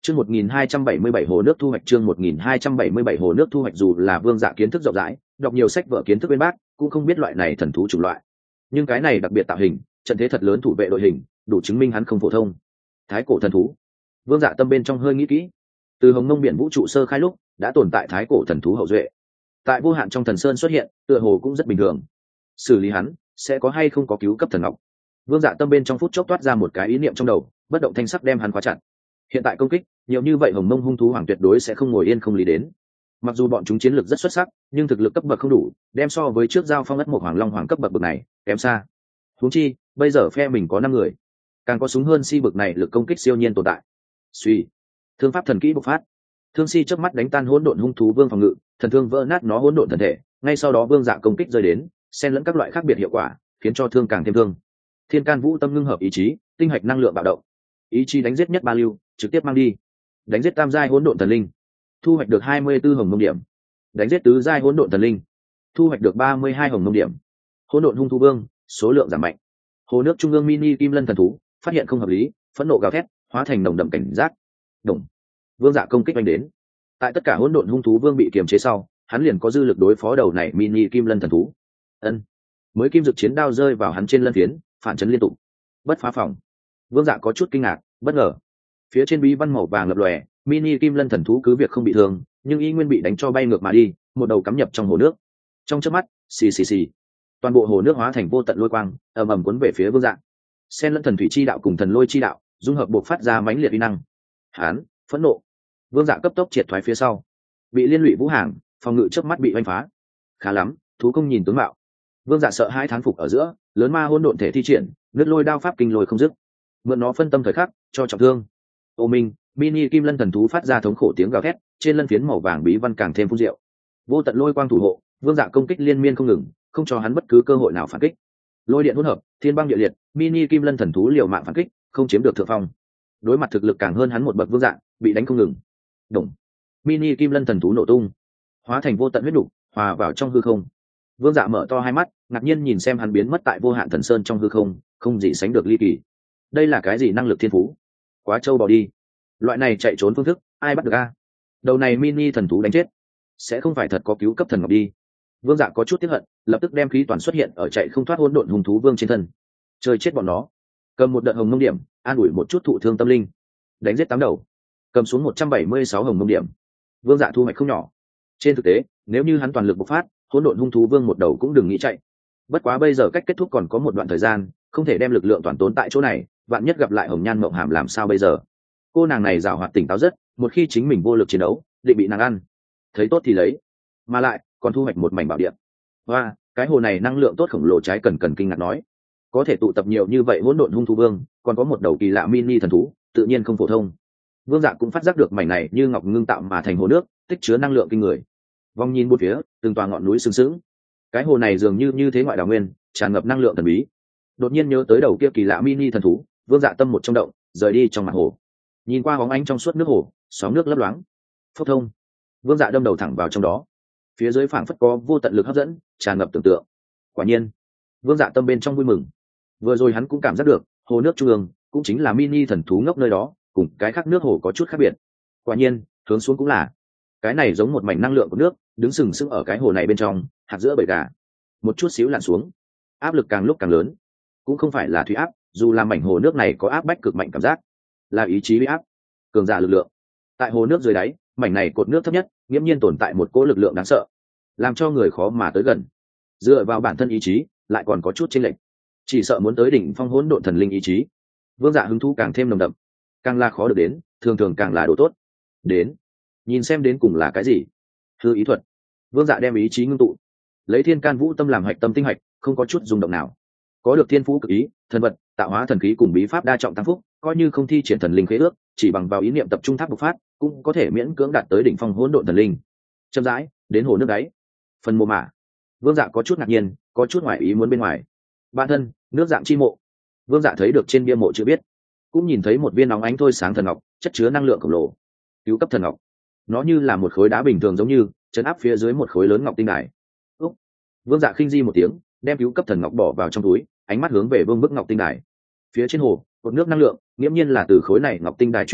Chương 1277 hồ nước thu hoạch, chương 1277 hồ nước thu hoạch. Dù là Vương Dạ kiến thức rộng rãi, đọc nhiều sách vở kiến thức bên bác, cũng không biết loại này thần thú chủng loại. Nhưng cái này đặc biệt tạo hình, trận thế thật lớn thủ vệ đội hình, đủ chứng minh hắn không phổ thông. Thái cổ thần thú. Vương Dạ tâm bên trong hơi nghĩ kỹ. Từ Hồng Mông biển vũ trụ sơ khai lúc, đã tồn tại thái cổ thần thú hậu duệ. Tại vô hạn trong thần sơn xuất hiện, tựa hồ cũng rất bình thường. Xử lý hắn, sẽ có hay không có cứu cấp thần ngọc. Vương Dạ tâm bên trong phút chốc toát ra một cái ý niệm trong đầu, bất động thanh sắc đem hắn khóa chặt. Hiện tại công kích nhiều như vậy, Hồng Mông hung thú hoàng tuyệt đối sẽ không ngồi yên không lý đến. Mặc dù bọn chúng chiến lược rất xuất sắc, nhưng thực lực cấp bậc không đủ, đem so với trước giao phong ất một hoàng long hoàng cấp bậc bậc này kém xa. Huống chi bây giờ phe mình có 5 người, càng có súng hơn si bậc này, lực công kích siêu nhiên tồn tại. Suy, thương pháp thần kỹ bộc phát, thương si chớp mắt đánh tan hỗn độn hung thú vương phòng ngự, thần thương vỡ nát nó hỗn độn thần thể. Ngay sau đó Vương Dạ công kích rơi đến, xen lẫn các loại khác biệt hiệu quả, khiến cho thương càng thêm thương. Thiên can vũ tâm ngưng hợp ý chí, tinh hạch năng lượng bạo động, ý chí đánh giết nhất ba lưu, trực tiếp mang đi. Đánh giết tam giai hỗn độn thần linh, thu hoạch được 24 hồng mông điểm. Đánh giết tứ giai hỗn độn thần linh, thu hoạch được 32 hồng mông điểm. Hỗn độn hung thú vương, số lượng giảm mạnh. Hồ nước trung ương mini kim lân thần thú phát hiện không hợp lý, phẫn nộ gào thét, hóa thành nồng đậm cảnh giác. Đồng. Vương Dạ công kích đánh đến. Tại tất cả hỗn độn hung thú vương bị kiềm chế sau, hắn liền có dư lực đối phó đầu này mini kim lân thần thú. Ân. Mới kim dực chiến đao rơi vào hắn trên lân phiến, phản chấn liên tục. Bất phá phòng. Vương Dạ có chút kinh ngạc, bất ngờ. Phía trên bí văn màu vàng lập lòe, mini kim lân thần thú cứ việc không bị thương, nhưng y nguyên bị đánh cho bay ngược mà đi, một đầu cắm nhập trong hồ nước. Trong chớp mắt, xì xì xì, toàn bộ hồ nước hóa thành vô tận lôi quang, ầm ầm cuốn về phía Vương Dạ. Xen lẫn thần thủy chi đạo cùng thần lôi chi đạo, dung hợp bộc phát ra mãnh liệt uy năng. Hán, phẫn nộ. Vương Dạ cấp tốc triệt thoái phía sau, bị liên lụy vũ hàng, phòng ngự chớp mắt bị oanh phá. Khá lắm, thú công nhìn tướng mạo. Vương Dạ sợ hai thán phục ở giữa, lớn ma hỗn độn thể thi triển, nước lôi đao pháp kinh lôi không dứt. Mượn nó phân tâm thời khắc, cho trọng thương. Ô minh, mini kim lân thần thú phát ra thống khổ tiếng gào thét, trên lân phiến màu vàng bí văn càng thêm phun diệu. Vô tận lôi quang thủ hộ, Vương Dạ công kích liên miên không ngừng, không cho hắn bất cứ cơ hội nào phản kích. Lôi điện hỗn hợp, thiên băng địa liệt, mini kim lân thần thú liều mạng phản kích, không chiếm được thượng phong. Đối mặt thực lực càng hơn hắn một bậc Vương Dạ, bị đánh không ngừng. Đồng. Mini kim lân thần thú nổ tung, hóa thành vô tận huyết đục, hòa vào trong hư không. Vương Dạ mở to hai mắt, ngạc nhiên nhìn xem hắn biến mất tại vô hạn thần sơn trong hư không, không gì sánh được ly kỳ. Đây là cái gì năng lực thiên phú? Quá trâu bò đi. Loại này chạy trốn phương thức, ai bắt được a? Đầu này mini thần thú đánh chết, sẽ không phải thật có cứu cấp thần ngọc đi. Vương Dạ có chút tiếc hận, lập tức đem khí toàn xuất hiện ở chạy không thoát hỗn độn hung thú vương trên thân. Chơi chết bọn nó. Cầm một đợt hồng mông điểm, an ủi một chút thụ thương tâm linh. Đánh giết 8 đầu, cầm xuống 176 hồng mông điểm. Vương Dạ thu hoạch không nhỏ. Trên thực tế, nếu như hắn toàn lực bộc phát, hỗn độn hung thú vương một đầu cũng đừng nghĩ chạy. Bất quá bây giờ cách kết thúc còn có một đoạn thời gian, không thể đem lực lượng toàn tốn tại chỗ này, vạn nhất gặp lại Hồng Nhan Mộng Hàm làm sao bây giờ? Cô nàng này giàu hoạt tỉnh táo rất, một khi chính mình vô lực chiến đấu, định bị nàng ăn. Thấy tốt thì lấy, mà lại còn thu hoạch một mảnh bảo địa. Và cái hồ này năng lượng tốt khổng lồ, trái cần kinh ngạc nói, có thể tụ tập nhiều như vậy hỗn độn hung thú vương, còn có một đầu kỳ lạ mini thần thú, tự nhiên không phổ thông. Vương Dạ cũng phát giác được mảnh này như ngọc ngưng tạo mà thành hồ nước, tích chứa năng lượng kinh người. Vong nhìn bốn phía, từng tòa ngọn núi sừng sững. Cái hồ này dường như thế ngoại đào nguyên, tràn ngập năng lượng thần bí. Đột nhiên nhớ tới đầu kia kỳ lạ mini thần thú, Vương Dạ tâm một trong động, rời đi trong mặt hồ. Nhìn qua bóng ánh trong suốt nước hồ, sóng nước lấp loáng. Phốc thông. Vương Dạ đâm đầu thẳng vào trong đó. Phía dưới phảng phất có vô tận lực hấp dẫn, tràn ngập tưởng tượng. Quả nhiên, Vương Dạ tâm bên trong vui mừng. Vừa rồi hắn cũng cảm giác được, hồ nước trung ương cũng chính là mini thần thú ngốc nơi đó, cùng cái khác nước hồ có chút khác biệt. Quả nhiên, hướng xuống cũng là. Cái này giống một mảnh năng lượng của nước, đứng sừng sững ở cái hồ này bên trong, hạt giữa bầy gà. Một chút xíu lặn xuống, áp lực càng lúc càng lớn. Cũng không phải là thủy áp, dù là mảnh hồ nước này có áp bách cực mạnh cảm giác, là ý chí bị áp, cường giả lực lượng. Tại hồ nước dưới đáy, mảnh này cột nước thấp nhất, nghiễm nhiên tồn tại một cỗ lực lượng đáng sợ, làm cho người khó mà tới gần. Dựa vào bản thân ý chí, lại còn có chút chênh lệch. Chỉ sợ muốn tới đỉnh phong hỗn độn thần linh ý chí. Vương Dạ hứng thú càng thêm nồng đậm, càng là khó được đến, thường thường càng là đồ tốt. Đến, nhìn xem đến cùng là cái gì. Hư ý thuật. Vương Dạ đem ý chí ngưng tụ, lấy thiên can vũ tâm làm hạch tâm tinh hạch, không có chút rung động nào. Có được thiên phú cực ý, thần vật, tạo hóa thần khí cùng bí pháp đa trọng tăng phúc, coi như không thi triển thần linh khế ước, chỉ bằng vào ý niệm tập trung tháp bộc phát, cũng có thể miễn cưỡng đạt tới đỉnh phong hỗn độn thần linh. Chậm rãi đến hồ nước đáy, phần mộ mả. Vương Dạ có chút ngạc nhiên, có chút ngoài ý muốn bên ngoài. Bản thân, nước dạng chi mộ. Vương Dạ thấy được trên bia mộ chưa biết, cũng nhìn thấy một viên nóng ánh thôi sáng thần ngọc, chất chứa năng lượng khổng lồ. Cứu cấp thần ngọc. Nó như là một khối đá bình thường, giống như chấn áp phía dưới một khối lớn ngọc tinh đài. Vương Dạ khinh di một tiếng, đem cứu cấp thần ngọc bỏ vào trong túi, ánh mắt hướng về vương bức ngọc tinh đài. Phía trên hồ, cột nước năng lượng nghiễm nhiên là từ khối này ngọc tinh đài chuyển đến,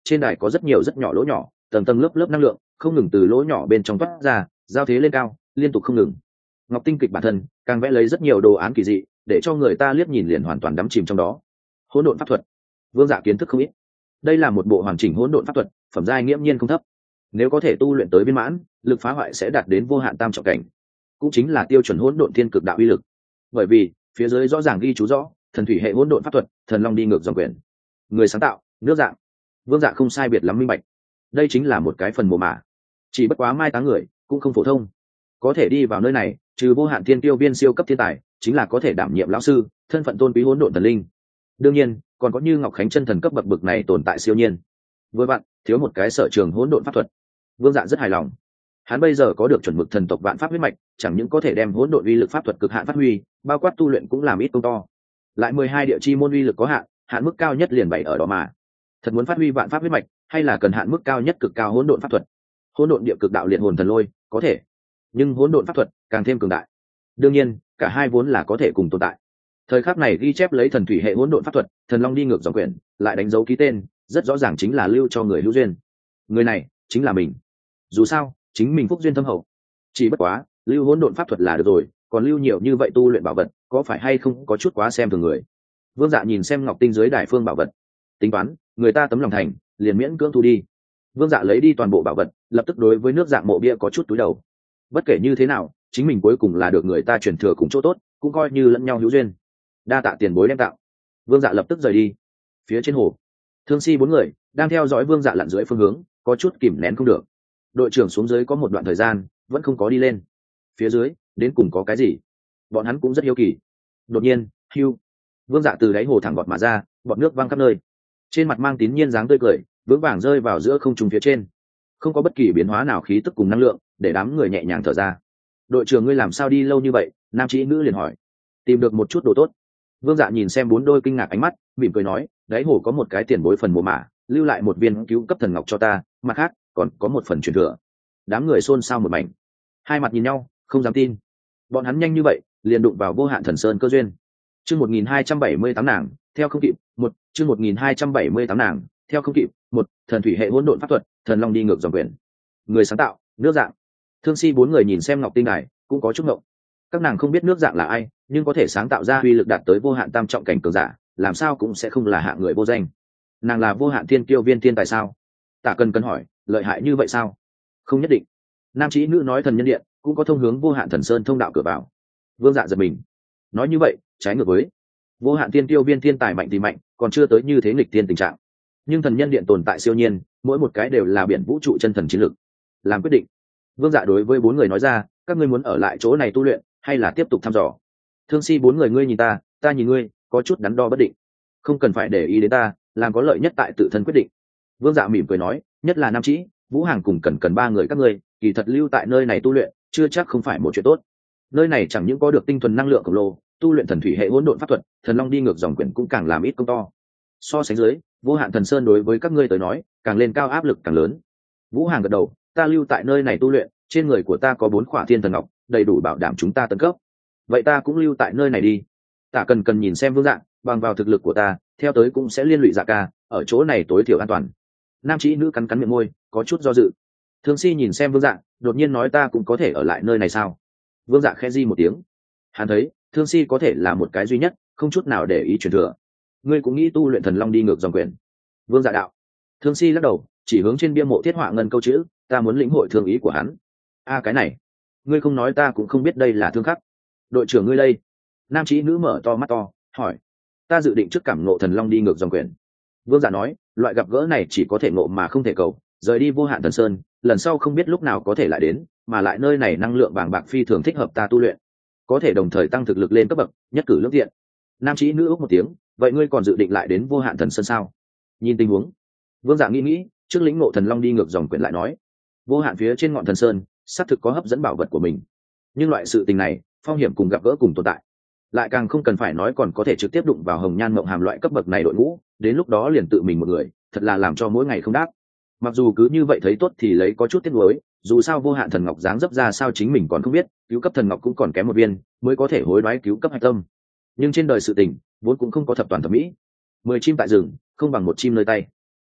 trên đài có rất nhiều rất nhỏ lỗ nhỏ, tầng tầng lớp lớp năng lượng không ngừng từ lỗ nhỏ bên trong toát ra, giao thế lên cao liên tục không ngừng. Ngọc Tinh kịch bản thân càng vẽ lấy rất nhiều đồ án kỳ dị, để cho người ta liếc nhìn liền hoàn toàn đắm chìm trong đó. Hỗn độn pháp thuật, Vương Dạ kiến thức không ít. Đây là một bộ hoàn chỉnh hỗn độn pháp thuật, phẩm giai nghiễm nhiên không thấp. Nếu có thể tu luyện tới viên mãn, lực phá hoại sẽ đạt đến vô hạn tam trọng cảnh, cũng chính là tiêu chuẩn hỗn độn thiên cực đạo uy lực. Bởi vì phía dưới rõ ràng ghi chú rõ, thần thủy hệ hỗn độn pháp thuật, thần long đi ngược dòng quyền. Người sáng tạo, nước Dạng. Vương Dạ không sai biệt lắm minh bạch. Đây chính là một cái phần mồ mả. Chỉ bất quá mai táng người, cũng không phổ thông. Có thể đi vào nơi này, trừ vô hạn thiên tiêu viên siêu cấp thiên tài, chính là có thể đảm nhiệm lão sư, thân phận tôn quý hỗn độn thần linh. Đương nhiên, còn có như Ngọc Khánh chân thần cấp bậc bậc này tồn tại siêu nhiên. Với bạn, thiếu một cái sở trường hỗn độn pháp thuật. Vương Dạ rất hài lòng. Hắn bây giờ có được chuẩn mực thần tộc vạn pháp huyết mạch, chẳng những có thể đem hỗn độn uy lực pháp thuật cực hạn phát huy, bao quát tu luyện cũng làm ít công to. Lại 12 địa chi môn uy lực có hạn, hạn mức cao nhất liền bày ở đó mà. Thật muốn phát huy vạn pháp huyết mạch, hay là cần hạn mức cao nhất cực cao hỗn độn pháp thuật. Hỗn độn địa cực đạo liệt hồn thần lôi, có thể. Nhưng hỗn độn pháp thuật càng thêm cường đại. Đương nhiên, cả hai vốn là có thể cùng tồn tại. Thời khắc này ghi chép lấy thần thủy hệ hỗn độn pháp thuật, thần long đi ngược dòng quyển, lại đánh dấu ký tên, rất rõ ràng chính là lưu cho người hữu duyên. Người này chính là mình. Dù sao, chính mình phúc duyên thâm hậu. Chỉ bất quá, lưu hỗn độn pháp thuật là được rồi, còn lưu nhiều như vậy tu luyện bảo vật, có phải hay không có chút quá xem thường người. Vương Dạ nhìn xem ngọc tinh dưới đài phương bảo vật, tính toán, người ta tấm lòng thành, liền miễn cưỡng thu đi. Vương Dạ lấy đi toàn bộ bảo vật, lập tức đối với nước Dạng mộ bia có chút túi đầu. Bất kể như thế nào, chính mình cuối cùng là được người ta truyền thừa cùng chỗ tốt, cũng coi như lẫn nhau hữu duyên. Đa tạ tiền bối đem tạo. Vương Dạ lập tức rời đi. Phía trên hồ, Thương Si bốn người đang theo dõi Vương Dạ lặn dưới phương hướng, có chút kìm nén không được. Đội trưởng xuống dưới có một đoạn thời gian vẫn không có đi lên. Phía dưới đến cùng có cái gì, bọn hắn cũng rất hiếu kỳ. Đột nhiên, hưu, Vương Dạ từ đáy hồ thẳng gọt mà ra, bọt nước văng khắp nơi, trên mặt mang tín nhiên dáng tươi cười, vững vàng rơi vào giữa không trung phía trên, không có bất kỳ biến hóa nào khí tức cùng năng lượng, để đám người nhẹ nhàng thở ra. Đội trưởng ngươi làm sao đi lâu như vậy? Nam trí nữ liền hỏi. Tìm được một chút đồ tốt. Vương Dạ nhìn xem bốn đôi kinh ngạc ánh mắt, mỉm cười nói, đáy hồ có một cái tiền bối phần mồ mả, lưu lại một viên cứu cấp thần ngọc cho ta, mặt khác còn có một phần truyền thừa. Đám người xôn xao một mảnh, hai mặt nhìn nhau, không dám tin. Bọn hắn nhanh như vậy liền đụng vào vô hạn thần sơn cơ duyên. Chương 1278 nàng theo không kịp, một chương 1278 nàng theo không kịp, một thần thủy hệ hỗn độn pháp thuật, thần long đi ngược dòng quyền. Người sáng tạo, nước Dạng. Thương Si bốn người nhìn xem ngọc tinh đài, cũng có chút ngộng. Các nàng không biết nước Dạng là ai, nhưng có thể sáng tạo ra uy lực đạt tới vô hạn tam trọng cảnh cường giả, làm sao cũng sẽ không là hạng người vô danh. Nàng là vô hạn thiên kiêu viên thiên tài sao? Tả Cần hỏi, lợi hại như vậy sao? Không nhất định. Nam trí nữ nói thần nhân điện cũng có thông hướng vô hạn thần sơn thông đạo cửa vào. Vương Dạ giật mình. Nói như vậy, trái ngược với vô hạn thiên kiêu viên thiên tài mạnh thì mạnh, còn chưa tới như thế nghịch thiên tình trạng. Nhưng thần nhân điện tồn tại siêu nhiên, mỗi một cái đều là biển vũ trụ chân thần chiến lực. Làm quyết định. Vương Dạ đối với bốn người nói ra, các ngươi muốn ở lại chỗ này tu luyện, hay là tiếp tục thăm dò? Thương Si bốn người ngươi nhìn ta, ta nhìn ngươi, có chút đắn đo bất định. Không cần phải để ý đến ta, làm có lợi nhất tại tự thân quyết định. Vương Dạ mỉm cười nói, nhất là Nam Trĩ, Vũ Hàng cùng cần ba người các ngươi, kỳ thật lưu tại nơi này tu luyện, chưa chắc không phải một chuyện tốt. Nơi này chẳng những có được tinh thuần năng lượng khổng lồ, tu luyện thần thủy hệ hỗn độn pháp thuật, thần long đi ngược dòng quyển cũng càng làm ít công to. So sánh dưới, vô hạn thần sơn đối với các ngươi tới nói, càng lên cao áp lực càng lớn. Vũ Hàng gật đầu, ta lưu tại nơi này tu luyện, trên người của ta có 4 khỏa thiên thần ngọc, đầy đủ bảo đảm chúng ta tấn cấp. Vậy ta cũng lưu tại nơi này đi. Tả Cần nhìn xem Vương Dạ, bằng vào thực lực của ta, theo tới cũng sẽ liên lụy Dạ ca, ở chỗ này tối thiểu an toàn. Nam trí nữ cắn miệng môi, có chút do dự. Thương Si nhìn xem Vương Dạ, đột nhiên nói, ta cũng có thể ở lại nơi này sao? Vương Dạ khẽ di một tiếng. Hắn thấy Thương Si có thể là một cái duy nhất, không chút nào để ý truyền thừa. Ngươi cũng nghĩ tu luyện thần long đi ngược dòng quyền? Vương Dạ đạo. Thương Si lắc đầu, chỉ hướng trên bia mộ thiết họa ngân câu chữ, ta muốn lĩnh hội thương ý của hắn. Cái này, ngươi không nói ta cũng không biết đây là thương khắc. Đội trưởng ngươi đây? Nam trí nữ mở to mắt to, hỏi. Ta dự định trước cảm ngộ thần long đi ngược dòng quyền. Vương Dạ nói, loại gặp gỡ này chỉ có thể ngộ mà không thể cầu, rời đi vô hạn thần sơn, lần sau không biết lúc nào có thể lại đến, mà lại nơi này năng lượng bàng bạc phi thường thích hợp ta tu luyện, có thể đồng thời tăng thực lực lên cấp bậc, nhất cử lưỡng tiện. Nam trí nữ úc một tiếng, vậy ngươi còn dự định lại đến vô hạn thần sơn sao? Nhìn tình huống, Vương Dạ nghĩ, trước lĩnh ngộ thần long đi ngược dòng quyển lại nói. Vô hạn phía trên ngọn thần sơn, xác thực có hấp dẫn bảo vật của mình, nhưng loại sự tình này, phong hiểm cùng gặp gỡ cùng tồn tại, lại càng không cần phải nói còn có thể trực tiếp đụng vào hồng nhan mộng hàm loại cấp bậc này đội ngũ, đến lúc đó liền tự mình một người, thật là làm cho mỗi ngày không đáp. Mặc dù cứ như vậy thấy tốt thì lấy có chút tiếc nuối, dù sao vô hạn thần ngọc dáng dấp ra sao chính mình còn không biết, cứu cấp thần ngọc cũng còn kém một viên, mới có thể hối đoái cứu cấp hạch tâm. Nhưng trên đời sự tình, vốn cũng không có thập toàn thập mỹ. 10 chim tại rừng, không bằng một chim nơi tay.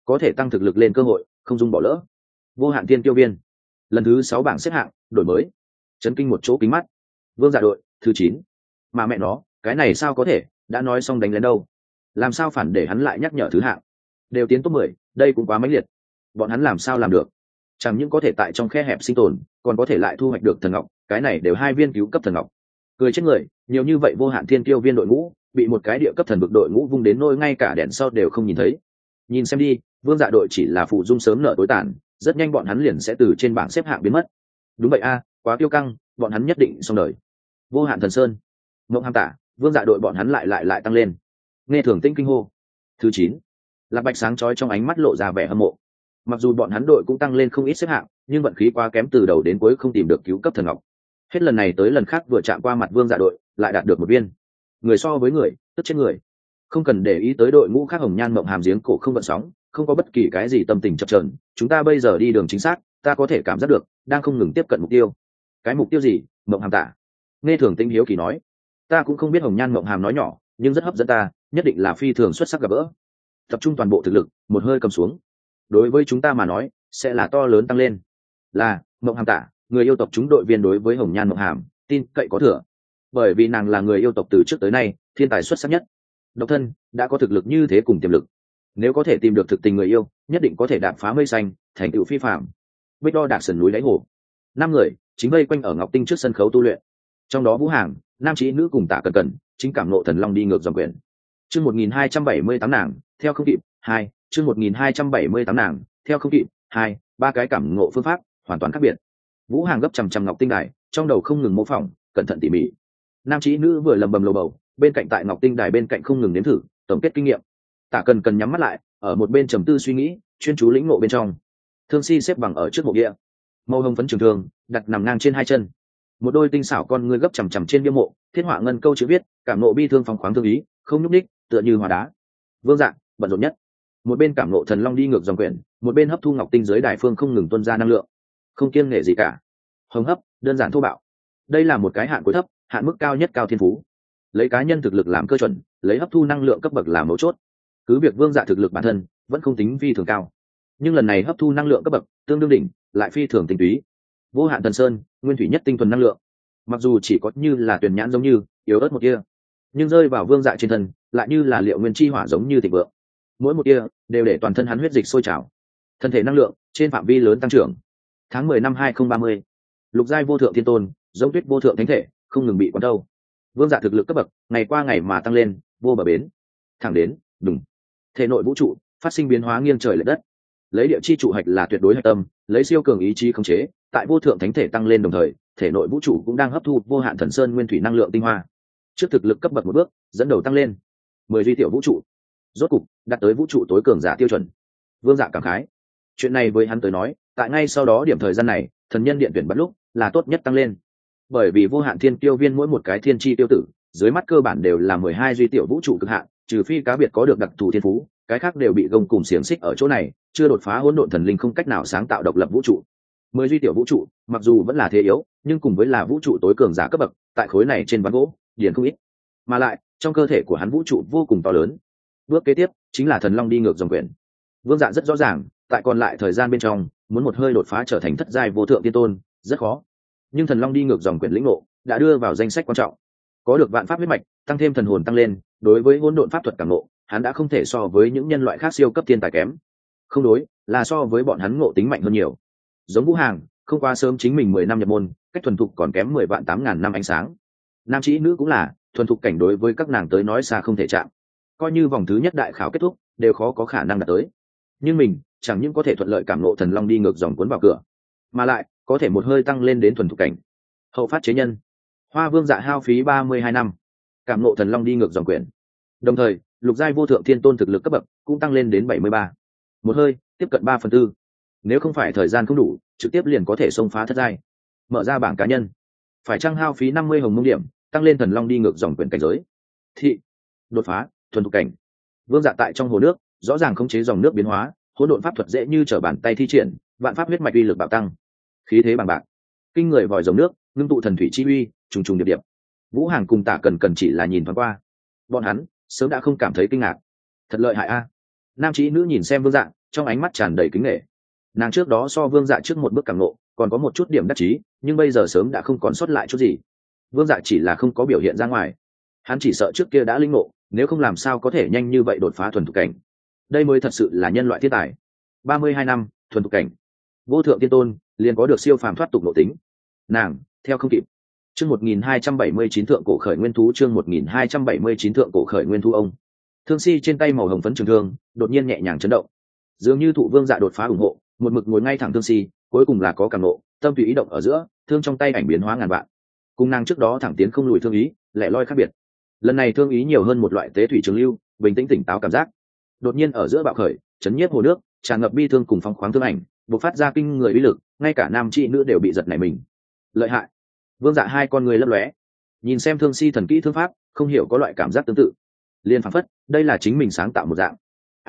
có thể tăng thực lực lên cơ hội không dung bỏ lỡ. Vô hạn thiên tiêu viên lần thứ 6 bảng xếp hạng đổi mới, chấn kinh một chỗ kính mắt. Vương Dạ đội thứ 9. Mà mẹ nó, cái này sao có thể, đã nói xong đánh lên đâu, làm sao phản để hắn lại nhắc nhở thứ hạng, đều tiến top 10, đây cũng quá mãnh liệt. Bọn hắn làm sao làm được, chẳng những có thể tại trong khe hẹp sinh tồn, còn có thể lại thu hoạch được thần ngọc, cái này đều 2 viên cứu cấp thần ngọc. Cười chết người, nhiều như vậy vô hạn thiên tiêu viên đội ngũ bị một cái địa cấp thần vực đội ngũ vung đến nôi ngay cả đèn sau đều không nhìn thấy. Nhìn xem đi, Vương Dạ đội chỉ là phụ dung sớm nợ tối tàn, rất nhanh bọn hắn liền sẽ từ trên bảng xếp hạng biến mất. Đúng vậy a, quá tiêu căng, bọn hắn nhất định xong đời. Vô hạn thần sơn, Ngộng Hàm Tả, Vương Dạ đội bọn hắn lại tăng lên. Nghe Thường Tĩnh kinh hô. Thứ 9. Lạc Bạch sáng chói trong ánh mắt lộ ra vẻ hâm mộ. Mặc dù bọn hắn đội cũng tăng lên không ít xếp hạng, nhưng vận khí quá kém, từ đầu đến cuối không tìm được cứu cấp thần ngọc. Hết lần này tới lần khác vừa chạm qua mặt Vương Dạ đội, lại đạt được một viên. Người so với người, tức chết người. Không cần để ý tới đội ngũ khác, Hồng Nhan Mộng Hàm giếng cổ không gợn sóng, không có bất kỳ cái gì tâm tình chập chờn. Chúng ta bây giờ đi đường chính xác, ta có thể cảm giác được, đang không ngừng tiếp cận mục tiêu. Cái mục tiêu gì? Mộng Hàm Tả. Nghe Thường Tĩnh hiếu kỳ nói. Ta cũng không biết, Hồng Nhan Mộng Hàm nói nhỏ, nhưng rất hấp dẫn ta, nhất định là phi thường xuất sắc gặp gỡ. Tập trung toàn bộ thực lực, một hơi cầm xuống. Đối với chúng ta mà nói, sẽ là to lớn tăng lên. Là Mộng Hàm Tả, người yêu tộc chúng đội viên đối với Hồng Nhan Mộng Hàm tin cậy có thừa, bởi vì nàng là người yêu tộc từ trước tới nay thiên tài xuất sắc nhất. Độc thân đã có thực lực như thế cùng tiềm lực, nếu có thể tìm được thực tình người yêu, nhất định có thể đạp phá mây xanh, thành tựu phi phạm. Bích đo đạc sườn núi đáy hồ, 5 người chính vây quanh ở Ngọc Tinh trước sân khấu tu luyện. Trong đó Vũ Hàng, Nam Chí Nữ cùng Tạ Cần Cần chính cảm ngộ thần long đi ngược dòng quyển. Chương 1278 nàng theo không kịp 2, chương 1278 nàng theo không kịp 2, 3 cái cảm ngộ phương pháp hoàn toàn khác biệt. Vũ Hàng gấp chằm chằm Ngọc Tinh đài, trong đầu không ngừng mô phỏng, cẩn thận tỉ mỉ. Nam Chí Nữ vừa lầm bầm lầu bầu, bên cạnh tại Ngọc Tinh đài bên cạnh không ngừng nếm thử, tổng kết kinh nghiệm. Tạ Cần Cần nhắm mắt lại, ở một bên trầm tư suy nghĩ, chuyên chú lĩnh ngộ bên trong. Thương Si xếp bằng ở trước mộ địa, màu hồng phấn trường thương đặt nằm ngang trên 2 chân, một đôi tinh xảo con ngươi gấp chằm chằm trên bia mộ, thiết họa ngân câu chữ viết, cảm nộ bi thương phóng khoáng thương ý, không nhúc ních, tựa như hóa đá. Vương Dạ bận rộn nhất, một bên cảm nộ thần long đi ngược dòng quyển, một bên hấp thu Ngọc Tinh dưới đài phương không ngừng tuôn ra năng lượng, không kiêng nể gì cả. Hồng hấp, đơn giản thô bạo. Đây là một cái hạn cuối thấp, hạn mức cao nhất cao thiên phú. Lấy cá nhân thực lực làm cơ chuẩn, lấy hấp thu năng lượng cấp bậc làm mấu chốt. Cứ việc Vương Dạ thực lực bản thân vẫn không tính phi thường cao, nhưng lần này hấp thu năng lượng cấp bậc tương đương đỉnh, lại phi thường tinh túy. Vô hạn thần sơn, nguyên thủy nhất tinh thuần năng lượng, mặc dù chỉ có như là tuyển nhãn giống như yếu ớt một kia, nhưng rơi vào Vương Dạ trên thân lại như là liệu nguyên chi hỏa giống như thịnh vượng, mỗi một kia đều để toàn thân hắn huyết dịch sôi trào, thân thể năng lượng trên phạm vi lớn tăng trưởng. Tháng 10 năm 2030, lục giai vô thượng thiên tôn, giống tuyết vô thượng thánh thể không ngừng bị quán thâu. Vương Dạ thực lực cấp bậc ngày qua ngày mà tăng lên, vô bờ bến. Thẳng đến đùng, thể nội vũ trụ phát sinh biến hóa nghiêng trời lệch đất. Lấy địa chi trụ hạch là tuyệt đối hạch tâm, lấy siêu cường ý chí khống chế, tại vô thượng thánh thể tăng lên đồng thời, thể nội vũ trụ cũng đang hấp thu vô hạn thần sơn nguyên thủy năng lượng tinh hoa. Trước thực lực cấp bậc một bước, dẫn đầu tăng lên 10 duy tiểu vũ trụ, rốt cục đạt tới vũ trụ tối cường giả tiêu chuẩn. Vương Dạ cảm khái, chuyện này với hắn tới nói, tại ngay sau đó điểm thời gian này, thần nhân điện tuyển bắt lúc là tốt nhất tăng lên, bởi vì vô hạn thiên tiêu viên mỗi một cái thiên chi tiêu tử dưới mắt cơ bản đều là 12 duy tiểu vũ trụ cực hạn, trừ phi cá biệt có được đặc thù thiên phú, cái khác đều bị gông cùng xiềng xích ở chỗ này, chưa đột phá hỗn độn thần linh không cách nào sáng tạo độc lập vũ trụ. 10 duy tiểu vũ trụ mặc dù vẫn là thế yếu, nhưng cùng với là vũ trụ tối cường giả cấp bậc, tại khối này trên ván gỗ điển không ít, mà lại trong cơ thể của hắn vũ trụ vô cùng to lớn. Bước kế tiếp chính là thần long đi ngược dòng quyển. Vương Dạ rất rõ ràng, tại còn lại thời gian bên trong, muốn một hơi đột phá trở thành thất giai vô thượng tiên tôn rất khó, nhưng thần long đi ngược dòng quyển lĩnh ngộ đã đưa vào danh sách quan trọng. Có được vạn pháp huyết mạch, tăng thêm thần hồn tăng lên, đối với hỗn độn pháp thuật cảm ngộ, hắn đã không thể so với những nhân loại khác siêu cấp thiên tài kém. Không đối, là so với bọn hắn ngộ tính mạnh hơn nhiều. Giống Vũ Hàng, không qua sớm chính mình 10 năm nhập môn, cách thuần thục còn kém 10 vạn 8.000 năm ánh sáng. Nam Chí Nữ cũng là, thuần thục cảnh đối với các nàng tới nói xa không thể chạm. Coi như vòng thứ nhất đại khảo kết thúc, đều khó có khả năng đạt tới. Nhưng mình, chẳng những có thể thuận lợi cảm ngộ thần long đi ngược dòng cuốn vào cửa, mà lại có thể một hơi tăng lên đến thuần thục cảnh. Hậu phát chế nhân. Hoa Vương Dạ hao phí 32 năm, cảm ngộ thần long đi ngược dòng quyển. Đồng thời, lục giai vô thượng thiên tôn thực lực cấp bậc cũng tăng lên đến 73. Một hơi tiếp cận 3/4. Nếu không phải thời gian không đủ, trực tiếp liền có thể xông phá thất giai. Mở ra bảng cá nhân, phải chăng hao phí 50 hồng mông điểm, tăng lên thần long đi ngược dòng quyển cảnh giới. Thị đột phá thuần thục cảnh. Vương Dạ tại trong hồ nước, rõ ràng khống chế dòng nước biến hóa, hỗn độn pháp thuật dễ như trở bàn tay thi triển, vạn pháp huyết mạch uy lực bạo tăng, khí thế bằng bạc, kinh người vòi dòng nước, ngưng tụ thần thủy chi uy, trùng trùng điệp điệp. Vũ Hàng cùng Tạ Cần Cần chỉ là nhìn thoáng qua, bọn hắn sớm đã không cảm thấy kinh ngạc. Thật lợi hại a. Nam Chí Nữ nhìn xem Vương Dạ, trong ánh mắt tràn đầy kính nghệ. Nàng trước đó so vương dạ trước một bước càng ngộ, còn có một chút điểm đắc chí, nhưng bây giờ sớm đã không còn sót lại chút gì. Vương dạ chỉ là không có biểu hiện ra ngoài, hắn chỉ sợ trước kia đã linh ngộ, nếu không làm sao có thể nhanh như vậy đột phá thuần thục cảnh. Đây mới thật sự là nhân loại thiên tài. 32 năm thuần thục cảnh, vô thượng tiên tôn liền có được siêu phàm thoát tục nội tính. Nàng theo không kịp. Chương 1279 thượng cổ khởi nguyên thú, chương 1279 thượng cổ khởi nguyên thú. Ông Thương Si trên tay màu hồng phấn trường thương đột nhiên nhẹ nhàng chấn động, dường như thụ vương dạ đột phá ủng hộ, một mực ngồi ngay thẳng Thương Si cuối cùng là có cảm nộ, tâm tùy ý động ở giữa, thương trong tay ảnh biến hóa ngàn vạn. Cùng nàng trước đó thẳng tiến không lùi thương ý, lẻ loi khác biệt. Lần này thương ý nhiều hơn một loại tế thủy trường lưu, bình tĩnh tỉnh táo cảm giác. Đột nhiên ở giữa bạo khởi, chấn nhiếp hồ nước, tràn ngập bi thương cùng phong khoáng thương ảnh, bộc phát ra kinh người uy lực, ngay cả nam chị nữ đều bị giật nảy mình. Lợi hại. Vương dạ hai con người lấp lóe, nhìn xem Thương Si thần kỹ thương pháp, không hiểu có loại cảm giác tương tự, liền phảng phất đây là chính mình sáng tạo một dạng.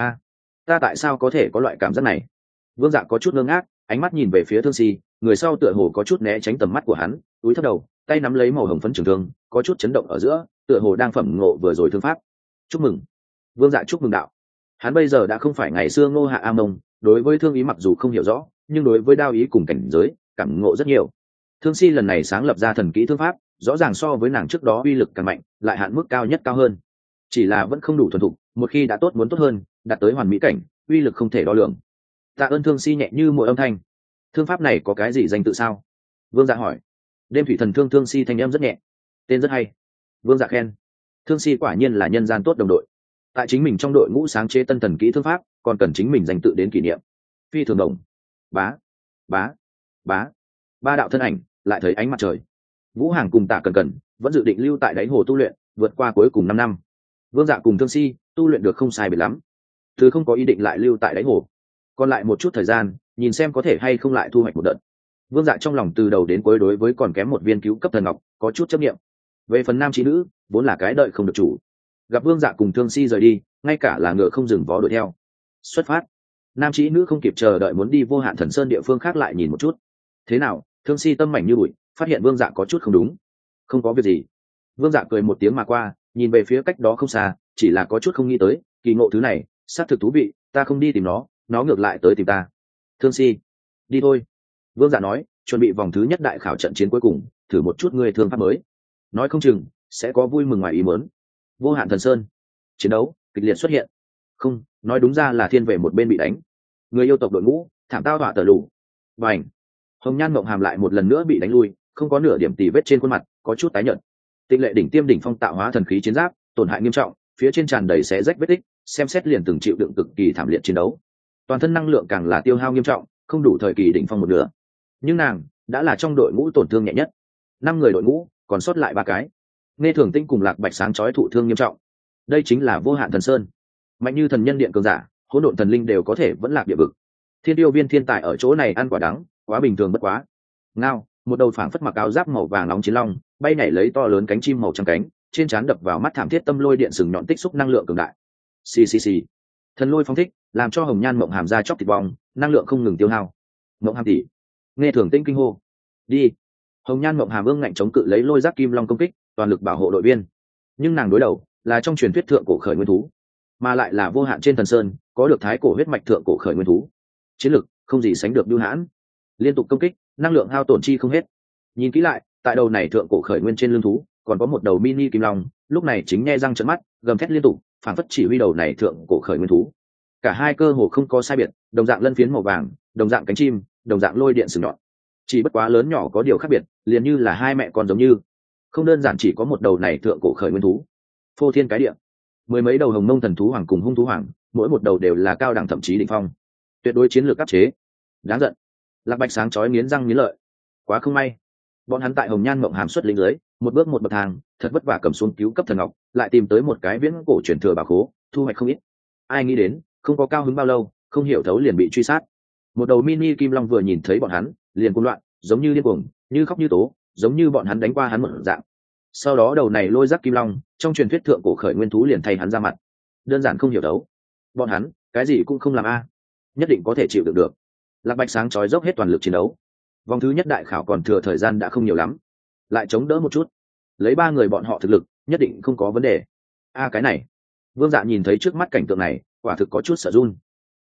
Ta tại sao có thể có loại cảm giác này? Vương dạ có chút ngơ ngác, ánh mắt nhìn về phía Thương Si, người sau tựa hồ có chút né tránh tầm mắt của hắn, túi thấp đầu, tay nắm lấy màu hồng phấn trường thương, có chút chấn động ở giữa, tựa hồ đang phẩm ngộ vừa rồi thương pháp. Chúc mừng. Vương dạ chúc mừng đạo. Hắn bây giờ đã không phải ngày xưa Ngô Hạ A Mông, đối với thương ý mặc dù không hiểu rõ, nhưng đối với đao ý cùng cảnh giới cảm ngộ rất nhiều. Thương Si lần này sáng lập ra thần kỹ thương pháp, rõ ràng so với nàng trước đó uy lực càng mạnh, lại hạn mức cao nhất cao hơn. Chỉ là vẫn không đủ thuần thục, một khi đã tốt muốn tốt hơn, đạt tới hoàn mỹ cảnh, uy lực không thể đo lường. Tạ ơn. Thương Si nhẹ như mỗi âm thanh. Thương pháp này có cái gì danh tự sao? Vương dạ hỏi. Đêm thủy thần thương. Thương Si thanh âm rất nhẹ. Tên rất hay. Vương dạ khen. Thương Si quả nhiên là nhân gian tốt đồng đội. Tại chính mình trong đội ngũ sáng chế tân thần kỹ thương pháp, còn cần chính mình danh tự đến kỷ niệm. Phi thường đồng. Bá, bá, bá. Ba đạo thân ảnh lại thấy ánh mặt trời. Vũ Hàng cùng Tạ Cần Cần vẫn dự định lưu tại đáy hồ tu luyện, vượt qua cuối cùng 5 năm. Vương dạ cùng Thương Si tu luyện được không sai biệt lắm, thứ không có ý định lại lưu tại đáy hồ, còn lại một chút thời gian nhìn xem có thể hay không lại thu hoạch một đợt. Vương dạ trong lòng từ đầu đến cuối đối với còn kém một viên cứu cấp thần ngọc có chút chấp nghiệm. Về phần nam trí nữ vốn là cái đợi không được chủ, gặp Vương dạ cùng Thương Si rời đi, ngay cả là ngựa không dừng vó đuổi theo. Xuất phát. Nam trí nữ không kịp chờ đợi muốn đi Vô Hạn Thần Sơn địa phương khác lại nhìn một chút. Thế nào? Thương Si tâm mảnh như bụi, phát hiện Vương dạ có chút không đúng. Không có việc gì. Vương dạ cười một tiếng mà qua, nhìn về phía cách đó không xa, chỉ là có chút không nghĩ tới kỳ ngộ thứ này xác thực thú vị, ta không đi tìm nó ngược lại tới tìm ta. Thương Si, đi thôi. Vương dạ nói, chuẩn bị vòng thứ nhất đại khảo trận chiến cuối cùng, thử một chút người thương pháp mới, nói không chừng sẽ có vui mừng ngoài ý muốn. Vô Hạn Thần Sơn chiến đấu kịch liệt xuất hiện, không nói đúng ra là thiên về một bên bị đánh, người yêu tộc đội ngũ thảm tao họa tờ lù. Bành. Hồng Nhan Mộng Hàm lại một lần nữa bị đánh lui, không có nửa điểm tì vết trên khuôn mặt, có chút tái nhợt. Tịnh Lệ đỉnh tiêm đỉnh phong tạo hóa thần khí chiến giáp tổn hại nghiêm trọng, phía trên tràn đầy xé rách vết tích, xem xét liền từng chịu đựng cực kỳ thảm liệt chiến đấu. Toàn thân năng lượng càng là tiêu hao nghiêm trọng, không đủ thời kỳ đỉnh phong một nửa. Nhưng nàng đã là trong đội ngũ tổn thương nhẹ nhất. 5 người đội ngũ còn sót lại 3 cái. Nghe Thường Tinh cùng Lạc Bạch sáng chói thụ thương nghiêm trọng. Đây chính là Vô Hạn Thần Sơn, mạnh như thần nhân điện cường giả, hỗn độn thần linh đều có thể vẫn lạc địa vực. Thiên Tiêu Viên thiên tài ở chỗ này ăn quả đắng, quá bình thường bất quá. Ngao, một đầu phảng phất mặc áo giáp màu vàng nóng chiến long, bay nhảy lấy to lớn cánh chim màu trắng cánh, trên trán đập vào mắt thảm thiết tâm lôi điện sừng nhọn tích xúc năng lượng cường đại. Xì xì xì. Thần lôi phóng thích, làm cho Hồng Nhan Mộng Hàm ra chóc thịt bong, năng lượng không ngừng tiêu hao. Mộng Hàm tỷ. Nghe Thường Tinh kinh hô. Đi. Hồng Nhan Mộng Hàm ương ngạnh chống cự lấy lôi giác kim long công kích, toàn lực bảo hộ đội viên. Nhưng nàng đối đầu là trong truyền thuyết thượng cổ khởi nguyên thú, mà lại là vô hạn trên thần sơn có được thái cổ huyết mạch thượng cổ khởi nguyên thú, chiến lực không gì sánh được bưu hãn, liên tục công kích, năng lượng hao tổn chi không hết. Nhìn kỹ lại, tại đầu này thượng cổ khởi nguyên trên lưng thú còn có một đầu mini kim long, lúc này chính nhe răng trợn mắt, gầm thét liên tục, phảng phất chỉ huy đầu này thượng cổ khởi nguyên thú. Cả hai cơ hồ không có sai biệt, đồng dạng lân phiến màu vàng, đồng dạng cánh chim, đồng dạng lôi điện sừng nhọn, chỉ bất quá lớn nhỏ có điều khác biệt, liền như là hai mẹ con giống như. Không đơn giản chỉ có một đầu này thượng cổ khởi nguyên thú, phô thiên cái địa, 10 mấy đầu hồng mông thần thú hoàng cùng hung thú hoàng, mỗi một đầu đều là cao đẳng thậm chí đỉnh phong, tuyệt đối chiến lược áp chế. Đáng giận. Lạc Bạch sáng chói nghiến răng nghiến lợi. Quá không may, bọn hắn tại Hồng Nhan Mộng Hàm xuất lính dưới, một bước một bậc thang, thật vất vả cầm xuống cứu cấp thần ngọc, lại tìm tới một cái viễn cổ truyền thừa bảo khố, thu hoạch không ít. Ai nghĩ đến, không có cao hứng bao lâu, không hiểu thấu liền bị truy sát. Một đầu mini kim long vừa nhìn thấy bọn hắn, liền cuồng loạn, giống như điên cuồng, như khóc như tố, giống như bọn hắn đánh qua hắn một dạng. Sau đó đầu này lôi giác kim long, trong truyền thuyết thượng cổ khởi nguyên thú liền thay hắn ra mặt. Đơn giản không hiểu thấu. Bọn hắn, cái gì cũng không làm a, nhất định có thể chịu đựng được. Lạc Bạch sáng chói dốc hết toàn lực chiến đấu. Vòng thứ nhất đại khảo còn thừa thời gian đã không nhiều lắm, lại chống đỡ một chút, lấy 3 người bọn họ thực lực nhất định không có vấn đề. Cái này, Vương Dạ nhìn thấy trước mắt cảnh tượng này, quả thực có chút sợ run.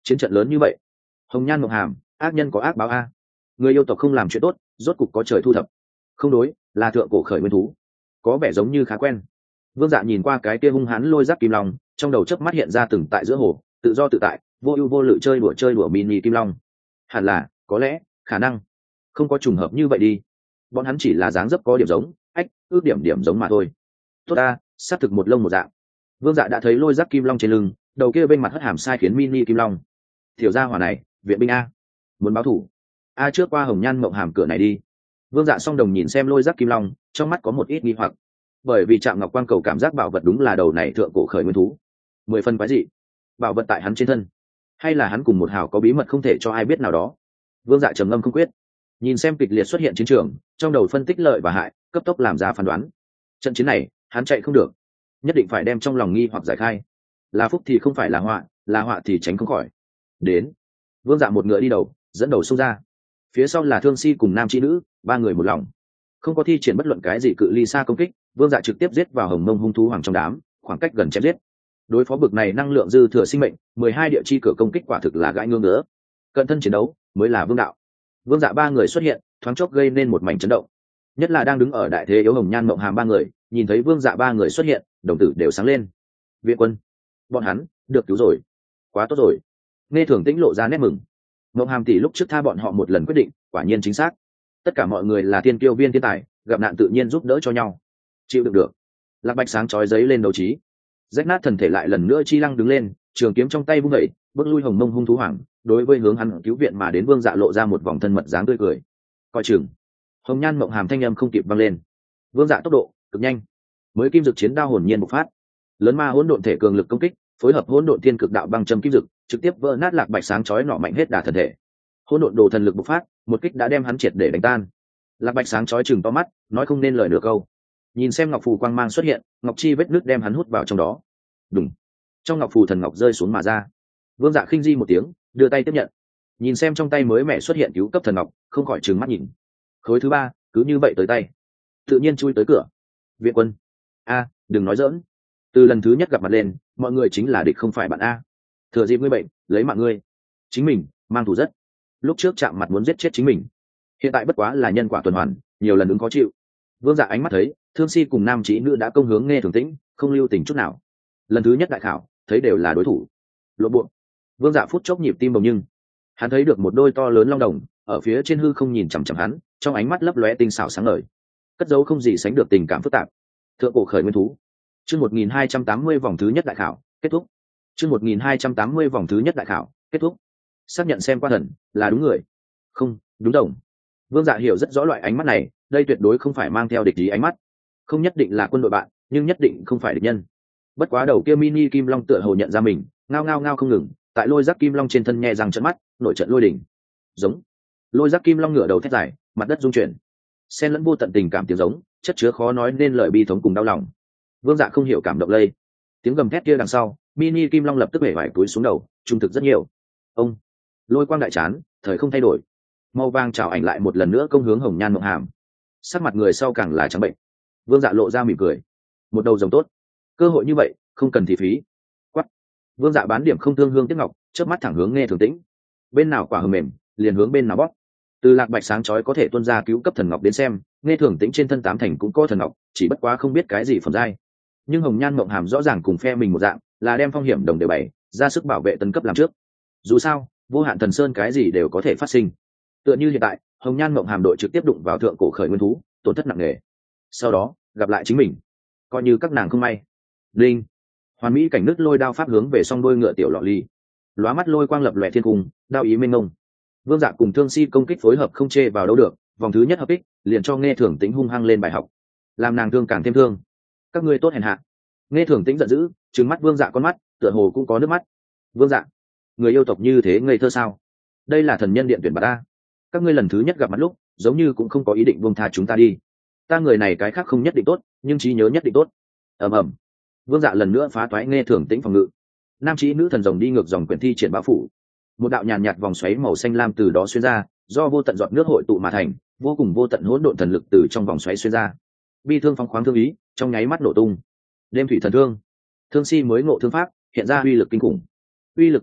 chiến trận lớn như vậy. Hồng Nhan Mộng Hàm, ác nhân có ác báo a. Người yêu tộc không làm chuyện tốt, rốt cục có trời thu thập. Không đối, là thượng cổ khởi nguyên thú, có vẻ giống như khá quen. Vương Dạ nhìn qua cái kia hung hãn lôi giác kim long, trong đầu chớp mắt hiện ra từng tại giữa hồ, tự do tự tại, vô ưu vô lự chơi đùa mini kim long. Hẳn là, có lẽ, khả năng, không có trùng hợp như vậy đi. Bọn hắn chỉ là dáng dấp có điểm giống, ước điểm giống mà thôi. Tốt ta, xác thực một lông một dạng. Vương Dạ đã thấy lôi giác kim long trên lưng, đầu kia bên mặt hất hàm sai khiến mini kim long. Tiểu gia hỏa này, viện binh a, muốn báo thủ. A trước qua Hồng Nhan Mộng Hàm cửa này đi. Vương Dạ song đồng nhìn xem lôi giác kim long, trong mắt có một ít nghi hoặc, bởi vì Trạm Ngọc Quan cầu cảm giác bảo vật đúng là đầu này thượng cổ khởi nguyên thú, 10 phân quái dị. Bảo vật tại hắn trên thân, hay là hắn cùng một hào có bí mật không thể cho ai biết nào đó. Vương Dạ trầm ngâm không quyết, nhìn xem kịch liệt xuất hiện chiến trường, trong đầu phân tích lợi và hại, cấp tốc làm ra phán đoán. Trận chiến này hắn chạy không được, nhất định phải đem trong lòng nghi hoặc giải khai. Là phúc thì không phải là họa thì tránh không khỏi. Đến. Vương Dạ một ngựa đi đầu, dẫn đầu xông ra, phía sau là Thương Si cùng Nam Chi Nữ, ba người một lòng, không có thi triển bất luận cái gì cự ly xa công kích. Vương Dạ trực tiếp giết vào hồng mông hung thú hoàng trong đám, khoảng cách gần chém giết. Đối phó bực này năng lượng dư thừa sinh mệnh, 12 địa chi cửa công kích quả thực là gãi ngưỡng nữa. Cận thân chiến đấu mới là vương đạo. Vương Dạ ba người xuất hiện, thoáng chốc gây nên một mảnh chấn động. Nhất là đang đứng ở đại thế yếu Hồng Nhan Mộng Hàm ba người, nhìn thấy Vương Dạ ba người xuất hiện, đồng tử đều sáng lên. Viện quân, bọn hắn được cứu rồi, quá tốt rồi. Nghe Thường Tĩnh lộ ra nét mừng. Mộng Hàm tỷ lúc trước tha bọn họ một lần quyết định, quả nhiên chính xác. Tất cả mọi người là tiên kiêu viên thiên tài, gặp nạn tự nhiên giúp đỡ cho nhau, chịu đựng được. Lạc Bạch sáng chói giấy lên đấu trí, rách nát thần thể lại lần nữa chi lăng đứng lên, trường kiếm trong tay vung đẩy, bước lui hồng mông hung thú hoàng. Đối với hướng hắn cứu viện mà đến Vương Dạ lộ ra một vòng thân mật dáng tươi cười. Coi chừng. Hồng Nhan Mộng Hàm thanh âm không kịp vang lên. Vương Dạ tốc độ cực nhanh, mới kim dực chiến đao hồn nhiên bộc phát, lớn ma hỗn độn thể cường lực công kích, phối hợp hỗn độn thiên cực đạo băng châm kim dực, trực tiếp vỡ nát Lạc Bạch sáng chói nọ mạnh hết đả thần thể. Hỗn độn đồ thần lực bộc phát, một kích đã đem hắn triệt để đánh tan. Lạc Bạch sáng chói chừng to mắt, nói không nên lời nửa câu. Nhìn xem ngọc phù quang mang xuất hiện, ngọc chi vết nước đem hắn hút vào trong đó. Đùng. Trong ngọc phù thần ngọc rơi xuống mà ra. Vương Dạ khinh di một tiếng, đưa tay tiếp nhận. Nhìn xem trong tay mới mẹ xuất hiện cứu cấp thần ngọc, không khỏi trừng mắt nhìn. Khối thứ 3 cứ như vậy tới tay, tự nhiên chui tới cửa. Viện quân. A, đừng nói giỡn. Từ lần thứ nhất gặp mặt lên, mọi người chính là địch không phải bạn a. Thừa dịp ngươi bệnh, lấy mạng ngươi. Chính mình mang thù rất. Lúc trước chạm mặt muốn giết chết chính mình, hiện tại bất quá là nhân quả tuần hoàn, nhiều lần ứng khó chịu. Vương Dạ ánh mắt thấy Thương Si cùng Nam Chí Nữ đã công hướng Nghe Thường Tĩnh, không lưu tình chút nào. Lần thứ nhất đại khảo, thấy đều là đối thủ. Lộ bộ. Vương Dạ phút chốc nhịp tim bồng, nhưng hắn thấy được một đôi to lớn long đồng ở phía trên hư không nhìn chằm chằm hắn, trong ánh mắt lấp lóe tinh xảo sáng ngời, cất dấu không gì sánh được tình cảm phức tạp. Thượng cổ khởi nguyên thú. Chương 1280 vòng thứ nhất đại khảo kết thúc. Chương 1280 vòng thứ nhất đại khảo kết thúc. Xác nhận xem qua thần là đúng người, không đúng đồng. Vương Dạ hiểu rất rõ loại ánh mắt này, đây tuyệt đối không phải mang theo địch ý ánh mắt, không nhất định là quân đội bạn, nhưng nhất định không phải địch nhân. Bất quá đầu kia mini kim long tựa hồ nhận ra mình, ngao ngao ngao không ngừng, tại lôi giác kim long trên thân nhe răng trợn mắt, nổi trận lôi đỉnh. Giống. Lôi giác kim long ngửa đầu thét dài, mặt đất rung chuyển, xen lẫn vô tận tình cảm tiếng giống, chất chứa khó nói nên lời bi thống cùng đau lòng. Vương Dạ không hiểu cảm động lây, tiếng gầm thét kia đằng sau, mini kim long lập tức bể vải túi xuống đầu, trung thực rất nhiều. Ông. Lôi quang đại chán, thời không thay đổi, màu vàng chào ảnh lại một lần nữa công hướng Hồng Nhan Mộng Hàm. Sắc mặt người sau càng là trắng bệnh. Vương Dạ lộ ra mỉm cười, một đầu rồng tốt, cơ hội như vậy không cần thì phí. Quắt. Vương Dạ bán điểm không thương hương tiếc ngọc, chớp mắt thẳng hướng Nghe Thường Tĩnh. Bên nào quả hờ mềm, liền hướng bên nào bóp. Từ Lạc Bạch sáng chói có thể tuôn ra cứu cấp thần ngọc đến xem, Nghe Thường Tĩnh trên thân 8 thành cũng có thần ngọc, chỉ bất quá không biết cái gì phẩm giai. Nhưng Hồng Nhan Mộng Hàm rõ ràng cùng phe mình một dạng, là đem phong hiểm đồng đều bày, ra sức bảo vệ tấn cấp làm trước. Dù sao, vô hạn thần sơn cái gì đều có thể phát sinh. Tựa như hiện tại, Hồng Nhan Mộng Hàm đội trực tiếp đụng vào thượng cổ khởi nguyên thú, tổn thất nặng nề. Sau đó, gặp lại chính mình, coi như các nàng không may. Linh. Hoàn mỹ cảnh nứt lôi đao pháp hướng về song đôi ngựa tiểu lọ ly. Lóa mắt lôi quang lập lòe thiên cung, đao ý mênh mông. Vương Dạ cùng Thương Si công kích phối hợp không chê vào đâu được, vòng thứ nhất hợp kích, liền cho Nghe Thường Tĩnh hung hăng lên bài học, làm nàng thương càng thêm thương. Các ngươi tốt hèn hạ. Nghe Thường Tĩnh giận dữ, trừng mắt Vương Dạ con mắt, tựa hồ cũng có nước mắt. Vương Dạ, người yêu tộc như thế ngây thơ sao? Đây là thần nhân điện tuyển bà ta. Các ngươi lần thứ nhất gặp mặt lúc, giống như cũng không có ý định buông tha chúng ta đi. Ta người này cái khác không nhất định tốt, nhưng trí nhớ nhất định tốt. Ầm ầm. Vương Dạ lần nữa phá toái Nghe Thường Tĩnh phòng ngự. Nam Chí Nữ thần rồng đi ngược dòng quyển thi triển bão phủ, một đạo nhàn nhạt vòng xoáy màu xanh lam từ đó xuyên ra, do vô tận giọt nước hội tụ mà thành, vô cùng vô tận hỗn độn thần lực từ trong vòng xoáy xuyên ra. Bi thương phóng khoáng thương ý, trong nháy mắt nổ tung. Đêm thủy thần thương. Thương Si mới ngộ thương pháp, hiện ra uy lực kinh khủng. Uy lực công kích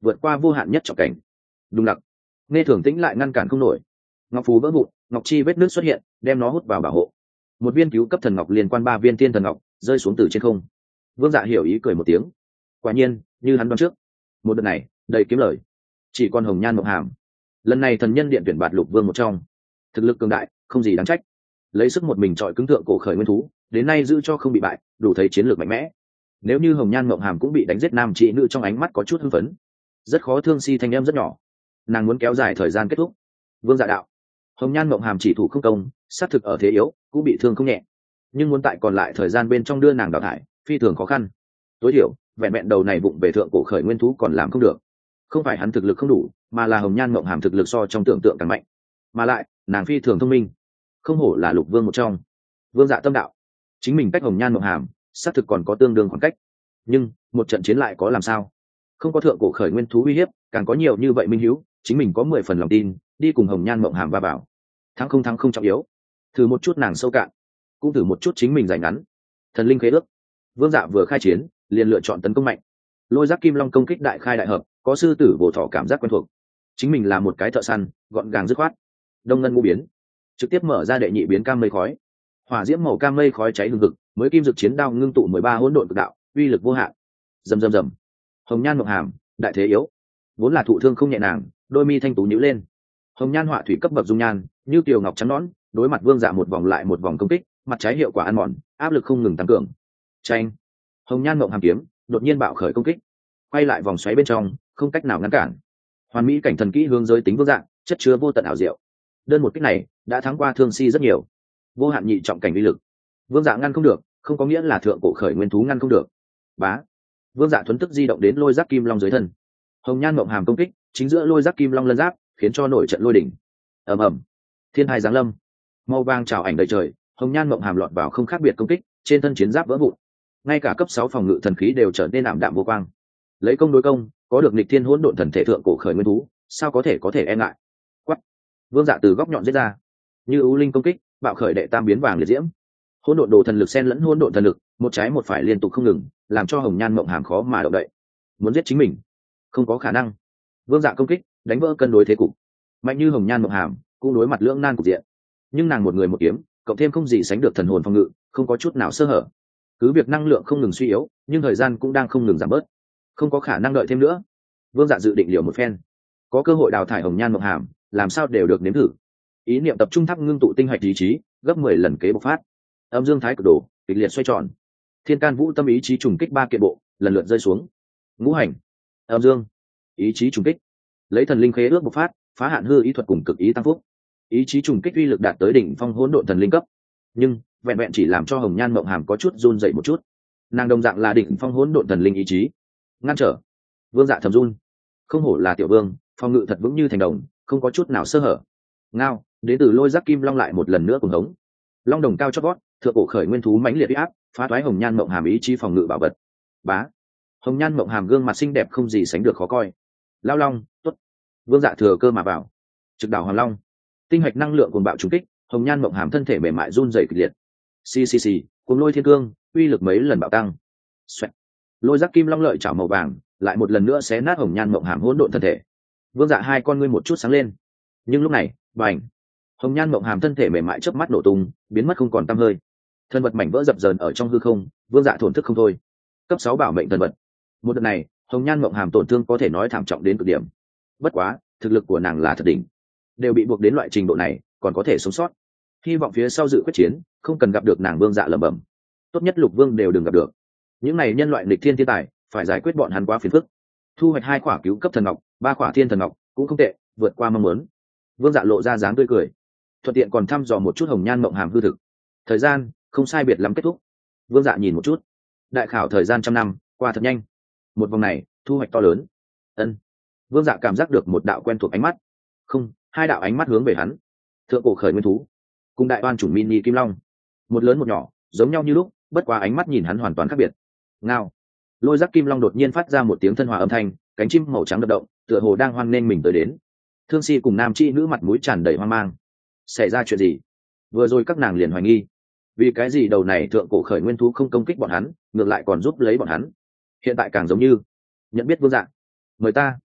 vượt qua vô hạn nhất trọng cảnh. Đúng lặc, nghe thường tĩnh lại ngăn cản không nổi. Ngọc phù vỡ vụn, ngọc chi vết nước xuất hiện, đem nó hút vào bảo hộ. Một viên cứu cấp thần ngọc liên quan 3 viên thiên thần ngọc rơi xuống từ trên không. Vương Dạ hiểu ý cười một tiếng. Quả nhiên, như hắn đoán trước, một đợt này đầy kiếm lời. Chỉ còn Hồng Nhan Mộng Hàm, lần này thần nhân điện tuyển bạt lục vương một trong, thực lực cường đại, không gì đáng trách. Lấy sức một mình trọi cứng thượng cổ khởi nguyên thú, đến nay giữ cho không bị bại, đủ thấy chiến lược mạnh mẽ. Nếu như Hồng Nhan Mộng Hàm cũng bị đánh giết, nam chị nữ trong ánh mắt có chút hưng phấn. Rất khó thương si thanh em rất nhỏ, nàng muốn kéo dài thời gian kết thúc. Vương Dạ đạo, Hồng Nhan Mộng Hàm chỉ thủ không công, sát thực ở thế yếu, cũng bị thương không nhẹ, nhưng muốn tại còn lại thời gian bên trong đưa nàng đào thải, phi thường khó khăn. Tối thiểu vẹn vẹn đầu này bụng về thượng cổ khởi nguyên thú còn làm không được. Không phải hắn thực lực không đủ, mà là Hồng Nhan Mộng Hàm thực lực so trong tưởng tượng càng mạnh, mà lại nàng phi thường thông minh, không hổ là lục vương một trong. Vương Dạ tâm đạo, chính mình cách Hồng Nhan Mộng Hàm xác thực còn có tương đương khoảng cách, nhưng một trận chiến lại có làm sao? Không có thượng cổ khởi nguyên thú uy hiếp, càng có nhiều như vậy minh hữu, chính mình có 10 phần lòng tin đi cùng Hồng Nhan Mộng Hàm va vào. Thắng không trọng yếu, thử một chút nàng sâu cạn, cũng thử một chút chính mình giải ngắn. Thần linh khế ước. Vương Dạ vừa khai chiến liền lựa chọn tấn công mạnh. Lôi giác kim long công kích đại khai đại hợp, có sư tử bổ thỏ cảm giác quen thuộc. Chính mình là một cái thợ săn, gọn gàng dứt khoát. Đông ngân ngũ biến, trực tiếp mở ra đệ nhị biến cam mây khói. Hỏa diễm màu cam mây khói cháy hừng hực, mới kim dực chiến đao ngưng tụ 13 hỗn độn cực đạo, uy lực vô hạn. Rầm. Hồng Nhan Mộng Hàm, đại thế yếu, vốn là thụ thương không nhẹ nàng, đôi mi thanh tú nhíu lên. Hồng Nhan họa thủy cấp bậc dung nhan, như kiều ngọc trắng nõn, đối mặt Vương Dạ một vòng lại một vòng công kích, mặt trái hiệu quả ăn mòn, áp lực không ngừng tăng cường. Chanh. Hồng Nhan Mộng Hàm kiếm đột nhiên bạo khởi công kích, quay lại vòng xoáy bên trong, không cách nào ngăn cản. Hoàn mỹ cảnh thần kỹ hướng giới tính Vương Dạ, chất chứa vô tận ảo diệu. Đơn một kích này đã thắng qua Thương Si rất nhiều. Vô hạn nhị trọng cảnh uy lực, Vương Dạ ngăn không được, không có nghĩa là thượng cổ khởi nguyên thú ngăn không được. Bá. Vương Dạ thuấn tức di động đến lôi giác kim long dưới thân. Hồng Nhan Mộng Hàm công kích chính giữa lôi giác kim long lân giáp, khiến cho nổi trận lôi đỉnh. Ầm. Thiên hai giáng lâm, màu vàng trào ảnh đầy trời. Hồng Nhan Mộng Hàm lọt vào không khác biệt công kích, trên thân chiến giáp vỡ vụn, ngay cả cấp 6 phòng ngự thần khí đều trở nên ảm đạm vô quang. Lấy công đối công, có được nghịch thiên hỗn độn thần thể thượng cổ khởi nguyên thú, sao có thể e ngại. Quắc. Vương Dạ từ góc nhọn giết ra, như ưu linh công kích, bạo khởi đệ tam biến vàng liệt diễm. Hỗn độn đồ thần lực xen lẫn hỗn độn thần lực, một trái một phải liên tục không ngừng, làm cho Hồng Nhan Mộng Hàm khó mà động đậy. Muốn giết chính mình, không có khả năng. Vương Dạ công kích đánh vỡ cân đối thế cục. Mạnh như Hồng Nhan Mộng Hàm cũng đối mặt lưỡng nan cục diện, nhưng nàng một người một kiếm, cộng thêm không gì sánh được thần hồn phòng ngự, không có chút nào sơ hở. Cứ việc năng lượng không ngừng suy yếu, nhưng thời gian cũng đang không ngừng giảm bớt, không có khả năng đợi thêm nữa. Vương Dạ dự định liều một phen, có cơ hội đào thải Hồng Nhan Mộng Hàm, làm sao đều được nếm thử. Ý niệm tập trung thắp ngưng tụ tinh hạch ý chí, gấp 10 lần kế bộc phát. Âm dương thái cực đồ kịch liệt xoay tròn, thiên can vũ tâm ý chí trùng kích 3 kiện bộ, lần lượt rơi xuống. Ngũ hành, âm dương, ý chí trùng kích, lấy thần linh khế ước bộc phát, phá hạn hư ý thuật cùng cực ý tăng phúc. Ý chí trùng kích uy lực đạt tới đỉnh phong hỗn độn thần linh cấp, nhưng vẹn vẹn chỉ làm cho Hồng Nhan Mộng Hàm có chút run dậy một chút. Nàng đồng dạng là đỉnh phong hỗn độn thần linh ý chí, ngăn trở. Vương Dạ thầm run, không hổ là tiểu vương, phòng ngự thật vững như thành đồng, không có chút nào sơ hở. Ngao, đến từ lôi giác kim long lại một lần nữa cùng hống. Long đồng cao chót vót, thượng cổ khởi nguyên thú mãnh liệt uy áp, phá toái Hồng Nhan Mộng Hàm ý chí phòng ngự bảo vật. Bá. Hồng Nhan Mộng Hàm gương mặt xinh đẹp không gì sánh được khó coi. Lao long, tốt. Vương Dạ thừa cơ mà vào, trực đảo Hoàng Long. Tinh hạch năng lượng cuồng bạo trùng kích, Hồng Nhan Mộng Hàm thân thể mềm mại run rẩy kịch liệt. Xì, cuồng lôi thiên cương, uy lực mấy lần bạo tăng. Xoẹt. Lôi giác kim long lợi chảo màu vàng, lại một lần nữa xé nát Hồng Nhan Mộng Hàm hỗn độn thân thể. Vương Dạ hai con ngươi một chút sáng lên. Nhưng lúc này, bành, Hồng Nhan Mộng Hàm thân thể mềm mại chớp mắt nổ tung, biến mất không còn tăm hơi. Thân vật mảnh vỡ dập dờn ở trong hư không, Vương Dạ thổn thức không thôi. Cấp 6 bảo mệnh thần vật. Một đợt này, Hồng Nhan Mộng Hàm tổn thương có thể nói thảm trọng đến cực điểm. Bất quá, thực lực của nàng là thật đỉnh, đều bị buộc đến loại trình độ này, còn có thể sống sót. Hy vọng phía sau dự quyết chiến, không cần gặp được nàng. Vương Dạ lẩm bẩm. Tốt nhất Lục Vương đều đừng gặp được. Những này nhân loại nghịch thiên thiên tài, phải giải quyết bọn hắn quá phiền phức. Thu hoạch 2 quả cứu cấp thần ngọc, 3 quả thiên thần ngọc, cũng không tệ, vượt qua mong muốn. Vương Dạ lộ ra dáng tươi cười, thuận tiện còn thăm dò một chút Hồng Nhan Mộng Hàm hư thực. Thời gian không sai biệt lắm kết thúc. Vương Dạ nhìn một chút, đại khảo thời gian 100 năm qua thật nhanh. Một vòng này thu hoạch to lớn. Ân. Vương Dạ cảm giác được một đạo quen thuộc ánh mắt, không, 2 đạo ánh mắt hướng về hắn. Thượng cổ khởi nguyên thú cùng đại oan chủng mini kim long, một lớn một nhỏ, giống nhau như lúc, bất quá ánh mắt nhìn hắn hoàn toàn khác biệt. Ngao. Lôi giác kim long đột nhiên phát ra một tiếng thân hòa âm thanh, cánh chim màu trắng đập động, tựa hồ đang hoan nghênh mình tới đến. Thương Si cùng nam chi nữ mặt mũi tràn đầy hoang mang. Xảy ra chuyện gì? Vừa rồi các nàng liền hoài nghi, vì cái gì đầu này thượng cổ khởi nguyên thú không công kích bọn hắn, ngược lại còn giúp lấy bọn hắn. Hiện tại càng giống như nhận biết Vương Dạ. Mời ta.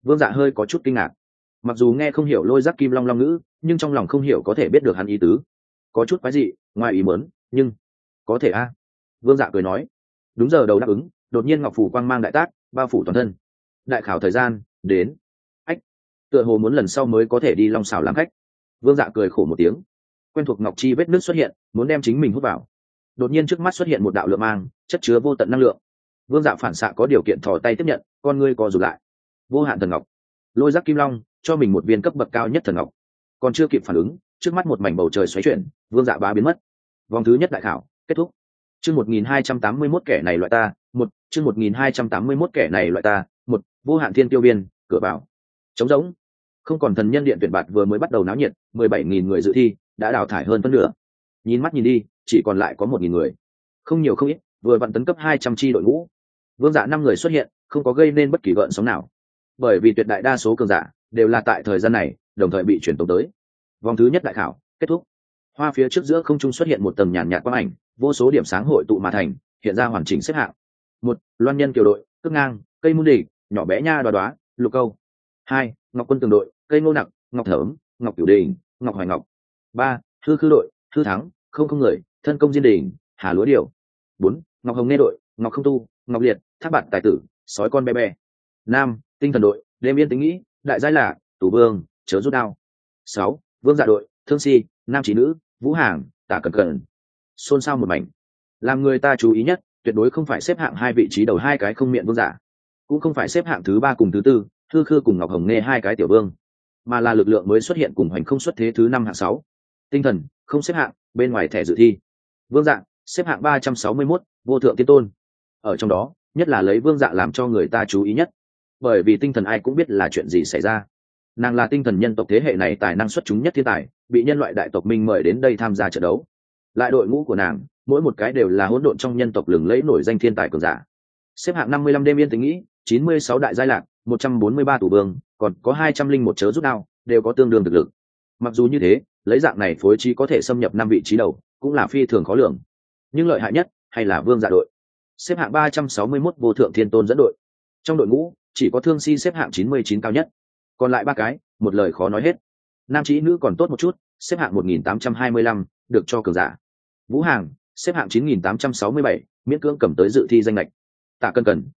Vương Dạ hơi có chút kinh ngạc, mặc dù nghe không hiểu Lôi Giác Kim Long long ngữ, nhưng trong lòng không hiểu có thể biết được hắn ý tứ, có chút quái dị, ngoài ý muốn, nhưng có thể a. Vương Dạ cười nói. Đúng giờ đầu đáp ứng, đột nhiên ngọc phủ quang mang đại tác, bao phủ toàn thân. Đại khảo thời gian đến. Ách, tựa hồ muốn lần sau mới có thể đi Long Xảo làm khách. Vương Dạ cười khổ một tiếng, quen thuộc ngọc chi vết nước xuất hiện, muốn đem chính mình hút vào. Đột nhiên trước mắt xuất hiện một đạo lượng mang, chất chứa vô tận năng lượng. Vương Dạ phản xạ có điều kiện thò tay tiếp nhận, con ngươi co rụt lại. Vô hạn thần ngọc. Lôi Giác Kim Long cho mình một viên cấp bậc cao nhất thần ngọc. Còn chưa kịp phản ứng, trước mắt một mảnh bầu trời xoáy chuyển, Vương Dạ bá biến mất. Vòng thứ nhất đại khảo kết thúc. Chương 1281 kẻ này loại ta, chương 1281 kẻ này loại ta, vô hạn thiên tiêu viên, cửa vào. Trống rỗng. Không còn thần nhân điện tuyển bạt vừa mới bắt đầu náo nhiệt, 17.000 người dự thi, đã đào thải hơn phân nửa. Nhìn mắt nhìn đi, chỉ còn lại có 1.000 người. Không nhiều không ít, vừa vặn tấn cấp 200 chi đội ngũ. Vương Dạ 5 người xuất hiện, không có gây nên bất kỳ gợn sóng nào. Bởi vì tuyệt đại đa số cường giả đều là tại thời gian này, đồng thời bị chuyển tống tới. Vòng thứ nhất đại khảo kết thúc. Hoa phía trước giữa không trung xuất hiện một tầng nhàn nhạt quang ảnh, vô số điểm sáng hội tụ mà thành, hiện ra hoàn chỉnh xếp hạng. 1. Loan Nhân kiều đội, cước ngang, cây muôn đỉnh, nhỏ bé nha đoá đoá, lục câu. 2. Ngọc Quân tường đội, cây ngô nặc, ngọc thởm, ngọc cửu đình, ngọc hoài ngọc. 3. Hư khư đội, hư thắng, không không người, thân công diên đình, hà lúa điều. 4. Ngọc hồng nê đội, ngọc không tu, ngọc liệt, thác bạt tài tử, sói con bé bé. 5. Tinh thần đội, đêm yên tính nghĩ, đại giai lạc, tủ vương, chớ rút đao. 6. Vương Dạ đội, thương si, nam chỉ nữ, vũ hàng, tả cẩn cẩn. Xôn xao một mảnh. Làm người ta chú ý nhất, tuyệt đối không phải xếp hạng 2 vị trí đầu 2 cái không miệng vương giả, cũng không phải xếp hạng thứ 3 cùng thứ 4, hư khư cùng ngọc hồng nghe 2 cái tiểu vương, mà là lực lượng mới xuất hiện cùng hoành không xuất thế thứ 5 hạng 6. Tinh thần không xếp hạng, bên ngoài thẻ dự thi. Vương Dạ xếp hạng 361, vô thượng tiên tôn. Ở trong đó, nhất là lấy Vương Dạ làm cho người ta chú ý nhất, bởi vì tinh thần ai cũng biết là chuyện gì xảy ra. Nàng là tinh thần nhân tộc thế hệ này tài năng xuất chúng nhất thiên tài, bị nhân loại đại tộc Minh mời đến đây tham gia trận đấu. Lại đội ngũ của nàng, mỗi một cái đều là hỗn độn trong nhân tộc lừng lẫy nổi danh thiên tài cường giả. Xếp hạng 55 đêm yên tĩnh nghĩ, 96 đại giai lạc, 143 tủ vương, còn có 201 chớ rút đao, đều có tương đương thực lực. Mặc dù như thế, lấy dạng này phối trí có thể xâm nhập 5 vị trí đầu, cũng là phi thường khó lường. Nhưng lợi hại nhất hay là Vương Dạ đội. Xếp hạng 361 vô thượng thiên tôn dẫn đội. Trong đội ngũ, chỉ có Thương Si xếp hạng 99 cao nhất. Còn lại 3 cái, một lời khó nói hết. Nam trí nữ còn tốt một chút, xếp hạng 1825, được cho cường giả. Vũ Hàng xếp hạng 9867, miễn cưỡng cầm tới dự thi danh lệch. Tạ Cẩn Cẩn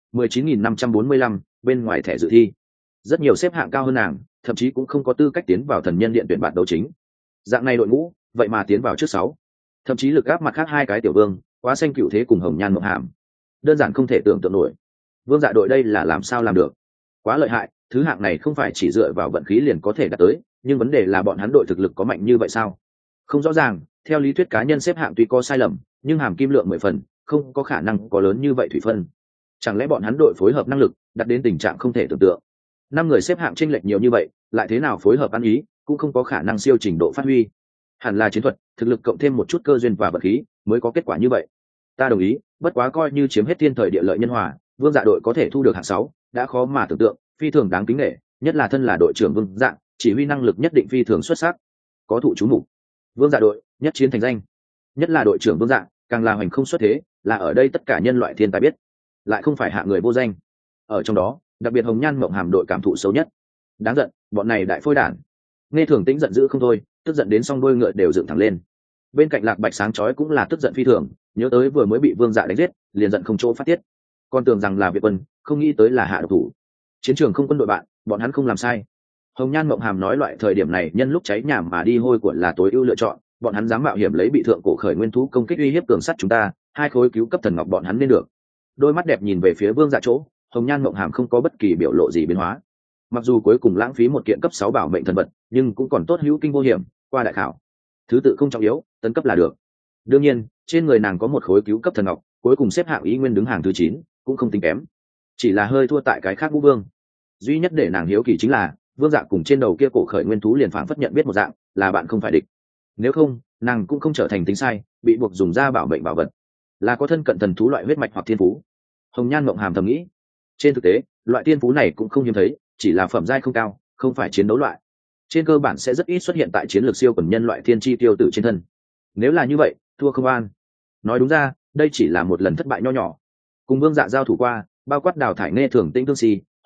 19545, bên ngoài thẻ dự thi. Rất nhiều xếp hạng cao hơn nàng, thậm chí cũng không có tư cách tiến vào thần nhân điện tuyển bạn đấu chính. Dạng này đội ngũ, vậy mà tiến vào trước 6. Thậm chí lực áp mặt khác 2 cái tiểu vương, Quá Xanh Cựu Thế cùng Hồng Nhan Mộng Hàm. Đơn giản không thể tưởng tượng nổi. Vương Dạ đội đây là làm sao làm được? Quá lợi hại, thứ hạng này không phải chỉ dựa vào vận khí liền có thể đạt tới, nhưng vấn đề là bọn hắn đội thực lực có mạnh như vậy sao? Không rõ ràng, theo lý thuyết cá nhân xếp hạng tuy có sai lầm, nhưng hàm kim lượng 10 phần, không có khả năng có lớn như vậy thủy phân. Chẳng lẽ bọn hắn đội phối hợp năng lực đạt đến tình trạng không thể tưởng tượng? 5 người xếp hạng chênh lệch nhiều như vậy, lại thế nào phối hợp ăn ý, cũng không có khả năng siêu trình độ phát huy. Hẳn là chiến thuật, thực lực cộng thêm một chút cơ duyên và vận khí, mới có kết quả như vậy. Ta đồng ý, bất quá coi như chiếm hết thiên thời địa lợi nhân hòa, Vương Dạ đội có thể thu được hạng 6, đã khó mà tưởng tượng, phi thường đáng kính nể, nhất là thân là đội trưởng Vương Dạ, chỉ huy năng lực nhất định phi thường xuất sắc, có thụ chú mục. Vương Dạ đội nhất chiến thành danh, nhất là đội trưởng Vương Dạ, càng là hoành không xuất thế, là ở đây tất cả nhân loại thiên tài biết, lại không phải hạ người vô danh. Ở trong đó, đặc biệt Hồng Nhan Mộng Hàm đội cảm thụ xấu nhất. Đáng giận, bọn này đại phôi đản. Nghe Thường Tĩnh giận dữ không thôi, tức giận đến song đuôi ngựa đều dựng thẳng lên. Bên cạnh Lạc Bạch sáng chói cũng là tức giận phi thường, nhớ tới vừa mới bị Vương Dạ đánh giết, liền giận không chỗ phát tiết. Con tưởng rằng là Việt quân, không nghĩ tới là hạ độc thủ. Chiến trường không quân đội bạn, bọn hắn không làm sai. Hồng Nhan Mộng Hàm nói loại thời điểm này nhân lúc cháy nhà mà đi hôi của là tối ưu lựa chọn, bọn hắn dám mạo hiểm lấy bị thượng cổ khởi nguyên thú công kích uy hiếp cường sắt chúng ta, 2 khối cứu cấp thần ngọc bọn hắn nên được. Đôi mắt đẹp nhìn về phía Vương Dạ chỗ, Hồng Nhan Mộng Hàm không có bất kỳ biểu lộ gì biến hóa. Mặc dù cuối cùng lãng phí một kiện cấp 6 bảo mệnh thần vật, nhưng cũng còn tốt hữu kinh vô hiểm, qua đại khảo. Thứ tự không trọng yếu, tấn cấp là được. Đương nhiên, trên người nàng có một khối cứu cấp thần ngọc, cuối cùng xếp hạng ý nguyên đứng hàng thứ 9, cũng không tính kém. Chỉ là hơi thua tại cái khác Vũ Vương. Duy nhất để nàng hiếu kỳ chính là, Vương Dạ cùng trên đầu kia cổ khởi nguyên thú liền phảng phất nhận biết một dạng, là bạn không phải địch. Nếu không, nàng cũng không trở thành tính sai, bị buộc dùng ra bảo mệnh bảo vật. Là có thân cận thần thú loại huyết mạch hoặc thiên phú. Hồng Nhan Mộng Hàm thầm nghĩ. Trên thực tế, loại thiên phú này cũng không hiếm thấy, chỉ là phẩm giai không cao, không phải chiến đấu loại. Trên cơ bản sẽ rất ít xuất hiện tại chiến lược siêu quần nhân loại thiên chi tiêu tử trên thân. Nếu là như vậy, thua không an. Nói đúng ra, đây chỉ là một lần thất bại nho nhỏ. Cùng Vương Dạ giao thủ qua, bao quát đào thải Nghe Thường Tĩnh Thương Si,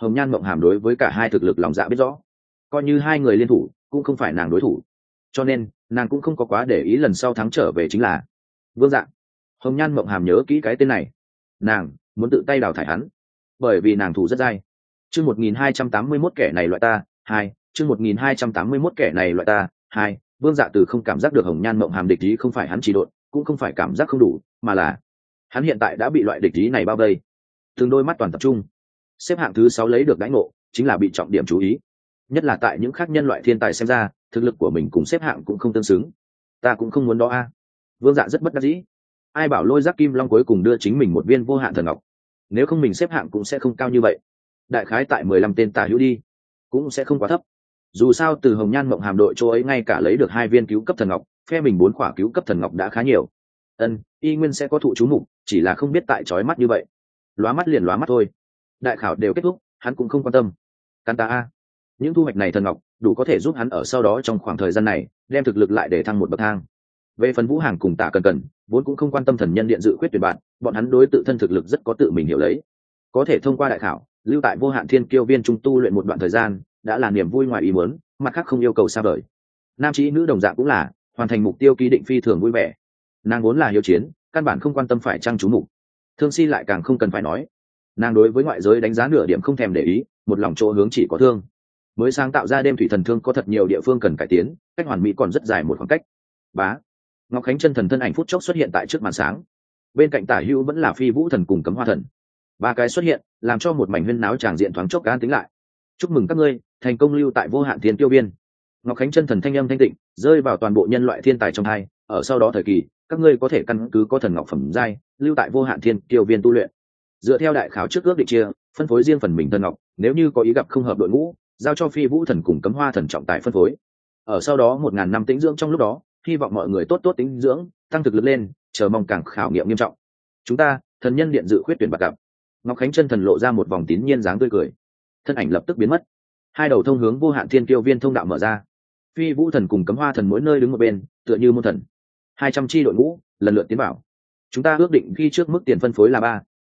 Hồng Nhan Mộng Hàm đối với cả hai thực lực lòng dạ biết rõ, coi như hai người liên thủ cũng không phải nàng đối thủ, cho nên nàng cũng không có quá để ý lần sau thắng trở về chính là Vương Dạ. Hồng Nhan Mộng Hàm nhớ kỹ cái tên này, nàng muốn tự tay đào thải hắn, bởi vì nàng thủ rất dai. Chương 1281 kẻ này loại ta, 2, chương 1281 kẻ này loại ta, 2. Vương Dạ từ không cảm giác được Hồng Nhan Mộng Hàm địch ý không phải hắn chỉ độn, cũng không phải cảm giác không đủ, mà là hắn hiện tại đã bị loại địch ý này bao vây. Từng đôi mắt toàn tập trung, xếp hạng thứ 6 lấy được đãi ngộ, chính là bị trọng điểm chú ý. Nhất là tại những khác nhân loại thiên tài xem ra, thực lực của mình cùng xếp hạng cũng không tương xứng. Ta cũng không muốn đó a. Vương Dạ rất bất đắc dĩ. Ai bảo Lôi Giác Kim Long cuối cùng đưa chính mình một viên vô hạn thần ngọc, nếu không mình xếp hạng cũng sẽ không cao như vậy. Đại khái tại 15 tên tả hữu đi, cũng sẽ không quá thấp. Dù sao từ Hồng Nhan Mộng Hàm đội chỗ ấy ngay cả lấy được 2 viên cứu cấp thần ngọc, phe mình 4 khỏa cứu cấp thần ngọc đã khá nhiều. Y nguyên sẽ có thụ chú mục, chỉ là không biết tại chói mắt như vậy. Lóa mắt liền lóa mắt thôi. Đại khảo đều kết thúc, hắn cũng không quan tâm. Can ta a. Những thu hoạch này thần ngọc đủ có thể giúp hắn ở sau đó trong khoảng thời gian này đem thực lực lại để thăng một bậc thang. Về phần Vũ Hàng cùng Tạ Cần Cần, vốn cũng không quan tâm thần nhân điện dự khuyết tuyển bạn, bọn hắn đối tự thân thực lực rất có tự mình hiểu lấy. Có thể thông qua đại khảo, lưu tại Vô Hạn Thiên Kiêu Viên trung tu luyện một đoạn thời gian, đã là niềm vui ngoài ý muốn, mặt khác không yêu cầu xa vời. Nam chí nữ đồng dạng cũng là hoàn thành mục tiêu ký định phi thường vui vẻ. Nàng vốn là hiếu chiến, căn bản không quan tâm phải trang chú mục. Thương Si lại càng không cần phải nói, nàng đối với ngoại giới đánh giá nửa điểm không thèm để ý, một lòng chỗ hướng chỉ có thương. Mới sáng tạo ra đêm thủy thần thương có thật nhiều địa phương cần cải tiến, cách hoàn mỹ còn rất dài một khoảng cách. Bá. Ngọc Khánh chân thần thân ảnh phút chốc xuất hiện tại trước màn sáng, bên cạnh tả hữu vẫn là Phi Vũ thần cùng Cấm Hoa thần. Ba cái xuất hiện làm cho một mảnh huyên náo tràng diện thoáng chốc an tính lại. Chúc mừng các ngươi thành công lưu tại Vô Hạn Thiên Kiêu Viên. Ngọc Khánh chân thần thanh âm thanh tịnh rơi vào toàn bộ nhân loại thiên tài trong hai, ở sau đó thời kỳ các ngươi có thể căn cứ có thần ngọc phẩm giai lưu tại Vô Hạn Thiên Kiêu Viên tu luyện. Dựa theo đại khảo trước ước định chia phân phối riêng phần mình thần ngọc, nếu như có ý gặp không hợp đội ngũ, giao cho Phi Vũ thần cùng Cấm Hoa thần trọng tài phân phối. Ở sau đó 1000 năm tĩnh dưỡng trong lúc đó, hy vọng mọi người tốt tốt tĩnh dưỡng, tăng thực lực lên, chờ mong càng khảo nghiệm nghiêm trọng. Chúng ta thần nhân điện dự khuyết tuyển bạc gặp. Ngọc Khánh chân thần lộ ra một vòng tín nhiên dáng tươi cười, thân ảnh lập tức biến mất. Hai đầu thông hướng Vô Hạn Thiên Kiêu Viên thông đạo mở ra. Phi Vũ thần cùng Cấm Hoa thần mỗi nơi đứng một bên, tựa như môn thần. 200 chi đội ngũ lần lượt tiến vào. Chúng ta ước định ghi trước mức tiền phân phối là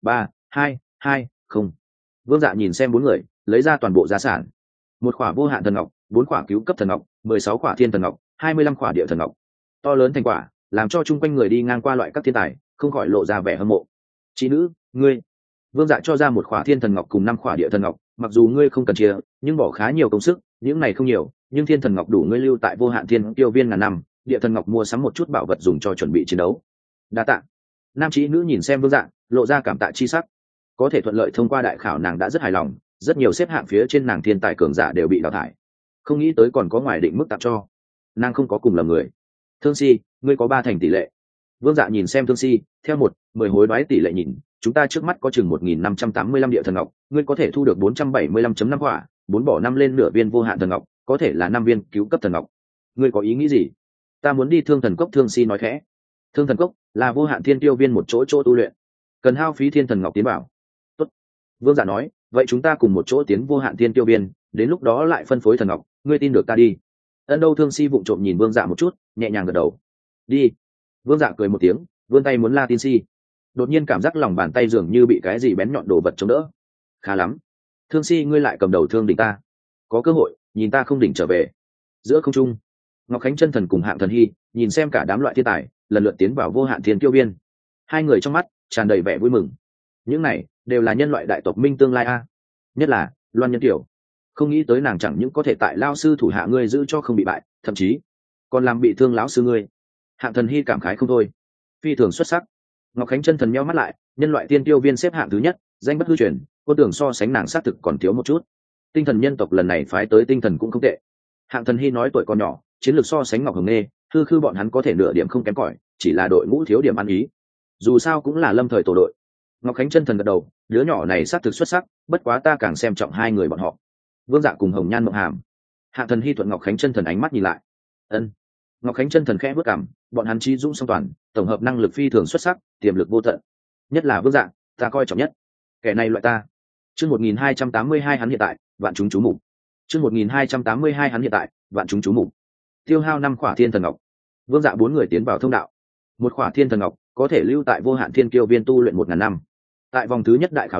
3-3-2-2-0. Vương Dạ nhìn xem 4 người, lấy ra toàn bộ gia sản. 1 khỏa vô hạn thần ngọc, 4 khỏa cứu cấp thần ngọc, 16 khỏa thiên thần ngọc, 25 khỏa địa thần ngọc. To lớn thành quả, làm cho chung quanh người đi ngang qua loại các thiên tài không khỏi lộ ra vẻ hâm mộ. Chị nữ, ngươi. Vương Dạ cho ra 1 khỏa thiên thần ngọc cùng 5 khỏa địa thần ngọc, mặc dù ngươi không cần chia, nhưng bỏ khá nhiều công sức, những này không nhiều, nhưng thiên thần ngọc đủ ngươi lưu tại Vô Hạn Thiên Kiêu Viên ngàn năm, địa thần ngọc mua sắm một chút bảo vật dùng cho chuẩn bị chiến đấu. Đa tạ. Nam chí nữ nhìn xem Vương Dạ, lộ ra cảm tạ chi sắc. Có thể thuận lợi thông qua đại khảo nàng đã rất hài lòng, rất nhiều xếp hạng phía trên nàng thiên tài cường giả đều bị đào thải, không nghĩ tới còn có ngoài định mức tặng cho. Nàng không có cùng lầm người. Thương Si, ngươi có 3 thành tỷ lệ. Vương Dạ nhìn xem Thương Si, theo 10 hối đoái tỷ lệ nhìn, chúng ta trước mắt có chừng 1585 địa thần ngọc, ngươi có thể thu được 475.5 quả, 4 bỏ 5 lên nửa viên vô hạn thần ngọc, có thể là 5 viên cứu cấp thần ngọc. Ngươi có ý nghĩ gì? Ta muốn đi Thương Thần Cốc. Thương Si nói khẽ. Thương Thần Cốc là Vô Hạn Thiên Kiêu Viên một chỗ tu luyện, cần hao phí thiên thần ngọc tiến bảo. Tốt. Vương Dạ nói, vậy chúng ta cùng một chỗ tiến Vô Hạn Thiên Kiêu Viên, đến lúc đó lại phân phối thần ngọc, ngươi tin được ta đi. Ân đâu. Thương Si vụng trộm nhìn Vương Dạ một chút, nhẹ nhàng gật đầu. Đi. Vương Dạ cười một tiếng, vươn tay muốn la tin Si. Đột nhiên cảm giác lòng bàn tay dường như bị cái gì bén nhọn đồ vật chống đỡ. Khá lắm. Thương Si, ngươi lại cầm đầu thương đỉnh ta. Có cơ hội, nhìn ta không đỉnh trở về. Giữa không trung, Ngọc Khánh chân thần cùng Hạng Thần Hy nhìn xem cả đám loại thiên tài lần lượt tiến vào Vô Hạn Thiên Kiêu Viên. Hai người trong mắt tràn đầy vẻ vui mừng. Những này đều là nhân loại đại tộc minh tương lai a. Nhất là Loan Nhân Tiểu, không nghĩ tới nàng chẳng những có thể tại lao sư thủ hạ ngươi giữ cho không bị bại, thậm chí còn làm bị thương lão sư ngươi. Hạng Thần Hy cảm khái không thôi, phi thường xuất sắc. Ngọc Khánh chân thần nheo mắt lại, nhân loại tiên tiêu viên xếp hạng thứ nhất, danh bất hư truyền, cô tưởng so sánh nàng xác thực còn thiếu một chút. Tinh thần nhân tộc lần này phái tới tinh thần cũng không tệ. Hạng Thần Hy nói tuổi còn nhỏ, chiến lược so sánh Ngọc Hồng Nghê, hư khư bọn hắn có thể nửa điểm không kém cỏi, chỉ là đội ngũ thiếu điểm ăn ý. Dù sao cũng là lâm thời tổ đội. Ngọc Khánh chân thần gật đầu, đứa nhỏ này xác thực xuất sắc, bất quá ta càng xem trọng hai người bọn họ. Vương Dạ cùng Hồng Nhan Mộng Hàm. Hạng Thần Hy thuận Ngọc Khánh chân thần ánh mắt nhìn lại. Ân. Ngọc Khánh chân thần khẽ bước cằm, bọn hắn trí dũng song toàn, tổng hợp năng lực phi thường xuất sắc, tiềm lực vô tận. Nhất là Vương Dạ, ta coi trọng nhất. Kẻ này loại ta. Chương 1282 hắn hiện tại, vạn chúng chú mục. Chương 1282 hắn hiện tại, vạn chúng chú mục. Tiêu hao 5 khỏa thiên thần ngọc. Vương Dạ 4 người tiến vào thông đạo. 1 khỏa thiên thần ngọc có thể lưu tại Vô Hạn Thiên Kiêu Viên tu luyện 1000 năm. Tại vòng thứ nhất đại khảo lúc,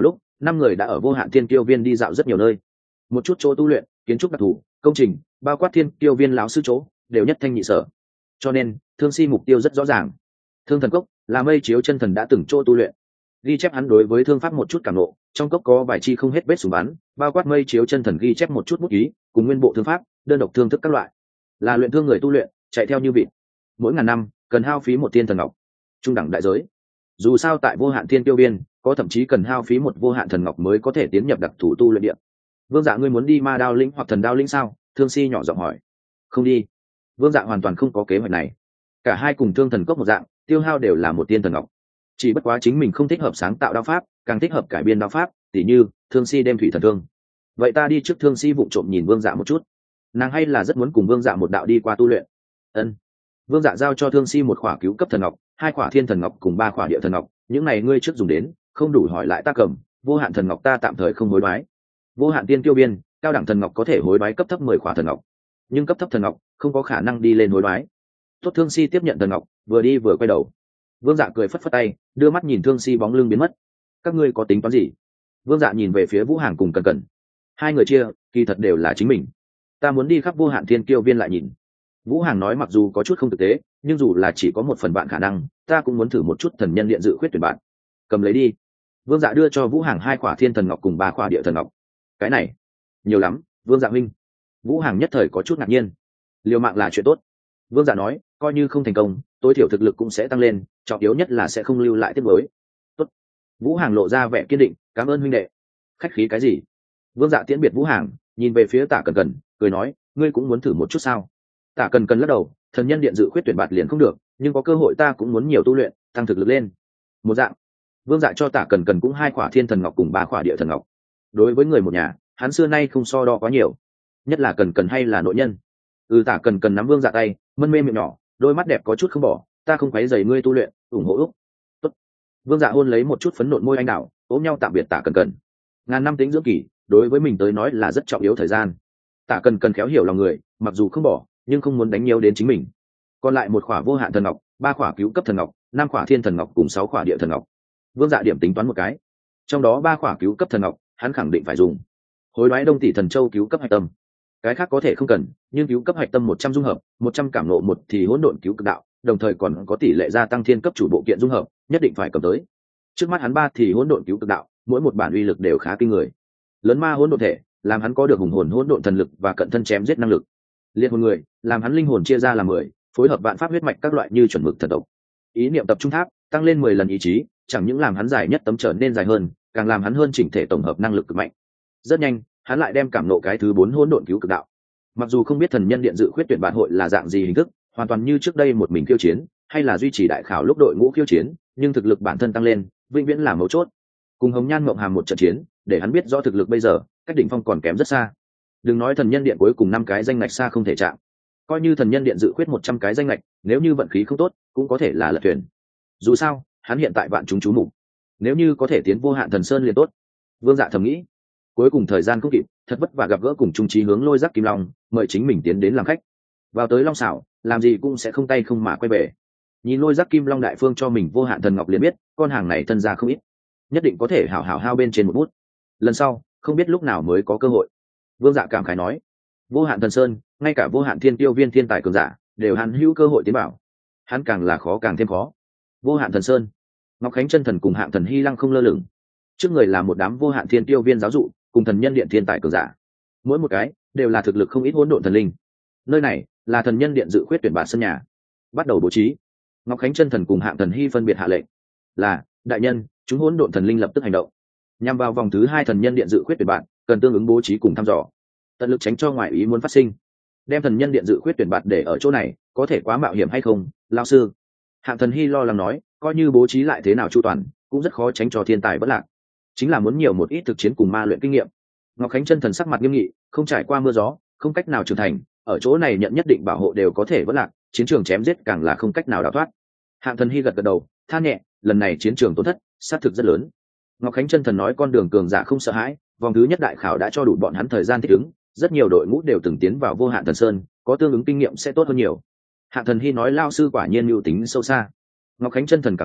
năm người đã ở vô hạn thiên kiêu viên đi dạo rất nhiều nơi, một chút chỗ tu luyện, kiến trúc đặc thù, công trình, bao quát thiên kiêu viên lão sư chỗ đều nhất thanh nhị sở. Cho nên Thương Si mục tiêu rất rõ ràng. Thương thần cốc là mây chiếu chân thần đã từng chỗ tu luyện, ghi chép hắn đối với thương pháp một chút cảm nộ, trong cốc có vài chi không hết vết súng bắn, bao quát mây chiếu chân thần ghi chép một chút bút ký cùng nguyên bộ thương pháp, đơn độc thương thức các loại, là luyện thương người tu luyện chạy theo như vịt. Mỗi ngàn năm cần hao phí một thiên thần ngọc, trung đẳng đại giới. Dù sao tại vô hạn thiên tiêu viên có thậm chí cần hao phí một vô hạn thần ngọc mới có thể tiến nhập đặc thủ tu luyện địa. Vương Dạ, ngươi muốn đi ma đao lĩnh hoặc thần đao lĩnh sao? Thương Si nhỏ giọng hỏi. Không đi. Vương Dạ hoàn toàn không có kế hoạch này. Cả hai cùng Thương thần cốc một dạng, tiêu hao đều là một tiên thần ngọc. Chỉ bất quá chính mình không thích hợp sáng tạo đao pháp, càng thích hợp cải biên đao pháp, tỉ như Thương Si đêm thủy thần thương. Vậy ta đi trước. Thương Si vụng trộm nhìn Vương Dạ một chút, nàng hay là rất muốn cùng Vương Dạ một đạo đi qua tu luyện. Ân. Vương Dạ giao cho Thương Si một khỏa cứu cấp thần ngọc, hai khỏa thiên thần ngọc cùng ba khỏa địa thần ngọc, những này ngươi trước dùng đến, không đủ hỏi lại ta cầm. Vô hạn thần ngọc ta tạm thời không hối đoái. Vô hạn tiên tiêu biên cao đẳng thần ngọc có thể hối đoái cấp thấp 10 khỏa thần ngọc, nhưng cấp thấp thần ngọc không có khả năng đi lên hối đoái. Tốt. Thương Si tiếp nhận thần ngọc, vừa đi vừa quay đầu. Vương Dạ cười phất phất tay, đưa mắt nhìn Thương Si bóng lưng biến mất. Các ngươi có tính toán gì? Vương Dạ nhìn về phía Vũ Hàng cùng Cẩn Cẩn. Hai người chia, kỳ thật đều là chính mình. Ta muốn đi khắp vô hạn thiên kiêu viên lại nhìn. Vũ Hàng nói mặc dù có chút không thực tế, nhưng dù là chỉ có 1/3 khả năng, ta cũng muốn thử một chút thần nhân điện dự khuyết tuyển bạn. Cầm lấy đi. Vương Dạ đưa cho Vũ Hàng 2 khỏa thiên thần ngọc cùng 3 khỏa địa thần ngọc. Cái này nhiều lắm, Vương Dạ huynh. Vũ Hàng nhất thời có chút ngạc nhiên. Liều mạng là chuyện tốt. Vương Dạ nói, coi như không thành công, tối thiểu thực lực cũng sẽ tăng lên, trọng yếu nhất là sẽ không lưu lại tiếp nối. Tốt. Vũ Hàng lộ ra vẻ kiên định, cảm ơn huynh đệ. Khách khí cái gì? Vương Dạ tiễn biệt Vũ Hàng, nhìn về phía Tả Cần Cần, cười nói, ngươi cũng muốn thử một chút sao? Tả Cần Cần lắc đầu, thần nhân điện dự khuyết tuyển bạt liền không được, nhưng có cơ hội ta cũng muốn nhiều tu luyện, tăng thực lực lên. Một dạng. Vương Dạ cho Tả Cần Cần cũng 2 khỏa thiên thần ngọc cùng 3 khỏa địa thần ngọc. Đối với người một nhà, hắn xưa nay không so đo quá nhiều, nhất là Cần Cần hay là nội nhân. Tả Cần Cần nắm Vương Dạ tay, mân mê miệng nhỏ, đôi mắt đẹp có chút không bỏ, ta không quấy rầy ngươi tu luyện, ủng hộ Úc. Tốt. Vương Dạ hôn lấy một chút phấn nộn môi anh đào, ôm nhau tạm biệt Tả Cần Cần. Ngàn năm tính dưỡng kỳ, đối với mình tới nói là rất trọng yếu thời gian. Tả Cần Cần khéo hiểu lòng người, mặc dù không bỏ, nhưng không muốn đánh nhiều đến chính mình. Còn lại 1 khỏa vô hạn thần ngọc, 3 khỏa cứu cấp thần ngọc, 5 khỏa thiên thần ngọc cùng 6 khỏa địa thần ngọc. Vương Dạ điểm tính toán một cái, trong đó 3 khỏa cứu cấp thần ngọc, hắn khẳng định phải dùng. Hối đoái Đông Tỷ Thần Châu cứu cấp hạch tâm, cái khác có thể không cần, nhưng cứu cấp hạch tâm 100 dung hợp, 100 cảm nộ một thì hỗn độn cứu cực đạo, đồng thời còn có tỷ lệ gia tăng thiên cấp chủ bộ kiện dung hợp, nhất định phải cầm tới. Trước mắt hắn 3 thì hỗn độn cứu cực đạo, mỗi một bản uy lực đều khá kinh người. Lớn ma hỗn độn thể, làm hắn có được hùng hồn hỗn độn thần lực và cận thân chém giết năng lực. Liệt hồn người, làm hắn linh hồn chia ra làm 10, phối hợp vạn pháp huyết mạch các loại như chuẩn mực thần tộc. Ý niệm tập trung tháp, tăng lên 10 lần ý chí, chẳng những làm hắn dài nhất tấm trở nên dài hơn, càng làm hắn hơn chỉnh thể tổng hợp năng lực cực mạnh. Rất nhanh, hắn lại đem cảm nộ cái thứ 4 hỗn độn cứu cực đạo. Mặc dù không biết thần nhân điện dự khuyết tuyển bạn hội là dạng gì hình thức, hoàn toàn như trước đây một mình khiêu chiến, hay là duy trì đại khảo lúc đội ngũ khiêu chiến, nhưng thực lực bản thân tăng lên, vĩnh viễn là mấu chốt. Cùng Hồng Nhan Mộng Hàm một trận chiến, để hắn biết rõ thực lực bây giờ, cách đỉnh phong còn kém rất xa. Đừng nói thần nhân điện cuối cùng 5 cái danh ngạch xa không thể chạm, coi như thần nhân điện dự khuyết 100 cái danh ngạch, nếu như vận khí không tốt, cũng có thể là lật thuyền. Dù sao, hắn hiện tại vạn chúng chú mục, nếu như có thể tiến vô hạn thần sơn liền tốt. Vương Dạ thầm nghĩ. Cuối cùng thời gian không kịp, thật vất vả gặp gỡ cùng trung trí hướng Lôi Giác Kim Long, mời chính mình tiến đến làm khách. Vào tới Long Xảo, làm gì cũng sẽ không tay không mà quay về. Nhìn Lôi Giác Kim Long đại phương cho mình vô hạn thần ngọc liền biết, con hàng này thân ra không ít, nhất định có thể hảo hảo hao bên trên một bút. Lần sau, không biết lúc nào mới có cơ hội. Vương Dạ cảm khái nói, vô hạn thần sơn, ngay cả vô hạn thiên tiêu viên thiên tài cường giả đều hắn hữu cơ hội tiến bảo, hắn càng là khó càng thêm khó. Vô hạn thần sơn, Ngọc Khánh chân thần cùng Hạng Thần Hy lăng không lơ lửng, trước người là một đám vô hạn thiên tiêu viên giáo dụ cùng thần nhân điện thiên tài cường giả, mỗi một cái đều là thực lực không ít hỗn độn thần linh. Nơi này là thần nhân điện dự khuyết tuyển bản sân nhà, bắt đầu bố trí. Ngọc Khánh chân thần cùng Hạng Thần Hy phân biệt hạ lệnh là, đại nhân, chúng hỗn độn thần linh lập tức hành động, nhằm vào vòng thứ 2 thần nhân điện dự khuyết tuyển bạn, cần tương ứng bố trí cùng thăm dò, tận lực tránh cho ngoại ý muốn phát sinh. Đem thần nhân điện dự khuyết tuyển bạn để ở chỗ này, có thể quá mạo hiểm hay không, lão sư? Hạng Thần Hy lo lắng nói, coi như bố trí lại thế nào chu toàn, cũng rất khó tránh cho thiên tài bất lạc, chính là muốn nhiều một ít thực chiến cùng ma luyện kinh nghiệm. Ngọc Khánh chân thần sắc mặt nghiêm nghị, không trải qua mưa gió, không cách nào trưởng thành, ở chỗ này nhận nhất định bảo hộ đều có thể bất lạc, chiến trường chém giết càng là không cách nào đào thoát. Hạng Thần Hy gật gật đầu, than nhẹ, lần này chiến trường tổn thất xác thực rất lớn. Ngọc Khánh chân thần nói con đường cường giả không sợ hãi, vòng thứ nhất đại khảo đã cho đủ bọn hắn thời gian thích ứng, rất nhiều đội ngũ đều từng tiến vào vô hạn thần sơn, có tương ứng kinh nghiệm sẽ tốt hơn nhiều. Hạng Thần Hy nói lao sư quả nhiên mưu tính sâu xa. Ngọc Khánh chân thần cảm thán,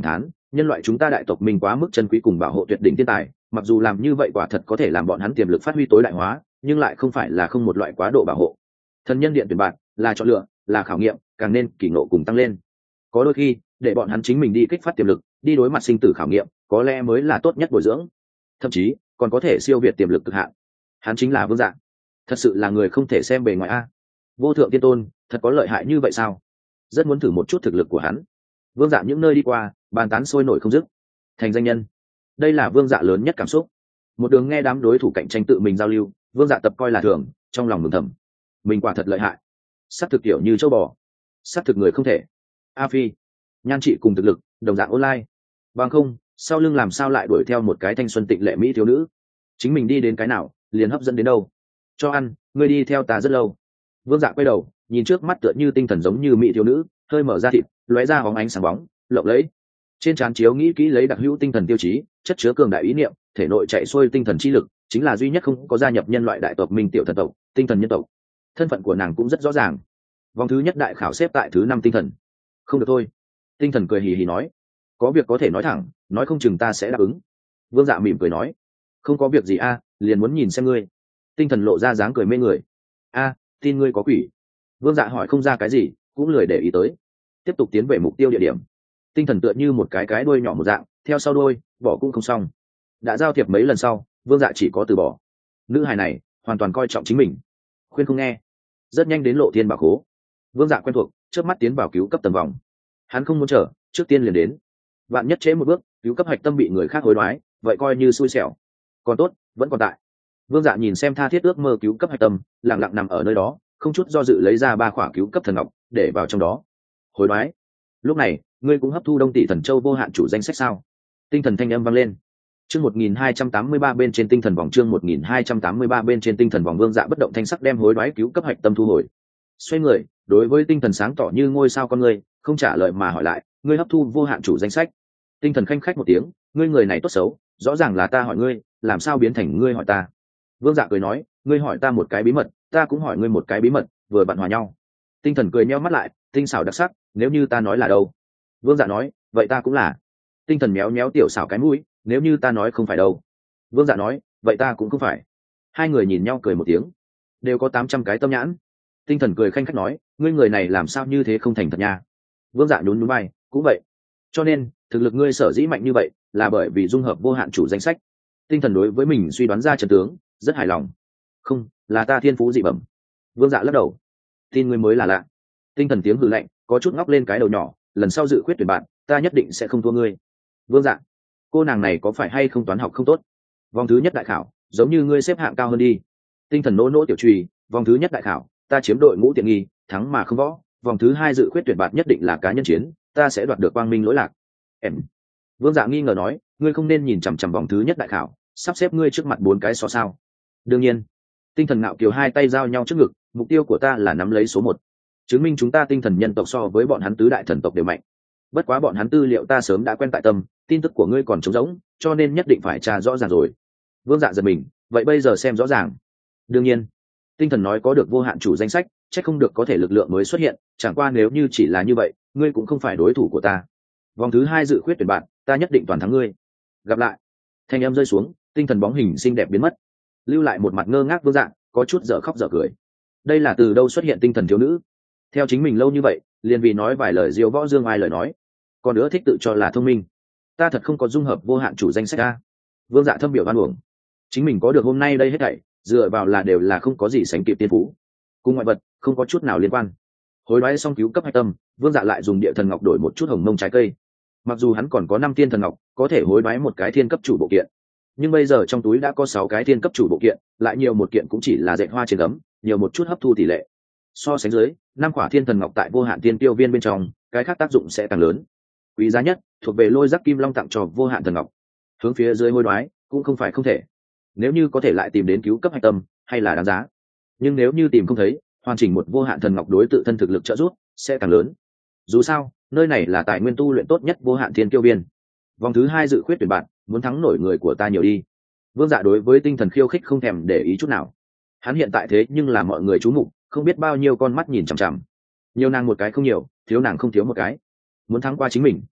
nhân loại chúng ta đại tộc mình quá mức chân quý cùng bảo hộ tuyệt đỉnh thiên tài, mặc dù làm như vậy quả thật có thể làm bọn hắn tiềm lực phát huy tối đại hóa, nhưng lại không phải là không một loại quá độ bảo hộ. Thần nhân điện tuyển bạn là chọn lựa, là khảo nghiệm, càng nên kỳ ngộ cùng tăng lên. Có đôi khi để bọn hắn chính mình đi kích phát tiềm lực, đi đối mặt sinh tử khảo nghiệm, có lẽ mới là tốt nhất bồi dưỡng, thậm chí còn có thể siêu việt tiềm lực cực hạn. Hắn chính là Vương Dạ, thật sự là người không thể xem bề ngoài a. Vô thượng tiên tôn thật có lợi hại như vậy sao? Rất muốn thử một chút thực lực của hắn. Vương Dạ những nơi đi qua bàn tán sôi nổi không dứt. Thành danh nhân, đây là Vương Dạ lớn nhất cảm xúc. Một đường nghe đám đối thủ cạnh tranh tự mình giao lưu, Vương Dạ tập coi là thường, trong lòng mừng thầm, mình quả thật lợi hại. Sắp thực tiểu như châu bò, sắp thực người không thể. A Phi, nhan trị cùng thực lực đồng dạng online, bằng không sau lưng làm sao lại đuổi theo một cái thanh xuân tịnh lệ mỹ thiếu nữ? Chính mình đi đến cái nào liền hấp dẫn đến đâu. Cho ăn, ngươi đi theo ta rất lâu. Vương Dạ quay đầu nhìn trước mắt tựa như tinh thần giống như mỹ thiếu nữ, hơi mở ra thịt, lóe ra bóng ánh sáng bóng lộng lẫy. Trên trán chiếu nghĩ kỹ lấy đặc hữu tinh thần tiêu chí, chất chứa cường đại ý niệm, thể nội chạy xuôi tinh thần chi lực, chính là duy nhất không có gia nhập nhân loại đại tộc minh tiểu thần tộc, tinh thần nhân tộc. Thân phận của nàng cũng rất rõ ràng, vòng thứ nhất đại khảo xếp tại thứ 5 tinh thần. Không được thôi. Tinh thần cười hì hì nói, có việc có thể nói thẳng, nói không chừng ta sẽ đáp ứng. Vương Dạ mỉm cười nói, không có việc gì a, liền muốn nhìn xem ngươi. Tinh thần lộ ra dáng cười mê người. A, tin ngươi có quỷ. Vương Dạ hỏi không ra cái gì, cũng lười để ý tới, tiếp tục tiến về mục tiêu địa điểm. Tinh thần tựa như một cái đuôi nhỏ một dạng, theo sau đuôi, bỏ cũng không xong. Đã giao thiệp mấy lần sau, Vương Dạ chỉ có từ bỏ. Nữ hài này hoàn toàn coi trọng chính mình, khuyên không nghe. Rất nhanh đến Lộ Thiên Bảo Khố. Vương Dạ quen thuộc, trước mắt tiến vào cứu cấp tầng vòng. Hắn không muốn chờ, trước tiên liền đến. Vạn nhất trễ một bước, cứu cấp hạch tâm bị người khác hối đoái, vậy coi như xui xẻo. Còn tốt, vẫn còn tại. Vương Dạ nhìn xem tha thiết ước mơ cứu cấp hạch tâm lặng lặng nằm ở nơi đó, không chút do dự lấy ra 3 khỏa cứu cấp thần ngọc để vào trong đó. Hối đoái. Lúc này ngươi cũng hấp thu Đông Tỷ Thần Châu vô hạn chủ danh sách sao? Tinh thần thanh âm vang lên. Chương 1283 bên trên tinh thần vòng, chương 1283 bên trên tinh thần vòng. Vương Dạ bất động thanh sắc đem hối đoái cứu cấp hạch tâm thu hồi. Xoay người, đối với tinh thần sáng tỏ như ngôi sao con ngươi, không trả lời mà hỏi lại, ngươi hấp thu vô hạn chủ danh sách? Tinh thần khanh khách một tiếng, ngươi người này tốt xấu, rõ ràng là ta hỏi ngươi, làm sao biến thành ngươi hỏi ta? Vương Dạ cười nói, ngươi hỏi ta một cái bí mật, ta cũng hỏi ngươi một cái bí mật, vừa vặn hòa nhau. Tinh thần cười nheo mắt lại, tinh xảo đặc sắc, nếu như ta nói là đâu? Vương Dạ nói, vậy ta cũng là. Tinh thần méo méo tiểu xảo cái mũi, nếu như ta nói không phải đâu? Vương Dạ nói, vậy ta cũng không phải. Hai người nhìn nhau cười một tiếng, đều có 800 cái tâm nhãn. Tinh thần cười khanh khách nói, ngươi người này làm sao như thế không thành thật nha? Vương Dạ nhún nhún vai, cũng vậy. Cho nên thực lực ngươi sở dĩ mạnh như vậy là bởi vì dung hợp vô hạn chủ danh sách. Tinh thần đối với mình suy đoán ra trận tướng rất hài lòng. Không, là ta thiên phú dị bẩm. Vương Dạ lắc đầu, tin ngươi mới là lạ. Tinh thần tiếng hừ lạnh, có chút ngóc lên cái đầu nhỏ, lần sau dự quyết tuyển bạn, ta nhất định sẽ không thua ngươi. Vương Dạ, cô nàng này có phải hay không toán học không tốt? Vòng thứ nhất đại khảo giống như ngươi xếp hạng cao hơn đi. Tinh thần nỗ nỗ tiểu trùy, vòng thứ nhất đại khảo ta chiếm đội ngũ tiện nghi, thắng mà không võ. Vòng thứ 2 dự quyết tuyển bạn nhất định là cá nhân chiến, ta sẽ đoạt được quang minh lỗi lạc. Em. Vương Dạ nghi ngờ nói, ngươi không nên nhìn chằm chằm vòng thứ nhất đại khảo, sắp xếp ngươi trước mặt 4 cái so sao? Đương nhiên. Tinh thần ngạo kiều hai tay giao nhau trước ngực, mục tiêu của ta là nắm lấy số 1, chứng minh chúng ta tinh thần nhân tộc so với bọn hắn tứ đại thần tộc đều mạnh. Bất quá bọn hắn tư liệu ta sớm đã quen tại tâm, tin tức của ngươi còn trống rỗng, cho nên nhất định phải tra rõ ràng rồi. Vương Dạ giật mình, vậy bây giờ xem rõ ràng. Đương nhiên. Tinh thần nói có được vô hạn chủ danh sách, chắc không được có thể lực lượng mới xuất hiện, chẳng qua nếu như chỉ là như vậy, ngươi cũng không phải đối thủ của ta. Vòng thứ 2 dự quyết tuyển bạn, ta nhất định toàn thắng ngươi. Gặp lại. Thanh âm rơi xuống, tinh thần bóng hình xinh đẹp biến mất, lưu lại một mặt ngơ ngác Vương Dạ, có chút dở khóc dở cười. Đây là từ đâu xuất hiện tinh thần thiếu nữ? Theo chính mình lâu như vậy, liền vì nói vài lời diêu võ dương ai lời nói, còn nữa thích tự cho là thông minh. Ta thật không có dung hợp vô hạn chủ danh sách a. Vương Dạ thâm biểu oan uổng. Chính mình có được hôm nay đây hết thảy, dựa vào là đều là không có gì sánh kịp tiên phú, cùng ngoại vật không có chút nào liên quan. Hối đoái xong cứu cấp hạch tâm, Vương Dạ lại dùng địa thần ngọc đổi một chút hồng mông trái cây. Mặc dù hắn còn có 5 thiên thần ngọc, có thể hối đoái một cái thiên cấp chủ bộ kiện, nhưng bây giờ trong túi đã có 6 cái thiên cấp chủ bộ kiện, lại nhiều một kiện cũng chỉ là dệt hoa trên gấm, nhiều một chút hấp thu tỷ lệ. So sánh dưới, 5 quả thiên thần ngọc tại vô hạn tiên tiêu viên bên trong, cái khác tác dụng sẽ càng lớn. Quý giá nhất thuộc về Lôi Giác Kim Long tặng cho vô hạn thần ngọc. Hướng phía dưới hối đoái cũng không phải không thể. Nếu như có thể lại tìm đến cứu cấp hạch tâm, hay là đáng giá. Nhưng nếu như tìm không thấy, hoàn chỉnh một vô hạn thần ngọc đối tự thân thực lực trợ giúp sẽ càng lớn. Dù sao, nơi này là tài nguyên tu luyện tốt nhất vô hạn thiên tiêu viên. Vòng thứ 2 dự quyết tuyển bạn, muốn thắng nổi người của ta nhiều đi. Vương Dạ đối với tinh thần khiêu khích không thèm để ý chút nào. Hắn hiện tại thế nhưng là mọi người chú mục, không biết bao nhiêu con mắt nhìn chằm chằm. Nhiều nàng một cái không nhiều, thiếu nàng không thiếu một cái. Muốn thắng qua chính mình,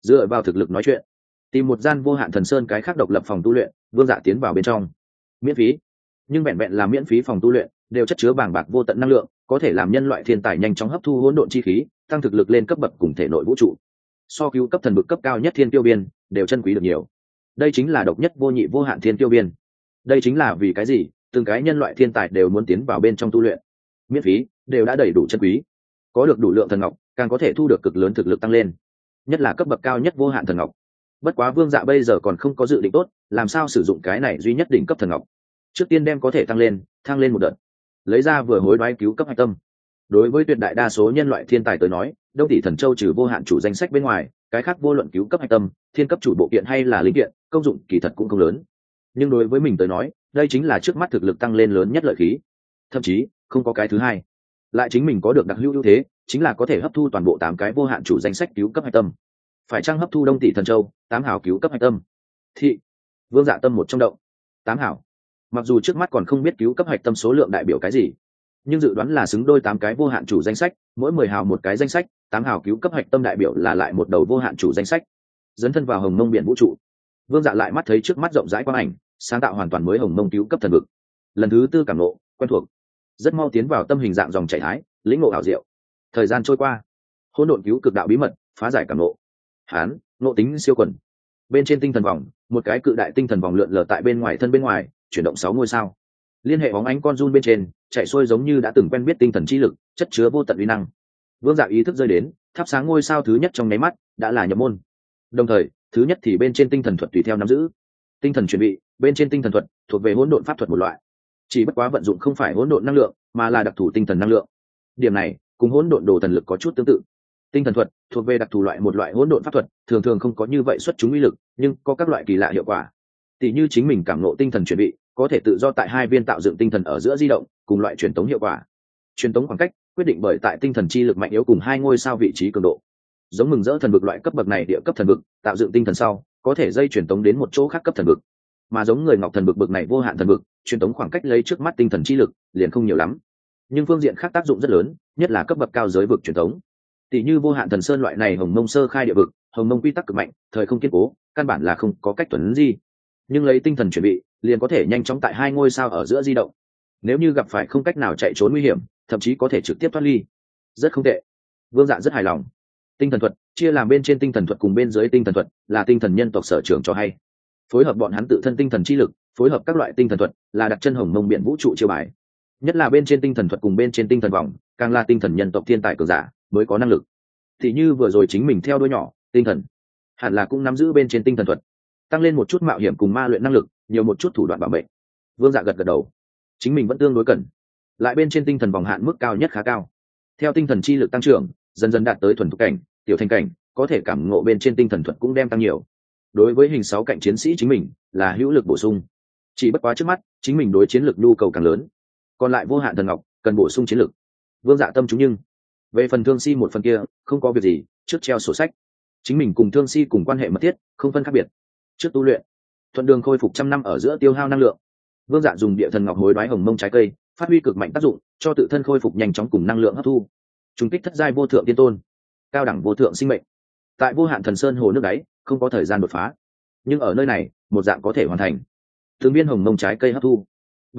dựa vào thực lực nói chuyện, tìm một gian vô hạn thần sơn cái khác độc lập phòng tu luyện, Vương Dạ tiến vào bên trong. Miễn phí, nhưng vẹn vẹn là miễn phí phòng tu luyện đều chất chứa bàng bạc vô tận năng lượng, có thể làm nhân loại thiên tài nhanh chóng hấp thu hỗn độn chi khí, tăng thực lực lên cấp bậc cùng thể nội vũ trụ. So cứu cấp thần bực cấp cao nhất thiên tiêu biên đều chân quý được nhiều. Đây chính là độc nhất vô nhị vô hạn thiên tiêu biên. Đây chính là vì cái gì từng cái nhân loại thiên tài đều muốn tiến vào bên trong tu luyện. Miễn phí đều đã đầy đủ chân quý, có được đủ lượng thần ngọc càng có thể thu được cực lớn thực lực tăng lên, nhất là cấp bậc cao nhất vô hạn thần ngọc. Bất quá Vương Dạ bây giờ còn không có dự định tốt làm sao sử dụng cái này duy nhất đỉnh cấp thần ngọc. Trước tiên đem có thể thăng lên một đợt, lấy ra vừa hối đoái cứu cấp hạch tâm. Đối với tuyệt đại đa số nhân loại thiên tài tới nói, Đông Tỷ Thần Châu trừ vô hạn chủ danh sách bên ngoài, cái khác vô luận cứu cấp hạch tâm, thiên cấp chủ bộ kiện hay là linh kiện, công dụng kỳ thật cũng không lớn. Nhưng đối với mình tới nói, đây chính là trước mắt thực lực tăng lên lớn nhất lợi khí. Thậm chí không có cái thứ hai. Lại chính mình có được đặc hữu ưu thế, chính là có thể hấp thu toàn bộ 8 cái vô hạn chủ danh sách cứu cấp hạch tâm. Phải chăng hấp thu Đông Tỷ Thần Châu 8 hào cứu cấp hạch tâm? Thị Vương Dạ tâm một trong động. 8 hào. Mặc dù trước mắt còn không biết cứu cấp hạch tâm số lượng đại biểu cái gì, nhưng dự đoán là xứng đôi 8 cái vô hạn chủ danh sách, mỗi 10 hào một cái danh sách, 8 hào cứu cấp hạch tâm đại biểu là lại một đầu vô hạn chủ danh sách. Dấn thân vào hồng mông biển vũ trụ, Vương Dạ lại mắt thấy trước mắt rộng rãi quang ảnh, sáng tạo hoàn toàn mới hồng mông cứu cấp thần vực. Lần thứ tư cảm ngộ, quen thuộc, rất mau tiến vào tâm hình dạng dòng chảy thái, lĩnh ngộ ảo diệu. Thời gian trôi qua, hỗn độn cứu cực đạo bí mật, phá giải cảm ngộ. Hán, ngộ tính siêu quần. Bên trên tinh thần vòng, một cái cự đại tinh thần vòng lượn lờ tại bên ngoài thân bên ngoài, chuyển động 6 ngôi sao. Liên hệ bóng ánh con run bên trên, chạy xuôi giống như đã từng quen biết tinh thần chi lực, chất chứa vô tận uy năng. Vương Dạ ý thức rơi đến, thắp sáng ngôi sao thứ nhất trong nháy mắt, đã là nhập môn. Đồng thời, thứ nhất thì bên trên tinh thần thuật tùy theo nắm giữ. Tinh thần chuẩn bị, bên trên tinh thần thuật thuộc về hỗn độn pháp thuật một loại. Chỉ bất quá vận dụng không phải hỗn độn năng lượng, mà là đặc thù tinh thần năng lượng. Điểm này, cùng hỗn độn đồ thần lực có chút tương tự. Tinh thần thuật thuộc về đặc thù một loại hỗn độn pháp thuật, thường thường không có như vậy xuất chúng uy lực, nhưng có các loại kỳ lạ hiệu quả. Tỷ như chính mình cảm ngộ tinh thần chuẩn bị, có thể tự do tại hai viên tạo dựng tinh thần ở giữa di động, cùng loại truyền tống hiệu quả. Truyền tống khoảng cách quyết định bởi tại tinh thần chi lực mạnh yếu cùng hai ngôi sao vị trí cường độ. Giống mừng rỡ thần vực loại cấp bậc này địa cấp thần vực, tạo dựng tinh thần sau, có thể dây truyền tống đến một chỗ khác cấp thần vực. Mà giống người ngọc thần vực bậc này vô hạn thần vực, truyền tống khoảng cách lấy trước mắt tinh thần chi lực, liền không nhiều lắm. Nhưng phương diện khác tác dụng rất lớn, nhất là cấp bậc cao giới vực truyền tống. Tỷ như vô hạn thần sơn loại này hồng mông sơ khai địa vực, hồng mông quy tắc cực mạnh, thời không kiên cố, căn bản là không có cách tuấn gì. Nhưng lấy tinh thần chuẩn bị, liền có thể nhanh chóng tại hai ngôi sao ở giữa di động. Nếu như gặp phải không cách nào chạy trốn nguy hiểm, thậm chí có thể trực tiếp thoát ly. Rất không tệ. Vương Dạ rất hài lòng. Tinh thần thuật chia làm bên trên tinh thần thuật cùng bên dưới tinh thần thuật, là tinh thần nhân tộc sở trường cho hay. Phối hợp bọn hắn tự thân tinh thần chi lực, phối hợp các loại tinh thần thuật, là đặt chân hồng mông biển vũ trụ chiêu bài. Nhất là bên trên tinh thần thuật cùng bên trên tinh thần vòng, càng là tinh thần nhân tộc thiên tài cường giả mới có năng lực. Thì như vừa rồi chính mình theo đuôi nhỏ, tinh thần hẳn là cũng nắm giữ bên trên tinh thần thuật, tăng lên một chút mạo hiểm cùng ma luyện năng lực, nhiều một chút thủ đoạn bảo mệnh. Vương Dạ gật gật đầu, chính mình vẫn tương đối cần. Lại bên trên tinh thần vòng hạn mức cao nhất khá cao, theo tinh thần chi lực tăng trưởng, dần dần đạt tới thuần thục cảnh, tiểu thành cảnh, có thể cảm ngộ bên trên tinh thần thuật cũng đem tăng nhiều. Đối với hình 6 cạnh chiến sĩ chính mình là hữu lực bổ sung. Chỉ bất quá trước mắt chính mình đối chiến lực nhu cầu càng lớn, còn lại vô hạn thần ngọc cần bổ sung chiến lực. Vương Dạ tâm chúng, nhưng về phần Thương Si một phần kia không có việc gì, trước treo sổ sách. Chính mình cùng Thương Si cùng quan hệ mật thiết, không phân khác biệt. Trước tu luyện, thuận đường khôi phục trăm năm ở giữa tiêu hao năng lượng. Vương Dạ dùng địa thần ngọc hối đoái hồng mông trái cây, phát huy cực mạnh tác dụng, cho tự thân khôi phục nhanh chóng cùng năng lượng hấp thu. Trùng kích thất giai vô thượng tiên tôn, cao đẳng vô thượng sinh mệnh. Tại vô hạn thần sơn hồ nước đáy, không có thời gian đột phá, nhưng ở nơi này, một dạng có thể hoàn thành. Từng viên hồng mông trái cây hấp thu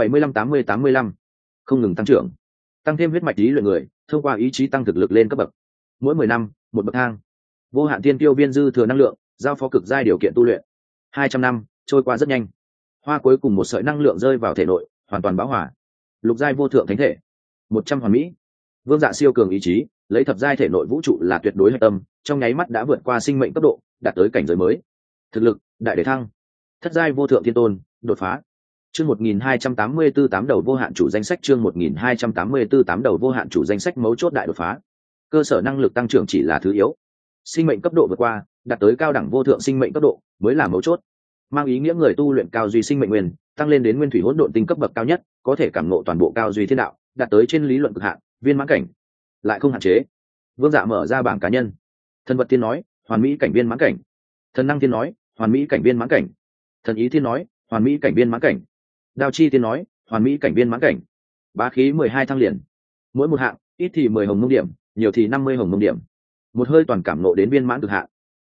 75-80-85, không ngừng tăng trưởng, tăng thêm huyết mạch lý luyện người, thông qua ý chí tăng thực lực lên cấp bậc. Mỗi 10 năm một bậc thang. Vô hạn tiên tiêu viên dư thừa năng lượng, giao phó cực giai điều kiện tu luyện. 200 năm trôi qua rất nhanh. Hoa cuối cùng một sợi năng lượng rơi vào thể nội, hoàn toàn bão hỏa. Lục giai vô thượng thánh thể, 100 hoàn mỹ. Vương Dạ siêu cường ý chí, lấy thập giai thể nội vũ trụ là tuyệt đối hệ tâm, trong nháy mắt đã vượt qua sinh mệnh cấp độ, đạt tới cảnh giới mới. Thực lực đại đề thăng, thất giai vô thượng thiên tôn đột phá. Chương 1284 tám đầu vô hạn chủ danh sách, chương 1284 tám đầu vô hạn chủ danh sách mấu chốt đại đột phá. Cơ sở năng lực tăng trưởng chỉ là thứ yếu, sinh mệnh cấp độ vượt qua, đạt tới cao đẳng vô thượng sinh mệnh cấp độ mới là mấu chốt. Mang ý nghĩa người tu luyện cao duy sinh mệnh nguyên, tăng lên đến nguyên thủy hỗn độn tinh cấp bậc cao nhất, có thể cảm ngộ toàn bộ cao duy thiên đạo, đạt tới trên lý luận cực hạn, viên mãn cảnh. Lại không hạn chế. Vương Dạ mở ra bảng cá nhân. Thần vật tiên nói, hoàn mỹ cảnh viên mãn cảnh. Thần năng tiên nói, hoàn mỹ cảnh viên mãn cảnh. Thần ý tiên nói, hoàn mỹ cảnh viên mãn cảnh. Đao chi tiên nói, hoàn mỹ cảnh viên mãn cảnh. Bá khí 12 thăng liền. Mỗi một hạng, ít thì 10 hồng mông điểm, nhiều thì 50 hồng mông điểm. Một hơi toàn cảm ngộ đến viên mãn cực hạn.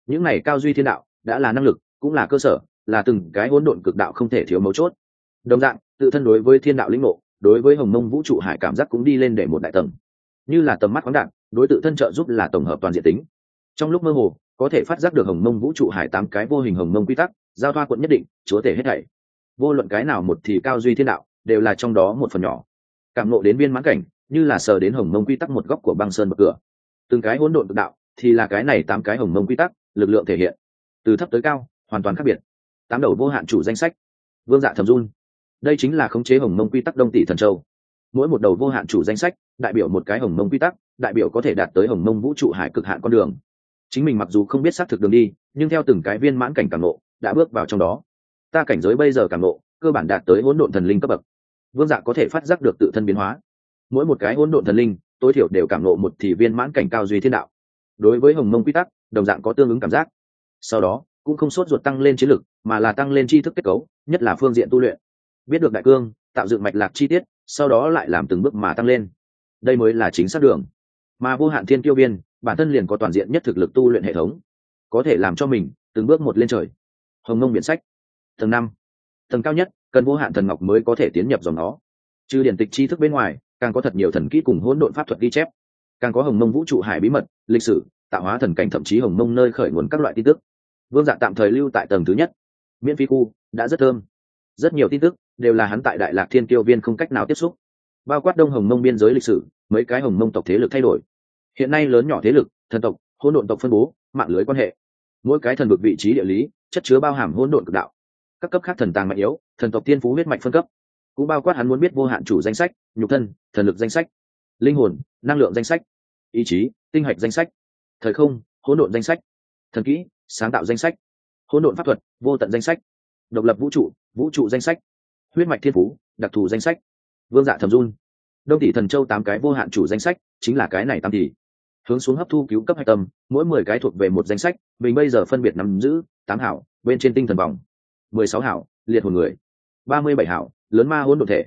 những này cao duy thiên đạo đã là năng lực, cũng là cơ sở, là từng cái hỗn độn cực đạo không thể thiếu mấu chốt. Đồng dạng, tự thân đối với thiên đạo lĩnh ngộ, đối với hồng mông vũ trụ hải cảm giác cũng đi lên để một đại tầng, như là tầm mắt khoáng đạt, đối tự thân trợ giúp là tổng hợp toàn diện tính. Trong lúc mơ hồ, có thể phát giác được hồng mông vũ trụ hải 8 cái vô hình hồng mông quy tắc, giao thoa quận nhất định, chúa tể hết thảy. Vô luận cái nào một thì cao duy thiên đạo, đều là trong đó một phần nhỏ. Cảm ngộ đến viên mãn cảnh, như là sờ đến hồng mông quy tắc một góc của băng sơn bậc cửa. Từng cái hỗn độn cực đạo, thì là cái này 8 cái hồng mông quy tắc, lực lượng thể hiện. Từ thấp tới cao, hoàn toàn khác biệt. 8 đầu vô hạn chủ danh sách. Vương Dạ thầm run. Đây chính là khống chế hồng mông quy tắc Đông Tỷ Thần Châu. Mỗi một đầu vô hạn chủ danh sách, đại biểu một cái hồng mông quy tắc, đại biểu có thể đạt tới hồng mông vũ trụ hải cực hạn con đường. Chính mình mặc dù không biết xác thực đường đi, nhưng theo từng cái viên mãn cảnh cảm ngộ, đã bước vào trong đó. Ta cảnh giới bây giờ cảm ngộ, cơ bản đạt tới hỗn độn thần linh cấp bậc. Vương Dạ có thể phát giác được tự thân biến hóa. Mỗi một cái hỗn độn thần linh, tối thiểu đều cảm ngộ một thì viên mãn cảnh cao duy thiên đạo. Đối với hồng mông quy tắc, đồng dạng có tương ứng cảm giác. Sau đó, cũng không sốt ruột tăng lên chiến lực, mà là tăng lên tri thức kết cấu, nhất là phương diện tu luyện. Biết được đại cương, tạo dựng mạch lạc chi tiết, sau đó lại làm từng bước mà tăng lên. Đây mới là chính xác đường. Mà vô hạn thiên kiêu viên, bản thân liền có toàn diện nhất thực lực tu luyện hệ thống, có thể làm cho mình từng bước một lên trời. Hồng mông biển sách tầng 5, tầng cao nhất, cần vô hạn thần ngọc mới có thể tiến nhập dòng nó. Trừ điển tịch tri thức bên ngoài, càng có thật nhiều thần kỹ cùng hỗn độn pháp thuật ghi chép, càng có hồng mông vũ trụ hải bí mật, lịch sử, tạo hóa thần cảnh, thậm chí hồng mông nơi khởi nguồn các loại tin tức. Vương Dạ tạm thời lưu tại tầng thứ nhất, miễn phí khu, đã rất thơm. Rất nhiều tin tức đều là hắn tại Đại Lạc Thiên Kiêu Viên không cách nào tiếp xúc, bao quát đông hồng mông biên giới lịch sử, mấy cái hồng mông tộc thế lực thay đổi, hiện nay lớn nhỏ thế lực, thần tộc, hỗn độn tộc phân bố, mạng lưới quan hệ, mỗi cái thần vực vị trí địa lý, chất chứa bao hàm hỗn độn cực đạo, các cấp khác thần tàng mạnh yếu, thần tộc tiên phú huyết mạch phân cấp, cũng bao quát hắn muốn biết vô hạn chủ danh sách, nhục thân, thần lực danh sách, linh hồn, năng lượng danh sách, ý chí, tinh hạch danh sách, thời không, hỗn độn danh sách, thần kỹ, sáng tạo danh sách, hỗn độn pháp thuật, vô tận danh sách, độc lập vũ trụ, vũ trụ danh sách, huyết mạch thiên phú, đặc thù danh sách. Vương Dạ thầm run. Đông Tỷ Thần Châu 8 cái vô hạn chủ danh sách, chính là cái này 8 tỷ. Hướng xuống hấp thu cứu cấp hạch tâm, mỗi 10 cái thuộc về một danh sách, mình bây giờ phân biệt nắm giữ 8 hảo, bên trên tinh thần vòng, 16 hảo, liệt hồn người, 37 hảo, lớn ma hỗn độn thể,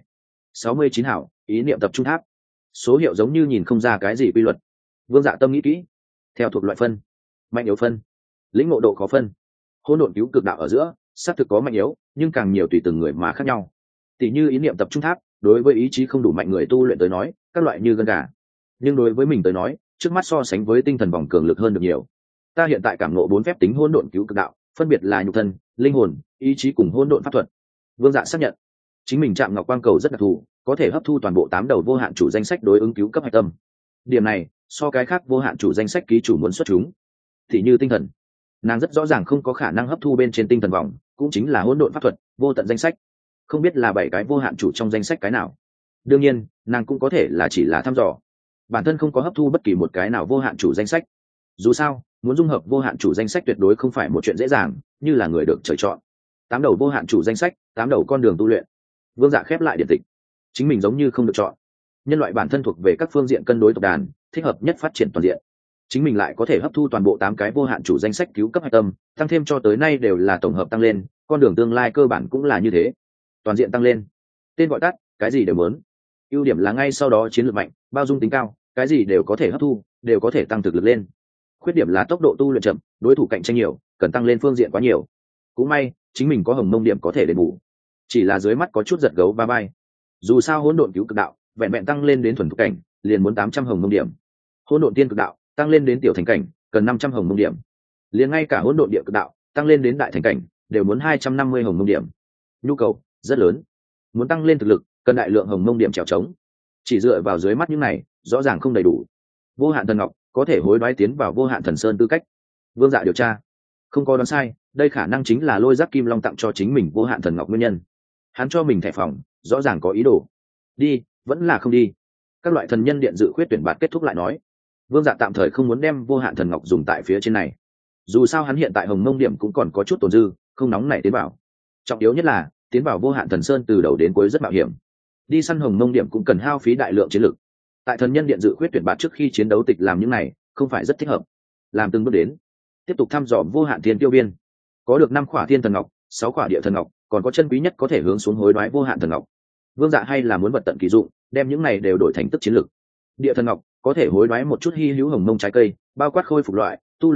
69 hảo, ý niệm tập trung tháp. Số hiệu giống như nhìn không ra cái gì quy luật. Vương Dạ tâm nghĩ kỹ, theo thuộc loại phân, mạnh yếu phân, lĩnh ngộ độ khó phân. Hỗn độn cứu cực đạo ở giữa, xác thực có mạnh yếu, nhưng càng nhiều tùy từng người mà khác nhau. Tỷ như ý niệm tập trung tháp, đối với ý chí không đủ mạnh người tu luyện tới nói, các loại như gân gà. Nhưng đối với mình tới nói, trước mắt so sánh với tinh thần vòng cường lực hơn được nhiều. Ta hiện tại cảm ngộ 4 phép tính hỗn độn cứu cực đạo, phân biệt là nhục thân, linh hồn, ý chí cùng hỗn độn pháp thuật. Vương Dạ xác nhận, chính mình chạm ngọc quang cầu rất đặc thù, có thể hấp thu toàn bộ 8 đầu vô hạn chủ danh sách đối ứng cứu cấp hạch tâm. Điểm này, so cái khác vô hạn chủ danh sách ký chủ muốn xuất chúng, thì như tinh thần, nàng rất rõ ràng không có khả năng hấp thu bên trên tinh thần vòng, cũng chính là hỗn độn pháp thuật, vô tận danh sách. Không biết là 7 cái vô hạn chủ trong danh sách cái nào. Đương nhiên, nàng cũng có thể là chỉ là thăm dò, bản thân không có hấp thu bất kỳ một cái nào vô hạn chủ danh sách. Dù sao, muốn dung hợp vô hạn chủ danh sách tuyệt đối không phải một chuyện dễ dàng, như là người được trời chọn. 8 đầu vô hạn chủ danh sách, 8 đầu con đường tu luyện. Vương Dạ khép lại điện tịch, chính mình giống như không được chọn. Nhân loại bản thân thuộc về các phương diện cân đối tộc đàn, thích hợp nhất phát triển toàn diện. Chính mình lại có thể hấp thu toàn bộ 8 cái vô hạn chủ danh sách cứu cấp hạch tâm, tăng thêm cho tới nay đều là tổng hợp tăng lên, con đường tương lai cơ bản cũng là như thế. Toàn diện tăng lên. Tên gọi tắt, cái gì đều muốn. Ưu điểm là ngay sau đó chiến lược mạnh, bao dung tính cao, cái gì đều có thể hấp thu, đều có thể tăng thực lực lên. Khuyết điểm là tốc độ tu luyện chậm, đối thủ cạnh tranh nhiều, cần tăng lên phương diện quá nhiều. Cũng may, chính mình có hồng mông điểm có thể đền bù. Chỉ là dưới mắt có chút giật gấu ba bay. Dù sao hỗn độn cứu cực đạo, vẹn vẹn tăng lên đến thuần thục cảnh, liền muốn 800 hồng mông điểm. Hỗn độn tiên cực đạo, tăng lên đến tiểu thành cảnh, cần 500 hồng mông điểm. Liền ngay cả hỗn độn địa cực đạo, tăng lên đến đại thành cảnh, đều muốn 250 hồng mông điểm. Nhu cầu rất lớn, muốn tăng lên thực lực, cần đại lượng hồng mông điểm trèo trống. Chỉ dựa vào dưới mắt những này, rõ ràng không đầy đủ. Vô hạn thần ngọc có thể hối đoái tiến vào vô hạn thần sơn tư cách. Vương Dạ điều tra, không có đoán sai, đây khả năng chính là Lôi Giác Kim Long tặng cho chính mình vô hạn thần ngọc nguyên nhân. Hắn cho mình thẻ phòng, rõ ràng có ý đồ. Đi, vẫn là không đi. Các loại thần nhân điện dự khuyết tuyển bạt kết thúc lại nói. Vương Dạ tạm thời không muốn đem vô hạn thần ngọc dùng tại phía trên này. Dù sao hắn hiện tại hồng mông điểm cũng còn có chút tồn dư, không nóng nảy tiến vào. Trọng yếu nhất là tiến vào vô hạn thần sơn từ đầu đến cuối rất mạo hiểm. Đi săn hồng mông điểm cũng cần hao phí đại lượng chiến lực. Tại thần nhân điện dự khuyết tuyển bạt trước khi chiến đấu tịch làm những này, không phải rất thích hợp. Làm từng bước đến, tiếp tục thăm dò vô hạn thiên tiêu viên. Có được 5 khỏa thiên thần ngọc, 6 khỏa địa thần ngọc, còn có chân quý nhất có thể hướng xuống hối đoái vô hạn thần ngọc. Vương Dạ hay là muốn vật tận kỳ dụng, đem những này đều đổi thành tức chiến lực. Địa thần ngọc có thể hối đoái một chút hi hữu hồng mông trái cây, bao quát khôi phục loại, tu luyện loại,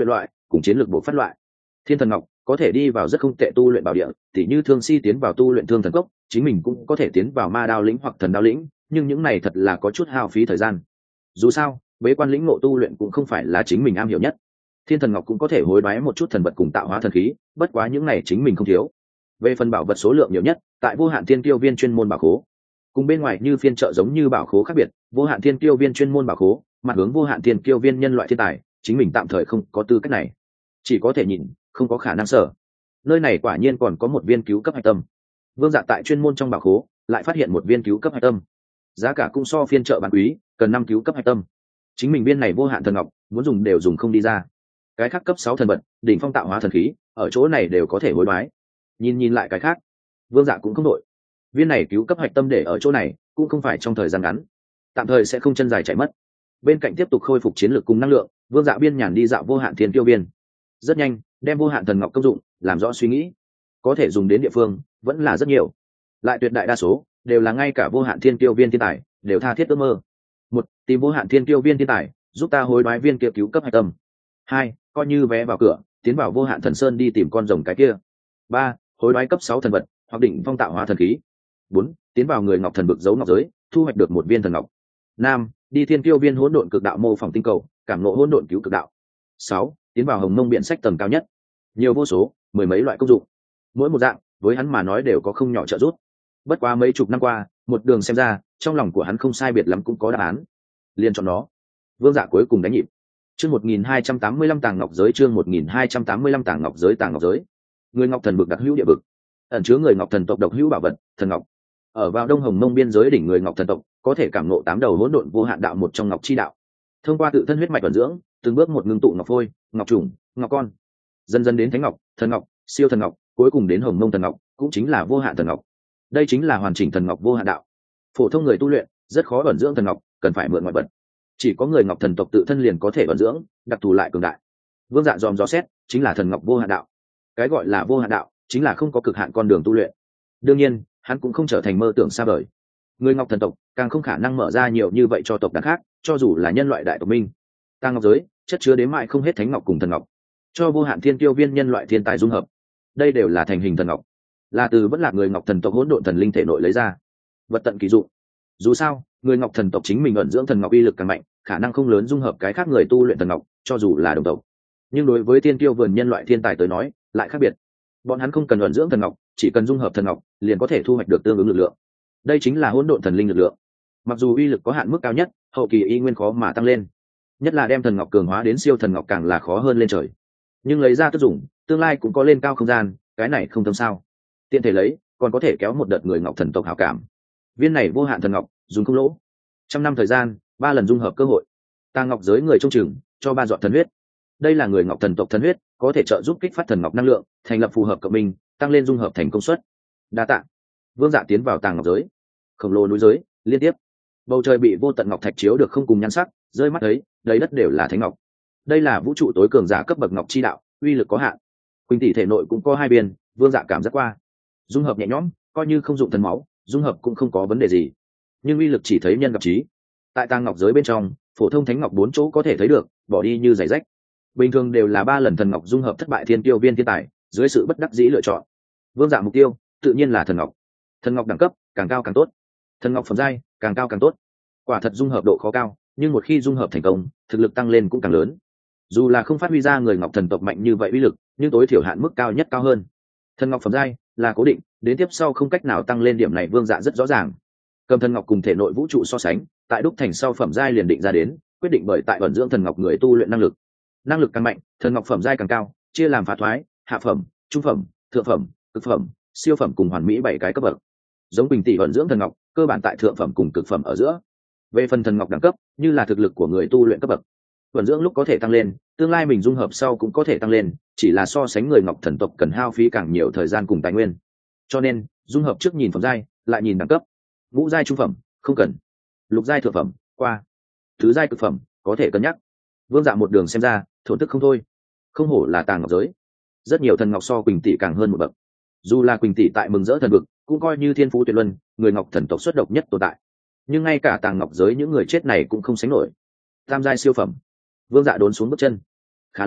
cùng chiến lược buộc phát loại. Thiên thần ngọc có thể đi vào rất không tệ tu luyện bảo địa, tỉ như Thương Si tiến vào tu luyện Thương Thần Cốc, chính mình cũng có thể tiến vào Ma Đao lĩnh hoặc Thần Đao lĩnh, nhưng những này thật là có chút hao phí thời gian. Dù sao, bế quan lĩnh ngộ tu luyện cũng không phải là chính mình am hiểu nhất. Thiên thần ngọc cũng có thể hối đoái một chút thần vật cùng tạo hóa thần khí, bất quá những này chính mình không thiếu. Về phần bảo vật số lượng nhiều nhất, tại Vô Hạn Thiên Kiêu Viên chuyên môn bảo khố. Cùng bên ngoài như phiên chợ giống như bảo khố khác biệt, Vô Hạn Thiên Kiêu Viên chuyên môn bảo khố, mặt hướng Vô Hạn Thiên Kiêu Viên nhân loại thiên tài, chính mình tạm thời không có tư cách này, chỉ có thể nhìn, không có khả năng sở. Nơi này quả nhiên còn có một viên cứu cấp hạch tâm. Vương Dạ tại chuyên môn trong bảo khố lại phát hiện một viên cứu cấp hạch tâm, giá cả cũng so phiên chợ bán quý, cần 5 cứu cấp hạch tâm. Chính mình viên này vô hạn thần ngọc muốn dùng đều dùng không đi ra. Cái khác cấp 6 thần vật, đỉnh phong tạo hóa thần khí, ở chỗ này đều có thể hối đoái. Nhìn lại cái khác, Vương Dạ cũng không đổi. Viên này cứu cấp hạch tâm để ở chỗ này, cũng không phải trong thời gian ngắn, tạm thời sẽ không chân dài chạy mất. Bên cạnh tiếp tục khôi phục chiến lược cùng năng lượng, Vương Dạ biên nhàn đi dạo Vô Hạn Thiên Kiêu Viên. Rất nhanh, đem vô hạn thần ngọc công dụng làm rõ suy nghĩ, có thể dùng đến địa phương vẫn là rất nhiều, lại tuyệt đại đa số đều là ngay cả Vô Hạn Thiên Kiêu Viên thiên tài đều tha thiết ước mơ. Một, tìm Vô Hạn Thiên Kiêu Viên thiên tài giúp ta hối đoái viên kia cứu cấp hạch tâm. Hai, coi như vé vào cửa tiến vào Vô Hạn Thần Sơn đi tìm con rồng cái kia. Ba, hối đoái cấp 6 thần vật hoặc đỉnh phong tạo hóa thần khí. Bốn, tiến vào người ngọc thần vực giấu ngọc giới thu hoạch được một viên thần ngọc. Năm, đi Thiên Kiêu Viên hỗn độn cực đạo mô phỏng tinh cầu cảm ngộ hỗn độn cứu cực đạo. 6, tiến vào Hồng Mông biện sách tầng cao nhất. Nhiều vô số, mười mấy loại công dụng, mỗi một dạng với hắn mà nói đều có không nhỏ trợ giúp. Bất quá mấy chục năm qua, một đường xem ra, trong lòng của hắn không sai biệt lắm cũng có đáp án, liền chọn nó. Vương Dạ cuối cùng đánh nhịp. Chương 1285 tàng ngọc giới, chương 1285 tàng ngọc giới, tàng ngọc giới. Người ngọc thần vực đặc hữu địa vực, ẩn chứa người ngọc thần tộc độc hữu bảo vật, thần ngọc. Ở vào Đông Hồng Mông biên giới đỉnh người ngọc thần tộc, có thể cảm ngộ 8 đầu hỗn độn vô hạn đạo một trong ngọc chi đạo. Thông qua tự thân huyết mạch vận dưỡng, từng bước một ngưng tụ ngọc phôi, ngọc trùng, ngọc con, dần dần đến thánh ngọc, thần ngọc, siêu thần ngọc, cuối cùng đến Hồng Mông thần ngọc, cũng chính là vô hạn thần ngọc. Đây chính là hoàn chỉnh thần ngọc vô hạn đạo. Phổ thông người tu luyện rất khó ẩn dưỡng thần ngọc, cần phải mượn ngoại vật. Chỉ có người ngọc thần tộc tự thân liền có thể ẩn dưỡng, đặc thù lại cường đại. Vương Dạ dòm dò xét, chính là thần ngọc vô hạn đạo. Cái gọi là vô hạn đạo, chính là không có cực hạn con đường tu luyện. Đương nhiên, hắn cũng không trở thành mơ tưởng xa vời. Người ngọc thần tộc càng không khả năng mở ra nhiều như vậy cho tộc đàn khác, cho dù là nhân loại đại tộc minh. Tàng ngọc giới, chất chứa đến mãi không hết thánh ngọc cùng thần ngọc, cho Vô Hạn Thiên Kiêu Viên nhân loại thiên tài dung hợp. Đây đều là thành hình thần ngọc, là từ vẫn là người ngọc thần tộc hỗn độn thần linh thể nội lấy ra, vật tận kỳ dụng. Dù sao, người ngọc thần tộc chính mình ẩn dưỡng thần ngọc uy lực càng mạnh, khả năng không lớn dung hợp cái khác người tu luyện thần ngọc, cho dù là đồng tộc. Nhưng đối với Thiên Kiêu vườn nhân loại thiên tài tới nói, lại khác biệt. Bọn hắn không cần ẩn dưỡng thần ngọc, chỉ cần dung hợp thần ngọc, liền có thể thu hoạch được tương ứng lực lượng. Đây chính là hỗn độn thần linh lực lượng. Mặc dù uy lực có hạn mức cao nhất, hậu kỳ y nguyên khó mà tăng lên. Nhất là đem thần ngọc cường hóa đến siêu thần ngọc càng là khó hơn lên trời. Nhưng lấy ra tác dụng, tương lai cũng có lên cao không gian, cái này không thâm sao. Tiện thể lấy, còn có thể kéo một đợt người ngọc thần tộc hảo cảm. Viên này vô hạn thần ngọc, dùng không lỗ. 100 năm thời gian, 3 lần dung hợp cơ hội. Tàng ngọc giới người trông chừng, cho 3 giọt thần huyết. Đây là người ngọc thần tộc thần huyết, có thể trợ giúp kích phát thần ngọc năng lượng, thành lập phù hợp cộng minh, tăng lên dung hợp thành công suất. Đa tạ. Vương Dạ tiến vào tàng ngọc giới. Khổng lồ núi giới, liên tiếp. Bầu trời bị vô tận ngọc thạch chiếu được không cùng nhan sắc, rơi mắt ấy, đầy đất đều là thánh ngọc. Đây là vũ trụ tối cường giả cấp bậc ngọc chi đạo, uy lực có hạn. Quỳnh tỷ thể nội cũng có 2 biên, Vương Dạ cảm giác qua. Dung hợp nhẹ nhõm, coi như không dụng thần máu, dung hợp cũng không có vấn đề gì. Nhưng uy lực chỉ thấy nhân gặp trí. Tại tàng ngọc giới bên trong, phổ thông thánh ngọc 4 chỗ có thể thấy được, bỏ đi như giày rách. Bình thường đều là 3 lần thần ngọc dung hợp thất bại thiên tiêu viên thiên tài, dưới sự bất đắc dĩ lựa chọn. Vương Dạ mục tiêu, tự nhiên là thần ngọc. Thần ngọc đẳng cấp càng cao càng tốt, thần ngọc phẩm giai càng cao càng tốt. Quả thật dung hợp độ khó cao, nhưng một khi dung hợp thành công, thực lực tăng lên cũng càng lớn. Dù là không phát huy ra người ngọc thần tộc mạnh như vậy uy lực, nhưng tối thiểu hạn mức cao nhất cao hơn. Thần ngọc phẩm giai là cố định, đến tiếp sau không cách nào tăng lên, điểm này Vương Dạ rất rõ ràng. Cầm thần ngọc cùng thể nội vũ trụ so sánh, tại đúc thành sau phẩm giai liền định ra đến, quyết định bởi tại ẩn dưỡng thần ngọc người tu luyện năng lực. Năng lực càng mạnh, thần ngọc phẩm giai càng cao, chia làm phá thoái, hạ phẩm, trung phẩm, thượng phẩm, cực phẩm, siêu phẩm cùng hoàn mỹ 7 cái cấp bậc. Giống Bình tỷ ẩn dưỡng thần ngọc, cơ bản tại thượng phẩm cùng cực phẩm ở giữa. Về phần thần ngọc đẳng cấp, như là thực lực của người tu luyện cấp bậc. Ẩn dưỡng lúc có thể tăng lên, tương lai mình dung hợp sau cũng có thể tăng lên, chỉ là so sánh người ngọc thần tộc cần hao phí càng nhiều thời gian cùng tài nguyên. Cho nên, dung hợp trước nhìn phẩm giai, lại nhìn đẳng cấp. Ngũ giai trung phẩm, không cần. Lục giai thượng phẩm, qua. Tứ giai cực phẩm, có thể cân nhắc. Vương Dạ một đường xem ra, thổn thức không thôi. Không hổ là tàng ngọc giới. Rất nhiều thần ngọc so Quỳnh tỷ càng hơn một bậc. Dù là Quỳnh tỷ tại mừng rỡ thần vực, cũng coi như thiên phú tuyệt luân, người ngọc thần tộc xuất độc nhất tồn tại. Nhưng ngay cả tàng ngọc giới những người chết này cũng không sánh nổi. Tam giai siêu phẩm. Vương Dạ đốn xuống bước chân. Khá lắm,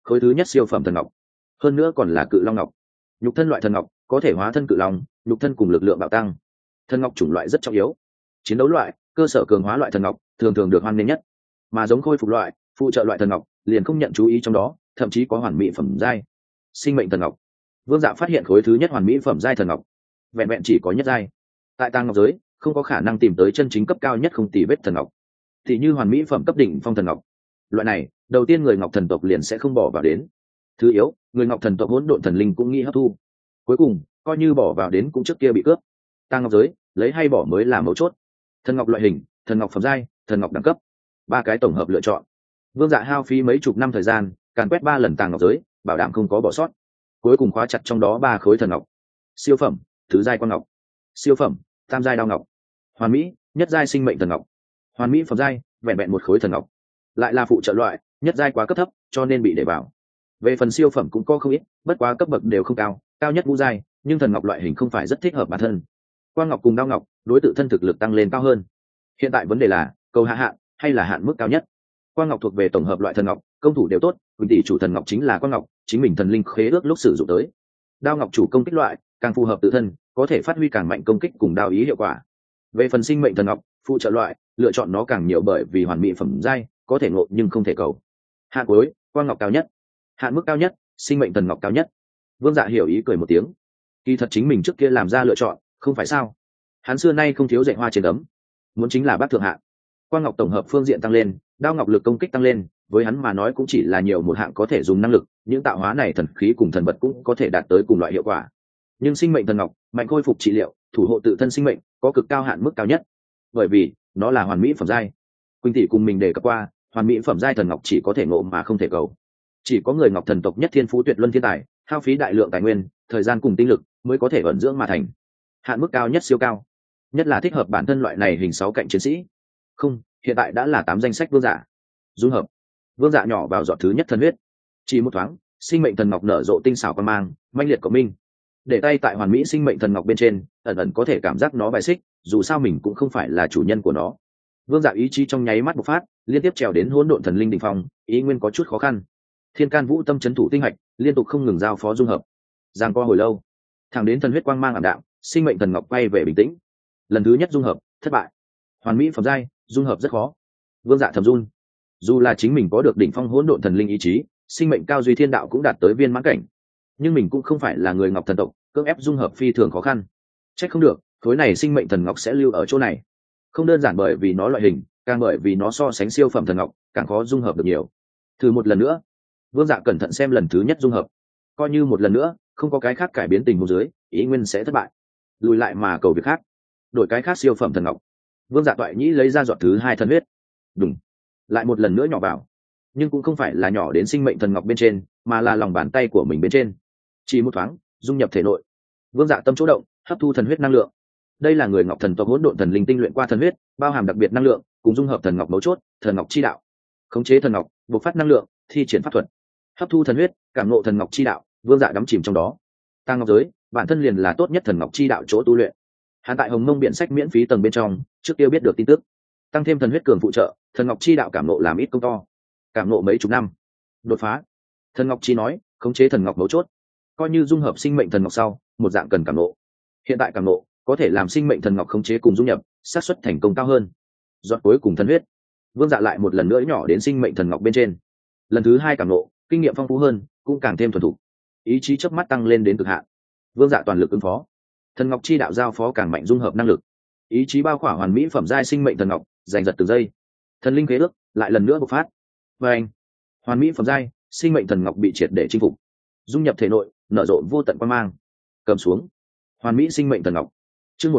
khối thứ nhất siêu phẩm thần ngọc, hơn nữa còn là cự long ngọc. Nhục thân loại thần ngọc có thể hóa thân cự long, nhục thân cùng lực lượng bạo tăng. Thần ngọc chủng loại rất trọng yếu, chiến đấu loại, cơ sở cường hóa loại thần ngọc thường thường được hoan nghênh nhất, mà giống khôi phục loại, phụ trợ loại thần ngọc liền không nhận chú ý trong đó, thậm chí có hoàn mỹ phẩm giai. Sinh mệnh thần ngọc, Vương Dạ phát hiện khối thứ nhất hoàn mỹ phẩm giai thần ngọc, vẹn vẹn chỉ có nhất giai. Tại tàng ngọc giới, không có khả năng tìm tới chân chính cấp cao nhất không tì vết thần ngọc, thì như hoàn mỹ phẩm cấp đỉnh phong thần ngọc. Loại này, đầu tiên người ngọc thần tộc liền sẽ không bỏ vào đến. Thứ yếu, người ngọc thần tộc hỗn độn thần linh cũng nghĩ hấp thu. Cuối cùng, coi như bỏ vào đến cũng trước kia bị cướp. Tàng ngọc giới, lấy hay bỏ mới là mấu chốt. Thần ngọc loại hình, thần ngọc phẩm giai, thần ngọc đẳng cấp, ba cái tổng hợp lựa chọn. Vương Dạ hao phí mấy chục năm thời gian, càn quét 3 lần tàng ngọc giới, bảo đảm không có bỏ sót. Cuối cùng khóa chặt trong đó 3 khối thần ngọc. Siêu phẩm, thứ giai quan ngọc. Siêu phẩm, tam giai đao ngọc. Hoàn mỹ, nhất giai sinh mệnh thần ngọc. Hoàn mỹ phẩm giai, vẹn vẹn một khối thần ngọc. Lại là phụ trợ loại, nhất giai quá cấp thấp, cho nên bị để vào. Về phần siêu phẩm cũng có không ít, bất quá cấp bậc đều không cao, cao nhất ngũ giai, nhưng thần ngọc loại hình không phải rất thích hợp bản thân. Quang ngọc cùng đao ngọc, đối tự thân thực lực tăng lên cao hơn. Hiện tại vấn đề là, cầu hạ hạn hay là hạn mức cao nhất. Quang ngọc thuộc về tổng hợp loại thần ngọc, công thủ đều tốt, quỳnh tỷ chủ thần ngọc chính là quang ngọc, chính mình thần linh khế ước lúc sử dụng tới. Đao ngọc chủ công kích loại, càng phù hợp tự thân, có thể phát huy càng mạnh công kích cùng đao ý hiệu quả. Về phần sinh mệnh thần ngọc, phụ trợ loại, lựa chọn nó càng nhiều bởi vì hoàn mỹ phẩm giai, có thể ngộ nhưng không thể cầu. Hạn cuối, quang ngọc cao nhất, hạn mức cao nhất, sinh mệnh thần ngọc cao nhất. Vương Dạ hiểu ý cười một tiếng. Kỳ thật chính mình trước kia làm ra lựa chọn, không phải sao? Hắn xưa nay không thiếu dạy hoa trên ấm, muốn chính là bác thượng hạng. Quang ngọc tổng hợp phương diện tăng lên, đao ngọc lực công kích tăng lên, với hắn mà nói cũng chỉ là nhiều một hạng có thể dùng năng lực, những tạo hóa này thần khí cùng thần vật cũng có thể đạt tới cùng loại hiệu quả. Nhưng sinh mệnh thần ngọc, mạnh khôi phục trị liệu, thủ hộ tự thân sinh mệnh, có cực cao hạn mức cao nhất, bởi vì nó là hoàn mỹ phẩm giai. Quỳnh tỷ cùng mình đề cập qua, hoàn mỹ phẩm giai thần ngọc chỉ có thể ngộ mà không thể cầu. Chỉ có người ngọc thần tộc nhất thiên phú tuyệt luân thiên tài, hao phí đại lượng tài nguyên, thời gian cùng tinh lực mới có thể ẩn dưỡng mà thành. Hạn mức cao nhất siêu cao, nhất là thích hợp bản thân loại này hình 6 cạnh chiến sĩ. Không, hiện tại đã là 8 danh sách Vương Dạ. Dung hợp. Vương Dạ nhỏ vào giọt thứ nhất thần huyết, chỉ một thoáng, sinh mệnh thần ngọc nở rộ tinh xảo quan mang, manh liệt của mình. Để tay tại hoàn mỹ sinh mệnh thần ngọc bên trên, ẩn ẩn có thể cảm giác nó bài xích, dù sao mình cũng không phải là chủ nhân của nó. Vương Dạ ý chí trong nháy mắt bộc phát, liên tiếp trèo đến hỗn độn thần linh đỉnh phong, ý nguyên có chút khó khăn. Thiên can vũ tâm chấn thủ tinh hạch, liên tục không ngừng giao phó dung hợp. Giang qua hồi lâu, thẳng đến thần huyết quang mang ảm đạm, sinh mệnh thần ngọc quay về bình tĩnh. Lần thứ nhất dung hợp, thất bại. Hoàn mỹ phẩm giai, dung hợp rất khó. Vương Dạ thầm run. Dù là chính mình có được đỉnh phong hỗn độn thần linh ý chí, sinh mệnh cao duy thiên đạo cũng đạt tới viên mãn cảnh, nhưng mình cũng không phải là người ngọc thần tộc, cưỡng ép dung hợp phi thường khó khăn. Trách không được, khối này sinh mệnh thần ngọc sẽ lưu ở chỗ này. Không đơn giản bởi vì nó loại hình, càng bởi vì nó so sánh siêu phẩm thần ngọc, càng khó dung hợp được nhiều. Thử một lần nữa. Vương Dạ cẩn thận xem lần thứ nhất dung hợp, coi như một lần nữa, không có cái khác cải biến tình huống dưới, ý nguyên sẽ thất bại. Lùi lại mà cầu việc khác, đổi cái khác siêu phẩm thần ngọc. Vương Dạ toại nhĩ lấy ra giọt thứ 2 thần huyết, đùng, lại một lần nữa nhỏ vào, nhưng cũng không phải là nhỏ đến sinh mệnh thần ngọc bên trên, mà là lòng bàn tay của mình bên trên. Chỉ một thoáng, dung nhập thể nội. Vương Dạ tâm chỗ động, hấp thu thần huyết năng lượng. Đây là người ngọc thần tộc hỗn độn thần linh tinh luyện qua thần huyết, bao hàm đặc biệt năng lượng, cùng dung hợp thần ngọc mấu chốt, thần ngọc chi đạo. Khống chế thần ngọc, bộc phát năng lượng, thi triển pháp thuật. Hấp thu thần huyết, cảm ngộ thần ngọc chi đạo, Vương Dạ đắm chìm trong đó. Tàng ngọc giới, bản thân liền là tốt nhất thần ngọc chi đạo chỗ tu luyện. Hắn tại Hồng Mông biện sách miễn phí tầng bên trong, trước kia biết được tin tức, tăng thêm thần huyết cường phụ trợ, thần ngọc chi đạo cảm ngộ làm ít công to, cảm ngộ mấy chục năm, đột phá. Thần ngọc chi nói, khống chế thần ngọc mấu chốt, coi như dung hợp sinh mệnh thần ngọc sau, một dạng cần cảm ngộ. Hiện tại cảm ngộ, có thể làm sinh mệnh thần ngọc khống chế cùng dung nhập, xác suất thành công cao hơn. Giọt cuối cùng thần huyết, Vương Dạ lại một lần nữa nhỏ đến sinh mệnh thần ngọc bên trên. Lần thứ 2 cảm ngộ, kinh nghiệm phong phú hơn, cũng càng thêm thuần thục. Ý chí chớp mắt tăng lên đến cực hạn. Vương Dạ toàn lực ứng phó. Thần ngọc chi đạo giao phó càng mạnh dung hợp năng lực. Ý chí bao khỏa hoàn mỹ phẩm giai sinh mệnh thần ngọc, giành giật từng giây. Thần linh khế ước lại lần nữa bộc phát. Và anh, hoàn mỹ phẩm giai, sinh mệnh thần ngọc bị triệt để chinh phục, dung nhập thể nội, nở rộ vô tận quang mang. Cầm xuống. Hoàn mỹ sinh mệnh thần ngọc. Chương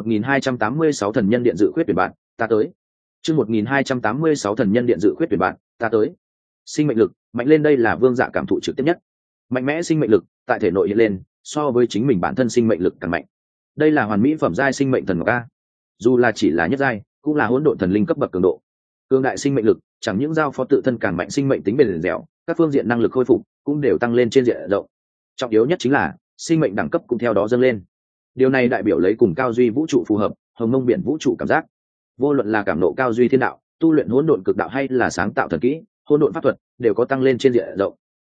1286 thần nhân điện dự khuyết tuyển bạn, ta tới. Chương 1286 thần nhân điện dự khuyết tuyển bạn, ta tới. Sinh mệnh lực mạnh lên, đây là Vương Dạ cảm thụ trực tiếp nhất. Mạnh mẽ sinh mệnh lực tại thể nội hiện lên, so với chính mình bản thân sinh mệnh lực càng mạnh. Đây là hoàn mỹ phẩm giai sinh mệnh thần ngọc a. Dù là chỉ là nhất giai, cũng là hỗn độn thần linh cấp bậc cường độ. Cường đại sinh mệnh lực, chẳng những giao phó tự thân càng mạnh sinh mệnh tính bền dẻo, các phương diện năng lực khôi phục cũng đều tăng lên trên diện rộng. Trọng yếu nhất chính là sinh mệnh đẳng cấp cũng theo đó dâng lên. Điều này đại biểu lấy cùng cao duy vũ trụ phù hợp, Hồng Mông biển vũ trụ cảm giác. Vô luận là cảm nộ cao duy thiên đạo, tu luyện hỗn độn cực đạo hay là sáng tạo thần kỹ, hỗn độn pháp thuật, đều có tăng lên trên diện rộng.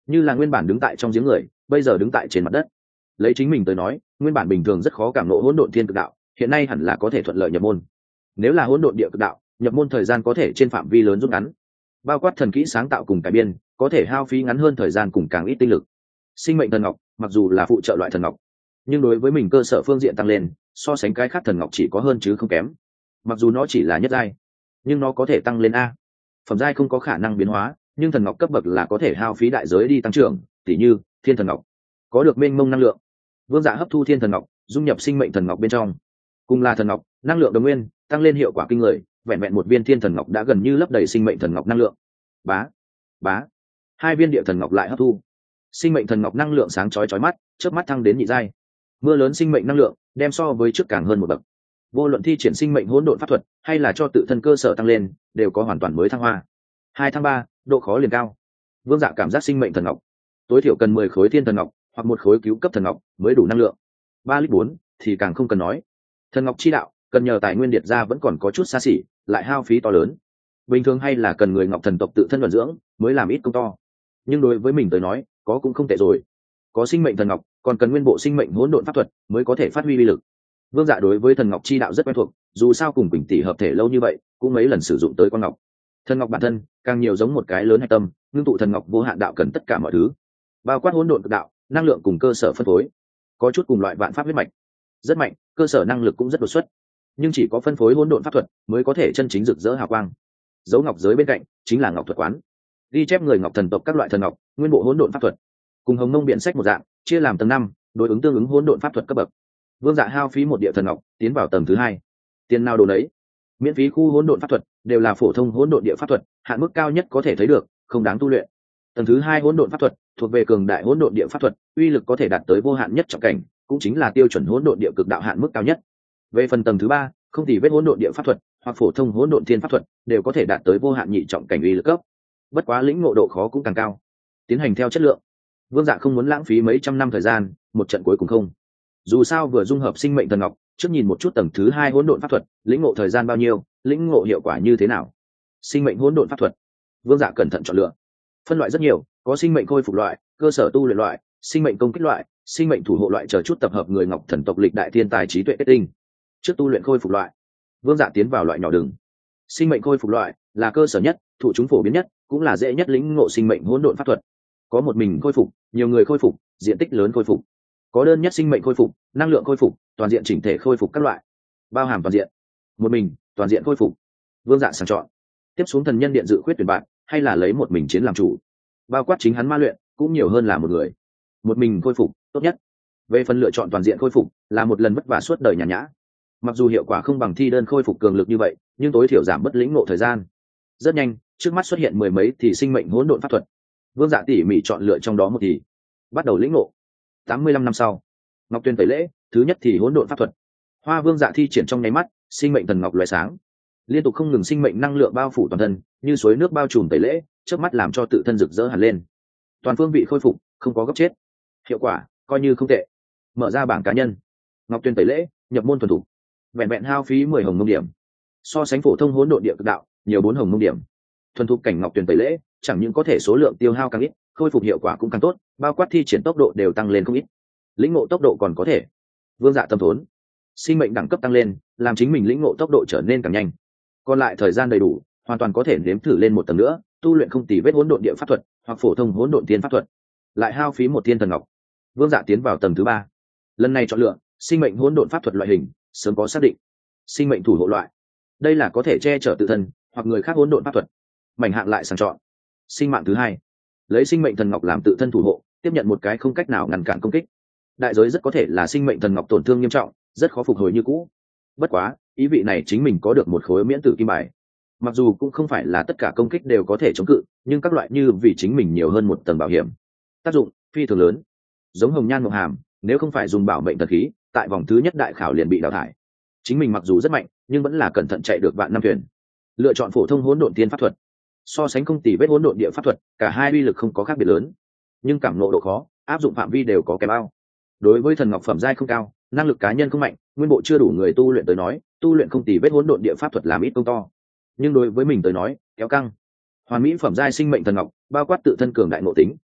như là nguyên bản đứng tại trong giếng người, bây giờ đứng tại trên mặt đất. Lấy chính mình tới nói, nguyên bản bình thường rất khó cảm ngộ hỗn độn thiên cực đạo, hiện nay hẳn là có thể thuận lợi nhập môn. Nếu là hỗn độn địa cực đạo, nhập môn thời gian có thể trên phạm vi lớn rút ngắn, bao quát thần kỹ sáng tạo cùng cải biên, có thể hao phí ngắn hơn thời gian cùng càng ít tinh lực. Sinh mệnh thần ngọc mặc dù là phụ trợ loại thần ngọc, nhưng đối với mình cơ sở phương diện tăng lên, so sánh cái khác thần ngọc chỉ có hơn chứ không kém. Mặc dù nó chỉ là nhất giai, nhưng nó có thể tăng lên a. Phẩm giai không có khả năng biến hóa, nhưng thần ngọc cấp bậc là có thể hao phí đại giới đi tăng trưởng, tỉ như thiên thần ngọc có được mênh mông năng lượng. Vương Dạ hấp thu thiên thần ngọc, dung nhập sinh mệnh thần ngọc bên trong, cùng là thần ngọc, năng lượng đồng nguyên, tăng lên hiệu quả kinh người, vẹn vẹn một viên thiên thần ngọc đã gần như lấp đầy sinh mệnh thần ngọc năng lượng. Bá, bá, hai viên địa thần ngọc lại hấp thu. Sinh mệnh thần ngọc năng lượng sáng chói chói mắt, chớp mắt thăng đến nhị giai. Mưa lớn sinh mệnh năng lượng, đem so với trước càng hơn một bậc. Vô luận thi triển sinh mệnh hỗn độn pháp thuật, hay là cho tự thân cơ sở tăng lên, đều có hoàn toàn mới thăng hoa. 2 thăng 3, độ khó liền cao. Vương Dạ cảm giác sinh mệnh thần ngọc tối thiểu cần 10 khối thiên thần ngọc, hoặc một khối cứu cấp thần ngọc mới đủ năng lượng. 3 lít 4 thì càng không cần nói. Thần ngọc chi đạo, cần nhờ tài nguyên điệt ra vẫn còn có chút xa xỉ, lại hao phí to lớn. Bình thường hay là cần người ngọc thần tộc tự thân vận dưỡng mới làm ít công to. Nhưng đối với mình tới nói, có cũng không tệ rồi. Có sinh mệnh thần ngọc, còn cần nguyên bộ sinh mệnh hỗn độn pháp thuật mới có thể phát huy uy lực. Vương Dạ đối với thần ngọc chi đạo rất quen thuộc, dù sao cùng Quỳnh tỷ hợp thể lâu như vậy, cũng mấy lần sử dụng tới con ngọc. Thần ngọc bản thân càng nhiều giống một cái lớn hạch tâm, ngưng tụ thần ngọc vô hạn đạo cần tất cả mọi thứ, bao quát hỗn độn cực đạo, năng lượng cùng cơ sở phân phối, có chút cùng loại vạn pháp huyết mạch, rất mạnh, cơ sở năng lực cũng rất đột xuất, nhưng chỉ có phân phối hỗn độn pháp thuật mới có thể chân chính rực rỡ hào quang. Dấu ngọc giới bên cạnh chính là ngọc thuật quán, ghi chép người ngọc thần tộc các loại thần ngọc, nguyên bộ hỗn độn pháp thuật, cùng hồng nông biện sách một dạng, chia làm tầng 5, đối ứng tương ứng hỗn độn pháp thuật cấp bậc. Vương Dạ hao phí một địa thần ngọc, tiến vào tầng thứ 2. Tiền nào đồ đấy, miễn phí khu hỗn độn pháp thuật đều là phổ thông hỗn độn địa pháp thuật, hạn mức cao nhất có thể thấy được, không đáng tu luyện. Tầng thứ 2 hỗn độn pháp thuật thuộc về cường đại hỗn độn địa pháp thuật, uy lực có thể đạt tới vô hạn nhất trọng cảnh, cũng chính là tiêu chuẩn hỗn độn địa cực đạo hạn mức cao nhất. Về phần tầng thứ 3, không thì vết hỗn độn địa pháp thuật hoặc phổ thông hỗn độn thiên pháp thuật đều có thể đạt tới vô hạn nhị trọng cảnh uy lực cấp. Bất quá lĩnh ngộ độ khó cũng càng cao. Tiến hành theo chất lượng. Vương Dạ không muốn lãng phí mấy trăm năm thời gian, một trận cuối cùng không. Dù sao vừa dung hợp sinh mệnh thần ngọc, trước nhìn một chút tầng thứ 2 hỗn độn pháp thuật, lĩnh ngộ thời gian bao nhiêu, lĩnh ngộ hiệu quả như thế nào. Sinh mệnh hỗn độn pháp thuật, Vương Dạ cẩn thận chọn lựa. Phân loại rất nhiều, có sinh mệnh khôi phục loại, cơ sở tu luyện loại, sinh mệnh công kích loại, sinh mệnh thủ hộ loại, chờ chút tập hợp người ngọc thần tộc lịch đại thiên tài trí tuệ kết tinh. Trước tu luyện khôi phục loại, Vương Dạ tiến vào loại nhỏ đường. Sinh mệnh khôi phục loại là cơ sở nhất, thụ chúng phổ biến nhất, cũng là dễ nhất lĩnh ngộ sinh mệnh hỗn độn pháp thuật. Có một mình khôi phục, nhiều người khôi phục, diện tích lớn khôi phục. Có đơn nhất sinh mệnh khôi phục, năng lượng khôi phục, toàn diện chỉnh thể khôi phục các loại, bao hàm toàn diện. Một mình, toàn diện khôi phục. Vương Dạ sàng chọn. Tiếp xuống thần nhân điện dự khuyết tuyển bạn, hay là lấy một mình chiến làm chủ. Bao quát chính hắn ma luyện, cũng nhiều hơn là một người. Một mình khôi phục, tốt nhất. Về phần lựa chọn toàn diện khôi phục, là một lần vất vả suốt đời nhàn nhã. Mặc dù hiệu quả không bằng thi đơn khôi phục cường lực như vậy, nhưng tối thiểu giảm bất lĩnh ngộ thời gian. Rất nhanh, trước mắt xuất hiện mười mấy thì sinh mệnh hỗn độn pháp thuật. Vương Dạ tỉ mỉ chọn lựa trong đó một thì, bắt đầu lĩnh ngộ. 85 năm sau, Ngọc Tuyên tẩy lễ, thứ nhất thì hỗn độn pháp thuật. Hoa Vương Dạ thi triển trong nháy mắt, sinh mệnh thần ngọc lóe sáng, liên tục không ngừng sinh mệnh năng lượng bao phủ toàn thân, như suối nước bao trùm tẩy lễ, chớp mắt làm cho tự thân rực rỡ hẳn lên. Toàn phương vị khôi phục, không có gấp chết. Hiệu quả coi như không tệ. Mở ra bảng cá nhân, Ngọc Tuyên tẩy lễ, nhập môn thuần thủ, vẹn vẹn hao phí 10 hồng mông điểm, so sánh phổ thông hỗn độn địa cực đạo nhiều 4 hồng mông điểm. Thuần thục cảnh Ngọc Tuyên tẩy lễ, chẳng những có thể số lượng tiêu hao càng ít, khôi phục hiệu quả cũng càng tốt, bao quát thi triển tốc độ đều tăng lên không ít. Lĩnh ngộ tốc độ còn có thể. Vương Dạ tâm thốn, sinh mệnh đẳng cấp tăng lên, làm chính mình lĩnh ngộ tốc độ trở nên càng nhanh. Còn lại thời gian đầy đủ, hoàn toàn có thể nếm thử lên một tầng nữa, tu luyện không tì vết hỗn độn địa pháp thuật hoặc phổ thông hỗn độn tiên pháp thuật. Lại hao phí một thiên thần ngọc. Vương Dạ tiến vào tầng thứ 3. Lần này chọn lựa sinh mệnh hỗn độn pháp thuật loại hình, sớm có xác định. Sinh mệnh thủ hộ loại, đây là có thể che chở tự thân hoặc người khác hỗn độn pháp thuật. Mảnh hạng lại sàng chọn. Sinh mạng thứ 2, lấy sinh mệnh thần ngọc làm tự thân thủ hộ, tiếp nhận một cái không cách nào ngăn cản công kích. Đại giới rất có thể là sinh mệnh thần ngọc tổn thương nghiêm trọng, rất khó phục hồi như cũ. Bất quá, ý vị này chính mình có được một khối miễn tử kim bài. Mặc dù cũng không phải là tất cả công kích đều có thể chống cự, nhưng các loại như vì chính mình nhiều hơn một tầng bảo hiểm. Tác dụng phi thường lớn. Giống hồng nhan ngọc hàm, nếu không phải dùng bảo mệnh thần khí, tại vòng thứ nhất đại khảo liền bị đào thải. Chính mình mặc dù rất mạnh, nhưng vẫn là cẩn thận chạy được vạn năm thuyền. Lựa chọn phổ thông hỗn độn tiên pháp thuật. So sánh không tỉ vết hỗn độn địa pháp thuật, cả hai uy lực không có khác biệt lớn, nhưng cảm ngộ độ khó, áp dụng phạm vi đều có kém ao. Đối với thần ngọc phẩm giai không cao, năng lực cá nhân không mạnh, nguyên bộ chưa đủ người tu luyện tới nói, tu luyện không tỉ vết hỗn độn địa pháp thuật làm ít công to. Nhưng đối với mình tới nói, kéo căng. Hoàn mỹ phẩm giai sinh mệnh thần ngọc, bao quát tự thân cường đại nội tính,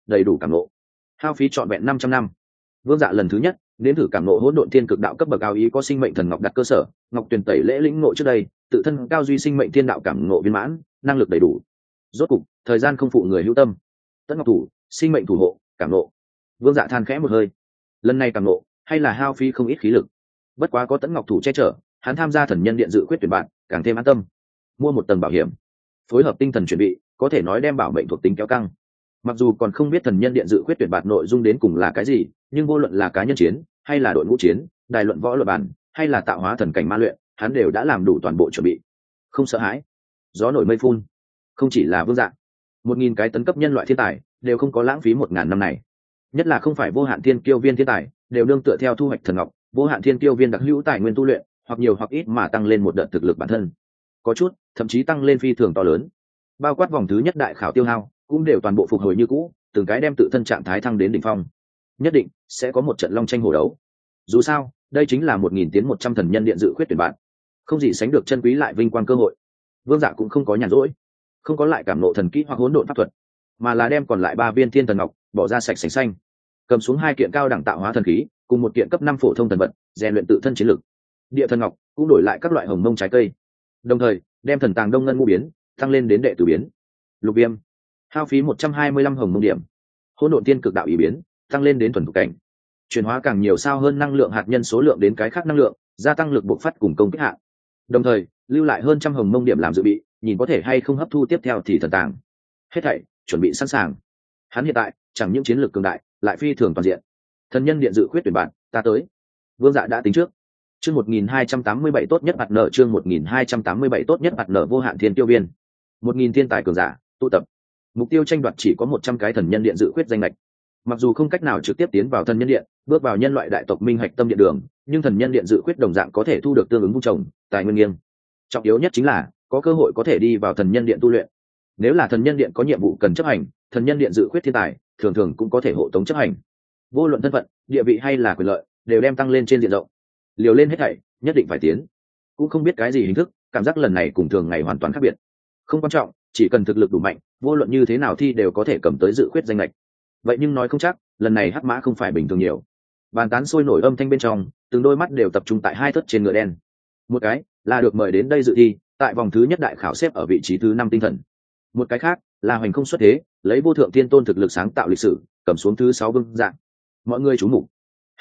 đầy đủ cảm ngộ. Hao phí trọn vẹn 500 năm. Vương Dạ lần thứ nhất nếm thử cảm ngộ hỗn độn thiên cực đạo cấp bậc áo ý có sinh mệnh thần ngọc đặt cơ sở, ngọc tuyền tẩy lễ lĩnh ngộ trước đây, tự thân cao duy sinh mệnh thiên đạo cảm ngộ viên mãn, năng lực đầy đủ. Rốt cục, thời gian không phụ người hữu tâm. Tất ngọc thủ, sinh mệnh thủ hộ, cảm ngộ. Vương Dạ than khẽ một hơi. Lần này cảm ngộ, hay là hao phí không ít khí lực. Bất quá có Tấn Ngọc thủ che chở, hắn tham gia thần nhân điện dự quyết tuyển bạn, càng thêm an tâm. Mua một tầng bảo hiểm, phối hợp tinh thần chuẩn bị, có thể nói đem bảo mệnh thuộc tính kéo căng. Mặc dù còn không biết thần nhân điện dự quyết tuyển bạt nội dung đến cùng là cái gì, nhưng vô luận là cá nhân chiến hay là đội ngũ chiến, đài luận võ luận bản hay là tạo hóa thần cảnh ma luyện, hắn đều đã làm đủ toàn bộ chuẩn bị, không sợ hãi. Gió nổi mây phun, không chỉ là Vương Dạ, 1000 cái tấn cấp nhân loại thiên tài đều không có lãng phí 1000 năm này. Nhất là không phải vô hạn thiên kiêu viên thiên tài, đều nương tựa theo thu hoạch thần ngọc, vô hạn thiên kiêu viên đặc hữu tài nguyên tu luyện, hoặc nhiều hoặc ít mà tăng lên một đợt thực lực bản thân. Có chút thậm chí tăng lên phi thường to lớn. Bao quát vòng thứ nhất đại khảo tiêu hao cũng đều toàn bộ phục hồi như cũ, từng cái đem tự thân trạng thái thăng đến đỉnh phong. Nhất định sẽ có một trận long tranh hổ đấu. Dù sao, đây chính là 1000 tiến 100 thần nhân điện dự khuyết tuyển bạn, không gì sánh được chân quý lại vinh quang cơ hội. Vương Dạ cũng không có nhàn rỗi, không có lại cảm nộ thần kỹ hoặc hỗn độn pháp thuật, mà là đem còn lại 3 viên thiên thần ngọc bỏ ra sạch sành xanh, cầm xuống 2 kiện cao đẳng tạo hóa thần khí, cùng 1 kiện cấp 5 phổ thông thần vật, rèn luyện tự thân chiến lực. Địa thần ngọc cũng đổi lại các loại hồng mông trái cây, đồng thời đem thần tàng đông ngân ngũ biến tăng lên đến đệ tử biến. Lục viêm hao phí 125 hồng mông điểm. Hỗn độn tiên cực đạo ý biến tăng lên đến thuần thục cảnh, chuyển hóa càng nhiều sao hơn năng lượng hạt nhân số lượng đến cái khác năng lượng, gia tăng lực bộc phát cùng công kích hạn, đồng thời lưu lại hơn trăm hồng mông điểm làm dự bị, nhìn có thể hay không hấp thu tiếp theo thì thần tàng. Hết thảy chuẩn bị sẵn sàng. Hắn hiện tại chẳng những chiến lược cường đại, lại phi thường toàn diện. Thần nhân điện dự khuyết tuyển bản, ta tới. Vương Dạ đã tính trước. Chương 1287 tốt nhất mặt nợ, chương 1287 tốt nhất mặt nợ vô hạn thiên tiêu viên. 1000 thiên tài cường giả tụ tập. Mục tiêu tranh đoạt chỉ có 100 cái thần nhân điện dự khuyết danh lệch. Mặc dù không cách nào trực tiếp tiến vào thần nhân điện, bước vào nhân loại đại tộc minh hạch tâm điện đường, nhưng thần nhân điện dự khuyết đồng dạng có thể thu được tương ứng vung trồng, tài nguyên nghiêng. Trọng yếu nhất chính là có cơ hội có thể đi vào thần nhân điện tu luyện. Nếu là thần nhân điện có nhiệm vụ cần chấp hành, thần nhân điện dự khuyết thiên tài thường thường cũng có thể hộ tống chấp hành. Vô luận thân phận, địa vị hay là quyền lợi, đều đem tăng lên trên diện rộng. Liều lên hết thảy, nhất định phải tiến. Cũng không biết cái gì hình thức, cảm giác lần này cùng thường ngày hoàn toàn khác biệt. Không quan trọng, chỉ cần thực lực đủ mạnh, vô luận như thế nào thì đều có thể cầm tới dự khuyết danh lệch. Vậy nhưng nói không chắc, lần này hắc mã không phải bình thường nhiều. Bàn tán sôi nổi âm thanh bên trong, từng đôi mắt đều tập trung tại hai thất trên ngựa đen. Một cái là được mời đến đây dự thi, tại vòng thứ nhất đại khảo xếp ở vị trí thứ 5 tinh thần. Một cái khác là hoành không xuất thế, lấy vô thượng tiên tôn thực lực sáng tạo lịch sử, cầm xuống thứ 6 Vương Dạ. Mọi người chú mục.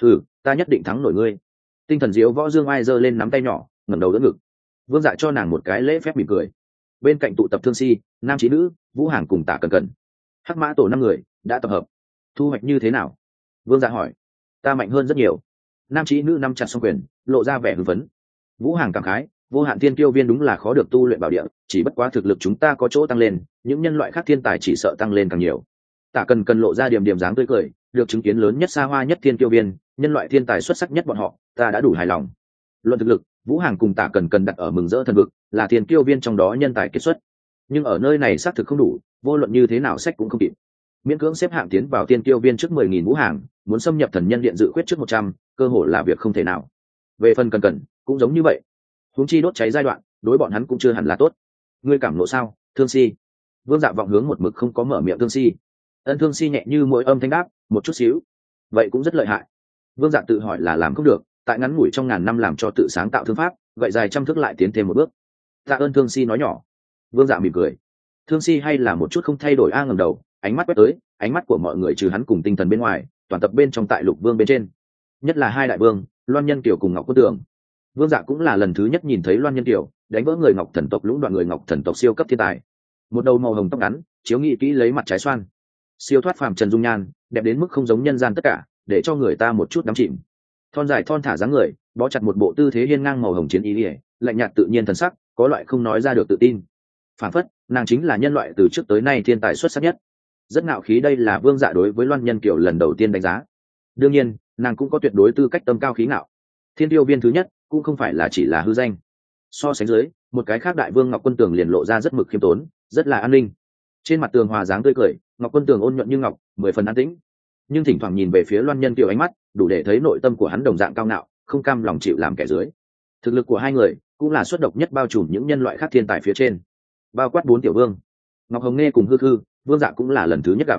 Ta nhất định thắng nổi ngươi. Tinh thần diếu võ dương ai giơ lên nắm tay nhỏ, ngẩng đầu đỡ ngực. Vương Dạ cho nàng một cái lễ phép mỉm cười. Bên cạnh tụ tập Thương Si, nam trí nữ, Vũ Hàng cùng Tả Cần Cần. Hắc mã tổ 5 người đã tập hợp. Thu hoạch như thế nào? Vương Dạ hỏi. Ta mạnh hơn rất nhiều. Nam trí nữ nắm chặt song quyền, lộ ra vẻ hưng phấn. Vũ Hàng cảm khái, vô hạn thiên kiêu viên đúng là khó được tu luyện bảo địa, chỉ bất quá thực lực chúng ta có chỗ tăng lên, những nhân loại khác thiên tài chỉ sợ tăng lên càng nhiều. Tả Cần Cần lộ ra điểm điểm dáng tươi cười, được chứng kiến lớn nhất xa hoa nhất thiên kiêu viên, nhân loại thiên tài xuất sắc nhất bọn họ, ta đã đủ hài lòng. Luận thực lực, Vũ Hàng cùng Tả Cần Cần đặt ở mừng rỡ thần vực, là thiên kiêu viên trong đó nhân tài kiệt xuất. Nhưng ở nơi này xác thực không đủ, vô luận như thế nào sách cũng không kịp. Miễn cưỡng xếp hạng tiến vào thiên kiêu viên trước 10.000 Vũ Hàng, muốn xâm nhập thần nhân điện dự quyết trước 100, cơ hội là việc không thể nào. Về phần Cần Cần, cũng giống như vậy. Huống chi đốt cháy giai đoạn, đối bọn hắn cũng chưa hẳn là tốt. Ngươi cảm nộ sao, Thương Si? Vương Dạ vọng hướng một mực không có mở miệng Thương Si. Thương Si nhẹ như mỗi âm thanh đáp, một chút xíu. Vậy cũng rất lợi hại. Vương Dạ tự hỏi là làm không được, tại ngắn ngủi trong ngàn năm làm cho tự sáng tạo thương pháp, gậy dài trăm thước lại tiến thêm một bước. Tạ ơn Thương Si nói nhỏ. Vương Dạ mỉm cười. Thương Si hay là một chút không thay đổi, ngẩng đầu, ánh mắt quét tới, ánh mắt của mọi người trừ hắn cùng tinh thần bên ngoài, toàn tập bên trong tại Lục Vương bên trên. Nhất là hai đại vương, Loan Nhân Kiều cùng Ngọc Quân Tường. Vương Dạ cũng là lần thứ nhất nhìn thấy Loan Nhân Kiều đánh vỡ người Ngọc Thần tộc lũng đoạn người Ngọc Thần tộc siêu cấp thiên tài. Một đầu màu hồng tóc ngắn, chiếu nghị kỹ lấy mặt trái xoan, siêu thoát phàm trần dung nhan, đẹp đến mức không giống nhân gian tất cả, để cho người ta một chút đắm chìm. Thon dài thon thả dáng người, bó chặt một bộ tư thế hiên ngang màu hồng chiến y, lạnh nhạt tự nhiên thần sắc, có loại không nói ra được tự tin. Phản phất, nàng chính là nhân loại từ trước tới nay thiên tài xuất sắc nhất. Rất ngạo khí, đây là Vương Dạ đối với Loan Nhân Kiều lần đầu tiên đánh giá. Đương nhiên, nàng cũng có tuyệt đối tư cách tâm cao khí ngạo. Thiên tiêu viên thứ nhất cũng không phải là chỉ là hư danh. So sánh dưới, một cái khác đại vương Ngọc Quân Tường liền lộ ra rất mực khiêm tốn, rất là an ninh. Trên mặt tường hòa dáng tươi cười, Ngọc Quân Tường ôn nhuận như ngọc, 10 phần an tĩnh. Nhưng thỉnh thoảng nhìn về phía Loan Nhân Kiều ánh mắt, đủ để thấy nội tâm của hắn đồng dạng cao ngạo, không cam lòng chịu làm kẻ dưới. Thực lực của hai người cũng là xuất độc nhất, bao trùm những nhân loại khác thiên tài phía trên. Bao quát 4 tiểu vương, Ngọc Hồng Nghe cùng Hư Khư, Vương Dạ cũng là lần thứ nhất gặp.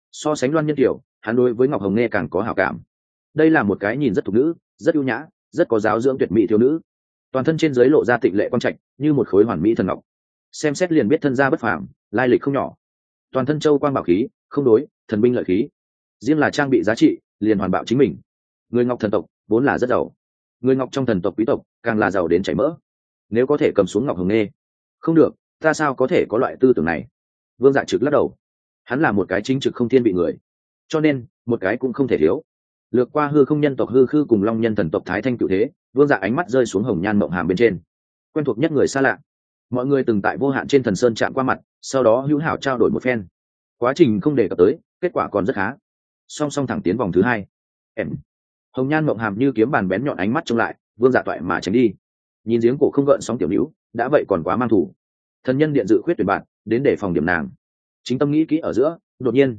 So sánh Loan Nhân Kiều, hắn đối với Ngọc Hồng Nghe càng có hảo cảm. Đây là một cái nhìn rất thục nữ, rất ưu nhã, rất có giáo dưỡng tuyệt mỹ thiếu nữ, toàn thân trên dưới lộ ra tịnh lệ quang trạch, như một khối hoàn mỹ thần ngọc. Xem xét liền biết thân gia bất phàm, lai lịch không nhỏ. Toàn thân châu quang bảo khí, không đối, thần binh lợi khí. Riêng là trang bị giá trị, liền hoàn bạo chính mình. Người Ngọc thần tộc vốn là rất giàu, người Ngọc trong thần tộc quý tộc càng là giàu đến chảy mỡ. Nếu có thể cầm xuống Ngọc Hồng Nghe, không được, ta sao có thể có loại tư tưởng này? Vương Dạ trực lắc đầu. Hắn là một cái chính trực không thiên vị người, cho nên một cái cũng không thể thiếu. Lược qua hư không nhân tộc hư khư cùng long nhân thần tộc thái thanh cựu thế, Vương Dạ ánh mắt rơi xuống hồng nhan mộng hàm bên trên. Quen thuộc nhất người xa lạ, mọi người từng tại vô hạn trên thần sơn chạm qua mặt, sau đó hữu hảo trao đổi một phen. Quá trình không đề cập tới, kết quả còn rất khá. Song song thẳng tiến vòng thứ hai. Hồng nhan mộng hàm như kiếm bàn bén nhọn ánh mắt trông lại, Vương Dạ toại mà tránh đi. Nhìn giếng cổ không gợn sóng tiểu níu, đã vậy còn quá mang thủ. Thần nhân điện dự khuyết tuyển bạn đến để phòng điểm nàng. Chính tâm nghĩ kỹ ở giữa, đột nhiên